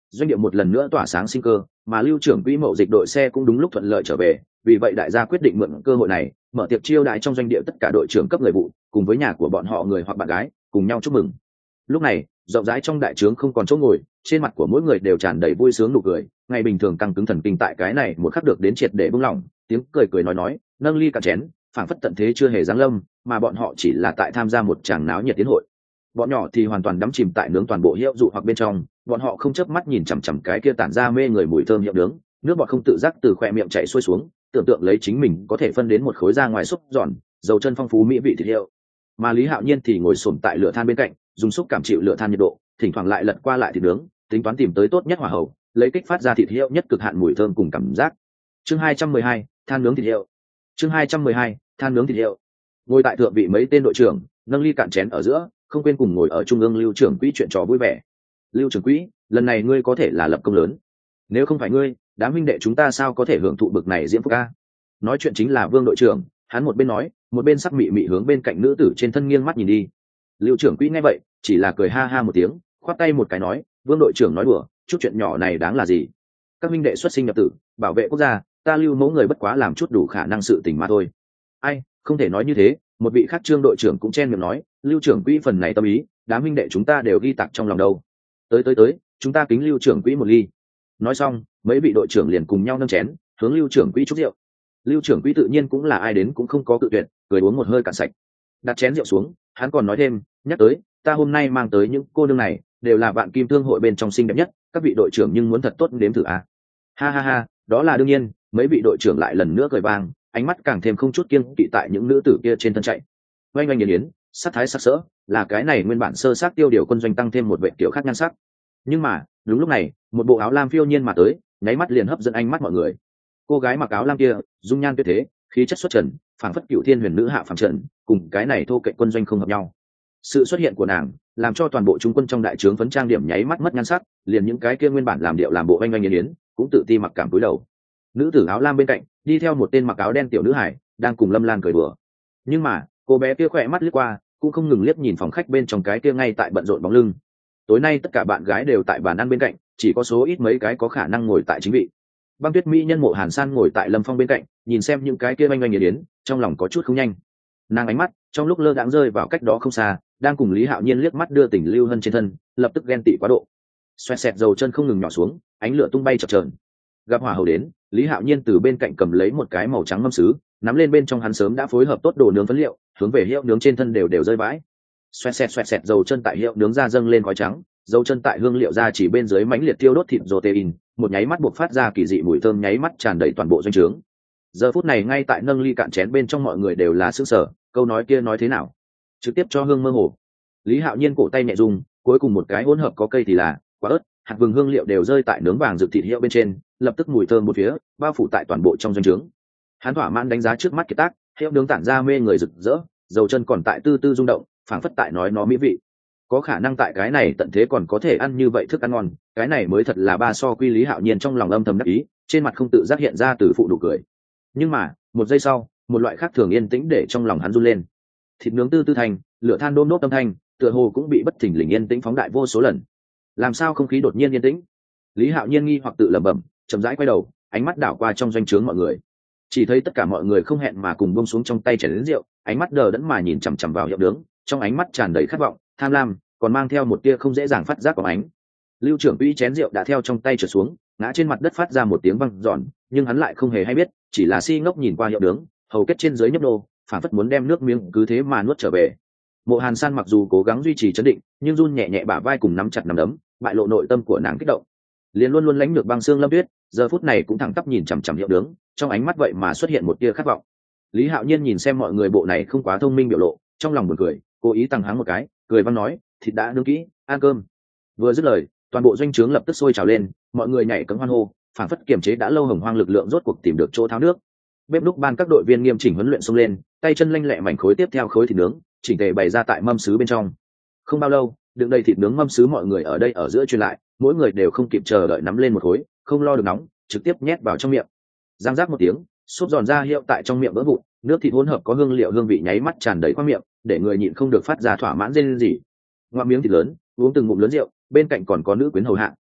doanh địa một lần nữa tỏa sáng sinh cơ, mà lưu trưởng quỹ mậu dịch đội xe cũng đúng lúc thuận lợi trở về. Vì vậy đại gia quyết định mượn cơ hội này mở tiệc chiêu đãi trong doanh địa tất cả đội trưởng cấp người vụ cùng với nhà của bọn họ người hoặc bạn gái cùng nhau chúc mừng. Lúc này rộng rãi trong đại trướng không còn chỗ ngồi, trên mặt của mỗi người đều tràn đầy vui sướng nụ cười. Ngày bình thường căng cứng thần kinh tại cái này một khắc được đến triệt để buông lỏng, tiếng cười cười nói nâng ly cạn chén, phảng phất tận thế chưa hề giáng lâm, mà bọn họ chỉ là tại tham gia một tràng náo nhiệt tiến hội. Bọn nhỏ thì hoàn toàn đắm chìm tại nướng toàn bộ hiệu dụ hoặc bên trong, bọn họ không chớp mắt nhìn chằm chằm cái kia tản ra mê người mùi thơm hiệu nướng, nước bọt không tự giác từ khoe miệng chảy xuôi xuống, tưởng tượng lấy chính mình có thể phân đến một khối ra ngoài xúc giòn, dầu chân phong phú mỹ vị thịt hiệu. Mà Lý Hạo Nhiên thì ngồi xổm tại lửa than bên cạnh, dùng xúc cảm chịu lửa than nhiệt độ, thỉnh thoảng lại lật qua lại thịt nướng, tính toán tìm tới tốt nhất hỏa hậu, lấy kích phát ra thịt hiệu nhất cực hạn mùi thơm cùng cảm giác. Chương 212, than nướng thịt hiệu. Chương 212, than nướng thịt hiệu. Ngồi tại thượng vị mấy tên đội trưởng, nâng ly cạn chén ở giữa, không quên cùng ngồi ở trung ương Lưu trưởng quỹ chuyện trò vui vẻ. Lưu trưởng quỹ, lần này ngươi có thể là lập công lớn. Nếu không phải ngươi, đám huynh đệ chúng ta sao có thể hưởng thụ bực này diễm phúc a? Nói chuyện chính là Vương đội trưởng, hắn một bên nói, một bên sắc mị mị hướng bên cạnh nữ tử trên thân nghiêng mắt nhìn đi. Lưu trưởng quỹ nghe vậy, chỉ là cười ha ha một tiếng, khoát tay một cái nói, Vương đội trưởng nói đùa, chút chuyện nhỏ này đáng là gì? Các huynh đệ xuất sinh nhập tử, bảo vệ quốc gia, ta Lưu mẫu người bất quá làm chút đủ khả năng sự tình mà thôi. Ai, không thể nói như thế, một vị khác Trương đội trưởng cũng chen miệng nói, Lưu trưởng quỹ phần này tâm ý, đám huynh đệ chúng ta đều ghi tạc trong lòng đâu. Tới, chúng ta kính Lưu trưởng quỹ một ly. Nói xong, mấy vị đội trưởng liền cùng nhau nâng chén, hướng Lưu trưởng quỹ chúc rượu. Lưu trưởng quỹ tự nhiên cũng là ai đến cũng không có cự tuyệt, cười uống một hơi cạn sạch. Đặt chén rượu xuống, hắn còn nói thêm, nhắc tới, ta hôm nay mang tới những cô nương này, đều là vạn kim thương hội bên trong xinh đẹp nhất, các vị đội trưởng nhưng muốn thật tốt nếm thử à? Ha ha ha, đó là đương nhiên. Mấy vị đội trưởng lại lần nữa cười vang, ánh mắt càng thêm không chút kiêng kỵ tại những nữ tử kia trên thân chạy. Oanh oanh yến, sắc thái sắc sỡ, là cái này nguyên bản sơ xác tiêu điều quân doanh tăng thêm một vệ kiểu khác nhan sắc. Nhưng mà đúng lúc này, một bộ áo lam phiêu nhiên mà tới, nháy mắt liền hấp dẫn ánh mắt mọi người. Cô gái mặc áo lam kia, dung nhan tuyệt thế, khí chất xuất trần, phảng phất cựu thiên huyền nữ hạ phàm trần, cùng cái này thô kệ quân doanh không hợp nhau. Sự xuất hiện của nàng làm cho toàn bộ trung quân trong đại trướng phấn trang điểm nháy mắt mất nhan sắc, liền những cái kia nguyên bản làm điệu làm bộ oanh oanh yến cũng tự ti mặc cảm cúi đầu. Nữ tử áo lam bên cạnh đi theo một tên mặc áo đen tiểu nữ hải, đang cùng Lâm Lan cười đùa. Nhưng mà cô bé kia khỏe mắt liếc qua, cũng không ngừng liếc nhìn phòng khách bên trong cái kia ngay tại bận rộn bóng lưng. Tối nay tất cả bạn gái đều tại bàn ăn bên cạnh, chỉ có số ít mấy cái có khả năng ngồi tại chính vị. Băng Tuyết mỹ nhân Mộ Hàn San ngồi tại Lâm Phong bên cạnh, nhìn xem những cái kia oanh oanh yến, trong lòng có chút không nhanh. Nàng ánh mắt trong lúc lơ đãng rơi vào cách đó không xa, đang cùng Lý Hạo Nhiên liếc mắt đưa tình Lưu Hân trên thân, lập tức ghen tị quá độ. Xoẹt xẹt dầu chân không ngừng nhỏ xuống, ánh lửa tung bay chập chờn. Gặp hỏa hầu đến, Lý Hạo Nhiên từ bên cạnh cầm lấy một cái màu trắng mâm sứ, nắm lên bên trong hắn sớm đã phối hợp tốt đồ nướng phấn liệu, hướng về hiệu nướng trên thân đều rơi vãi. Xoẹt xẹt dầu chân tại hiệu nướng ra dâng lên khói trắng, dầu chân tại hương liệu ra chỉ bên dưới mãnh liệt tiêu đốt thịt protein, một nháy mắt buộc phát ra kỳ dị mùi thơm nháy mắt tràn đầy toàn bộ doanh trướng. Giờ phút này ngay tại nâng ly cạn chén bên trong mọi người đều là sững sờ, câu nói kia nói thế nào? Trực tiếp cho hương mơ hồ. Lý Hạo Nhiên cổ tay nhẹ rung, cuối cùng một cái hỗn hợp có cây thì là quả ớt, hạt vừng hương liệu đều rơi tại nướng vàng rực thịt hiệu bên trên, lập tức mùi thơm một phía bao phủ tại toàn bộ trong doanh trướng. Hắn thỏa mãn đánh giá trước mắt kiệt tác, hiệu nướng tản ra mê người rực rỡ, dầu chân còn tại tư tư rung động, phảng phất tại nói nó mỹ vị. Có khả năng tại cái này tận thế còn có thể ăn như vậy thức ăn ngon, cái này mới thật là ba so quy. Lý Hạo Nhiên trong lòng âm thầm đắc ý, trên mặt không tự giác hiện ra từ phụ nụ cười. Nhưng mà một giây sau, một loại khác thường yên tĩnh để trong lòng hắn run lên. Thịt nướng tư tư thành, lửa than đôm đốt âm thanh, tựa hồ cũng bị bất thình lình yên tĩnh phóng đại vô số lần. Làm sao không khí đột nhiên yên tĩnh? Lý Hạo Nhiên nghi hoặc tự lẩm bẩm, chậm rãi quay đầu, ánh mắt đảo qua trong doanh trướng mọi người. Chỉ thấy tất cả mọi người không hẹn mà cùng buông xuống trong tay chén rượu, ánh mắt đờ đẫn mà nhìn chằm chằm vào hiệu nướng, trong ánh mắt tràn đầy khát vọng, tham lam, còn mang theo một tia không dễ dàng phát giác của ánh. Lưu trưởng quỹ chén rượu đã theo trong tay trượt xuống, ngã trên mặt đất phát ra một tiếng vang giòn, nhưng hắn lại không hề hay biết, chỉ là si ngốc nhìn qua hiệu nướng, hầu kết trên dưới nhấp nô, phản phất muốn đem nước miếng cứ thế mà nuốt trở về. Mộ Hàn San mặc dù cố gắng duy trì trấn định, nhưng run nhẹ nhẹ bả vai cùng nắm chặt nắm đấm, bại lộ nội tâm của nàng kích động. Liền luôn luôn lãnh được băng xương Lâm Tuyết, giờ phút này cũng thẳng tắp nhìn chằm chằm hiệu nướng, trong ánh mắt vậy mà xuất hiện một tia khát vọng. Lý Hạo Nhiên nhìn xem mọi người bộ này không quá thông minh biểu lộ, trong lòng buồn cười, cố ý tăng hắng một cái, cười văn nói, thịt đã nướng kỹ, ăn cơm. Vừa dứt lời, toàn bộ doanh trướng lập tức sôi trào lên, mọi người nhảy cẫng hoan hô, phảng phất kiềm chế đã lâu hồng hoang lực lượng rốt cuộc tìm được chỗ tháo nước. Bếp núc ban các đội viên nghiêm chỉnh huấn luyện xông lên, tay chân lanh lẹ mảnh khối tiếp theo khối thịt nướng, chỉnh tề bày ra tại mâm sứ bên trong. Không bao lâu, đựng đầy thịt nướng mâm sứ mọi người ở đây ở giữa truyền lại, mỗi người đều không kịp chờ đợi nắm lên một khối, không lo được nóng, trực tiếp nhét vào trong miệng. Giang giác một tiếng, xốp giòn ra hiệu tại trong miệng vỡ vụn, nước thịt hỗn hợp có hương liệu hương vị nháy mắt tràn đầy qua miệng, để người nhịn không được phát ra thỏa mãn rên rỉ. Ngoạm miếng thịt lớn, uống từng ngụm lớn rượu, bên cạnh còn có nữ quyến hầu hạ,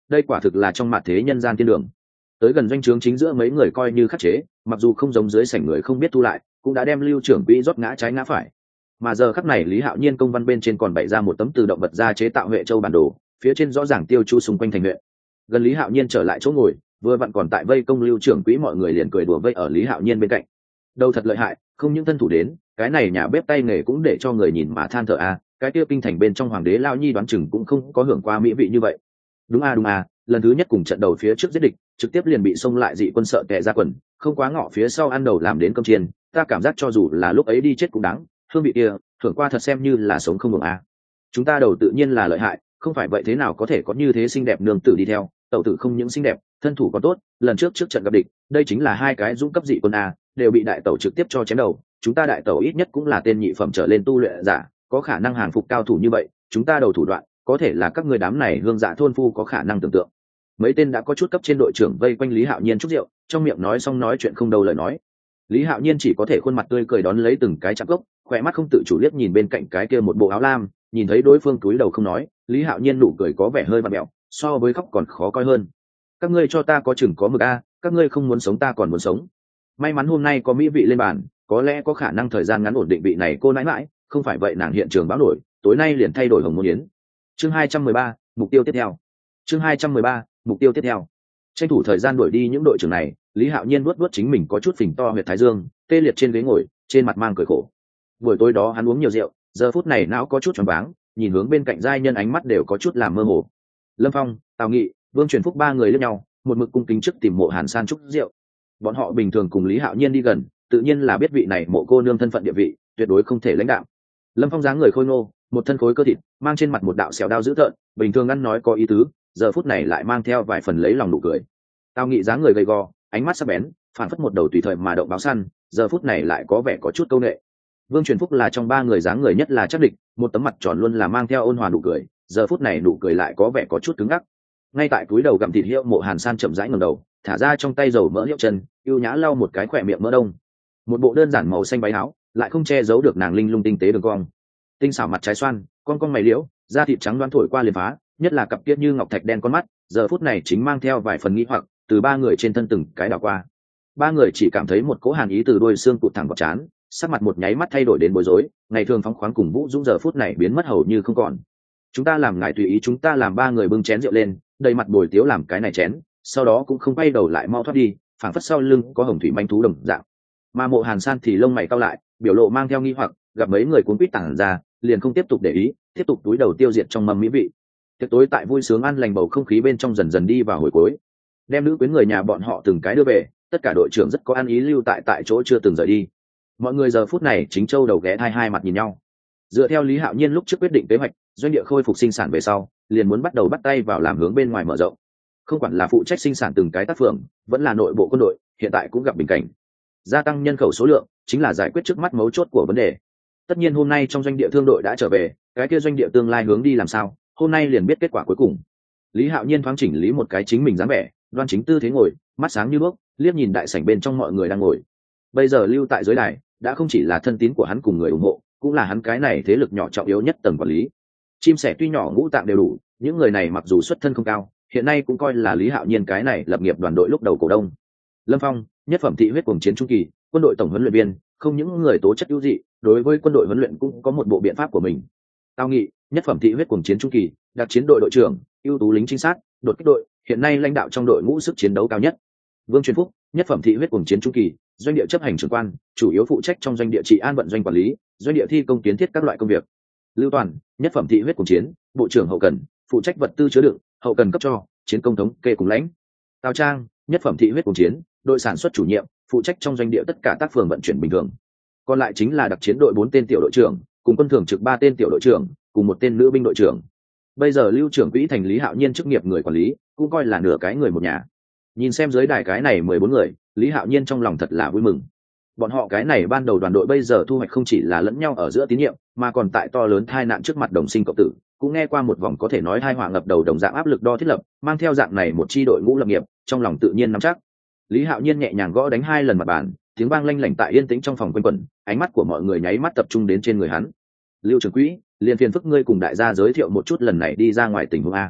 đây quả thực là trong mặt thế nhân gian thiên đường. Tới gần doanh trướng chính giữa mấy người coi như khắc chế, mặc dù không giống dưới sảnh người không biết thu lại, cũng đã đem lưu trưởng quỹ rót ngã trái ngã phải. Mà giờ khắc này Lý Hạo Nhiên công văn bên trên còn bày ra một tấm từ động vật ra chế tạo huệ châu bản đồ, phía trên rõ ràng tiêu chu xung quanh thành huyện. Gần Lý Hạo Nhiên trở lại chỗ ngồi, vừa vặn còn tại vây công lưu trưởng quỹ, mọi người liền cười đùa vây ở Lý Hạo Nhiên bên cạnh. Đâu thật lợi hại, không những thân thủ đến, cái này nhà bếp tay nghề cũng để cho người nhìn mà than thở a, cái tiêu kinh thành bên trong hoàng đế Lao Nhi đoán chừng cũng không có hưởng qua mỹ vị như vậy. Đúng a, lần thứ nhất cùng trận đầu phía trước giết địch, trực tiếp liền bị xông lại dị quân sợ tè ra quần, không quá ngọ phía sau ăn đầu làm đến cơm chiên, ta cảm giác cho dù là lúc ấy đi chết cũng đáng, hương vị kia, thưởng qua thật xem như là sống không ngừng a. Chúng ta đầu tự nhiên là lợi hại, không phải vậy thế nào có thể có như thế xinh đẹp nương tử đi theo, tẩu tử không những xinh đẹp, thân thủ còn tốt, lần trước trước trận gặp địch, đây chính là hai cái dũng cấp dị quân a, đều bị đại tẩu trực tiếp cho chém đầu, chúng ta đại tẩu ít nhất cũng là tên nhị phẩm trở lên tu luyện giả, có khả năng hàng phục cao thủ như vậy, chúng ta đầu thủ đoạn, có thể là các người đám này hương dạ thôn phu có khả năng tưởng tượng. Mấy tên đã có chút cấp trên đội trưởng vây quanh Lý Hạo Nhiên chúc rượu, trong miệng nói xong nói chuyện không đâu lời nói. Lý Hạo Nhiên chỉ có thể khuôn mặt tươi cười đón lấy từng cái chạm gốc, khỏe mắt không tự chủ liếc nhìn bên cạnh cái kia một bộ áo lam, nhìn thấy đối phương cúi đầu không nói, Lý Hạo Nhiên nụ cười có vẻ hơi vặn mẹo, so với khóc còn khó coi hơn. Các ngươi cho ta có chừng có mực a, các ngươi không muốn sống ta còn muốn sống. May mắn hôm nay có mỹ vị lên bàn, có lẽ có khả năng thời gian ngắn ổn định vị này cô nãi mãi, không phải vậy nàng hiện trường báo nổi, tối nay liền thay đổi hồng môn yến. Chương 213, mục tiêu tiếp theo. Chương 213, mục tiêu tiếp theo. Tranh thủ thời gian đuổi đi những đội trưởng này, Lý Hạo Nhiên vuốt chính mình có chút phình to huyệt thái dương, tê liệt trên ghế ngồi, trên mặt mang cười khổ. Buổi tối đó hắn uống nhiều rượu, giờ phút này não có chút choáng váng, nhìn hướng bên cạnh giai nhân ánh mắt đều có chút làm mơ hồ. Lâm Phong, Tào Nghị, Vương Truyền Phúc ba người liếc nhau, một mực cung kính trước tìm Mộ Hàn San chúc rượu. Bọn họ bình thường cùng Lý Hạo Nhiên đi gần, tự nhiên là biết vị này mộ cô nương thân phận địa vị, tuyệt đối không thể lãnh đạo. Lâm Phong dáng người khôi ngô, một thân khối cơ thịt, mang trên mặt một đạo xẻo đao dữ tợn, bình thường ăn nói có ý tứ, giờ phút này lại mang theo vài phần lấy lòng nụ cười. Tào Nghị dáng người gầy gò, ánh mắt sắc bén, phản phất một đầu tùy thời mà động báo săn, giờ phút này lại có vẻ có chút câu nệ. Vương Truyền Phúc là trong ba người dáng người nhất là chắc địch, một tấm mặt tròn luôn là mang theo ôn hòa nụ cười, giờ phút này nụ cười lại có vẻ có chút cứng ngắc. Ngay tại cúi đầu gặm thịt hiệu, Mộ Hàn San chậm rãi ngẩng đầu, thả ra trong tay dầu mỡ hiệu chân, ưu nhã lau một cái khỏe miệng mỡ đông. Một bộ đơn giản màu xanh váy áo, lại không che giấu được nàng linh lung tinh tế đường cong. Tinh xảo mặt trái xoan, con mày liễu, da thịt trắng đoán thổi qua liền phá, nhất là cặp kiết như ngọc thạch đen con mắt, giờ phút này chính mang theo vài phần nghi hoặc, từ ba người trên thân từng cái đảo qua. Ba người chỉ cảm thấy một cỗ hàn ý từ đôi xương cụt thẳng vào trán, sắc mặt một nháy mắt thay đổi đến bối rối, ngày thường phóng khoáng cùng Vũ Dũng giờ phút này biến mất hầu như không còn. Chúng ta làm ngài tùy ý, chúng ta làm. Ba người bưng chén rượu lên, đầy mặt bồi tiếu làm cái này chén, sau đó cũng không quay đầu lại mau thoát đi, phảng phất sau lưng có hồng thủy manh thú đồng dạng. Mà Mộ Hàn San thì lông mày cau lại, biểu lộ mang theo nghi hoặc, gặp mấy người cuốn quýt tản ra, liền không tiếp tục để ý, tiếp tục túi đầu tiêu diệt trong mâm mỹ vị. Tiệc tối tại vui sướng ăn lành bầu không khí bên trong dần dần đi vào hồi cuối, đem nữ quyến người nhà bọn họ từng cái đưa về, tất cả đội trưởng rất có ăn ý lưu tại chỗ chưa từng rời đi. Mọi người giờ phút này chính châu đầu ghé thai hai mặt nhìn nhau. Dựa theo Lý Hạo Nhiên lúc trước quyết định kế hoạch, doanh địa khôi phục sinh sản về sau, liền muốn bắt đầu bắt tay vào làm hướng bên ngoài mở rộng. Không quản là phụ trách sinh sản từng cái tác phường, vẫn là nội bộ quân đội, hiện tại cũng gặp bình cảnh. Gia tăng nhân khẩu số lượng chính là giải quyết trước mắt mấu chốt của vấn đề. Tất nhiên hôm nay trong doanh địa thương đội đã trở về, cái kia doanh địa tương lai hướng đi làm sao, hôm nay liền biết kết quả cuối cùng. Lý Hạo Nhiên thoáng chỉnh lý một cái chính mình dáng vẻ, đoan chính tư thế ngồi, mắt sáng như đuốc, liếc nhìn đại sảnh bên trong mọi người đang ngồi. Bây giờ lưu tại dưới đài, đã không chỉ là thân tín của hắn cùng người ủng hộ, cũng là hắn cái này thế lực nhỏ trọng yếu nhất tầng quản lý. Chim sẻ tuy nhỏ ngũ tạng đều đủ, những người này mặc dù xuất thân không cao, hiện nay cũng coi là Lý Hạo Nhiên cái này lập nghiệp đoàn đội lúc đầu cổ đông. Lâm Phong, nhất phẩm thị huyết cuồng chiến trung kỳ, quân đội tổng huấn luyện viên, không những người tố chất ưu dị, đối với quân đội huấn luyện cũng có một bộ biện pháp của mình. Tào Nghị, nhất phẩm thị huyết cuồng chiến trung kỳ, đặc chiến đội đội trưởng, ưu tú lính trinh sát, đột kích đội, hiện nay lãnh đạo trong đội ngũ sức chiến đấu cao nhất. Vương Truyền Phúc, nhất phẩm thị huyết cuồng chiến trung kỳ, doanh địa chấp hành trưởng quan, chủ yếu phụ trách trong doanh địa trị an vận doanh quản lý, doanh địa thi công kiến thiết các loại công việc. Lưu Toàn, nhất phẩm thị huyết cuồng chiến, bộ trưởng hậu cần, phụ trách vật tư chứa đựng, hậu cần cấp cho, chiến công thống kê cùng lãnh. Tào Trang, nhất phẩm thị huyết cuồng chiến, đội sản xuất chủ nhiệm, phụ trách trong doanh địa tất cả tác phường vận chuyển bình thường. Còn lại chính là đặc chiến đội 4 tên tiểu đội trưởng, cùng quân thường trực 3 tên tiểu đội trưởng, cùng một tên nữ binh đội trưởng. Bây giờ Lưu trưởng quỹ thành Lý Hạo Nhiên chức nghiệp người quản lý, cũng coi là nửa cái người một nhà. Nhìn xem dưới đài cái này 14 người, Lý Hạo Nhiên trong lòng thật là vui mừng. Bọn họ cái này ban đầu đoàn đội bây giờ thu hoạch không chỉ là lẫn nhau ở giữa tín nhiệm, mà còn tại to lớn tai nạn trước mặt đồng sinh cộng tử, cũng nghe qua một vòng có thể nói tai họa ngập đầu đồng dạng áp lực đo thiết lập, mang theo dạng này một chi đội ngũ lập nghiệp, trong lòng tự nhiên nắm chắc. Lý Hạo Nhiên nhẹ nhàng gõ đánh 2 lần mặt bàn, tiếng vang lanh lảnh tại yên tĩnh trong phòng quanh quẩn, ánh mắt của mọi người nháy mắt tập trung đến trên người hắn. Lưu trưởng quỹ, liền phiền phức ngươi cùng đại gia giới thiệu một chút lần này đi ra ngoài tình huống a.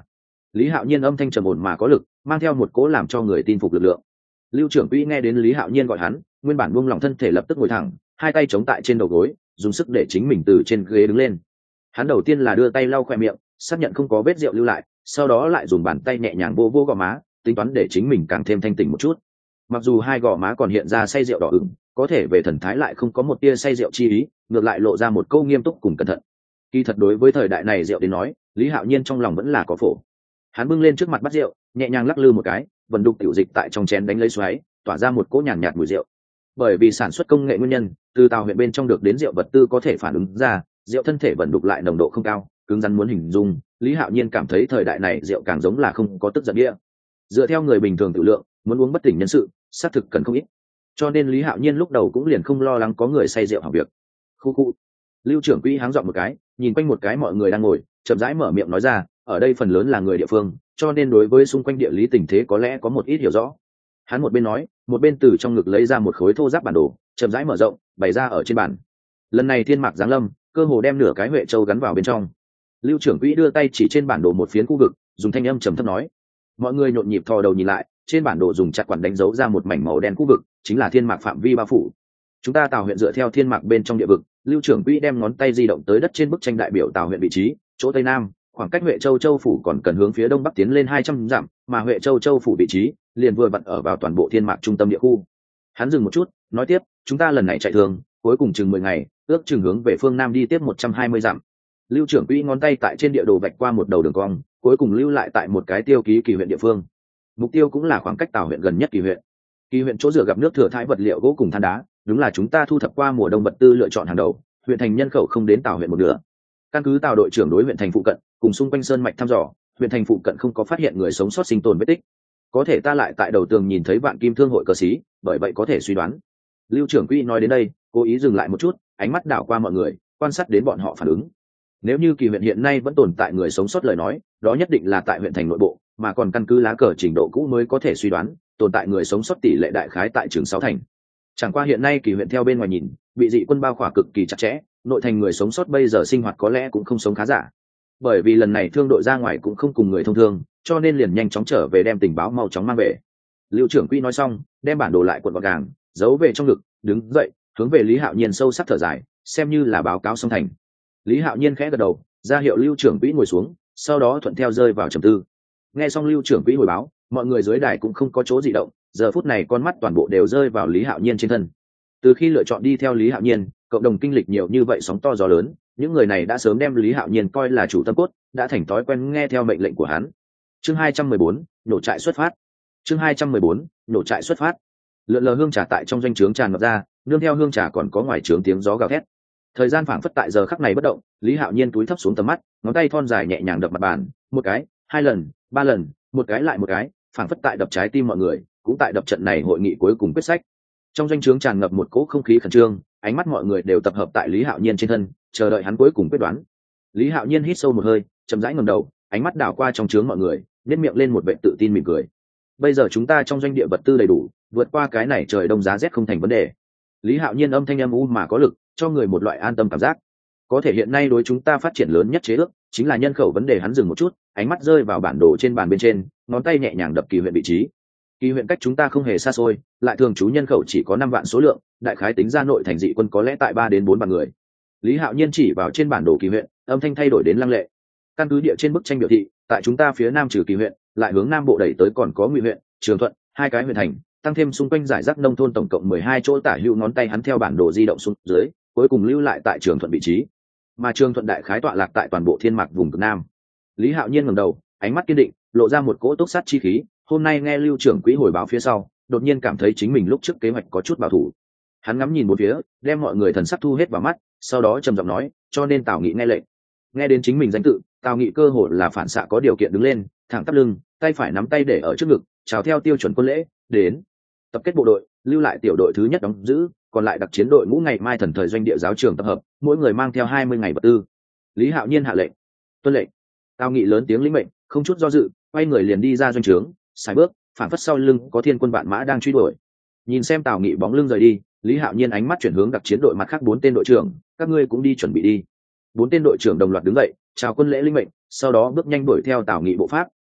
Lý Hạo Nhiên âm thanh trầm ổn mà có lực, mang theo một cỗ làm cho người tin phục lực lượng. Lưu trưởng quỹ nghe đến Lý Hạo Nhiên gọi hắn, nguyên bản buông lỏng thân thể lập tức ngồi thẳng, hai tay chống tại trên đầu gối, dùng sức để chính mình từ trên ghế đứng lên. Hắn đầu tiên là đưa tay lau khóe miệng, xác nhận không có vết rượu lưu lại, sau đó lại dùng bàn tay nhẹ nhàng vô vô gò má, tính toán để chính mình càng thêm thanh tỉnh một chút. Mặc dù hai gò má còn hiện ra say rượu đỏ ửng, có thể về thần thái lại không có một tia say rượu chi ý, ngược lại lộ ra một câu nghiêm túc cùng cẩn thận. Kỳ thật đối với thời đại này rượu đến nói, Lý Hạo Nhiên trong lòng vẫn là có phổ. Hắn bưng lên trước mặt bát rượu, nhẹ nhàng lắc lư một cái, vận đục tiểu dịch tại trong chén đánh lấy xoáy, tỏa ra một cỗ nhàn nhạt mùi rượu. Bởi vì sản xuất công nghệ nguyên nhân, từ Tào huyện bên trong được đến rượu vật tư có thể phản ứng ra, rượu thân thể vận đục lại nồng độ không cao, cứng rắn muốn hình dung, Lý Hạo Nhiên cảm thấy thời đại này rượu càng giống là không có tức giận địa. Dựa theo người bình thường tự lượng, muốn uống bất tỉnh nhân sự, xác thực cần không ít. Cho nên Lý Hạo Nhiên lúc đầu cũng liền không lo lắng có người say rượu hỏng việc. Khu khu. Lưu trưởng quỹ háng giọng một cái, nhìn quanh một cái mọi người đang ngồi, chậm rãi mở miệng nói ra, ở đây phần lớn là người địa phương, cho nên đối với xung quanh địa lý tình thế có lẽ có một ít hiểu rõ. Hắn một bên nói, một bên từ trong ngực lấy ra một khối thô ráp bản đồ, chậm rãi mở rộng, bày ra ở trên bàn. Lần này thiên mạc giáng lâm, cơ hồ đem nửa cái Huệ Châu gắn vào bên trong. Lưu trưởng quỹ đưa tay chỉ trên bản đồ một phiến khu vực, dùng thanh âm trầm thấp nói. Mọi người nhộn nhịp thò đầu nhìn lại, trên bản đồ dùng chặt quản đánh dấu ra một mảnh màu đen khu vực, chính là thiên mạc phạm vi bao phủ. Chúng ta Tào huyện dựa theo thiên mạc bên trong địa vực, Lưu trưởng quỹ đem ngón tay di động tới đất trên bức tranh đại biểu Tào huyện vị trí, chỗ tây nam, khoảng cách Huệ Châu châu phủ còn cần hướng phía đông bắc tiến lên 200 dặm, mà Huệ Châu châu phủ vị trí liền vừa vặn ở vào toàn bộ thiên mạc trung tâm địa khu. Hắn dừng một chút, nói tiếp, chúng ta lần này chạy thường, cuối cùng chừng 10 ngày, ước chừng hướng về phương nam đi tiếp 120 dặm. Lưu trưởng quỹ ngón tay tại trên địa đồ vạch qua một đầu đường cong, cuối cùng lưu lại tại một cái tiêu ký kỳ huyện địa phương. Mục tiêu cũng là khoảng cách Tào huyện gần nhất kỳ huyện. Kỳ huyện chỗ dựa gặp nước thừa thái vật liệu gỗ cùng than đá, đúng là chúng ta thu thập qua mùa đông vật tư lựa chọn hàng đầu. Huyện thành nhân khẩu không đến Tào huyện một nửa. Căn cứ Tào đội trưởng đối huyện thành phụ cận cùng xung quanh sơn mạch thăm dò, huyện thành phụ cận không có phát hiện người sống sót sinh tồn vết tích. Có thể ta lại tại đầu tường nhìn thấy Vạn Kim Thương hội cờ xí, bởi vậy có thể suy đoán. Lưu trưởng quỹ nói đến đây, cố ý dừng lại một chút, ánh mắt đảo qua mọi người, quan sát đến bọn họ phản ứng. Nếu như kỳ huyện hiện nay vẫn tồn tại người sống sót lời nói, đó nhất định là tại huyện thành nội bộ, mà còn căn cứ lá cờ trình độ cũ mới có thể suy đoán, tồn tại người sống sót tỷ lệ đại khái tại trường 6 thành. Chẳng qua hiện nay kỳ huyện theo bên ngoài nhìn, bị dị quân bao khỏa cực kỳ chặt chẽ, nội thành người sống sót bây giờ sinh hoạt có lẽ cũng không sống khá giả. Bởi vì lần này thương đội ra ngoài cũng không cùng người thông thương, cho nên liền nhanh chóng trở về đem tình báo mau chóng mang về. Lưu trưởng quỹ nói xong, đem bản đồ lại cuộn gọn gàng, giấu về trong ngực, đứng dậy, hướng về Lý Hạo Nhiên sâu sắc thở dài, xem như là báo cáo xong thành. Lý Hạo Nhiên khẽ gật đầu, ra hiệu Lưu trưởng quỹ ngồi xuống, sau đó thuận theo rơi vào trầm tư. Nghe xong Lưu trưởng quỹ hồi báo, mọi người dưới đài cũng không có chỗ gì động, giờ phút này con mắt toàn bộ đều rơi vào Lý Hạo Nhiên trên thân. Từ khi lựa chọn đi theo Lý Hạo Nhiên, cộng đồng kinh lịch nhiều như vậy sóng to gió lớn, những người này đã sớm đem Lý Hạo Nhiên coi là chủ tâm cốt, đã thành thói quen nghe theo mệnh lệnh của hắn. Chương 214, nổ trại xuất phát. Chương 214, nổ trại xuất phát. Lượn lờ hương trà tại trong doanh trướng tràn ngập ra, nương theo hương trà còn có ngoài trướng tiếng gió gào thét. Thời gian phảng phất tại giờ khắc này bất động, Lý Hạo Nhiên túi thấp xuống tầm mắt, ngón tay thon dài nhẹ nhàng đập mặt bàn, một cái, hai lần, ba lần, một cái lại một cái, phảng phất tại đập trái tim mọi người, cũng tại đập trận này hội nghị cuối cùng quyết sách. Trong doanh trướng tràn ngập một cỗ không khí khẩn trương, ánh mắt mọi người đều tập hợp tại Lý Hạo Nhiên trên thân, chờ đợi hắn cuối cùng quyết đoán. Lý Hạo Nhiên hít sâu một hơi, chậm rãi ngẩng đầu, ánh mắt đảo qua trong trướng mọi người, nhếch miệng lên một vẻ tự tin mỉm cười. Bây giờ chúng ta trong doanh địa vật tư đầy đủ, vượt qua cái này trời đông giá rét không thành vấn đề. Lý Hạo Nhiên âm thanh âm u mà có lực, cho người một loại an tâm cảm giác. Có thể hiện nay đối chúng ta phát triển lớn nhất chế ước chính là nhân khẩu vấn đề. Hắn dừng một chút, ánh mắt rơi vào bản đồ trên bàn bên trên, ngón tay nhẹ nhàng đập kỳ huyện vị trí. Kỳ huyện cách chúng ta không hề xa xôi, lại thường trú nhân khẩu chỉ có 5 vạn số lượng, đại khái tính ra nội thành dị quân có lẽ tại 3 đến 4 vạn người. Lý Hạo Nhiên chỉ vào trên bản đồ kỳ huyện, âm thanh thay đổi đến lăng lệ. Căn cứ địa trên bức tranh biểu thị, tại chúng ta phía nam trừ kỳ huyện, lại hướng nam bộ đẩy tới còn có Ngụy huyện, Trường Thuận, 2 cái huyện thành, tăng thêm xung quanh giải rác nông thôn tổng cộng 12 chỗ. Tả hữu ngón tay hắn theo bản đồ di động xuống dưới, cuối cùng lưu lại tại Trường Thuận vị trí. Mà Trường Thuận đại khái tọa lạc tại toàn bộ thiên mạc vùng cực nam. Lý Hạo Nhiên ngẩng đầu, ánh mắt kiên định, lộ ra một cỗ túc sát chi khí. Hôm nay nghe Lưu trưởng quỹ hồi báo phía sau, đột nhiên cảm thấy chính mình lúc trước kế hoạch có chút bảo thủ. Hắn ngắm nhìn một phía, đem mọi người thần sắc thu hết vào mắt, sau đó trầm giọng nói, cho nên Tào Nghị nghe lệnh. Nghe đến chính mình danh tự, Tào Nghị cơ hội là phản xạ có điều kiện đứng lên, thẳng tắp lưng, tay phải nắm tay để ở trước ngực, chào theo tiêu chuẩn quân lễ, đến. Tập kết bộ đội, lưu lại tiểu đội thứ nhất đóng giữ, còn lại đặc chiến đội ngũ ngày mai thần thời doanh địa giáo trường tập hợp, mỗi người mang theo 20 ngày vật tư. Lý Hạo Nhiên hạ lệnh. Tuân lệnh. Tào Nghị lớn tiếng lĩnh mệnh, không chút do dự, quay người liền đi ra doanh trướng, sai bước, phản phất sau lưng có thiên quân vạn mã đang truy đuổi. Nhìn xem Tào Nghị bóng lưng rời đi, Lý Hạo Nhiên ánh mắt chuyển hướng đặc chiến đội mặt khác 4 tên đội trưởng, các ngươi cũng đi chuẩn bị đi. 4 tên đội trưởng đồng loạt đứng dậy, chào quân lễ linh mệnh, sau đó bước nhanh đuổi theo Tào Nghị bộ pháp,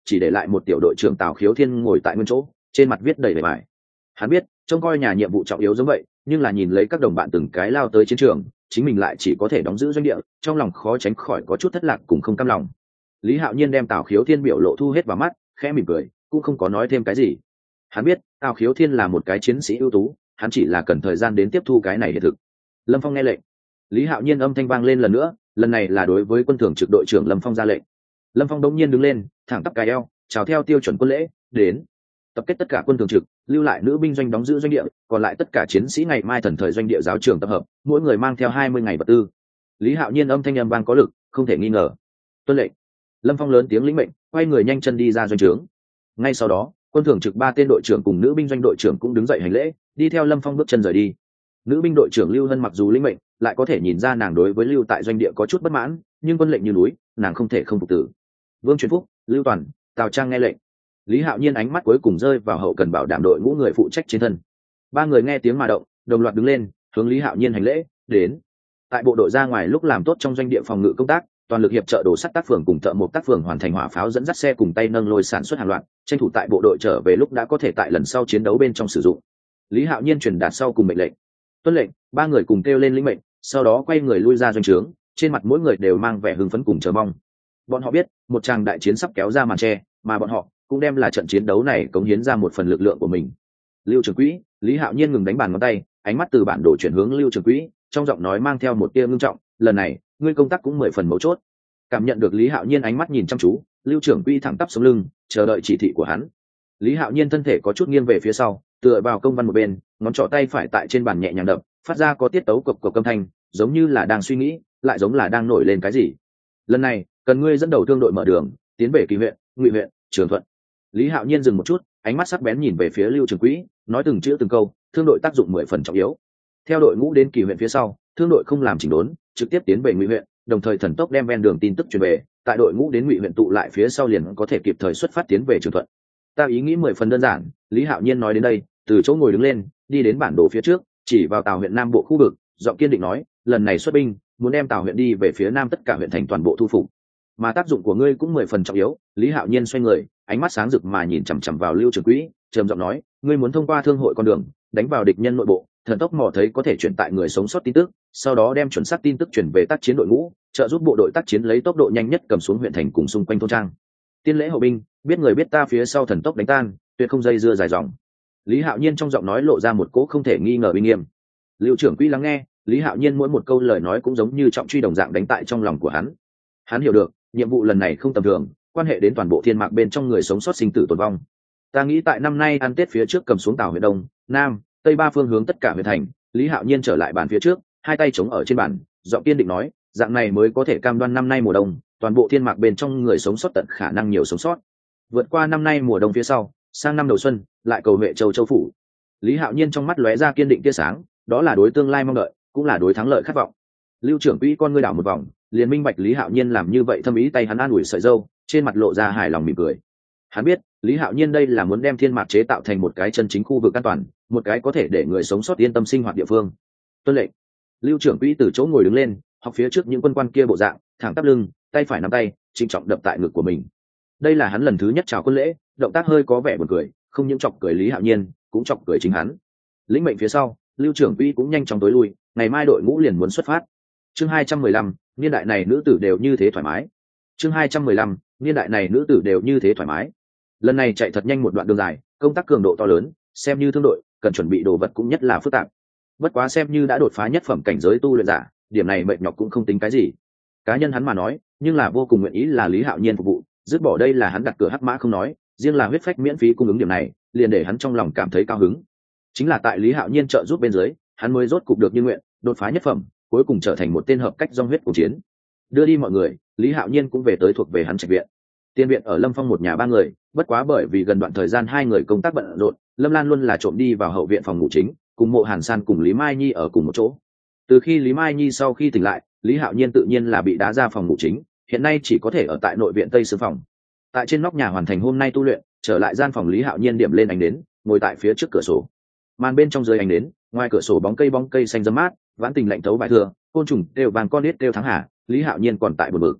chỉ để lại một tiểu đội trưởng Tào Khiếu Thiên ngồi tại nguyên chỗ, trên mặt viết đầy vẻ vải. Hắn biết trông coi nhà nhiệm vụ trọng yếu giống vậy, nhưng là nhìn lấy các đồng bạn từng cái lao tới chiến trường, chính mình lại chỉ có thể đóng giữ doanh địa, trong lòng khó tránh khỏi có chút thất lạc cùng không cam lòng. Lý Hạo Nhiên đem Tào Khiếu Thiên biểu lộ thu hết vào mắt, khẽ mỉm cười, cũng không có nói thêm cái gì. Hắn biết Tào Khiếu Thiên là một cái chiến sĩ ưu tú, hắn chỉ là cần thời gian đến tiếp thu cái này hiện thực. Lâm Phong nghe lệnh. Lý Hạo Nhiên âm thanh vang lên lần nữa, lần này là đối với quân thường trực đội trưởng Lâm Phong ra lệnh. Lâm Phong đống nhiên đứng lên, thẳng tắp cài eo, chào theo tiêu chuẩn quân lễ, đến. Tập kết tất cả quân thường trực, lưu lại nữ binh doanh đóng giữ doanh địa, còn lại tất cả chiến sĩ ngày mai thần thời doanh địa giáo trường tập hợp, mỗi người mang theo 20 ngày vật tư. Lý Hạo Nhiên âm thanh âm vang có lực, không thể nghi ngờ. Tuân lệnh. Lâm Phong lớn tiếng lĩnh mệnh, quay người nhanh chân đi ra doanh trướng. Ngay sau đó, quân thường trực 3 tên đội trưởng cùng nữ binh doanh đội trưởng cũng đứng dậy hành lễ, đi theo Lâm Phong bước chân rời đi. Nữ binh đội trưởng Lưu Hân mặc dù lĩnh mệnh, lại có thể nhìn ra nàng đối với lưu tại doanh địa có chút bất mãn, nhưng quân lệnh như núi, nàng không thể không phục tử. Vương Truyền Phúc, Lưu Toàn, Tào Trang nghe lệnh. Lý Hạo Nhiên ánh mắt cuối cùng rơi vào hậu cần bảo đảm đội ngũ người phụ trách trên thân. 3 người nghe tiếng mà động, đồng loạt đứng lên, hướng Lý Hạo Nhiên hành lễ, đến. Tại bộ đội ra ngoài lúc làm tốt trong doanh địa phòng ngự công tác, toàn lực hiệp trợ đồ sắt tác phường cùng thợ mộc tác phường hoàn thành hỏa pháo dẫn dắt xe cùng tay nâng lôi sản xuất hàng loạt, tranh thủ tại bộ đội trở về lúc đã có thể tại lần sau chiến đấu bên trong sử dụng. Lý Hạo Nhiên truyền đạt sau cùng mệnh lệnh. Tuân lệnh, 3 người cùng kêu lên lĩnh mệnh, sau đó quay người lui ra doanh trướng, trên mặt mỗi người đều mang vẻ hưng phấn cùng chờ mong. Bọn họ biết, một tràng đại chiến sắp kéo ra màn che, mà bọn họ cũng đem là trận chiến đấu này cống hiến ra một phần lực lượng của mình. Lưu Trường Quỹ, Lý Hạo Nhiên ngừng đánh bàn ngón tay, ánh mắt từ bản đồ chuyển hướng Lưu Trường Quỹ, trong giọng nói mang theo một tia ngưng trọng, lần này, ngươi công tác cũng 10 phần mấu chốt. Cảm nhận được Lý Hạo Nhiên ánh mắt nhìn chăm chú, Lưu Trường Quỹ thẳng tắp sống lưng, chờ đợi chỉ thị của hắn. Lý Hạo Nhiên thân thể có chút nghiêng về phía sau, tựa vào công văn một bên, ngón trỏ tay phải tại trên bàn nhẹ nhàng đập, phát ra có tiết tấu cộc cộc âm thanh, giống như là đang suy nghĩ, lại giống là đang nổi lên cái gì. Lần này, cần ngươi dẫn đầu thương đội mở đường, tiến về Kỳ huyện, Ngụy huyện, Trường Thuận. Lý Hạo Nhiên dừng một chút, ánh mắt sắc bén nhìn về phía Lưu Trường Quỹ, nói từng chữ từng câu, thương đội tác dụng 10 phần trọng yếu. Theo đội ngũ đến Kỳ huyện phía sau, thương đội không làm chỉnh đốn, trực tiếp tiến về Ngụy huyện, đồng thời thần tốc đem ven đường tin tức truyền về, tại đội ngũ đến Ngụy huyện tụ lại phía sau liền có thể kịp thời xuất phát tiến về Trường Thuận. Ta ý nghĩ 10 phần đơn giản, Lý Hạo Nhiên nói đến đây, từ chỗ ngồi đứng lên, đi đến bản đồ phía trước, chỉ vào Tào huyện Nam bộ khu vực, giọng kiên định nói, lần này xuất binh, muốn đem Tào huyện đi về phía nam tất cả huyện thành toàn bộ thu phục. Mà tác dụng của ngươi cũng 10 phần trọng yếu. Lý Hạo Nhiên xoay người, ánh mắt sáng rực mà nhìn chằm chằm vào Lưu Trường Quỹ, trầm giọng nói, ngươi muốn thông qua thương hội con đường, đánh vào địch nhân nội bộ, thần tốc mò thấy có thể chuyển tại người sống sót tin tức, sau đó đem chuẩn xác tin tức chuyển về tác chiến đội ngũ, trợ giúp bộ đội tác chiến lấy tốc độ nhanh nhất cầm xuống huyện thành cùng xung quanh thôn trang. Tiên lễ hậu binh, biết người biết ta phía sau thần tốc đánh tan, tuyệt không dây dưa dài dòng. Lý Hạo Nhiên trong giọng nói lộ ra một cỗ không thể nghi ngờ uy nghiêm. Lưu Trường Quỹ lắng nghe, Lý Hạo Nhiên mỗi một câu lời nói cũng giống như trọng truy đồng dạng đánh tại trong lòng của hắn. Hắn hiểu được, nhiệm vụ lần này không tầm thường, quan hệ đến toàn bộ thiên mạc bên trong người sống sót sinh tử tồn vong. Ta nghĩ tại năm nay ăn Tết phía trước cầm xuống Tào huyện Đông, Nam, Tây 3 phương hướng tất cả huyện thành. Lý Hạo Nhiên trở lại bàn phía trước, hai tay chống ở trên bàn, giọng kiên định nói, dạng này mới có thể cam đoan năm nay mùa đông, toàn bộ thiên mạc bên trong người sống sót tận khả năng nhiều sống sót. Vượt qua năm nay mùa đông phía sau, sang năm đầu xuân, lại cầu Huệ Châu Châu phủ. Lý Hạo Nhiên trong mắt lóe ra kiên định tia sáng, đó là đối tương lai mong đợi, cũng là đối thắng lợi khát vọng. Lưu Trưởng Quỹ con ngươi đảo một vòng, liền minh bạch Lý Hạo Nhiên làm như vậy thâm ý, tay hắn an ủi sợi râu, trên mặt lộ ra hài lòng mỉm cười. Hắn biết, Lý Hạo Nhiên đây là muốn đem thiên mạc chế tạo thành một cái chân chính khu vực an toàn, một cái có thể để người sống sót yên tâm sinh hoạt địa phương. Tuân lệnh. Lưu Trưởng Quỹ từ chỗ ngồi đứng lên, học phía trước những quân quan kia bộ dạng, thẳng tắp lưng, tay phải nắm tay, trịnh trọng đập tại ngực của mình. Đây là hắn lần thứ nhất chào quân lễ, động tác hơi có vẻ buồn cười, không những chọc cười Lý Hạo Nhiên, cũng chọc cười chính hắn. Lĩnh mệnh phía sau, Lưu Trưởng Quỹ cũng nhanh chóng tối lui, ngày mai đội ngũ liền muốn xuất phát. Chương 215, niên đại này nữ tử đều như thế thoải mái. Chương 215, niên đại này nữ tử đều như thế thoải mái. Lần này chạy thật nhanh một đoạn đường dài, công tác cường độ to lớn, xem như thương đội, cần chuẩn bị đồ vật cũng nhất là phức tạp. Bất quá xem như đã đột phá nhất phẩm cảnh giới tu luyện giả, điểm này mệt nhọc cũng không tính cái gì. Cá nhân hắn mà nói, nhưng là vô cùng nguyện ý là Lý Hạo Nhiên phục vụ, dứt bỏ đây là hắn đặt cửa hắc mã không nói, riêng là huyết phách miễn phí cung ứng điểm này, liền để hắn trong lòng cảm thấy cao hứng. Chính là tại Lý Hạo Nhiên trợ giúp bên dưới, hắn mới rốt cục được như nguyện, đột phá nhất phẩm, cuối cùng trở thành một tên hợp cách dòng huyết của chiến. Đưa đi mọi người, Lý Hạo Nhiên cũng về tới thuộc về hắn trạch viện. Tiên viện ở Lâm Phong một nhà ba người, bất quá bởi vì gần đoạn thời gian hai người công tác bận rộn, Lâm Lan luôn là trộm đi vào hậu viện phòng ngủ chính, cùng Mộ Hàn San cùng Lý Mai Nhi ở cùng một chỗ. Từ khi Lý Mai Nhi sau khi tỉnh lại, Lý Hạo Nhiên tự nhiên là bị đá ra phòng ngủ chính, hiện nay chỉ có thể ở tại nội viện Tây Sương phòng. Tại trên nóc nhà hoàn thành hôm nay tu luyện, trở lại gian phòng Lý Hạo Nhiên điểm lên ánh đến, ngồi tại phía trước cửa sổ. Màn bên trong dưới ánh đến, ngoài cửa sổ bóng cây xanh râm mát, vãn tình lạnh thấu vài thưa, côn trùng đều vàng con nít đều thắng hà, Lý Hạo Nhiên còn tại buồn bực.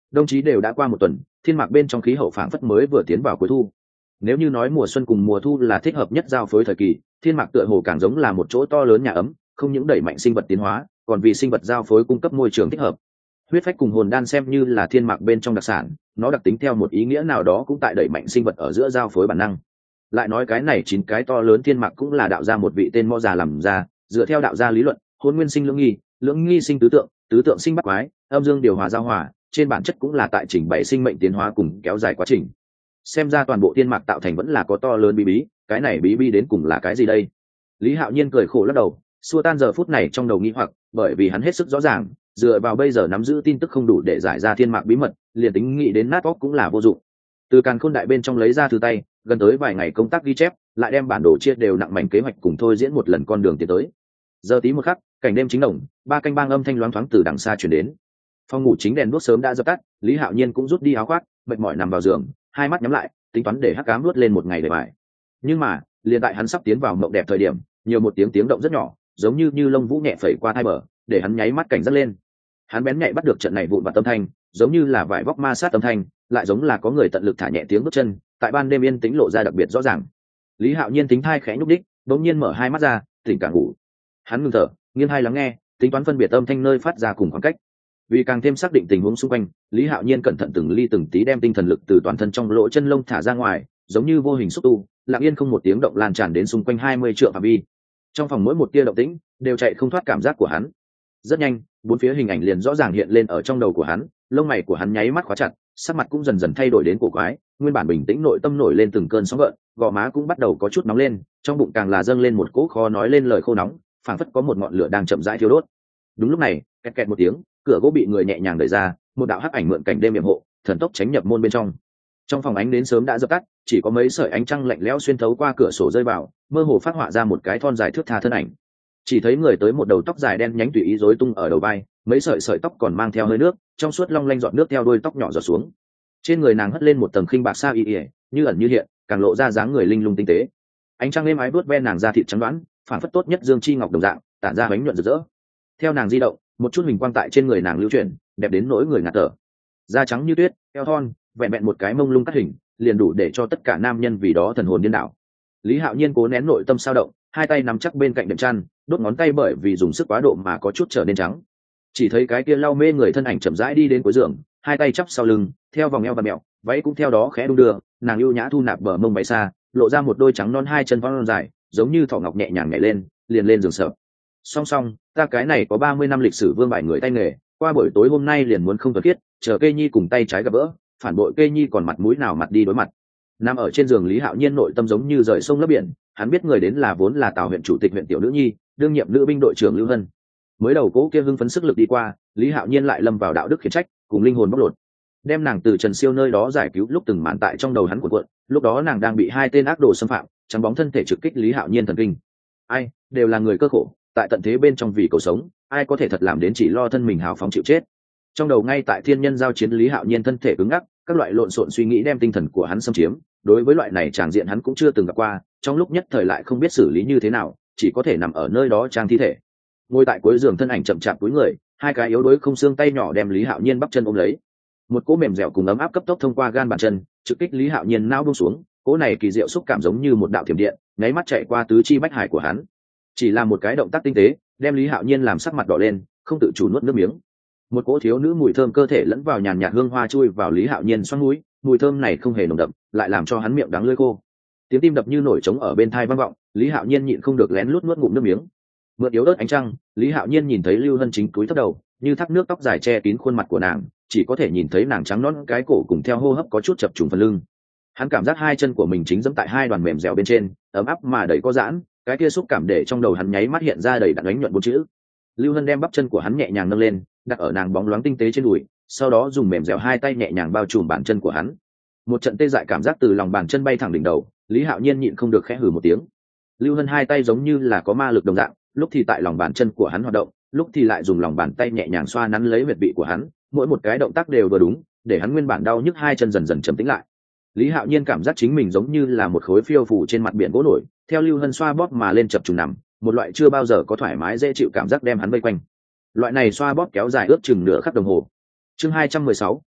Đồng chí đều đã qua một tuần, thiên mạc bên trong khí hậu phảng phất mới vừa tiến vào cuối thu. Nếu như nói mùa xuân cùng mùa thu là thích hợp nhất giao phối thời kỳ, thiên mạc tựa hồ càng giống là một chỗ to lớn nhà ấm, không những đẩy mạnh sinh vật tiến hóa, còn vì sinh vật giao phối cung cấp môi trường thích hợp. Huyết phách cùng hồn đan xem như là thiên mạc bên trong đặc sản, nó đặc tính theo một ý nghĩa nào đó cũng tại đẩy mạnh sinh vật ở giữa giao phối bản năng. Lại nói cái này 9 cái to lớn thiên mạc cũng là đạo gia một vị tên Mo già làm ra, dựa theo đạo gia lý luận, hồn nguyên sinh lưỡng nghi sinh tứ tượng sinh bắt quái, âm dương điều hòa giao hòa, trên bản chất cũng là tại trình bày sinh mệnh tiến hóa cùng kéo dài quá trình. Xem ra toàn bộ thiên mạc tạo thành vẫn là có to lớn bí bí, cái này bí bí đến cùng là cái gì đây? Lý Hạo Nhiên cười khổ lắc đầu, xua tan giờ phút này trong đầu nghi hoặc, bởi vì hắn hết sức rõ ràng, dựa vào bây giờ nắm giữ tin tức không đủ để giải ra thiên mạc bí mật, liền tính nghĩ đến nát óc cũng là vô dụng. Từ càn khôn đại bên trong lấy ra thư tay, gần tới vài ngày công tác ghi chép, lại đem bản đồ chia đều nặng mảnh kế hoạch cùng thôi diễn một lần con đường tiến tới. Giờ tí một khắc, cảnh đêm chính đồng, ba canh bang âm thanh loáng thoáng từ đằng xa truyền đến. Phòng ngủ chính đèn đuốc sớm đã dập tắt, Lý Hạo Nhiên cũng rút đi áo khoác, mệt mỏi nằm vào giường, hai mắt nhắm lại, tính toán để hắc ám luốt lên một ngày để bài. Nhưng mà, liền tại hắn sắp tiến vào mộng đẹp thời điểm, nhiều một tiếng động rất nhỏ, giống như lông vũ nhẹ phẩy qua thai bờ, để hắn nháy mắt cảnh giác lên. Hắn bén nhạy bắt được trận này vụn vặt âm thanh, giống như là vải vóc ma sát âm thanh, lại giống là có người tận lực thả nhẹ tiếng bước chân, tại ban đêm yên tĩnh lộ ra đặc biệt rõ ràng. Lý Hạo Nhiên tính thai khẽ nhúc đích, bỗng nhiên mở hai mắt ra, tỉnh cả ngủ. Hắn ngừng thở, nghiêng hai lắng nghe, tính toán phân biệt âm thanh nơi phát ra cùng khoảng cách. Vì càng thêm xác định tình huống xung quanh, Lý Hạo Nhiên cẩn thận từng ly từng tí đem tinh thần lực từ toàn thân trong lỗ chân lông thả ra ngoài, giống như vô hình xúc tu, lặng yên không một tiếng động lan tràn đến xung quanh 20 trượng phạm vi. Trong phòng mỗi một tia động tĩnh đều chạy không thoát cảm giác của hắn. Rất nhanh, bốn phía hình ảnh liền rõ ràng hiện lên ở trong đầu của hắn, lông mày của hắn nháy mắt khóa chặt, sắc mặt cũng dần dần thay đổi đến cổ quái, nguyên bản bình tĩnh nội tâm nổi lên từng cơn sóng gợn, gò má cũng bắt đầu có chút nóng lên, trong bụng càng là dâng lên một cỗ khó nói lên lời khô nóng, phảng phất có một ngọn lửa đang chậm rãi thiêu đốt. Đúng lúc này, kẹt kẹt một tiếng, cửa gỗ bị người nhẹ nhàng đẩy ra, một đạo hắc ảnh mượn cảnh đêm yểm hộ, thần tốc tránh nhập môn bên trong. Trong phòng ánh đến sớm đã dập tắt, chỉ có mấy sợi ánh trăng lạnh lẽo xuyên thấu qua cửa sổ rơi vào, mơ hồ phát họa ra một cái thon dài thướt tha thân ảnh. Chỉ thấy người tới một đầu tóc dài đen nhánh tùy ý rối tung ở đầu vai, mấy sợi tóc còn mang theo hơi nước, trong suốt long lanh giọt nước theo đuôi tóc nhỏ giọt xuống. Trên người nàng hất lên một tầng khinh bạc sa y, như ẩn như hiện, càng lộ ra dáng người linh lung tinh tế. Ánh trăng êm ái vuốt ve nàng da thịt trắng đoán, phản phất tốt nhất dương chi ngọc đồng dạng, tản ra bánh nhuận rực rỡ. Theo nàng di động, một chút hình quang tại trên người nàng lưu chuyển, đẹp đến nỗi người ngạt thở. Da trắng như tuyết, eo thon, vẹn vẹn một cái mông lung cắt hình, liền đủ để cho tất cả nam nhân vì đó thần hồn điên đảo. Lý Hạo Nhiên cố nén nội tâm sao động, hai tay nắm chắc bên cạnh đệm chăn, đốt ngón tay bởi vì dùng sức quá độ mà có chút trở nên trắng. Chỉ thấy cái kia lau mê người thân ảnh chậm rãi đi đến cuối giường, hai tay chắp sau lưng, theo vòng eo và mẹo, váy cũng theo đó khẽ đung đưa, nàng ưu nhã thu nạp bờ mông váy xa, lộ ra một đôi trắng non hai chân vón dài, giống như thỏ ngọc nhẹ nhàng nhảy lên, liền lên giường sợ. Song song, ta cái này có 30 năm lịch sử vương bài người tay nghề, qua buổi tối hôm nay liền muốn không thuần khiết, chờ Kê Nhi cùng tay trái gặp gỡ, phản bội Kê Nhi còn mặt mũi nào mặt đi đối mặt. Nằm ở trên giường Lý Hạo Nhiên nội tâm giống như rời sông lấp biển, hắn biết người đến là vốn là Tào huyện chủ tịch huyện tiểu nữ nhi, đương nhiệm nữ binh đội trưởng Lưu Hân. Mới đầu cố kia hưng phấn sức lực đi qua, Lý Hạo Nhiên lại lâm vào đạo đức khiển trách, cùng linh hồn bóc lột. Đem nàng từ Trần Siêu nơi đó giải cứu lúc từng màn tại trong đầu hắn cuộn cuộn, lúc đó nàng đang bị hai tên ác đồ xâm phạm, trắng bóng thân thể trực kích Lý Hạo Nhiên thần kinh. Ai, đều là người cơ khổ, tại tận thế bên trong vì cầu sống, ai có thể thật làm đến chỉ lo thân mình hào phóng chịu chết. Trong đầu ngay tại thiên nhân giao chiến Lý Hạo Nhiên thân thể cứng ngắc, các loại lộn xộn suy nghĩ đem tinh thần của hắn xâm chiếm, đối với loại này tràng diện hắn cũng chưa từng gặp qua, trong lúc nhất thời lại không biết xử lý như thế nào, chỉ có thể nằm ở nơi đó trang thi thể. Ngồi tại cuối giường thân ảnh chậm chạp cúi người, hai cái yếu đuối không xương tay nhỏ đem Lý Hạo Nhiên bắp chân ôm lấy. Một cỗ mềm dẻo cùng ấm áp cấp tốc thông qua gan bàn chân, trực kích Lý Hạo Nhiên não buông xuống, cỗ này kỳ diệu xúc cảm giống như một đạo thiểm điện, nháy mắt chạy qua tứ chi bách hải của hắn. Chỉ là một cái động tác tinh tế, đem Lý Hạo Nhiên làm sắc mặt đỏ lên, không tự chủ nuốt nước miếng. Một cỗ thiếu nữ mùi thơm cơ thể lẫn vào nhàn nhạt hương hoa chui vào Lý Hạo Nhiên xoắn mũi, mùi thơm này không hề nồng đậm, lại làm cho hắn miệng đắng lưỡi khô. Tiếng tim đập như nổi trống ở bên tai vang vọng, Lý Hạo Nhiên nhịn không được lén lút nuốt ngụm nước miếng. Mượn yếu ớt ánh trăng, Lý Hạo Nhiên nhìn thấy Lưu Hân chính cúi thấp đầu, như thác nước tóc dài che kín khuôn mặt của nàng, chỉ có thể nhìn thấy nàng trắng nõn cái cổ cùng theo hô hấp có chút chập trùng phần lưng. Hắn cảm giác hai chân của mình chính giẫm tại hai đoàn mềm dẻo bên trên, ấm áp mà đầy có giãn, cái kia xúc cảm để trong đầu hắn nháy mắt hiện ra đầy đặn ánh nhuận bốn chữ. Lưu Hân đem bắp chân của hắn nhẹ nhàng nâng lên, đặt ở nàng bóng loáng tinh tế trên đùi, sau đó dùng mềm dẻo hai tay nhẹ nhàng bao trùm bàn chân của hắn. Một trận tê dại cảm giác từ lòng bàn chân bay thẳng đỉnh đầu, Lý Hạo Nhiên nhịn không được khẽ hừ một tiếng. Lưu Hân hai tay giống như là có ma lực đồng dạng, lúc thì tại lòng bàn chân của hắn hoạt động, lúc thì lại dùng lòng bàn tay nhẹ nhàng xoa nắn lấy huyệt vị của hắn, mỗi một cái động tác đều vừa đúng, để hắn nguyên bản đau nhức hai chân dần dần trầm tĩnh lại. Lý Hạo Nhiên cảm giác chính mình giống như là một khối phiêu phù trên mặt biển gỗ nổi, theo Lưu Hân xoa bóp mà lên chập trùng nằm, một loại chưa bao giờ có thoải mái dễ chịu cảm giác đem hắn vây quanh. Loại này xoa bóp kéo dài ước chừng nửa khắc đồng hồ. Chương 216,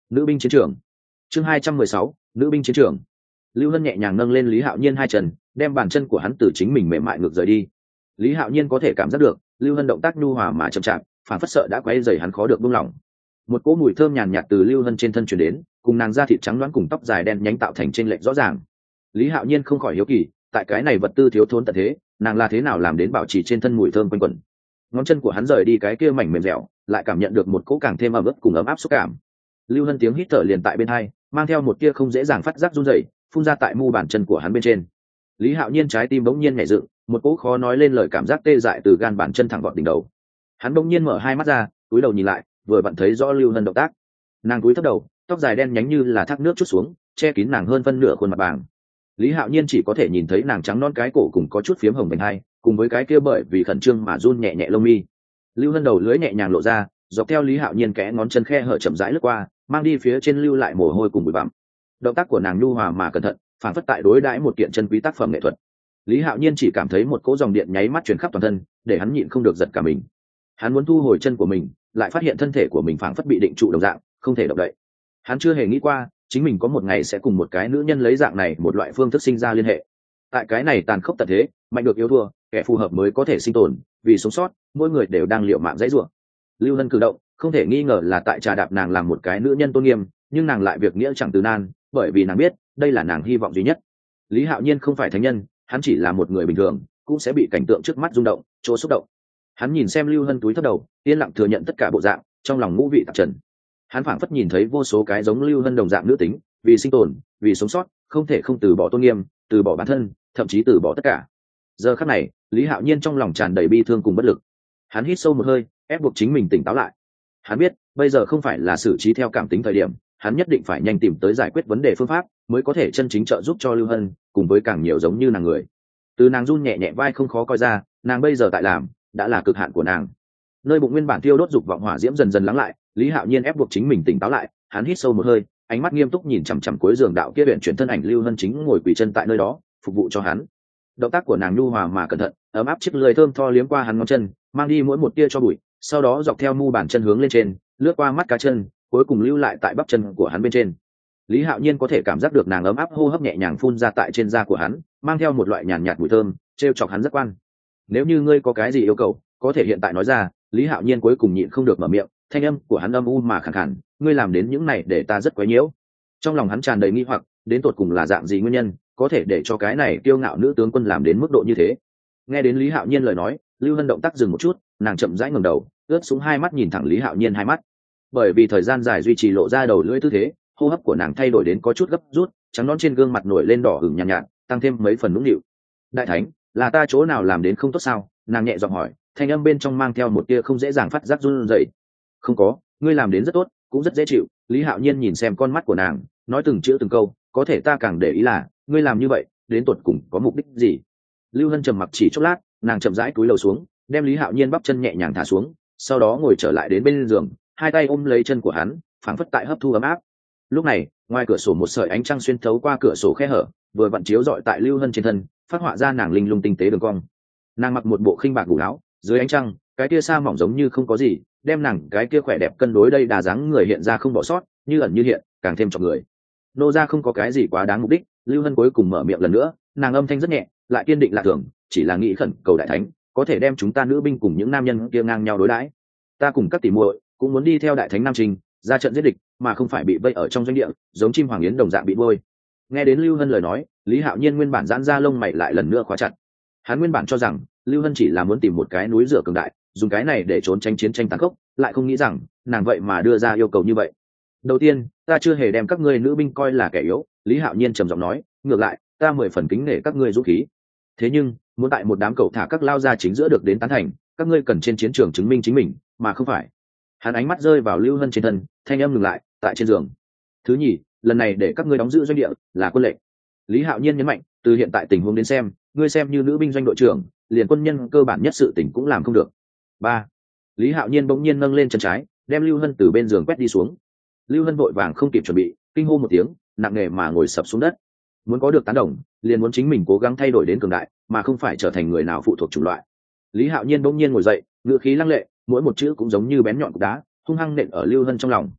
Nữ binh chiến trường. Chương 216, nữ binh chiến trường. Lưu Hân nhẹ nhàng nâng lên Lý Hạo Nhiên hai chân, đem bàn chân của hắn từ chính mình mềm mại ngược rời đi. Lý Hạo Nhiên có thể cảm giác được, Lưu Hân động tác nhu hòa mà chậm chạp, phản phất sợ đã quấy rầy hắn khó được buông lỏng. Một cỗ mùi thơm nhàn nhạt từ Lưu Hân trên thân truyền đến, cùng nàng da thịt trắng nõn cùng tóc dài đen nhánh tạo thành chênh lệch rõ ràng. Lý Hạo Nhiên không khỏi hiếu kỳ, tại cái này vật tư thiếu thốn tận thế, nàng là thế nào làm đến bảo trì trên thân mùi thơm quanh quẩn. Ngón chân của hắn rời đi cái kia mảnh mềm dẻo, lại cảm nhận được một cỗ càng thêm ấm áp cùng ấm áp xúc cảm. Lưu Hân tiếng hít thở liền tại bên hai, mang theo một tia không dễ dàng phát giác run rẩy, phun ra tại mu bàn chân của hắn bên trên. Lý Hạo Nhiên trái tim bỗng nhiên nhảy dựng, một cỗ khó nói lên lời cảm giác tê dại từ gan bàn chân thẳng vọt đỉnh đầu. Hắn bỗng nhiên mở hai mắt ra, cúi đầu nhìn lại, vừa vặn thấy rõ Lưu Hân động tác. Nàng cúi thấp đầu, tóc dài đen nhánh như là thác nước chút xuống, che kín nàng hơn phân nửa khuôn mặt bàng. Lý Hạo Nhiên chỉ có thể nhìn thấy nàng trắng non cái cổ cùng có chút phiếm hồng vành hai, cùng với cái kia bởi vì khẩn trương mà run nhẹ nhẹ lông mi. Lưu Hân đầu lưỡi nhẹ nhàng lộ ra, dọc theo Lý Hạo Nhiên kẽ ngón chân khe hở chậm rãi lướt qua, mang đi phía trên lưu lại mồ hôi cùng bụi bặm. Động tác của nàng nhu hòa mà cẩn thận, phản phất tại đối đãi một kiện chân quý tác phẩm nghệ thuật. Lý Hạo Nhiên chỉ cảm thấy một cỗ dòng điện nháy mắt truyền khắp toàn thân, để hắn nhịn không được giật cả mình. Hắn muốn thu hồi chân của mình, lại phát hiện thân thể của mình phản phất bị định trụ đồng dạng, không thể động đậy. Hắn chưa hề nghĩ qua, chính mình có một ngày sẽ cùng một cái nữ nhân lấy dạng này một loại phương thức sinh ra liên hệ. Tại cái này tàn khốc tận thế, mạnh được yếu thua, kẻ phù hợp mới có thể sinh tồn, vì sống sót, mỗi người đều đang liều mạng dãy rủa. Lưu Hân cử động, không thể nghi ngờ là tại trà đạp nàng làm một cái nữ nhân tôn nghiêm, nhưng nàng lại việc nghĩa chẳng từ nan, bởi vì nàng biết, đây là nàng hy vọng duy nhất. Lý Hạo Nhiên không phải thánh nhân, hắn chỉ là một người bình thường, cũng sẽ bị cảnh tượng trước mắt rung động, chỗ xúc động. Hắn nhìn xem Lưu Hân túi thấp đầu, yên lặng thừa nhận tất cả bộ dạng, trong lòng ngũ vị tạp trần. Hắn phảng phất nhìn thấy vô số cái giống Lưu Hân đồng dạng nữ tính, vì sinh tồn, vì sống sót, không thể không từ bỏ tôn nghiêm, từ bỏ bản thân, thậm chí từ bỏ tất cả. Giờ khắc này, Lý Hạo Nhiên trong lòng tràn đầy bi thương cùng bất lực. Hắn hít sâu một hơi, ép buộc chính mình tỉnh táo lại. Hắn biết, bây giờ không phải là xử trí theo cảm tính thời điểm, hắn nhất định phải nhanh tìm tới giải quyết vấn đề phương pháp, mới có thể chân chính trợ giúp cho Lưu Hân, cùng với càng nhiều giống như nàng người. Từ nàng run nhẹ nhẹ vai không khó coi ra, nàng bây giờ tại làm, đã là cực hạn của nàng. Nơi bụng nguyên bản tiêu đốt dục vọng hỏa diễm dần dần lắng lại, Lý Hạo Nhiên ép buộc chính mình tỉnh táo lại, hắn hít sâu một hơi, ánh mắt nghiêm túc nhìn chằm chằm cuối giường đạo kia luyện chuyển thân ảnh Lưu Hân chính ngồi quỳ chân tại nơi đó, phục vụ cho hắn. Động tác của nàng nhu hòa mà cẩn thận, ấm áp chiếc lưỡi thơm tho liếm qua hắn ngón chân, mang đi mỗi một tia cho bụi, sau đó dọc theo mu bàn chân hướng lên trên, lướt qua mắt cá chân, cuối cùng lưu lại tại bắp chân của hắn bên trên. Lý Hạo Nhiên có thể cảm giác được nàng ấm áp hô hấp nhẹ nhàng phun ra tại trên da của hắn, mang theo một loại nhàn nhạt mùi thơm, trêu chọc hắn rất quan. Nếu như ngươi có cái gì yêu cầu, có thể hiện tại nói ra. Lý Hạo Nhiên cuối cùng nhịn không được mở miệng, thanh âm của hắn âm u mà khàn khàn, ngươi làm đến những này để ta rất quấy nhiễu. Trong lòng hắn tràn đầy nghi hoặc, đến tột cùng là dạng gì nguyên nhân, có thể để cho cái này kiêu ngạo nữ tướng quân làm đến mức độ như thế. Nghe đến Lý Hạo Nhiên lời nói, Lưu Hân động tác dừng một chút, nàng chậm rãi ngẩng đầu, ướt xuống hai mắt nhìn thẳng Lý Hạo Nhiên hai mắt. Bởi vì thời gian dài duy trì lộ ra đầu lưỡi tư thế, hô hấp của nàng thay đổi đến có chút gấp rút, trắng nõn trên gương mặt nổi lên đỏ ửng nhàn nhạt, tăng thêm mấy phần nũng nịu. Đại thánh, là ta chỗ nào làm đến không tốt sao? Nàng nhẹ giọng hỏi, thanh âm bên trong mang theo một tia không dễ dàng phát giác run rẩy. Không có, ngươi làm đến rất tốt, cũng rất dễ chịu. Lý Hạo Nhiên nhìn xem con mắt của nàng, nói từng chữ từng câu, có thể ta càng để ý là, ngươi làm như vậy, đến tột cùng có mục đích gì? Lưu Hân trầm mặc chỉ chốc lát, nàng chậm rãi cúi đầu xuống, đem Lý Hạo Nhiên bắp chân nhẹ nhàng thả xuống, sau đó ngồi trở lại đến bên giường, hai tay ôm lấy chân của hắn, phảng phất tại hấp thu ấm áp. Lúc này, ngoài cửa sổ một sợi ánh trăng xuyên thấu qua cửa sổ khe hở, vừa vặn chiếu rọi tại Lưu Hân trên thân, phát họa ra nàng linh lung tinh tế đường cong. Nàng mặc một bộ khinh bạc ngủ áo, dưới ánh trăng, cái kia sa mỏng giống như không có gì, đem nàng cái kia khỏe đẹp cân đối đây đà dáng người hiện ra không bỏ sót, như ẩn như hiện, càng thêm chọc người. Nô ra không có cái gì quá đáng mục đích. Lưu Hân cuối cùng mở miệng lần nữa, nàng âm thanh rất nhẹ, lại kiên định lạ thường, chỉ là nghĩ khẩn cầu đại thánh, có thể đem chúng ta nữ binh cùng những nam nhân kia ngang nhau đối đãi. Ta cùng các tỷ muội cũng muốn đi theo đại thánh nam trình, ra trận giết địch, mà không phải bị vây ở trong doanh địa, giống chim hoàng yến đồng dạng bị vôi. Nghe đến Lưu Hân lời nói, Lý Hạo Nhiên nguyên bản giãn ra lông mày lại lần nữa khóa chặt. Hắn nguyên bản cho rằng Lưu Hân chỉ là muốn tìm một cái núi rửa cường đại, dùng cái này để trốn tránh chiến tranh tàn khốc, lại không nghĩ rằng nàng vậy mà đưa ra yêu cầu như vậy. Đầu tiên, ta chưa hề đem các ngươi nữ binh coi là kẻ yếu. Lý Hạo Nhiên trầm giọng nói, ngược lại, ta 10 phần kính nể các ngươi dũng khí. Thế nhưng, muốn tại một đám cậu thả các lao ra chính giữa được đến tán thành, các ngươi cần trên chiến trường chứng minh chính mình, mà không phải. Hắn ánh mắt rơi vào Lưu Hân trên thân, thanh âm ngừng lại, tại trên giường. Thứ nhì, lần này để các ngươi đóng giữ doanh địa, là quân lệnh. Lý Hạo Nhiên nhấn mạnh, từ hiện tại tình huống đến xem, ngươi xem như nữ binh doanh đội trưởng, liền quân nhân cơ bản nhất sự tình cũng làm không được. 3. Lý Hạo Nhiên bỗng nhiên nâng lên chân trái, đem Lưu Hân từ bên giường quét đi xuống. Lưu Hân vội vàng không kịp chuẩn bị, kinh hô một tiếng, nặng nề mà ngồi sập xuống đất. Muốn có được tán đồng, liền muốn chính mình cố gắng thay đổi đến cường đại, mà không phải trở thành người nào phụ thuộc chủng loại. Lý Hạo Nhiên bỗng nhiên ngồi dậy, ngữ khí lăng lệ, mỗi một chữ cũng giống như bén nhọn cục đá, hung hăng nện ở Lưu Hân trong lòng.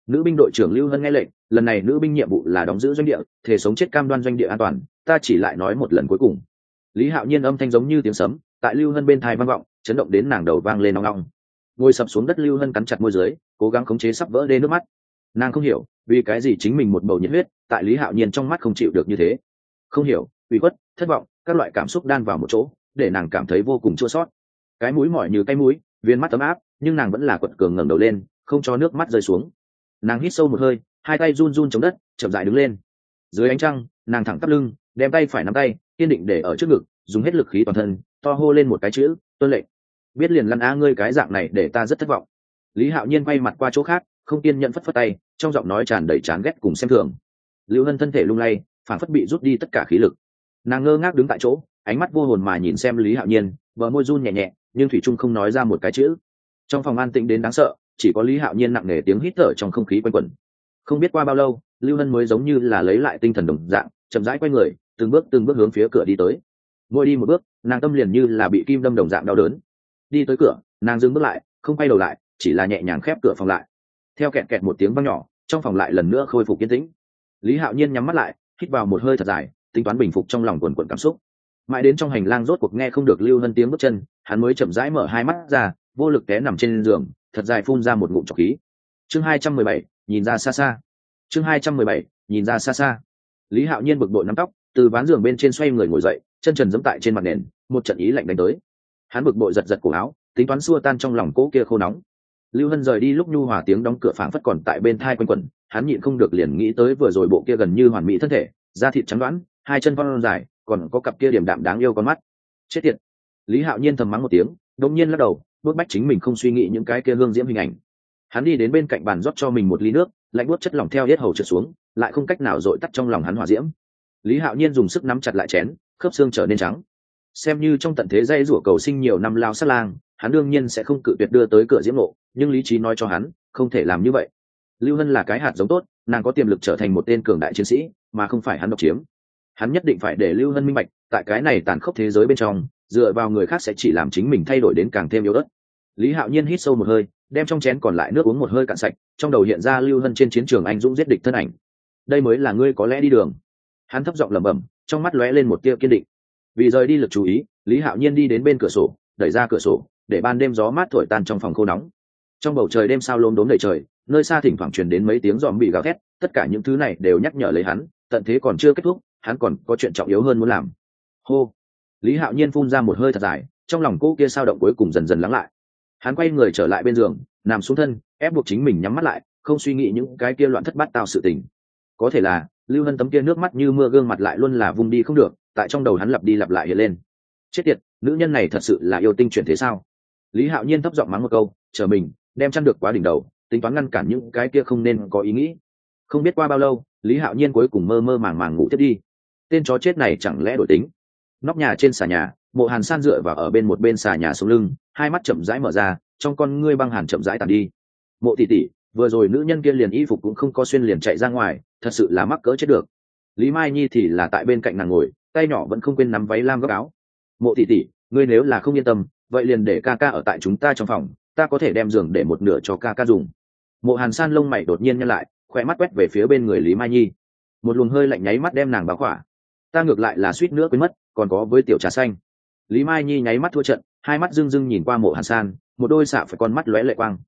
Nữ binh đội trưởng Lưu Hân nghe lệnh, lần này nữ binh nhiệm vụ là đóng giữ doanh địa, thể sống chết cam đoan doanh địa an toàn, ta chỉ lại nói một lần cuối cùng. Lý Hạo Nhiên âm thanh giống như tiếng sấm tại Lưu Hân bên tai vang vọng, chấn động đến nàng đầu vang lên ong ong. Ngồi sập xuống đất, Lưu Hân cắn chặt môi dưới, cố gắng khống chế sắp vỡ đê nước mắt. Nàng không hiểu vì cái gì chính mình một bầu nhiệt huyết tại Lý Hạo Nhiên trong mắt không chịu được như thế. Không hiểu, ủy khuất, thất vọng, các loại cảm xúc đan vào một chỗ, để nàng cảm thấy vô cùng chua xót. Cái mũi mỏi như cái mũi, viên mắt ấm áp, nhưng nàng vẫn là quật cường ngẩng đầu lên, không cho nước mắt rơi xuống. Nàng hít sâu một hơi, hai tay run run chống đất, chậm rãi đứng lên. Dưới ánh trăng, nàng thẳng tắp lưng, đem tay phải nắm tay, kiên định để ở trước ngực, dùng hết lực khí toàn thân, to hô lên một cái chữ: tuân lệnh. Biết liền lăn á, ngươi cái dạng này để ta rất thất vọng. Lý Hạo Nhiên quay mặt qua chỗ khác, không kiên nhẫn phất phất tay, trong giọng nói tràn đầy chán ghét cùng xem thường. Lưu Hân thân thể lung lay, phản phất bị rút đi tất cả khí lực. Nàng ngơ ngác đứng tại chỗ, ánh mắt vô hồn mà nhìn xem Lý Hạo Nhiên, bờ môi run nhẹ nhẹ, nhưng thủy trung không nói ra một cái chữ. Trong phòng an tĩnh đến đáng sợ, chỉ có Lý Hạo Nhiên nặng nề tiếng hít thở trong không khí quanh quẩn. Không biết qua bao lâu, Lưu Hân mới giống như là lấy lại tinh thần đồng dạng, chậm rãi quay người, từng bước hướng phía cửa đi tới. Mỗi đi một bước, nàng tâm liền như là bị kim đâm đồng dạng đau đớn. Đi tới cửa, nàng dừng bước lại, không quay đầu lại, chỉ là nhẹ nhàng khép cửa phòng lại. Theo kẹt kẹt một tiếng vang nhỏ, trong phòng lại lần nữa khôi phục yên tĩnh. Lý Hạo Nhiên nhắm mắt lại, hít vào một hơi thật dài, tính toán bình phục trong lòng quần quần cảm xúc. Mãi đến trong hành lang rốt cuộc nghe không được Lưu Hân tiếng bước chân, hắn mới chậm rãi mở hai mắt ra, vô lực té nằm trên giường, thật dài phun ra một ngụm trọc khí. Chương 217, nhìn ra xa xa. Chương 217, nhìn ra xa xa. Lý Hạo Nhiên bực bội nắm tóc, từ ván giường bên trên xoay người ngồi dậy, chân trần giẫm tại trên mặt nền, một trận ý lạnh đánh tới. Hắn bực bội giật giật cổ áo, tính toán xua tan trong lòng cỗ kia khô nóng. Lưu Hân rời đi lúc nhu hòa tiếng đóng cửa phảng phất còn tại bên thai quanh quẩn, hắn nhịn không được liền nghĩ tới vừa rồi bộ kia gần như hoàn mỹ thân thể, da thịt trắng đoán, hai chân thon dài, còn có cặp kia điểm đạm đáng yêu con mắt. Chết tiệt. Lý Hạo Nhiên thầm mắng một tiếng, đột nhiên lắc đầu, bước bách chính mình không suy nghĩ những cái kia hương diễm hình ảnh. Hắn đi đến bên cạnh bàn rót cho mình một ly nước, lạnh buốt chất lỏng theo yết hầu trượt xuống, lại không cách nào dội tắt trong lòng hắn hỏa diễm. Lý Hạo Nhiên dùng sức nắm chặt lại chén, khớp xương trở nên trắng. Xem như trong tận thế dây rủa cầu sinh nhiều năm lao sát lang, hắn đương nhiên sẽ không cự tuyệt đưa tới cửa diễm nộ, nhưng lý trí nói cho hắn không thể làm như vậy. Lưu Hân là cái hạt giống tốt, nàng có tiềm lực trở thành một tên cường đại chiến sĩ, mà không phải hắn độc chiếm. Hắn nhất định phải để Lưu Hân minh bạch, tại cái này tàn khốc thế giới bên trong, dựa vào người khác sẽ chỉ làm chính mình thay đổi đến càng thêm yếu ớt. Lý Hạo Nhiên hít sâu một hơi, đem trong chén còn lại nước uống một hơi cạn sạch, trong đầu hiện ra Lưu Hân trên chiến trường anh dũng giết địch thân ảnh. Đây mới là ngươi có lẽ đi đường. Hắn thấp giọng lẩm bẩm, trong mắt lóe lên một tia kiên định. Vì rời đi lực chú ý, Lý Hạo Nhiên đi đến bên cửa sổ, đẩy ra cửa sổ, để ban đêm gió mát thổi tan trong phòng khô nóng. Trong bầu trời đêm sao lốm đốm đầy trời, nơi xa thỉnh thoảng truyền đến mấy tiếng giòm bị gào thét, tất cả những thứ này đều nhắc nhở lấy hắn, tận thế còn chưa kết thúc, hắn còn có chuyện trọng yếu hơn muốn làm. Hô. Lý Hạo Nhiên phun ra một hơi thật dài, trong lòng cô kia sao động cuối cùng dần dần lắng lại. Hắn quay người trở lại bên giường, nằm xuống thân, ép buộc chính mình nhắm mắt lại, không suy nghĩ những cái kia loạn thất bát tao sự tình. Có thể là Lưu Hân tấm kia nước mắt như mưa gương mặt lại luôn là vung đi không được, tại trong đầu hắn lặp đi lặp lại hiện lên. Chết tiệt, nữ nhân này thật sự là yêu tinh chuyển thế sao? Lý Hạo Nhiên thấp giọng mắng một câu, chờ mình đem chăn được quá đỉnh đầu, tính toán ngăn cản những cái kia không nên có ý nghĩ. Không biết qua bao lâu, Lý Hạo Nhiên cuối cùng mơ mơ màng màng ngủ tiếp đi. Tên chó chết này chẳng lẽ đổi tính? Nóc nhà trên xà nhà, Mộ Hàn San dựa vào ở bên một bên xà nhà sống lưng, hai mắt chậm rãi mở ra, trong con ngươi băng hàn chậm rãi tàn đi. Mộ tỷ tỷ, vừa rồi nữ nhân kia liền y phục cũng không có xuyên liền chạy ra ngoài, thật sự là mắc cỡ chết được. Lý Mai Nhi thì là tại bên cạnh nàng ngồi, tay nhỏ vẫn không quên nắm váy lam góc áo. Mộ tỷ tỷ, ngươi nếu là không yên tâm, vậy liền để ca ca ở tại chúng ta trong phòng, ta có thể đem giường để một nửa cho ca ca dùng. Mộ Hàn San lông mày đột nhiên nhăn lại, khỏe mắt quét về phía bên người Lý Mai Nhi, một luồng hơi lạnh nháy mắt đem nàng bao khỏa. Ta ngược lại là suýt nữa quên mất, còn có với tiểu trà xanh. Lý Mai Nhi nháy mắt thua trận, hai mắt rưng rưng nhìn qua Mộ Hàn San, một đôi xạ phải con mắt lóe lệ quang.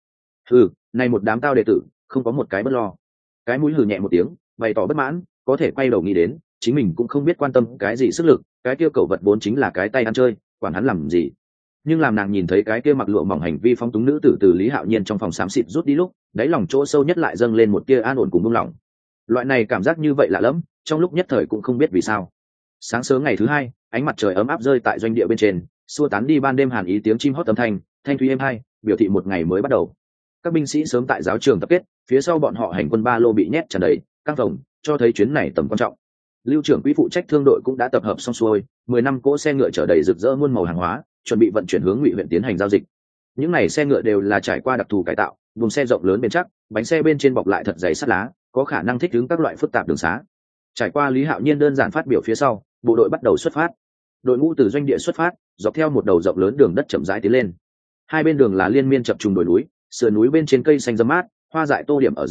Này một đám tao đệ tử, không có một cái bất lo. Cái mũi hừ nhẹ một tiếng, bày tỏ bất mãn, có thể quay đầu nghĩ đến, chính mình cũng không biết quan tâm cái gì sức lực, cái kia cẩu vật vốn chính là cái tay ăn chơi, quản hắn làm gì. Nhưng làm nàng nhìn thấy cái kia mặc lụa mỏng hành vi phóng túng nữ tử từ Lý Hạo Nhiên trong phòng xám xịt rút đi lúc, đáy lòng chỗ sâu nhất lại dâng lên một tia an ổn cùng buông lỏng. Loại này cảm giác như vậy lạ lẫm, trong lúc nhất thời cũng không biết vì sao. Sáng sớm ngày thứ hai, ánh mặt trời ấm áp rơi tại doanh địa bên trên, xua tán đi ban đêm hàn ý tiếng chim hót âm thanh, thanh thúy êm hai, biểu thị một ngày mới bắt đầu. Các binh sĩ sớm tại giáo trường tập kết, phía sau bọn họ hành quân ba lô bị nhét tràn đầy, căng phồng, cho thấy chuyến này tầm quan trọng. Lưu trưởng quỹ phụ trách thương đội cũng đã tập hợp xong xuôi, 10 năm cỗ xe ngựa chở đầy rực rỡ muôn màu hàng hóa, chuẩn bị vận chuyển hướng Ngụy huyện tiến hành giao dịch. Những này xe ngựa đều là trải qua đặc thù cải tạo, buồng xe rộng lớn bền chắc, bánh xe bên trên bọc lại thật dày sắt lá, có khả năng thích ứng các loại phức tạp đường xá. Trải qua Lý Hạo Nhiên đơn giản phát biểu phía sau, bộ đội bắt đầu xuất phát. Đội ngũ từ doanh địa xuất phát, dọc theo một đầu rộng lớn đường đất chậm rãi tiến lên. Hai bên đường là liên miên chập trùng đồi núi, sườn núi bên trên cây xanh rậm mát, hoa dại tô điểm ở giữa,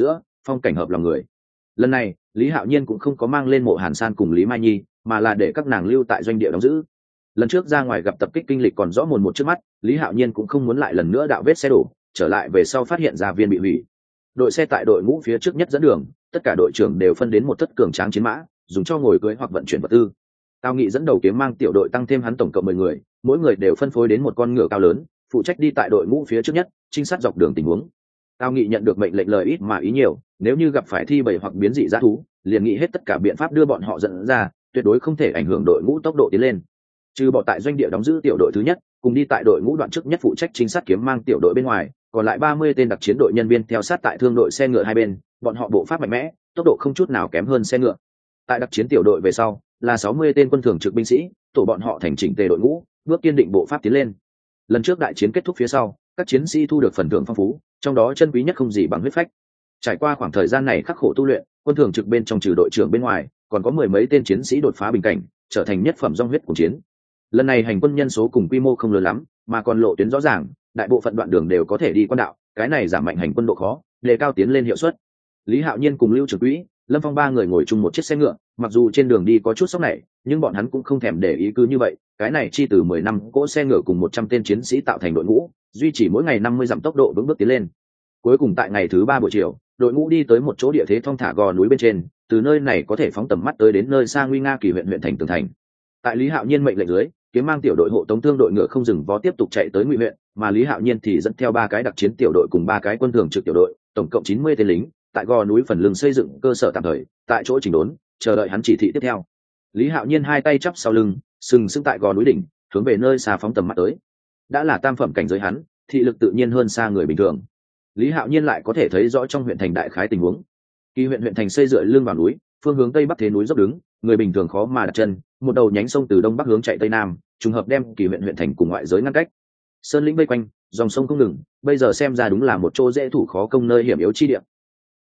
phong cảnh hợp lòng người. Lần này Lý Hạo Nhiên cũng không có mang lên Mộ Hàn San cùng Lý Mai Nhi, mà là để các nàng lưu tại doanh địa đóng giữ. Lần trước ra ngoài gặp tập kích kinh lịch còn rõ mồn một trước mắt, Lý Hạo Nhiên cũng không muốn lại lần nữa đạo vết xe đổ, trở lại về sau phát hiện ra viên bị hủy. Đội xe tại đội ngũ phía trước nhất dẫn đường, tất cả đội trưởng đều phân đến một thất cường tráng chiến mã, dùng cho ngồi cưỡi hoặc vận chuyển vật tư. Tào Nghị dẫn đầu kiếm mang tiểu đội tăng thêm hắn tổng cộng 10 người, mỗi người đều phân phối đến một con ngựa cao lớn, phụ trách đi tại đội ngũ phía trước nhất, trinh sát dọc đường tình huống. Tào Nghị nhận được mệnh lệnh lời ít mà ý nhiều, nếu như gặp phải thi bầy hoặc biến dị dã thú, liền nghĩ hết tất cả biện pháp đưa bọn họ dẫn ra, tuyệt đối không thể ảnh hưởng đội ngũ tốc độ tiến lên. Trừ bọn tại doanh địa đóng giữ tiểu đội thứ nhất, cùng đi tại đội ngũ đoạn trước nhất phụ trách trinh sát kiếm mang tiểu đội bên ngoài, còn lại 30 tên đặc chiến đội nhân viên theo sát tại thương đội xe ngựa hai bên, bọn họ bộ pháp mạnh mẽ, tốc độ không chút nào kém hơn xe ngựa. Tại đặc chiến tiểu đội về sau, là 60 tên quân thường trực binh sĩ, tổ bọn họ thành chỉnh tề đội ngũ, bước kiên định bộ pháp tiến lên. Lần trước đại chiến kết thúc phía sau, các chiến sĩ thu được phần thưởng phong phú, trong đó chân quý nhất không gì bằng huyết phách. Trải qua khoảng thời gian này khắc khổ tu luyện, quân thường trực bên trong trừ đội trưởng bên ngoài, còn có 10 mấy tên chiến sĩ đột phá bình cảnh, trở thành nhất phẩm dòng huyết của chiến. Lần này hành quân nhân số cùng quy mô không lớn lắm, mà còn lộ tuyến rõ ràng, đại bộ phận đoạn đường đều có thể đi quan đạo, cái này giảm mạnh hành quân độ khó, đề cao tiến lên hiệu suất. Lý Hạo Nhiên cùng Lưu Trường Quỹ, Lâm Phong ba người ngồi chung một chiếc xe ngựa, mặc dù trên đường đi có chút sốc này, nhưng bọn hắn cũng không thèm để ý, cứ như vậy, cái này chi từ 10 năm cỗ xe ngựa cùng 100 tên chiến sĩ tạo thành đội ngũ, duy trì mỗi ngày 50 dặm tốc độ vững bước tiến lên. Cuối cùng tại ngày thứ 3 buổi chiều, đội ngũ đi tới một chỗ địa thế thong thả gò núi bên trên, từ nơi này có thể phóng tầm mắt tới đến nơi xa nguy nga kỳ huyện thành Tường Thành. Tại Lý Hạo Nhiên mệnh lệnh dưới, kiếm mang tiểu đội hộ tống thương đội ngựa không dừng vó tiếp tục chạy tới Ngụy huyện, mà Lý Hạo Nhiên thì dẫn theo 3 cái đặc chiến tiểu đội cùng 3 cái quân thường trực tiểu đội, tổng cộng 90 tên lính, tại gò núi phần lưng xây dựng cơ sở tạm thời, tại chỗ chỉnh đốn, chờ đợi hắn chỉ thị tiếp theo. Lý Hạo Nhiên hai tay chắp sau lưng, sừng sững tại gò núi đỉnh, hướng về nơi xa phóng tầm mắt tới. Đã là tam phẩm cảnh giới hắn, thị lực tự nhiên hơn xa người bình thường. Lý Hạo Nhiên lại có thể thấy rõ trong huyện thành đại khái tình huống. Kỳ huyện thành xây dựa lưng vào núi, phương hướng tây bắc thế núi dốc đứng, người bình thường khó mà đặt chân, một đầu nhánh sông từ đông bắc hướng chạy tây nam, trùng hợp đem Kỳ huyện thành cùng ngoại giới ngăn cách. Sơn lĩnh vây quanh, dòng sông không ngừng, bây giờ xem ra đúng là một chỗ dễ thủ khó công nơi hiểm yếu chi địa,